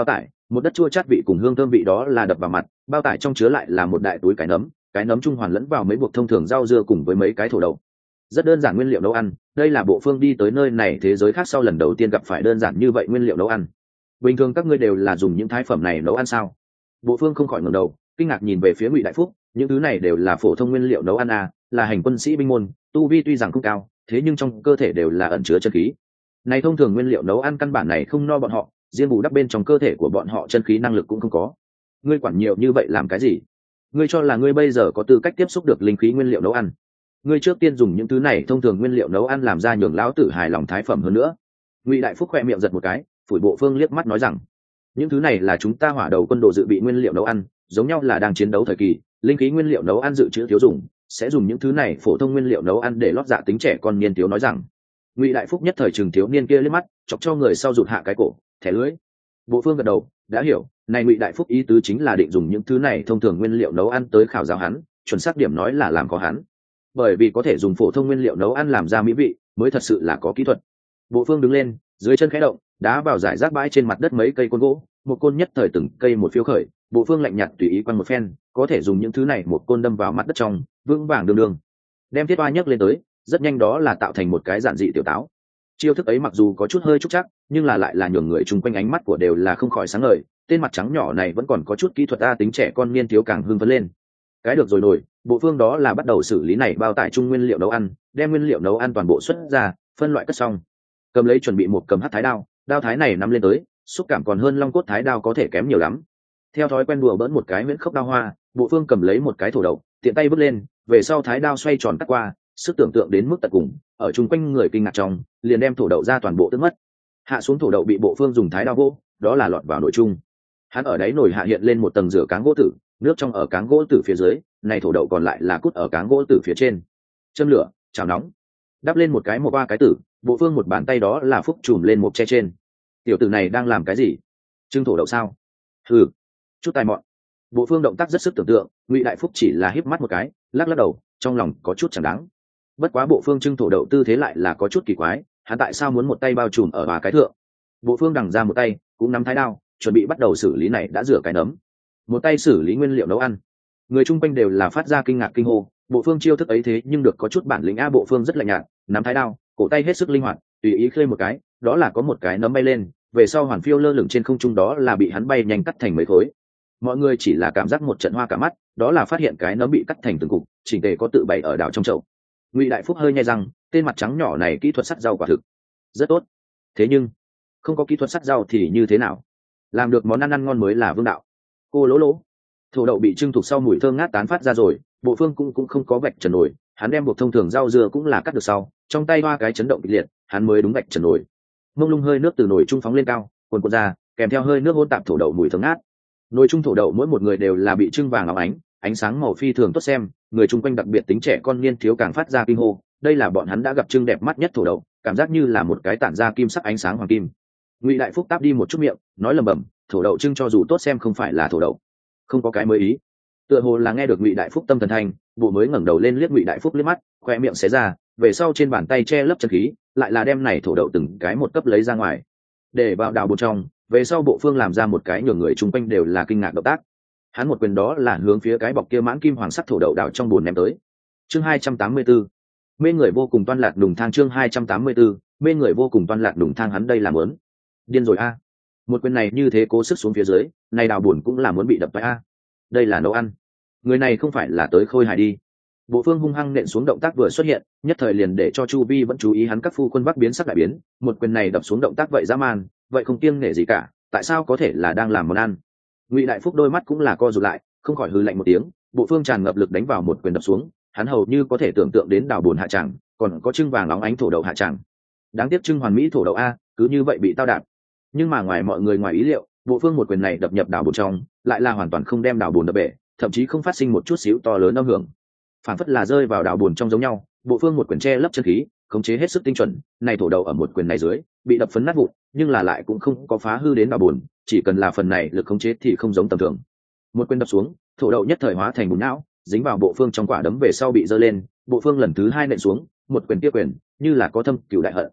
một đất chua chát vị cùng hương thơm vị đó là đập vào mặt, bao tải trong chứa lại là một đại túi cái nấm trung hoàn lẫn vào mấy buộc thông thường rau dưa cùng với mấy cái thổ đậu. Rất đơn giản nguyên liệu nấu ăn, đây là Bộ Phương đi tới nơi này thế giới khác sau lần đầu tiên gặp phải đơn giản như vậy nguyên liệu nấu ăn. Bình thường các ngươi đều là dùng những thái phẩm này nấu ăn sao? Bộ Phương không khỏi ngẩng đầu, kinh ngạc nhìn về phía Ngụy Đại Phúc, những thứ này đều là phổ thông nguyên liệu nấu ăn à, là hành quân sĩ binh môn, tu vi tuy rằng không cao, thế nhưng trong cơ thể đều là ẩn chứa chân khí. Này thông thường nguyên liệu nấu ăn căn bản này không no bọn họ, riêng bù đắp bên trong cơ thể của bọn họ chân khí năng lực cũng không có. Ngươi quản nhiều như vậy làm cái gì? Ngươi cho là ngươi bây giờ có tư cách tiếp xúc được linh khí nguyên liệu nấu ăn? Ngươi trước tiên dùng những thứ này thông thường nguyên liệu nấu ăn làm ra nhường lão tử hài lòng thái phẩm hơn nữa. Ngụy Đại Phúc khẽ miệng giật một cái, phủi Bộ Phương liếc mắt nói rằng, những thứ này là chúng ta Hỏa Đầu quân đội dự bị nguyên liệu nấu ăn, giống nhau là đang chiến đấu thời kỳ, linh khí nguyên liệu nấu ăn dự trữ thiếu dùng, sẽ dùng những thứ này phổ thông nguyên liệu nấu ăn để lót dạ tính trẻ con niên thiếu nói rằng. Ngụy Đại Phúc nhất thời trừng thiếu niên kia liếc mắt, chọc cho người sau rụt hạ cái cổ, thẻ lưỡi. Bộ Phương gật đầu, đã hiểu, này Ngụy Đại Phúc ý tứ chính là định dùng những thứ này thông thường nguyên liệu nấu ăn tới khảo giáo hắn, chuẩn xác điểm nói là làm có hắn. Bởi vì có thể dùng phổ thông nguyên liệu nấu ăn làm ra mỹ vị, mới thật sự là có kỹ thuật. Bộ Phương đứng lên, dưới chân khẽ động, đá vào giải rác bãi trên mặt đất mấy cây côn gỗ, một côn nhất thời từng cây một phiêu khởi, Bộ Phương lạnh nhạt tùy ý quăng một phen, có thể dùng những thứ này một côn đâm vào mặt đất trong, vững vàng đường đường. Đem thiết oa nhấc lên tới, rất nhanh đó là tạo thành một cái giản dị tiểu táo. Chiêu thức ấy mặc dù có chút hơi trúc chắc, nhưng là lại là nhường người chung quanh ánh mắt của đều là không khỏi sáng ngời, tên mặt trắng nhỏ này vẫn còn có chút kỹ thuật a, tính trẻ con niên thiếu càng hưng phấn lên. Cái được rồi nổi, Bộ Phương đó là bắt đầu xử lý này bao tải chung nguyên liệu nấu ăn, đem nguyên liệu nấu ăn toàn bộ xuất ra, phân loại cất xong. Cầm lấy chuẩn bị một cầm hắc thái đao, đao thái này nắm lên tới, xúc cảm còn hơn long cốt thái đao có thể kém nhiều lắm. Theo thói quen đùa bỡn một cái huyễn khốc đao hoa, Bộ Phương cầm lấy một cái thổ đậu, tiện tay vứt lên, về sau thái đao xoay tròn cắt qua, sức tưởng tượng đến mức tận cùng, ở chung quanh người kinh ngạc trong, liền đem thổ đậu ra toàn bộ tước mất. Hạ xuống thổ đậu bị Bộ Phương dùng thái đao vô, đó là lọt vào nồi chung. Hắn ở đáy nồi hạ hiện lên một tầng rửa cáng gỗ tử, nước trong ở cáng gỗ tử phía dưới, này thổ đậu còn lại là cút ở cáng gỗ tử phía trên. Châm lửa, chảo nóng, đắp lên một cái ba cái tử, Bộ Phương một bàn tay đó là phúc chùm lên một che trên. Tiểu tử này đang làm cái gì? Trưng thổ đậu sao? Hừ, chút tài mọn. Bộ Phương động tác rất sức tưởng tượng, Ngụy Đại Phúc chỉ là híp mắt một cái, lắc lắc đầu, trong lòng có chút chẳng đáng. Bất quá Bộ Phương trưng thổ đậu tư thế lại là có chút kỳ quái, hắn tại sao muốn một tay bao trùm ở ba cái thượng? Bộ Phương đằng ra một tay, cũng nắm thái đao, chuẩn bị bắt đầu xử lý này đã rửa cái nấm. Một tay xử lý nguyên liệu nấu ăn. Người chung quanh đều là phát ra kinh ngạc kinh hô, Bộ Phương chiêu thức ấy thế nhưng được có chút bản lĩnh a. Bộ Phương rất lạnh nhạt, nắm thái đao, cổ tay hết sức linh hoạt, tùy ý khơi một cái, đó là có một cái nấm bay lên, về sau hoàn phiêu lơ lửng trên không trung, đó là bị hắn bay nhanh cắt thành mấy khối. Mọi người chỉ là cảm giác một trận hoa cả mắt, đó là phát hiện cái nấm bị cắt thành từng cục, chỉnh tề có tự bày ở đảo trong chậu. Ngụy Đại Phúc hơi nhai răng, tên mặt trắng nhỏ này kỹ thuật sắt rau quả thực rất tốt, thế nhưng không có kỹ thuật sắt rau thì như thế nào? Làm được món ăn ăn ngon mới là vương đạo. Cô lỗ lỗ, thổ đậu bị trưng thục sau mùi thơm ngát tán phát ra rồi, Bộ Phương cũng không có vạch trần nổi, hắn đem buộc thông thường rau dưa cũng là cắt được sau, trong tay hoa cái chấn động kịch liệt, hắn mới đúng vạch trần nổi. Mông lung hơi nước từ nồi trung phóng lên cao, cuồn cuộn ra, kèm theo hơi nước hỗn tạp thổ đậu mùi thơm ngát. Nồi trung thổ đậu mỗi một người đều là bị trưng vàng óng ánh, ánh sáng màu phi thường tốt xem, người chung quanh đặc biệt tính trẻ con niên thiếu càng phát ra kinh hô, đây là bọn hắn đã gặp trưng đẹp mắt nhất thổ đậu, cảm giác như là một cái tản ra kim sắc ánh sáng hoàng kim. Ngụy Đại Phúc táp đi một chút miệng, nói lẩm bẩm, thổ đậu trưng cho dù tốt xem không phải là thổ đậu, không có cái mới ý. Tựa hồ là nghe được Ngụy Đại Phúc tâm thần thanh, Bộ mới ngẩng đầu lên liếc Ngụy Đại Phúc liếc mắt, khoe miệng xé ra, về sau trên bàn tay che lấp chân khí, lại là đem này thổ đậu từng cái một cấp lấy ra ngoài, để vào đào bột trong. Về sau Bộ Phương làm ra một cái nhường người chung quanh đều là kinh ngạc động tác, hắn một quyền đó là hướng phía cái bọc kia mãn kim hoàng sắc thổ đậu đào trong bùn ném tới. Chương 284, mê người vô cùng toan lạc đùng thang. Chương 284, mê người vô cùng toan lạc đùng thang. Hắn đây là muốn điên rồi a. Một quyền này như thế cố sức xuống phía dưới, này đào bùn cũng là muốn bị đập phải a. Đây là nấu ăn, người này không phải là tới khôi hài đi. Bộ Phương hung hăng nện xuống, động tác vừa xuất hiện, nhất thời liền để cho chu vi vẫn chú ý hắn các phu quân Bắc biến sắc đại biến. Một quyền này đập xuống, động tác vậy dã man, vậy không kiêng nể gì cả, tại sao có thể là đang làm món ăn? Ngụy Đại Phúc đôi mắt cũng là co rụt lại, không khỏi hừ lạnh một tiếng. Bộ Phương tràn ngập lực đánh vào một quyền đập xuống, hắn hầu như có thể tưởng tượng đến đào bùn hạ tràng, còn có trưng vàng óng ánh thổ đậu hạ tràng. Đáng tiếc trưng hoàn mỹ thổ đậu a, cứ như vậy bị tao đạp. Nhưng mà ngoài mọi người ngoài ý liệu, Bộ Phương một quyền này đập nhập đào bùn trong, lại là hoàn toàn không đem đào bùn đập bể, thậm chí không phát sinh một chút xíu to lớn âm hưởng, phản phất là rơi vào đào bùn trong giống nhau. Bộ Phương một quyền che lấp chân khí, khống chế hết sức tinh chuẩn, này thổ đậu ở một quyền này dưới bị đập phấn nát vụn, nhưng là lại cũng không có phá hư đến đào bùn, chỉ cần là phần này lực khống chế thì không giống tầm thường. Một quyền đập xuống, thổ đậu nhất thời hóa thành bùn não, dính vào Bộ Phương trong quả đấm, về sau bị giơ lên. Bộ Phương lần thứ hai nện xuống, một quyền tiếp quyền, như là có thâm cửu đại hận.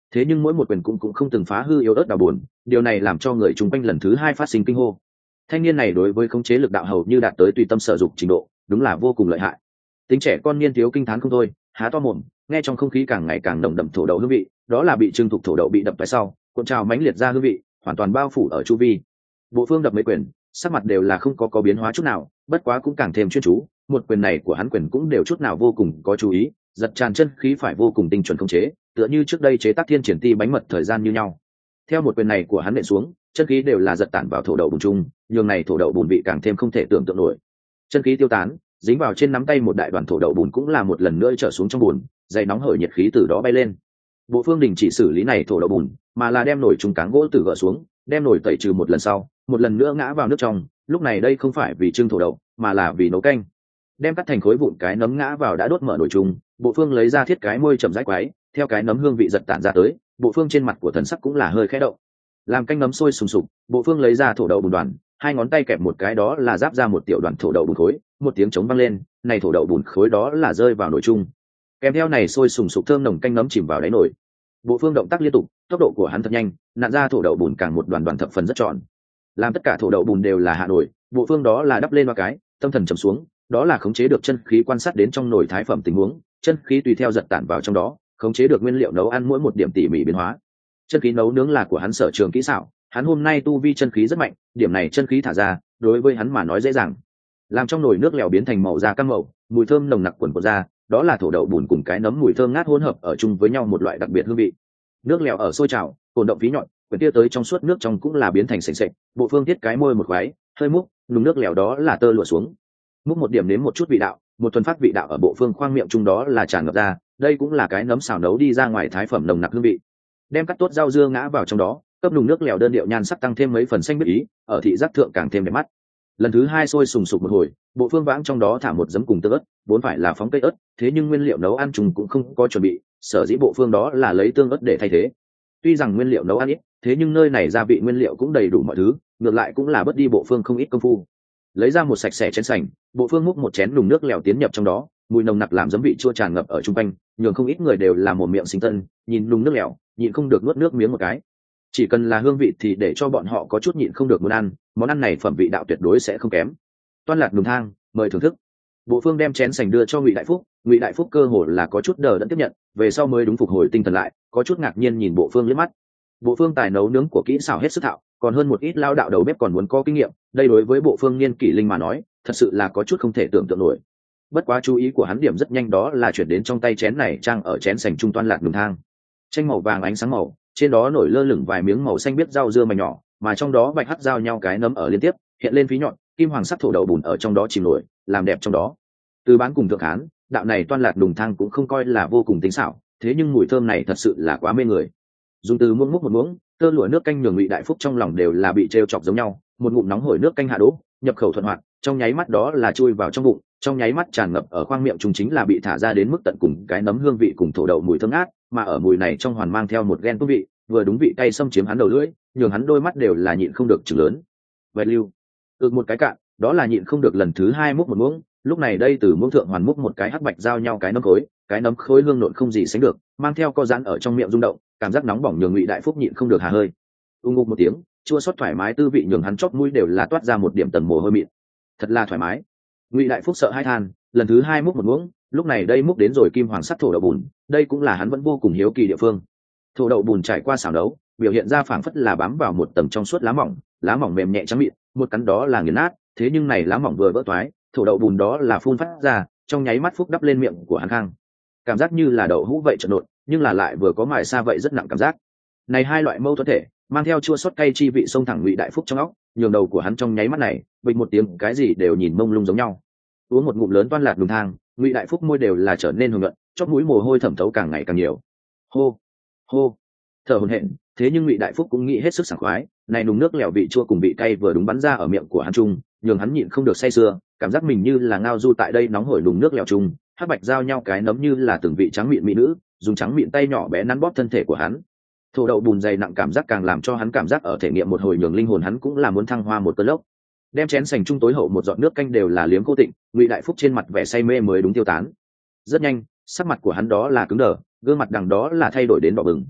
thế nhưng mỗi một quyền cũng không từng phá hư yếu ớt đào buồn, điều này làm cho người chung quanh lần thứ hai phát sinh kinh hô. Thanh niên này đối với khống chế lực đạo hầu như đạt tới tùy tâm sở dục trình độ, đúng là vô cùng lợi hại. Tính trẻ con niên thiếu kinh thán không thôi, há to mồm, nghe trong không khí càng ngày càng nồng đậm thổ đậu hương vị, đó là bị trưng thục thổ đậu bị đập tại sau, cuộn trào mãnh liệt ra hương vị, hoàn toàn bao phủ ở chu vi. Bộ Phương đập mấy quyền, sắc mặt đều là không có biến hóa chút nào, bất quá cũng càng thêm chuyên chú, một quyền này của hắn quyền cũng đều chút nào vô cùng có chú ý, giật tràn chân khí phải vô cùng tinh chuẩn khống chế, tựa như trước đây chế tác thiên triển ti bánh mật thời gian như nhau. Theo một quyền này của hắn nện xuống, chân khí đều là giật tản vào thổ đậu bùn chung, nhường này thổ đậu bùn vị càng thêm không thể tưởng tượng nổi. Chân khí tiêu tán, dính vào trên nắm tay một đại đoàn thổ đậu bùn cũng là một lần nữa trở xuống trong bùn, dày nóng hởi nhiệt khí từ đó bay lên. Bộ Phương đình chỉ xử lý này thổ đậu bùn, mà là đem nồi trùng cáng gỗ từ gỡ xuống, đem nồi tẩy trừ một lần sau, một lần nữa ngã vào nước trong. Lúc này đây không phải vì trưng thổ đậu, mà là vì nấu canh. Đem cắt thành khối vụn cái nấm ngã vào đã đốt mở nồi trùng, Bộ Phương lấy ra thiết cái môi chậm rãi quái, theo cái nấm hương vị giật tản ra tới, Bộ Phương trên mặt của thần sắc cũng là hơi khẽ động. Làm canh nấm sôi sùng sục, Bộ Phương lấy ra thổ đậu bùn đoàn, hai ngón tay kẹp một cái đó là giáp ra một tiểu đoàn thổ đậu bùn khối, một tiếng trống vang lên, này thổ đậu bùn khối đó là rơi vào nồi chung. Kèm theo này sôi sùng sục thơm nồng canh nấm chìm vào đáy nồi. Bộ Phương động tác liên tục, tốc độ của hắn thật nhanh, nặn ra thổ đậu bùn càng một đoàn đoàn thập phần rất tròn. Làm tất cả thổ đậu bùn đều là hạ nồi, Bộ Phương đó là đắp lên ba cái, tâm thần trầm xuống, đó là khống chế được chân khí quan sát đến trong nồi thái phẩm tình huống, chân khí tùy theo giật tản vào trong đó, khống chế được nguyên liệu nấu ăn mỗi một điểm tỉ mỉ biến hóa. Chân khí nấu nướng là của hắn sở trường kỹ xảo, hắn hôm nay tu vi chân khí rất mạnh, điểm này chân khí thả ra, đối với hắn mà nói dễ dàng. Làm trong nồi nước lèo biến thành màu da cam màu, mùi thơm nồng nặc quần của ra, đó là thổ đậu bùn cùng cái nấm mùi thơm ngát hỗn hợp ở chung với nhau một loại đặc biệt hương vị. Nước lèo ở sôi trào, cồn động phí nhọn, quyển tia tới trong suốt nước trong cũng là biến thành sền sệt. Bộ Phương thiết cái môi một khoái, hơi múc, nung nước lèo đó là tơ lụa xuống. Múc một điểm nếm một chút vị đạo, một thuần phát vị đạo ở Bộ Phương khoang miệng chung đó là tràn ngập ra, đây cũng là cái nấm xào nấu đi ra ngoài thái phẩm nồng nặc hương vị. Đem cắt tốt rau dưa ngã vào trong đó, cấp nung nước lèo đơn điệu nhan sắc tăng thêm mấy phần xanh biết ý, ở thị giác thượng càng thêm đẹp mắt. Lần thứ hai sôi sùng sục một hồi, Bộ Phương vãng trong đó thả một giấm cùng tương ớt, vốn phải là phóng cây ớt, thế nhưng nguyên liệu nấu ăn trùng cũng không có chuẩn bị, sở dĩ Bộ Phương đó là lấy tương ớt để thay thế. Tuy rằng nguyên liệu nấu ăn ít, thế nhưng nơi này gia vị nguyên liệu cũng đầy đủ mọi thứ, ngược lại cũng là bớt đi Bộ Phương không ít công phu. Lấy ra một sạch sẽ chén sành, Bộ Phương múc một chén nùng nước lèo tiến nhập trong đó, mùi nồng nặc làm giấm vị chua tràn ngập ở trung quanh, nhường không ít người đều là mồm miệng sinh tân, nhìn nùng nước lèo, nhịn không được nuốt nước miếng một cái. Chỉ cần là hương vị thì để cho bọn họ có chút nhịn không được muốn ăn, món ăn này phẩm vị đạo tuyệt đối sẽ không kém. Toan lạc nùng thang, mời thưởng thức. Bộ Phương đem chén sành đưa cho Ngụy Đại Phúc, Ngụy Đại Phúc cơ hồ là có chút đờ đẫn tiếp nhận, về sau mới đúng phục hồi tinh thần lại, có chút ngạc nhiên nhìn Bộ Phương liếc mắt. Bộ Phương tài nấu nướng của kỹ xảo hết sức thạo, còn hơn một ít lao đạo đầu bếp còn muốn có kinh nghiệm, đây đối với Bộ Phương niên kỷ linh mà nói, thật sự là có chút không thể tưởng tượng nổi. Bất quá chú ý của hắn điểm rất nhanh đó là chuyển đến trong tay chén này trang ở chén sành trung toan lạc nùng thang. Tranh màu vàng ánh sáng màu, trên đó nổi lơ lửng vài miếng màu xanh biếc rau dưa mảnh nhỏ, mà trong đó bạch hắc giao nhau cái nấm ở liên tiếp, hiện lên phí nhọn, kim hoàng sắc thổ đậu bùn ở trong đó chìm nổi, làm đẹp trong đó. Từ bán cùng thượng hán, đạo này toan lạc nùng thang cũng không coi là vô cùng tinh xảo, thế nhưng mùi thơm này thật sự là quá mê người. Dùng từ muỗng múc một muỗng, tơ lụa nước canh nhường Ngụy Đại Phúc trong lòng đều là bị trêu chọc giống nhau, một ngụm nóng hổi nước canh hạ đỗ, nhập khẩu thuận hoạt, trong nháy mắt đó là chui vào trong bụng, trong nháy mắt tràn ngập ở khoang miệng chúng chính là bị thả ra đến mức tận cùng cái nấm hương vị cùng thổ đậu mùi thơm ngát, mà ở mùi này trong hoàn mang theo một ghen thú vị, vừa đúng vị cay xâm chiếm hắn đầu lưỡi, nhường hắn đôi mắt đều là nhịn không được chừng lớn. Vậy lưu, một cái cạn, đó là nhịn không được lần thứ hai múc một muỗng, lúc này đây từ muỗng thượng hoàn múc một cái hắc bạch giao nhau cái nấm khối hương nộn không gì sánh được, mang theo co giãn ở trong miệng rung động, cảm giác nóng bỏng nhường Ngụy Đại Phúc nhịn không được hà hơi. Ngục một tiếng, chua xót thoải mái tư vị nhường hắn chóp mũi đều là toát ra một điểm tầng mồ hôi mịn. Thật là thoải mái. Ngụy Đại Phúc sợ hai than, lần thứ hai múc một muỗng, lúc này đây múc đến rồi kim hoàng sắc thổ đậu bùn, đây cũng là hắn vẫn vô cùng hiếu kỳ địa phương. Thổ đậu bùn trải qua xào nấu, biểu hiện ra phảng phất là bám vào một tầng trong suốt lá mỏng mềm nhẹ trắng mịn, một cắn đó là nghiền nát, thế nhưng này lá mỏng vừa vỡ toái, thổ đậu bùn đó là phun phát ra, trong nháy mắt Phúc đắp lên miệng của hắn khang. Cảm giác như là đậu hũ vậy trộn nộn, nhưng là lại vừa có mài xa vậy rất nặng cảm giác. Này hai loại mâu thuẫn thể, mang theo chua xót cay chi vị xông thẳng Ngụy Đại Phúc trong óc, nhường đầu của hắn trong nháy mắt này, bịch một tiếng cái gì đều nhìn mông lung giống nhau. Uống một ngụm lớn toan lạc nùng thang, Ngụy Đại Phúc môi đều là trở nên hồng nhuận, chóp mũi mồ hôi thẩm thấu càng ngày càng nhiều. Hô, hô, thở hổn hển, thế nhưng Ngụy Đại Phúc cũng nghĩ hết sức sảng khoái, này nùng nước lèo vị chua cùng vị cay vừa đúng bắn ra ở miệng của hắn chung, nhường hắn nhịn không được say sưa, cảm giác mình như là ngao du tại đây nóng hổi nùng nước lèo chung, hắc bạch giao nhau cái nấm như là từng vị trắng mịn mỹ nữ, dùng trắng mịn tay nhỏ bé nắn bóp thân thể của hắn. Thổ đậu bùn dày nặng cảm giác càng làm cho hắn cảm giác ở thể nghiệm một hồi nhường linh hồn hắn cũng là muốn thăng hoa một cơn lốc. Đem chén sành chung tối hậu một giọt nước canh đều là liếm khô tịnh, Ngụy Đại Phúc trên mặt vẻ say mê mới đúng tiêu tán. Rất nhanh, sắc mặt của hắn đó là cứng đờ, gương mặt đằng đó là thay đổi đến đỏ bừng.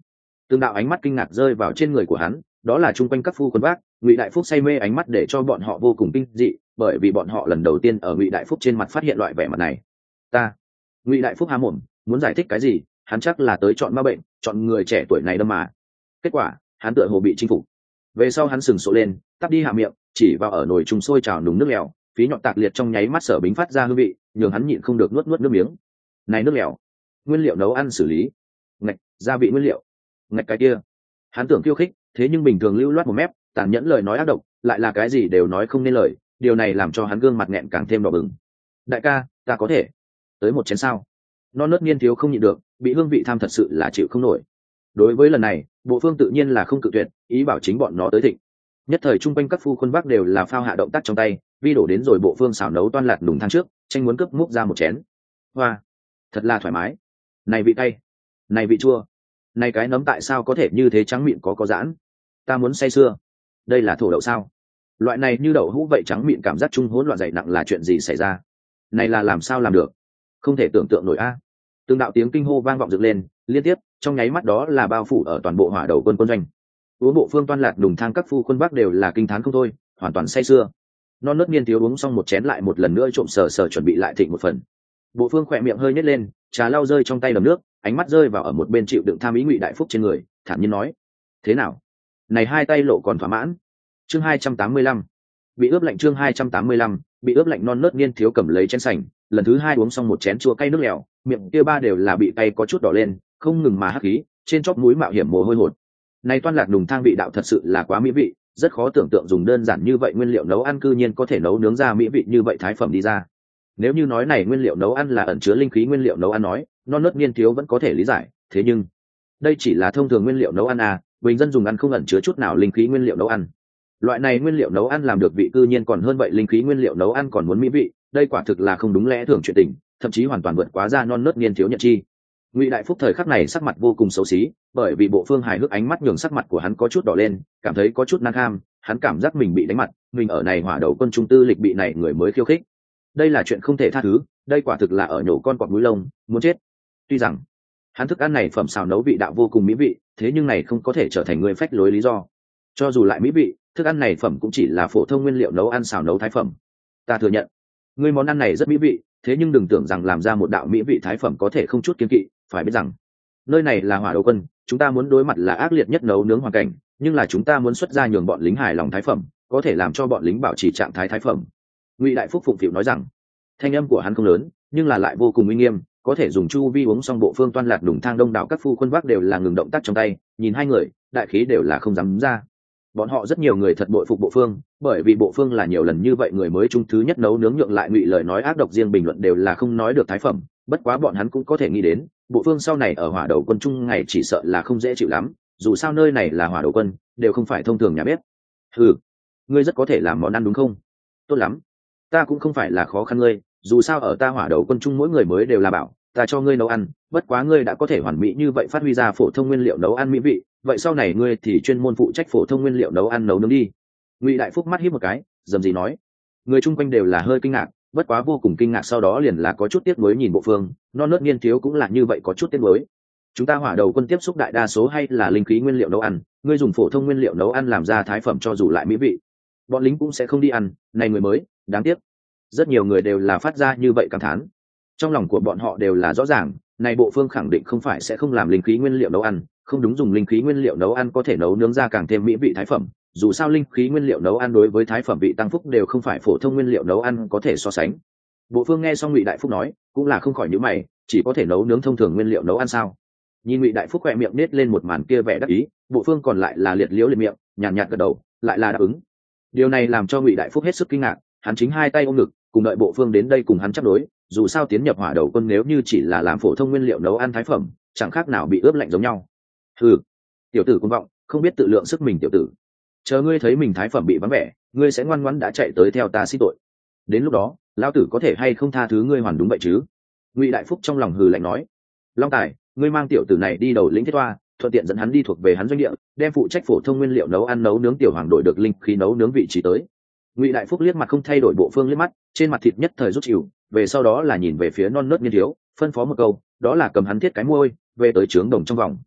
Từng đạo ánh mắt kinh ngạc rơi vào trên người của hắn, đó là chung quanh các phu quân bác. Ngụy Đại Phúc say mê ánh mắt để cho bọn họ vô cùng kinh dị, bởi vì bọn họ lần đầu tiên ở Ngụy Đại Phúc trên mặt phát hiện loại vẻ mặt này. Ta, Ngụy Đại Phúc há mồm muốn giải thích cái gì, hắn chắc là tới chọn ma bệnh, chọn người trẻ tuổi này đâm mà. Kết quả hắn tựa hồ bị chinh phục. Về sau hắn sừng sộ lên, tắp đi hạ miệng, chỉ vào ở nồi trùng sôi trào nùng nước lèo, phí nhọn tạc liệt trong nháy mắt Sở Bính phát ra hương vị, nhường hắn nhịn không được nuốt nuốt nước miếng. Này nước lèo, nguyên liệu nấu ăn xử lý, ngạch, gia vị nguyên liệu, ngạch cái kia. Hắn tưởng khiêu khích, thế nhưng bình thường lưu loát một mép, tàn nhẫn lời nói ác độc, lại là cái gì đều nói không nên lời, điều này làm cho hắn gương mặt nghẹn càng thêm đỏ bừng. Đại ca, ta có thể tới một chén sao? Non nớt Niên thiếu không nhịn được, bị hương vị tham thật sự là chịu không nổi. Đối với lần này, bộ phương tự nhiên là không cự tuyệt, ý bảo chính bọn nó tới thịnh. Nhất thời trung quanh các phu quân bác đều là phao hạ động tác trong tay, vi đổ đến rồi bộ phương xào nấu toan lạt đùng than trước, tranh muốn cướp múc ra một chén. Hoa, thật là thoải mái. Này vị cay, này vị chua, này cái nấm tại sao có thể như thế trắng mịn có giãn? Ta muốn say sưa. Đây là thổ đậu sao? Loại này như đậu hũ vậy trắng mịn cảm giác trung hỗn loạn dày nặng là chuyện gì xảy ra? Này là làm sao làm được? Không thể tưởng tượng nổi a. Từng đạo tiếng kinh hô vang vọng dựng lên, liên tiếp, trong nháy mắt đó là bao phủ ở toàn bộ Hỏa Đầu quân quân doanh. Uống bộ phương toan lạt đùng thang các phu quân bác đều là kinh thán không thôi, hoàn toàn say sưa. Non nớt Niên thiếu uống xong một chén lại một lần nữa trộm sờ sờ chuẩn bị lại thịnh một phần. Bộ phương khỏe miệng hơi nhếch lên, trà lau rơi trong tay đầm nước, ánh mắt rơi vào ở một bên chịu đựng tham ý Ngụy Đại Phúc trên người, thản nhiên nói: thế nào, này hai tay lộ còn thỏa mãn? Chương 285 bị ướp lạnh. Chương 285 bị ướp lạnh. Non nớt Niên thiếu cầm lấy chén sành, lần thứ hai uống xong một chén chua cay nước lèo, miệng kia ba đều là bị cay có chút đỏ lên, không ngừng mà hắc khí, trên chóp mũi mạo hiểm mồ hôi hột. Này toan lạt đùng thang vị đạo thật sự là quá mỹ vị, rất khó tưởng tượng dùng đơn giản như vậy nguyên liệu nấu ăn cư nhiên có thể nấu nướng ra mỹ vị như vậy thái phẩm đi ra. Nếu như nói này nguyên liệu nấu ăn là ẩn chứa linh khí nguyên liệu nấu ăn nói, non nớt Niên thiếu vẫn có thể lý giải, thế nhưng đây chỉ là thông thường nguyên liệu nấu ăn à, bình dân dùng ăn không ẩn chứa chút nào linh khí nguyên liệu nấu ăn. Loại này nguyên liệu nấu ăn làm được vị cư nhiên còn hơn vậy linh khí nguyên liệu nấu ăn còn muốn mỹ vị, đây quả thực là không đúng lẽ thường chuyện tình, thậm chí hoàn toàn vượt quá ra non nớt Niên thiếu nhận chi. Ngụy Đại Phúc thời khắc này sắc mặt vô cùng xấu xí, bởi vì bộ phương hài hước ánh mắt nhường sắc mặt của hắn có chút đỏ lên, cảm thấy có chút nan kham, hắn cảm giác mình bị đánh mặt, mình ở này Hỏa Đầu quân trung tư lịch bị này người mới khiêu khích. Đây là chuyện không thể tha thứ, đây quả thực là ở nhổ con quạt mũi lông, muốn chết. Tuy rằng hắn thức ăn này phẩm xào nấu vị đạo vô cùng mỹ vị, thế nhưng này không có thể trở thành người phách lối lý do. Cho dù lại mỹ vị, thức ăn này phẩm cũng chỉ là phổ thông nguyên liệu nấu ăn xào nấu thái phẩm. Ta thừa nhận, người món ăn này rất mỹ vị, thế nhưng đừng tưởng rằng làm ra một đạo mỹ vị thái phẩm có thể không chút kiêng kỵ, phải biết rằng nơi này là Hỏa Đầu quân, chúng ta muốn đối mặt là ác liệt nhất nấu nướng hoàn cảnh, nhưng là chúng ta muốn xuất ra nhường bọn lính hài lòng thái phẩm, có thể làm cho bọn lính bảo trì trạng thái thái phẩm. Ngụy Đại Phúc phụng phịu nói rằng, thanh âm của hắn không lớn, nhưng là lại vô cùng uy nghiêm, có thể dùng chu vi uống xong bộ phương toan lạt đùng thang đông đảo các phu quân vác đều là ngừng động tác trong tay, nhìn hai người, đại khí đều là không dám ra. Bọn họ rất nhiều người thật bội phục bộ phương, bởi vì bộ phương là nhiều lần như vậy người mới trung thứ nhất nấu nướng nhượng lại Ngụy lời nói ác độc riêng bình luận đều là không nói được thái phẩm, bất quá bọn hắn cũng có thể nghĩ đến, bộ phương sau này ở Hỏa Đầu quân trung ngày chỉ sợ là không dễ chịu lắm, dù sao nơi này là Hỏa Đầu quân, đều không phải thông thường nhà bếp. Ừ, ngươi rất có thể làm món ăn đúng không? Tốt lắm, ta cũng không phải là khó khăn ngươi, dù sao ở ta Hỏa Đầu quân chung mỗi người mới đều là bảo ta cho ngươi nấu ăn, bất quá ngươi đã có thể hoàn mỹ như vậy phát huy ra phổ thông nguyên liệu nấu ăn mỹ vị, vậy sau này ngươi thì chuyên môn phụ trách phổ thông nguyên liệu nấu ăn nấu nướng đi. Ngụy Đại Phúc mắt híp một cái, dầm gì nói. Người chung quanh đều là hơi kinh ngạc, bất quá vô cùng kinh ngạc sau đó liền là có chút tiếc nuối nhìn bộ phương, non nớt Niên thiếu cũng là như vậy có chút tiếc nuối. Chúng ta Hỏa Đầu quân tiếp xúc đại đa số hay là linh khí nguyên liệu nấu ăn, ngươi dùng phổ thông nguyên liệu nấu ăn làm ra thái phẩm cho dù lại mỹ vị, bọn lính cũng sẽ không đi ăn, này người mới, đáng tiếc. Rất nhiều người đều là phát ra như vậy cảm thán. Trong lòng của bọn họ đều là rõ ràng, này bộ phương khẳng định không phải sẽ không làm linh khí nguyên liệu nấu ăn, không đúng dùng linh khí nguyên liệu nấu ăn có thể nấu nướng ra càng thêm mỹ vị thái phẩm, dù sao linh khí nguyên liệu nấu ăn đối với thái phẩm vị tăng phúc đều không phải phổ thông nguyên liệu nấu ăn có thể so sánh. Bộ phương nghe xong Ngụy Đại Phúc nói, cũng là không khỏi nhíu mày, chỉ có thể nấu nướng thông thường nguyên liệu nấu ăn sao? Nhìn Ngụy Đại Phúc khẽ miệng nết lên một màn kia vẻ đắc ý, bộ phương còn lại là liệt liễu liệt miệng, nhàn nhạt gật đầu, lại là đáp ứng. Điều này làm cho Ngụy Đại Phúc hết sức kinh ngạc, hắn chính hai tay ôm ngực, cùng đợi bộ phương đến đây cùng hắn chấp đối, dù sao tiến nhập Hỏa Đầu quân nếu như chỉ là làm phổ thông nguyên liệu nấu ăn thái phẩm, chẳng khác nào bị ướp lạnh giống nhau. Hừ, tiểu tử cuồng vọng, không biết tự lượng sức mình tiểu tử. Chờ ngươi thấy mình thái phẩm bị vắng vẻ, ngươi sẽ ngoan ngoãn đã chạy tới theo ta xin tội. Đến lúc đó, lão tử có thể hay không tha thứ ngươi hoàn đúng vậy chứ? Ngụy Đại Phúc trong lòng hừ lạnh nói. Long Tài, ngươi mang tiểu tử này đi đầu lĩnh thiết toa, thuận tiện dẫn hắn đi thuộc về hắn doanh địa, đem phụ trách phổ thông nguyên liệu nấu ăn nấu nướng tiểu hoàng đổi được linh khí nấu nướng vị trí tới. Ngụy Đại Phúc liếc mặt không thay đổi bộ phương liếc mắt, trên mặt thịt nhất thời rút chịu, về sau đó là nhìn về phía non nớt Niên thiếu, phân phó một câu, đó là cầm hắn thiết cái môi, về tới trướng đồng trong vòng.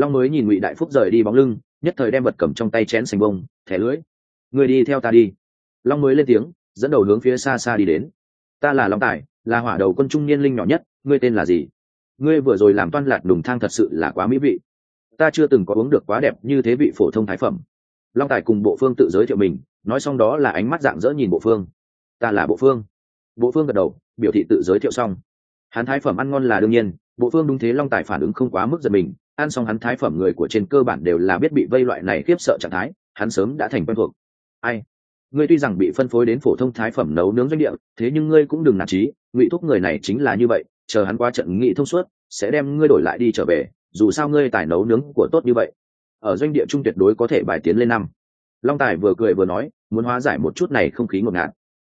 Long mới nhìn Ngụy Đại Phúc rời đi bóng lưng, nhất thời đem vật cầm trong tay chén sành bông thẻ lưỡi. Người đi theo ta đi. Long mới lên tiếng, dẫn đầu hướng phía xa xa đi đến. Ta là Long Tài, là hỏa đầu quân trung niên linh nhỏ nhất, ngươi tên là gì? Ngươi vừa rồi làm toan lạt đùng thang thật sự là quá mỹ vị, ta chưa từng có uống được quá đẹp như thế vị phổ thông thái phẩm. Long Tài cùng Bộ Phương tự giới thiệu mình, nói xong đó là ánh mắt rạng rỡ nhìn Bộ Phương. Ta là Bộ Phương. Bộ Phương gật đầu, biểu thị tự giới thiệu xong. Hắn thái phẩm ăn ngon là đương nhiên, Bộ Phương đúng thế. Long Tài phản ứng không quá mức giật mình, ăn xong hắn thái phẩm người của trên cơ bản đều là biết bị vây loại này khiếp sợ trạng thái, hắn sớm đã thành quen thuộc. Ai, ngươi tuy rằng bị phân phối đến phổ thông thái phẩm nấu nướng doanh địa, thế nhưng ngươi cũng đừng nản chí, Ngụy Thúc người này chính là như vậy, chờ hắn qua trận nghị thông suốt sẽ đem ngươi đổi lại đi trở về, dù sao ngươi tài nấu nướng của tốt như vậy, ở doanh địa trung tuyệt đối có thể bài tiến lên năm. Long Tài vừa cười vừa nói, muốn hóa giải một chút này không khí ngột ngạt.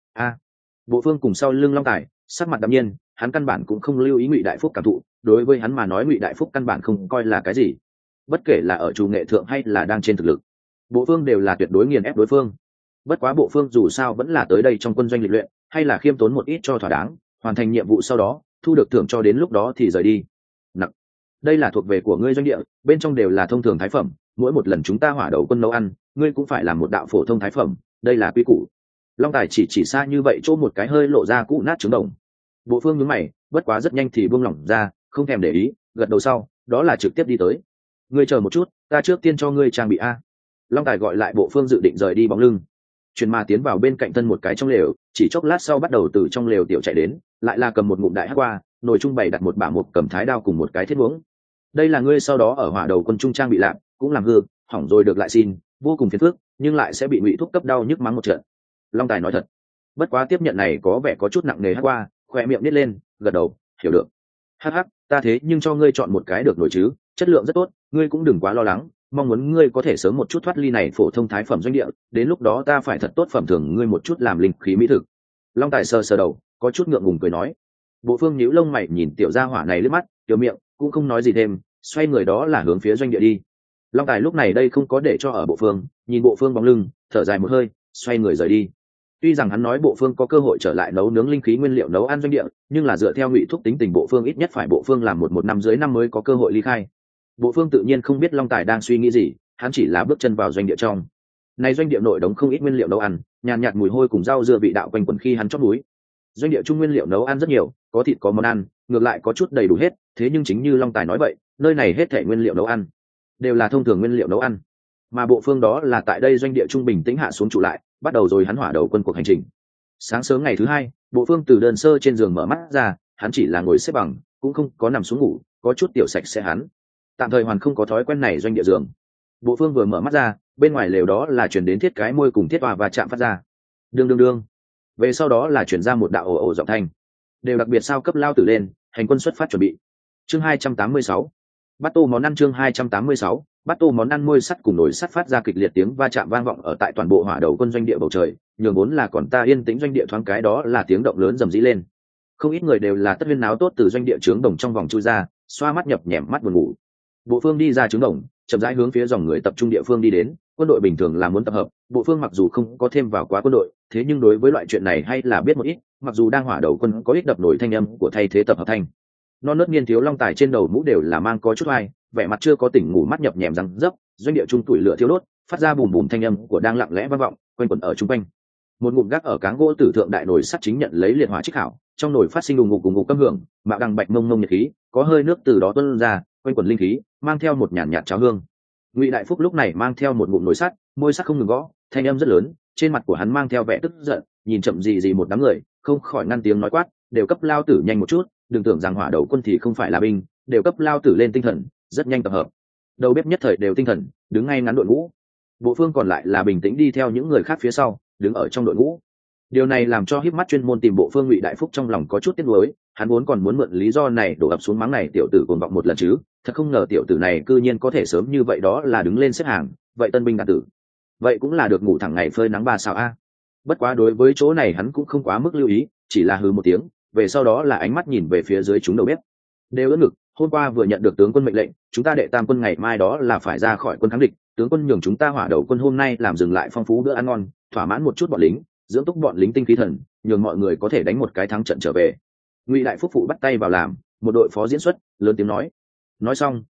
Bộ Phương cùng sau lưng Long Tài sắc mặt đạm nhiên, hắn căn bản cũng không lưu ý Ngụy Đại Phúc cảm thụ, đối với hắn mà nói Ngụy Đại Phúc căn bản không coi là cái gì, bất kể là ở chủ nghệ thượng hay là đang trên thực lực, Bộ Phương đều là tuyệt đối nghiền ép đối phương. Bất quá Bộ Phương dù sao vẫn là tới đây trong quân doanh lịch luyện, hay là khiêm tốn một ít cho thỏa đáng, hoàn thành nhiệm vụ sau đó thu được thưởng cho đến lúc đó thì rời đi. Nặng, đây là thuộc về của ngươi doanh địa, bên trong đều là thông thường thái phẩm, mỗi một lần chúng ta hỏa đầu quân nấu ăn, ngươi cũng phải làm một đạo phổ thông thái phẩm, đây là quy củ. Long Tài chỉ xa như vậy chỗ một cái hơi lộ ra cũ nát trứng đồng. Bộ Phương nhướng mày, bất quá rất nhanh thì buông lỏng ra, không thèm để ý, gật đầu sau đó là trực tiếp đi tới. Ngươi chờ một chút, ta trước tiên cho ngươi trang bị a. Long Tài gọi lại Bộ Phương dự định rời đi bóng lưng, chuyển mà tiến vào bên cạnh thân một cái trong lều, chỉ chốc lát sau bắt đầu từ trong lều tiểu chạy đến, lại là cầm một ngụm đại hắc qua, nồi trung bày đặt một bả mục cầm thái đao cùng một cái thiết muỗng. Đây là ngươi sau đó ở hỏa đầu quân trung trang bị lạc, cũng làm hư hỏng rồi được lại xin, vô cùng phiền phức, nhưng lại sẽ bị Ngụy Thúc cấp đau nhức mắng một trận. Long Tài nói thật, bất quá tiếp nhận này có vẻ có chút nặng nề hắc qua, khoe miệng nít lên, gật đầu, hiểu được. Hắc hắc, ta thế nhưng cho ngươi chọn một cái được nổi chứ, chất lượng rất tốt, ngươi cũng đừng quá lo lắng, mong muốn ngươi có thể sớm một chút thoát ly này phổ thông thái phẩm doanh địa, đến lúc đó ta phải thật tốt phẩm thưởng ngươi một chút làm linh khí mỹ thực. Long Tài sờ sờ đầu, có chút ngượng ngùng cười nói. Bộ Phương nhíu lông mày nhìn tiểu gia hỏa này liếc mắt, tiểu miệng cũng không nói gì thêm, xoay người đó là hướng phía doanh địa đi. Long Tài lúc này đây không có để cho ở Bộ Phương, nhìn Bộ Phương bóng lưng, thở dài một hơi, xoay người rời đi. Tuy rằng hắn nói Bộ Phương có cơ hội trở lại nấu nướng linh khí nguyên liệu nấu ăn doanh địa, nhưng là dựa theo Ngụy Thúc tính tình Bộ Phương ít nhất phải Bộ Phương làm một năm dưới năm mới có cơ hội ly khai. Bộ Phương tự nhiên không biết Long Tài đang suy nghĩ gì, hắn chỉ là bước chân vào doanh địa trong. Này doanh địa nội đống không ít nguyên liệu nấu ăn, nhàn nhạt mùi hôi cùng rau dưa vị đạo quanh quẩn khi hắn chót núi. Doanh địa trung nguyên liệu nấu ăn rất nhiều, có thịt có món ăn, ngược lại có chút đầy đủ hết, thế nhưng chính như Long Tài nói vậy, nơi này hết thảy nguyên liệu nấu ăn đều là thông thường nguyên liệu nấu ăn. Mà Bộ Phương đó là tại đây doanh địa trung bình tĩnh hạ xuống trụ lại, bắt đầu rồi hắn hỏa đầu quân cuộc hành trình. Sáng sớm ngày thứ hai, Bộ Phương từ đơn sơ trên giường mở mắt ra, hắn chỉ là ngồi xếp bằng, cũng không có nằm xuống ngủ, có chút tiểu sạch sẽ hắn. Tạm thời hoàn không có thói quen này doanh địa giường. Bộ Phương vừa mở mắt ra, bên ngoài lều đó là chuyển đến thiết cái môi cùng thiết hòa và chạm phát ra. Đương đương đương. Về sau đó là chuyển ra một đạo ồ ồ giọng thanh. Đều đặc biệt sao cấp lao tử lên, hành quân xuất phát chuẩn bị. Chương 286. Bát tô món ăn chương 286. Bát tô món ăn môi sắt cùng nồi sắt phát ra kịch liệt tiếng va chạm vang vọng ở tại toàn bộ hỏa đầu quân doanh địa bầu trời, nhường vốn là còn ta yên tĩnh doanh địa thoáng cái đó là tiếng động lớn rầm rĩ lên. Không ít người đều là tất viên náo tốt từ doanh địa trướng đồng trong vòng chui ra, xoa mắt nhập nhèm mắt buồn ngủ. Bộ Phương đi ra trướng đồng, chậm rãi hướng phía dòng người tập trung địa phương đi đến. Quân đội bình thường là muốn tập hợp, Bộ Phương mặc dù không có thêm vào quá quân đội, thế nhưng đối với loại chuyện này hay là biết một ít, mặc dù đang hỏa đầu quân có ít đập nổi thanh âm của thay thế tập hợp thanh. Non nớt niên thiếu Long Tài trên đầu mũ đều là mang có chút oai, vẻ mặt chưa có tỉnh ngủ mắt nhập nhèm răng dấp, doanh địa trung tuổi lửa thiêu đốt, phát ra bùm bùm thanh âm của đang lặng lẽ vang vọng, quanh quẩn ở trung quanh. Một ngụm gác ở cáng gỗ tử thượng đại nồi sắt chính nhận lấy liệt hỏa trích hảo, trong nồi phát sinh đùng ngục câm hưởng, mạo đằng bạch mông mông nhiệt khí, có hơi nước từ đó tuôn ra, quanh quẩn linh khí, mang theo một nhàn nhạt cháo hương. Ngụy Đại Phúc lúc này mang theo một ngụm nồi sắt, môi sắt không ngừng gõ, thanh âm rất lớn, trên mặt của hắn mang theo vẻ tức giận, nhìn chậm gì một đám người, không khỏi ngăn tiếng nói quát, đều cấp lao tử nhanh một chút, đừng tưởng rằng hỏa đầu quân thì không phải là binh, đều cấp lao tử lên tinh thần, rất nhanh tập hợp. Đầu bếp nhất thời đều tinh thần, đứng ngay ngắn đội ngũ. Bộ Phương còn lại là bình tĩnh đi theo những người khác phía sau, đứng ở trong đội ngũ. Điều này làm cho híp mắt chuyên môn tìm Bộ Phương Ngụy Đại Phúc trong lòng có chút tiếc nuối, hắn vốn còn muốn mượn lý do này đổ ập xuống mắng này tiểu tử cuồng vọng một lần chứ, thật không ngờ tiểu tử này cư nhiên có thể sớm như vậy đó là đứng lên xếp hàng, vậy tân binh đạn tử, vậy cũng là được ngủ thẳng ngày phơi nắng 3 sao a. Bất quá đối với chỗ này hắn cũng không quá mức lưu ý, chỉ là hừ một tiếng, về sau đó là ánh mắt nhìn về phía dưới chúng đầu bếp. Đều đỡ ngực, hôm qua vừa nhận được tướng quân mệnh lệnh, chúng ta đệ tam quân ngày mai đó là phải ra khỏi quân kháng địch, tướng quân nhường chúng ta hỏa đầu quân hôm nay làm dừng lại phong phú bữa ăn ngon, thỏa mãn một chút bọn lính, dưỡng túc bọn lính tinh khí thần, nhường mọi người có thể đánh một cái thắng trận trở về. Ngụy Đại Phúc phụ bắt tay vào làm, một đội phó diễn xuất, lớn tiếng nói. Nói xong,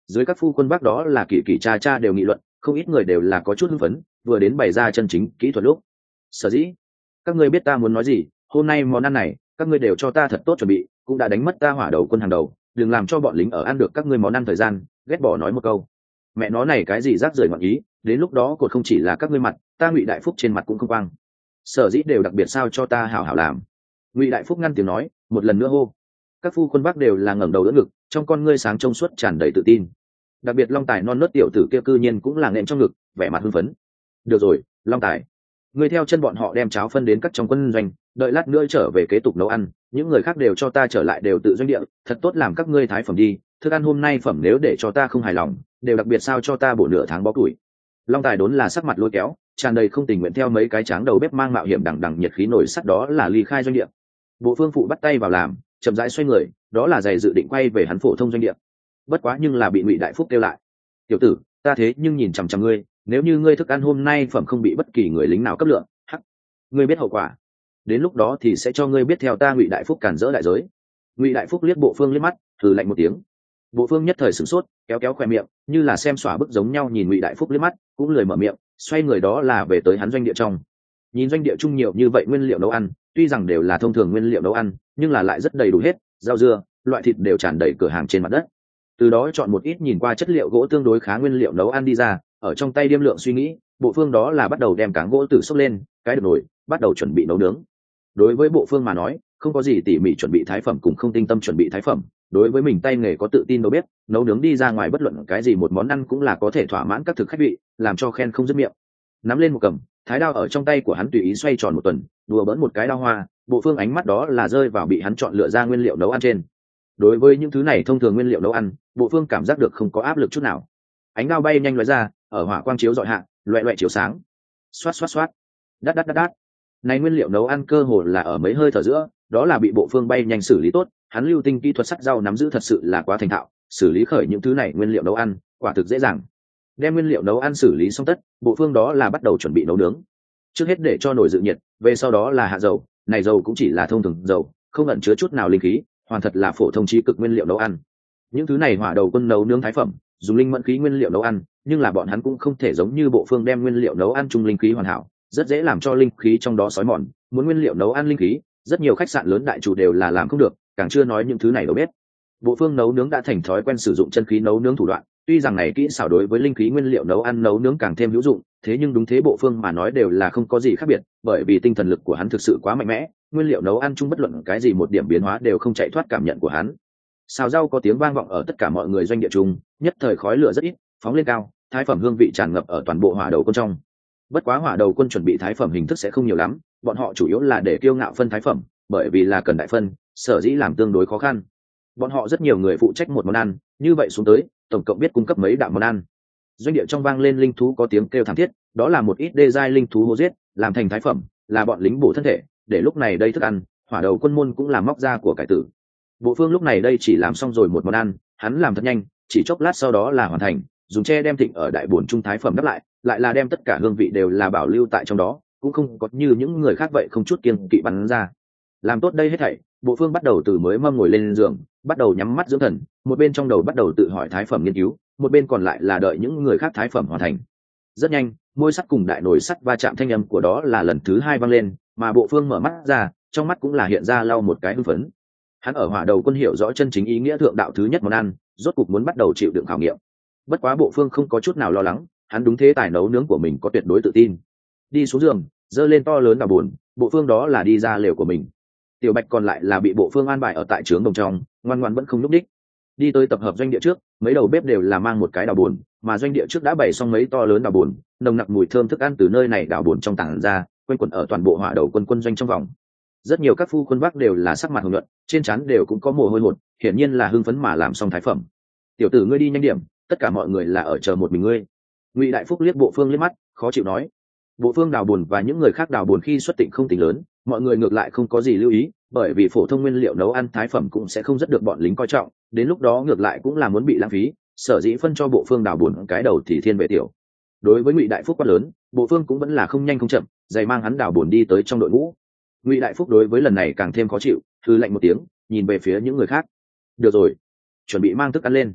Dưới các phu quân bác đó là kỳ kỳ cha cha đều nghị luận, không ít người đều là có chút hưng phấn, vừa đến bày ra chân chính kỹ thuật lúc. Sở dĩ, các ngươi biết ta muốn nói gì, hôm nay món ăn này các ngươi đều cho ta thật tốt chuẩn bị, cũng đã đánh mất ta hỏa đầu quân hàng đầu, đừng làm cho bọn lính ở ăn được các ngươi món ăn thời gian ghét bỏ nói một câu mẹ nó này cái gì rác rưởi ngọn ý, đến lúc đó cột không chỉ là các ngươi mặt, ta Ngụy Đại Phúc trên mặt cũng không quang. Sở dĩ đều đặc biệt sao cho ta hảo hảo làm. Ngụy Đại Phúc ngăn tiếng nói, một lần nữa hô. Các phu quân bác đều là ngẩng đầu đỡ ngực, trong con ngươi sáng trong suốt tràn đầy tự tin. Đặc biệt Long Tài non nớt tiểu tử kia cư nhiên cũng là nện trong ngực, vẻ mặt hưng phấn. Được rồi, Long Tài, ngươi theo chân bọn họ đem cháo phân đến các trong quân doanh, đợi lát nữa trở về kế tục nấu ăn, những người khác đều cho ta trở lại đều tự doanh địa, thật tốt làm các ngươi thái phẩm đi, thức ăn hôm nay phẩm nếu để cho ta không hài lòng, đều đặc biệt sao cho ta bổ nửa tháng bó tuổi. Long Tài đốn là sắc mặt lôi kéo, tràn đầy không tình nguyện theo mấy cái tráng đầu bếp mang mạo hiểm đằng đằng nhiệt khí nổi sắt đó là ly khai doanh địa. Bộ Phương phụ bắt tay vào làm, chậm rãi xoay người, đó là giày dự định quay về hắn phổ thông doanh địa. Bất quá nhưng là bị Ngụy Đại Phúc kêu lại. Tiểu tử, ta thế nhưng nhìn chằm chằm ngươi, nếu như ngươi thức ăn hôm nay phẩm không bị bất kỳ người lính nào cấp lượng, hắc, ngươi biết hậu quả. Đến lúc đó thì sẽ cho ngươi biết theo ta Ngụy Đại Phúc cản rỡ đại giới. Ngụy Đại Phúc liếc Bộ Phương liếc mắt, thử lạnh một tiếng. Bộ Phương nhất thời sửng sốt, kéo kéo khoe miệng, như là xem xóa bức giống nhau nhìn Ngụy Đại Phúc liếc mắt, cũng lười mở miệng, xoay người đó là về tới hắn doanh địa trong. Nhìn doanh địa chung nhiều như vậy nguyên liệu nấu ăn, tuy rằng đều là thông thường nguyên liệu nấu ăn, nhưng là lại rất đầy đủ hết, rau dưa, loại thịt đều tràn đầy cửa hàng trên mặt đất. Từ đó chọn một ít nhìn qua chất liệu gỗ tương đối khá nguyên liệu nấu ăn đi ra, ở trong tay điêm lượng suy nghĩ, Bộ Phương đó là bắt đầu đem cáng gỗ tử xốc lên, cái được nồi, bắt đầu chuẩn bị nấu nướng. Đối với Bộ Phương mà nói, không có gì tỉ mỉ chuẩn bị thái phẩm cũng không tinh tâm chuẩn bị thái phẩm, đối với mình tay nghề có tự tin đâu biết, nấu nướng đi ra ngoài bất luận cái gì một món ăn cũng là có thể thỏa mãn các thực khách vị, làm cho khen không dứt miệng. Nắm lên một cầm, thái đao ở trong tay của hắn tùy ý xoay tròn một tuần, đùa bỡn một cái đao hoa, Bộ Phương ánh mắt đó là rơi vào bị hắn chọn lựa ra nguyên liệu nấu ăn trên. Đối với những thứ này thông thường nguyên liệu nấu ăn, Bộ Phương cảm giác được không có áp lực chút nào. Ánh đao bay nhanh lóe ra, ở hỏa quang chiếu rọi hạ, loẹt loẹt chiếu sáng. Xoát xoát xoát, đát đát đát đát. Này nguyên liệu nấu ăn cơ hồ là ở mấy hơi thở giữa, đó là bị Bộ Phương bay nhanh xử lý tốt, hắn lưu tinh kỹ thuật sắc rau nắm giữ thật sự là quá thành thạo, xử lý khởi những thứ này nguyên liệu nấu ăn, quả thực dễ dàng. Đem nguyên liệu nấu ăn xử lý xong tất, Bộ Phương đó là bắt đầu chuẩn bị nấu nướng. Trước hết để cho nồi dự nhiệt, về sau đó là hạ dầu, này dầu cũng chỉ là thông thường dầu, không ẩn chứa chút nào linh khí, hoàn thật là phổ thông trí cực nguyên liệu nấu ăn. Những thứ này hỏa đầu quân nấu nướng thái phẩm, dùng linh mẫn khí nguyên liệu nấu ăn, nhưng là bọn hắn cũng không thể giống như Bộ Phương đem nguyên liệu nấu ăn chung linh khí hoàn hảo, rất dễ làm cho linh khí trong đó xói mòn, muốn nguyên liệu nấu ăn linh khí, rất nhiều khách sạn lớn đại chủ đều là làm không được, càng chưa nói những thứ này đâu biết. Bộ Phương nấu nướng đã thành thói quen sử dụng chân khí nấu nướng thủ đoạn, tuy rằng này kỹ xảo đối với linh khí nguyên liệu nấu ăn nấu nướng càng thêm hữu dụng, thế nhưng đúng thế Bộ Phương mà nói đều là không có gì khác biệt, bởi vì tinh thần lực của hắn thực sự quá mạnh mẽ, nguyên liệu nấu ăn chung bất luận cái gì một điểm biến hóa đều không chạy thoát cảm nhận của hắn. Xào rau có tiếng vang vọng ở tất cả mọi người doanh địa chung, nhất thời khói lửa rất ít, phóng lên cao, thái phẩm hương vị tràn ngập ở toàn bộ hỏa đầu quân trong. Bất quá hỏa đầu quân chuẩn bị thái phẩm hình thức sẽ không nhiều lắm, bọn họ chủ yếu là để kiêu ngạo phân thái phẩm, bởi vì là cần đại phân, sở dĩ làm tương đối khó khăn. Bọn họ rất nhiều người phụ trách một món ăn, như vậy xuống tới, tổng cộng biết cung cấp mấy đạo món ăn. Doanh địa trong vang lên linh thú có tiếng kêu thảm thiết, đó là một ít đê giai linh thú hô giết, làm thành thái phẩm, là bọn lính bổ thân thể, để lúc này đây thức ăn, hỏa đầu quân môn cũng làm móc ra của cải tử. Bộ Phương lúc này đây chỉ làm xong rồi một món ăn, hắn làm thật nhanh, chỉ chốc lát sau đó là hoàn thành, dùng tre đem thịnh ở đại bổn trung thái phẩm đắp lại, lại là đem tất cả hương vị đều là bảo lưu tại trong đó, cũng không có như những người khác vậy không chút kiêng kỵ bắn ra. Làm tốt đây hết thảy, Bộ Phương bắt đầu từ mới mâm ngồi lên giường, bắt đầu nhắm mắt dưỡng thần, một bên trong đầu bắt đầu tự hỏi thái phẩm nghiên cứu, một bên còn lại là đợi những người khác thái phẩm hoàn thành. Rất nhanh, môi sắt cùng đại nồi sắt va chạm thanh âm của đó là lần thứ hai vang lên, mà Bộ Phương mở mắt ra, trong mắt cũng là hiện ra lau một cái hưng phấn. Hắn ở hỏa đầu quân hiểu rõ chân chính ý nghĩa thượng đạo thứ nhất món ăn, rốt cục muốn bắt đầu chịu đựng khảo nghiệm. Bất quá Bộ Phương không có chút nào lo lắng, hắn đúng thế tài nấu nướng của mình có tuyệt đối tự tin. Đi xuống giường, giơ lên to lớn đào buồn, Bộ Phương đó là đi ra lều của mình. Tiểu Bạch còn lại là bị Bộ Phương an bài ở tại trướng đồng trong, ngoan ngoãn vẫn không nhúc đích. Đi tới tập hợp doanh địa trước, mấy đầu bếp đều là mang một cái đào buồn, mà doanh địa trước đã bày xong mấy to lớn đào buồn, nồng nặc mùi thơm thức ăn từ nơi này đào buồn trong tảng ra, quanh quẩn ở toàn bộ hỏa đầu quân quân doanh trong vòng. Rất nhiều các phu quân bắc đều là sắc mặt hồng nhuận, trên trán đều cũng có mồ hôi hột, hiển nhiên là hưng phấn mà làm xong thái phẩm. Tiểu tử ngươi đi nhanh điểm, tất cả mọi người là ở chờ một mình ngươi. Ngụy Đại Phúc liếc Bộ Phương liếc mắt, khó chịu nói. Bộ Phương đào buồn và những người khác đào buồn khi xuất tịnh không tính lớn, mọi người ngược lại không có gì lưu ý, bởi vì phổ thông nguyên liệu nấu ăn thái phẩm cũng sẽ không rất được bọn lính coi trọng, đến lúc đó ngược lại cũng là muốn bị lãng phí, sở dĩ phân cho Bộ Phương đào buồn cái đầu thì thiên vệ tiểu. Đối với Ngụy Đại Phúc quá lớn, Bộ Phương cũng vẫn là không nhanh không chậm, dày mang hắn đào buồn đi tới trong đội ngũ. Ngụy Đại Phúc đối với lần này càng thêm khó chịu, hừ lạnh một tiếng, nhìn về phía những người khác. Được rồi, chuẩn bị mang thức ăn lên.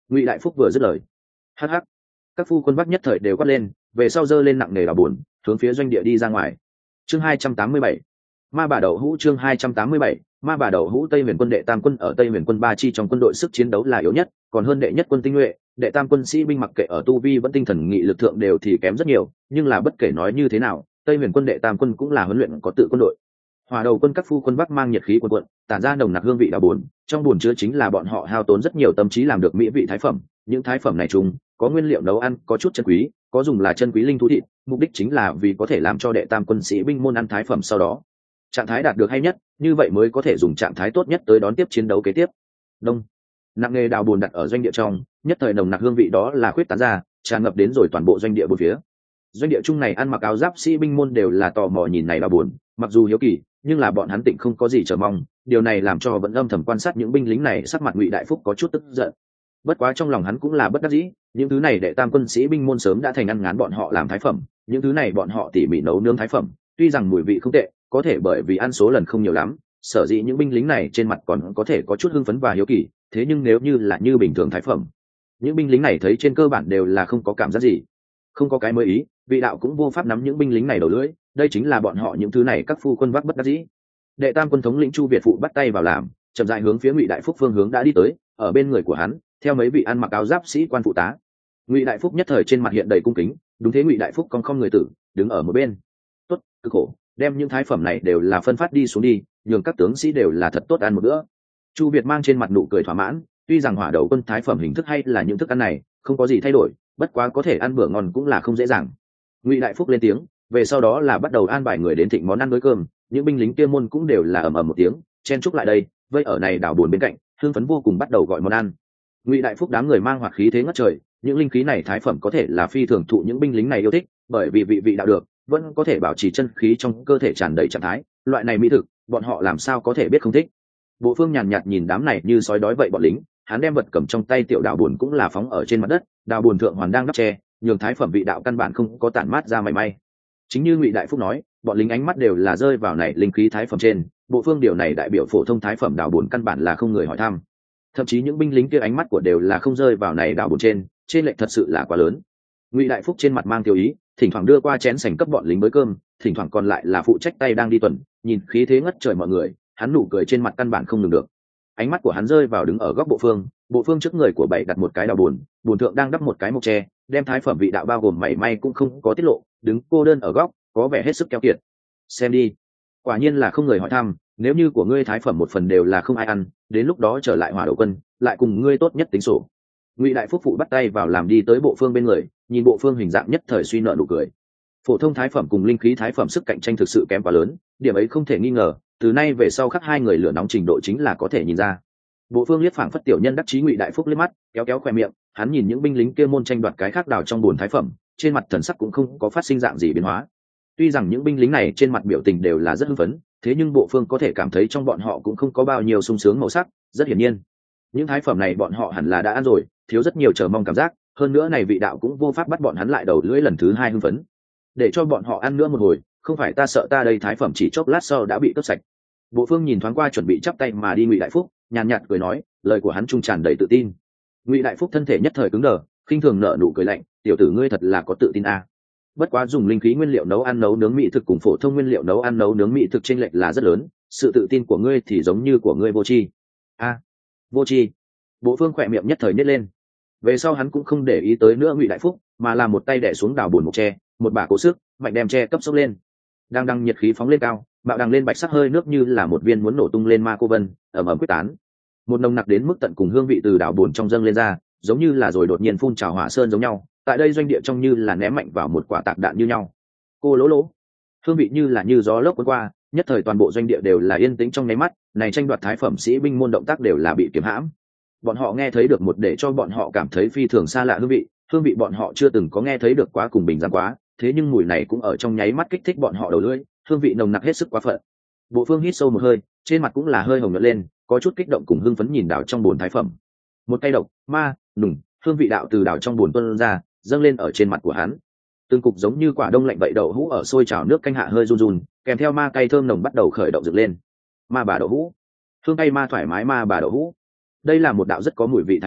Ngụy Đại Phúc vừa dứt lời, hắc hắc, các phu quân bắc nhất thời đều quát lên, về sau giơ lên nặng nề đào buồn, hướng phía doanh địa đi ra ngoài. Chương 287, ma bà đậu hũ. Chương 287, ma bà đậu hũ. Tây Huyền quân đệ tam quân ở Tây Huyền quân ba chi trong quân đội sức chiến đấu là yếu nhất, còn hơn đệ nhất quân tinh nhuệ. Đệ tam quân sĩ binh mặc kệ ở tu vi vẫn tinh thần nghị lực thượng đều thì kém rất nhiều, nhưng là bất kể nói như thế nào, Tây Huyền quân đệ tam quân cũng là huấn luyện có tự quân đội. Hỏa đầu quân các phu quân bắc mang nhiệt khí quần quận, tản ra nồng nặc hương vị đào buồn, trong buồn chứa chính là bọn họ hao tốn rất nhiều tâm trí làm được mỹ vị thái phẩm. Những thái phẩm này chúng có nguyên liệu nấu ăn, có chút chân quý, có dùng là chân quý linh thú thịt, mục đích chính là vì có thể làm cho đệ tam quân sĩ binh môn ăn thái phẩm, sau đó trạng thái đạt được hay nhất, như vậy mới có thể dùng trạng thái tốt nhất tới đón tiếp chiến đấu kế tiếp. Đông, nặng nghề đào buồn đặt ở doanh địa trong, nhất thời nồng nặc hương vị đó là khuyết tán ra, tràn ngập đến rồi toàn bộ doanh địa bốn phía. Doanh địa chung này ăn mặc áo giáp sĩ binh môn đều là tò mò nhìn này đào buồn, mặc dù hiếu kỳ, nhưng là bọn hắn tịnh không có gì chờ mong. Điều này làm cho vẫn âm thầm quan sát những binh lính này, sắc mặt Ngụy Đại Phúc có chút tức giận. Bất quá trong lòng hắn cũng là bất đắc dĩ, những thứ này đệ tam quân sĩ binh môn sớm đã thành ăn ngán bọn họ làm thái phẩm, những thứ này bọn họ tỉ mỉ nấu nướng thái phẩm, tuy rằng mùi vị không tệ, có thể bởi vì ăn số lần không nhiều lắm, sở dĩ những binh lính này trên mặt còn có thể có chút hưng phấn và hiếu kỳ. Thế nhưng nếu như là như bình thường thái phẩm, những binh lính này thấy trên cơ bản đều là không có cảm giác gì, không có cái mới ý, vị đạo cũng vô pháp nắm những binh lính này đầu lưỡi. Đây chính là bọn họ những thứ này các phu quân vác bất đắc dĩ. Đệ tam quân thống lĩnh Chu Việt Phụ bắt tay vào làm, chậm rãi hướng phía Ngụy Đại Phúc phương hướng đã đi tới, ở bên người của hắn theo mấy vị ăn mặc áo giáp sĩ quan phụ tá. Ngụy Đại Phúc nhất thời trên mặt hiện đầy cung kính, đúng thế, Ngụy Đại Phúc cong không người tử, đứng ở một bên. Tốt, cực khổ, đem những thái phẩm này đều là phân phát đi xuống đi, nhường các tướng sĩ đều là thật tốt ăn một bữa. Chu Việt mang trên mặt nụ cười thỏa mãn, tuy rằng hỏa đầu quân thái phẩm hình thức hay là những thức ăn này không có gì thay đổi, bất quá có thể ăn bữa ngon cũng là không dễ dàng. Ngụy Đại Phúc lên tiếng, về sau đó là bắt đầu an bài người đến thịnh món ăn với cơm. Những binh lính kia môn cũng đều là ầm ầm một tiếng chen chúc lại đây, vây ở này đảo buồn bên cạnh, hưng phấn vô cùng bắt đầu gọi món ăn. Ngụy Đại Phúc đám người mang hoạt khí thế ngất trời, những linh khí này thái phẩm có thể là phi thường thụ những binh lính này yêu thích, bởi vì vị đạo được, vẫn có thể bảo trì chân khí trong cơ thể tràn đầy trạng thái, loại này mỹ thực bọn họ làm sao có thể biết không thích. Bộ Phương nhàn nhạt nhìn đám này như sói đói vậy bọn lính, hắn đem vật cầm trong tay tiểu đảo buồn cũng là phóng ở trên mặt đất, đảo buồn thượng hoàn đang đắp che, nhường thái phẩm vị đạo căn bản không có tản mát ra mảy may. Chính như Ngụy Đại Phúc nói, bọn lính ánh mắt đều là rơi vào này linh khí thái phẩm trên. Bộ Phương điều này đại biểu phổ thông thái phẩm đảo buồn căn bản là không người hỏi thăm, thậm chí những binh lính kia ánh mắt của đều là không rơi vào này đảo buồn trên lệch thật sự là quá lớn. Ngụy Đại Phúc trên mặt mang tiêu ý, thỉnh thoảng đưa qua chén sành cấp bọn lính bới cơm, thỉnh thoảng còn lại là phụ trách tay đang đi tuần, nhìn khí thế ngất trời mọi người, hắn nụ cười trên mặt căn bản không ngừng được. Ánh mắt của hắn rơi vào đứng ở góc Bộ Phương trước người của bảy đặt một cái đào buồn thượng đang đắp một cái mộc tre, đem thái phẩm vị đạo bao gồm mảy may cũng không có tiết lộ, đứng cô đơn ở góc, có vẻ hết sức keo kiệt. Xem đi, quả nhiên là không người hỏi thăm, nếu như của ngươi thái phẩm một phần đều là không ai ăn, đến lúc đó trở lại hỏa đầu quân lại cùng ngươi tốt nhất tính sổ. Ngụy Đại Phúc phụ bắt tay vào làm đi tới Bộ Phương bên người, nhìn Bộ Phương hình dạng nhất thời suy nợ nụ cười. Phổ thông thái phẩm cùng linh khí thái phẩm sức cạnh tranh thực sự kém quá lớn, điểm ấy không thể nghi ngờ, từ nay về sau khắc hai người lửa nóng trình độ chính là có thể nhìn ra. Bộ Phương liếc phảng phất tiểu nhân đắc chí Ngụy Đại Phúc liếc mắt, kéo kéo khoe miệng, hắn nhìn những binh lính kia môn tranh đoạt cái khác đào trong buồn thái phẩm, trên mặt thần sắc cũng không có phát sinh dạng gì biến hóa. Tuy rằng những binh lính này trên mặt biểu tình đều là rất hưng phấn, thế nhưng Bộ Phương có thể cảm thấy trong bọn họ cũng không có bao nhiêu sung sướng màu sắc, rất hiển nhiên những thái phẩm này bọn họ hẳn là đã ăn rồi, thiếu rất nhiều chờ mong cảm giác, hơn nữa này vị đạo cũng vô pháp bắt bọn hắn lại đầu lưỡi lần thứ hai hưng phấn. Để cho bọn họ ăn nữa một hồi, không phải ta sợ ta đây thái phẩm chỉ chốc lát sau đã bị cướp sạch. Bộ Phương nhìn thoáng qua chuẩn bị chắp tay mà đi Ngụy Đại Phúc, nhàn nhạt cười nói, lời của hắn trung tràn đầy tự tin. Ngụy Đại Phúc thân thể nhất thời cứng đờ, khinh thường nở nụ cười lạnh, tiểu tử ngươi thật là có tự tin a. Bất quá dùng linh khí nguyên liệu nấu ăn nấu nướng mỹ thực cùng phổ thông nguyên liệu nấu ăn nấu nướng mỹ thực chênh lệch là rất lớn, sự tự tin của ngươi thì giống như của ngươi vô tri. A, vô tri. Bộ Phương khỏe miệng nhất thời nhếch lên. Về sau hắn cũng không để ý tới nữa Ngụy Đại Phúc, mà làm một tay đè xuống đào buồn mộc tre, một bả cố sức mạnh đem tre cấp sốc lên, đang nhiệt khí phóng lên cao, bạo đằng lên bạch sắc hơi nước như là một viên muốn nổ tung lên ma cô vân, ẩm ẩm quyết tán. Một nồng nặc đến mức tận cùng hương vị từ đào buồn trong dâng lên ra, giống như là rồi đột nhiên phun trào hỏa sơn giống nhau, tại đây doanh địa trong như là ném mạnh vào một quả tạc đạn như nhau. Cô lỗ lỗ, hương vị như là như gió lốc cuốn qua, nhất thời toàn bộ doanh địa đều là yên tĩnh trong nháy mắt, này tranh đoạt thái phẩm sĩ binh môn động tác đều là bị kiềm hãm. Bọn họ nghe thấy được một để cho bọn họ cảm thấy phi thường xa lạ hương vị bọn họ chưa từng có nghe thấy được quá cùng bình giản quá, thế nhưng mùi này cũng ở trong nháy mắt kích thích bọn họ đầu lưỡi, hương vị nồng nặc hết sức quá phận. Bộ Phương hít sâu một hơi, trên mặt cũng là hơi hồng nhuận lên, có chút kích động cùng hưng phấn nhìn đảo trong bồn thái phẩm. Một tay độc, ma, nùng, hương vị đạo từ đảo trong bồn tuôn ra, dâng lên ở trên mặt của hắn. Từng cục giống như quả đông lạnh vậy đậu hũ ở sôi chảo nước canh hạ hơi run run, kèm theo ma cay thơm nồng bắt đầu khởi động dựng lên. Ma bà đậu hũ, hương cay ma thoải mái ma bà đậu hũ. Đây là một đạo rất có mùi vị thái phẩm,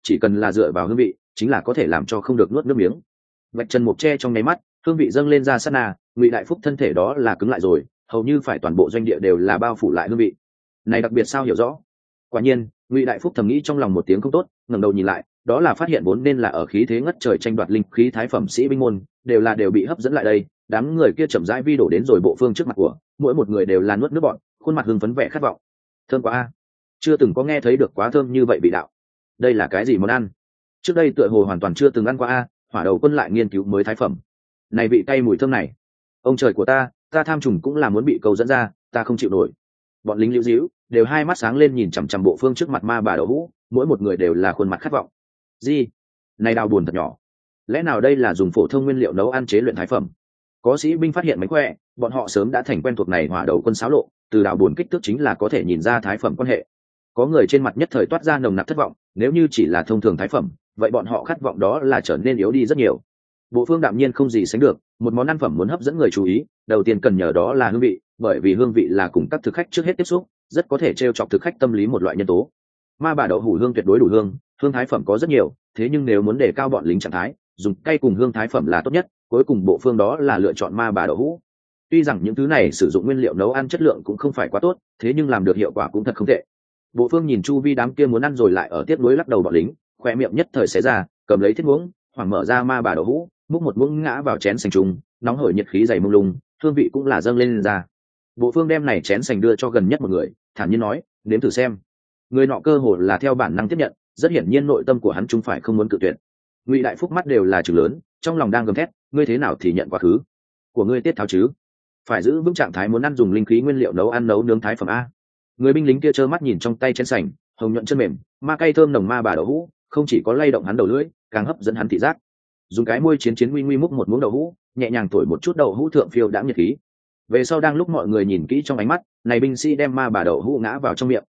chỉ cần là dựa vào hương vị chính là có thể làm cho không được nuốt nước miếng. Vạch trần mộc tre trong nháy mắt, hương vị dâng lên ra sát na, Ngụy Đại Phúc thân thể đó là cứng lại rồi, hầu như phải toàn bộ doanh địa đều là bao phủ lại hương vị này. Đặc biệt sao hiểu rõ. Quả nhiên, Ngụy Đại Phúc thầm nghĩ trong lòng một tiếng không tốt, ngẩng đầu nhìn lại, đó là phát hiện vốn nên là ở khí thế ngất trời tranh đoạt linh khí thái phẩm sĩ binh môn đều bị hấp dẫn lại đây. Đám người kia chậm rãi vi đổ đến rồi Bộ Phương trước mặt của, mỗi một người đều là nuốt nước bọt, khuôn mặt hưng phấn vẻ khát vọng. Thơm quá a, chưa từng có nghe thấy được quá thơm như vậy vị đạo. Đây là cái gì món ăn? Trước đây tựa hồ hoàn toàn chưa từng ăn qua a. Hỏa Đầu Quân lại nghiên cứu mới thái phẩm. Này vị cay mùi thơm này, ông trời của ta tham trùng cũng là muốn bị câu dẫn ra, ta không chịu nổi. Bọn lính liễu díu đều hai mắt sáng lên nhìn chằm chằm Bộ Phương trước mặt ma bà đậu hũ, mỗi một người đều là khuôn mặt khát vọng. Gì? Này đào buồn thật nhỏ, lẽ nào đây là dùng phổ thông nguyên liệu nấu ăn chế luyện thái phẩm? Có sĩ binh phát hiện mánh khỏe, bọn họ sớm đã thành quen thuộc này Hỏa Đầu Quân xáo lộ, từ đào buồn kích thước chính là có thể nhìn ra thái phẩm quan hệ. Có người trên mặt nhất thời toát ra nồng nặc thất vọng, nếu như chỉ là thông thường thái phẩm, vậy bọn họ khát vọng đó là trở nên yếu đi rất nhiều. Bộ Phương đạm nhiên không gì sánh được, một món ăn phẩm muốn hấp dẫn người chú ý, đầu tiên cần nhờ đó là hương vị, bởi vì hương vị là cùng các thực khách trước hết tiếp xúc, rất có thể trêu chọc thực khách tâm lý một loại nhân tố. Ma bà đậu hủ hương tuyệt đối đủ hương, hương thái phẩm có rất nhiều, thế nhưng nếu muốn đề cao bọn lính trạng thái, dùng cay cùng hương thái phẩm là tốt nhất, cuối cùng Bộ Phương đó là lựa chọn ma bà đậu hũ. Tuy rằng những thứ này sử dụng nguyên liệu nấu ăn chất lượng cũng không phải quá tốt, thế nhưng làm được hiệu quả cũng thật không tệ. Bộ Phương nhìn chu vi đám kia muốn ăn rồi lại ở tiếp nối lắc đầu bọn lính, khoe miệng nhất thời xé ra, cầm lấy thiết muỗng, hoảng mở ra ma bà đậu hũ, múc một muỗng ngã vào chén sành trùng, nóng hổi nhiệt khí dày mông lung, hương vị cũng là dâng lên ra. Bộ Phương đem này chén sành đưa cho gần nhất một người, thản nhiên nói, nếm thử xem. Người nọ cơ hồ là theo bản năng tiếp nhận, rất hiển nhiên nội tâm của hắn chúng phải không muốn cự tuyệt. Ngụy Đại Phúc mắt đều là trừng lớn, trong lòng đang gầm thét, ngươi thế nào thì nhận quá khứ của ngươi tiết tháo chứ? Phải giữ vững trạng thái muốn ăn dùng linh khí nguyên liệu nấu ăn nấu nướng thái phẩm a. Người binh lính kia trơ mắt nhìn trong tay chén sành, hồng nhuận chân mềm, ma cay thơm nồng ma bà đậu hũ, không chỉ có lay động hắn đầu lưỡi, càng hấp dẫn hắn thị giác. Dùng cái môi chiến nguy nguy múc một muỗng đậu hũ, nhẹ nhàng thổi một chút đậu hũ thượng phiêu đãng nhiệt khí. Về sau đang lúc mọi người nhìn kỹ trong ánh mắt, này binh sĩ đem ma bà đậu hũ ngã vào trong miệng,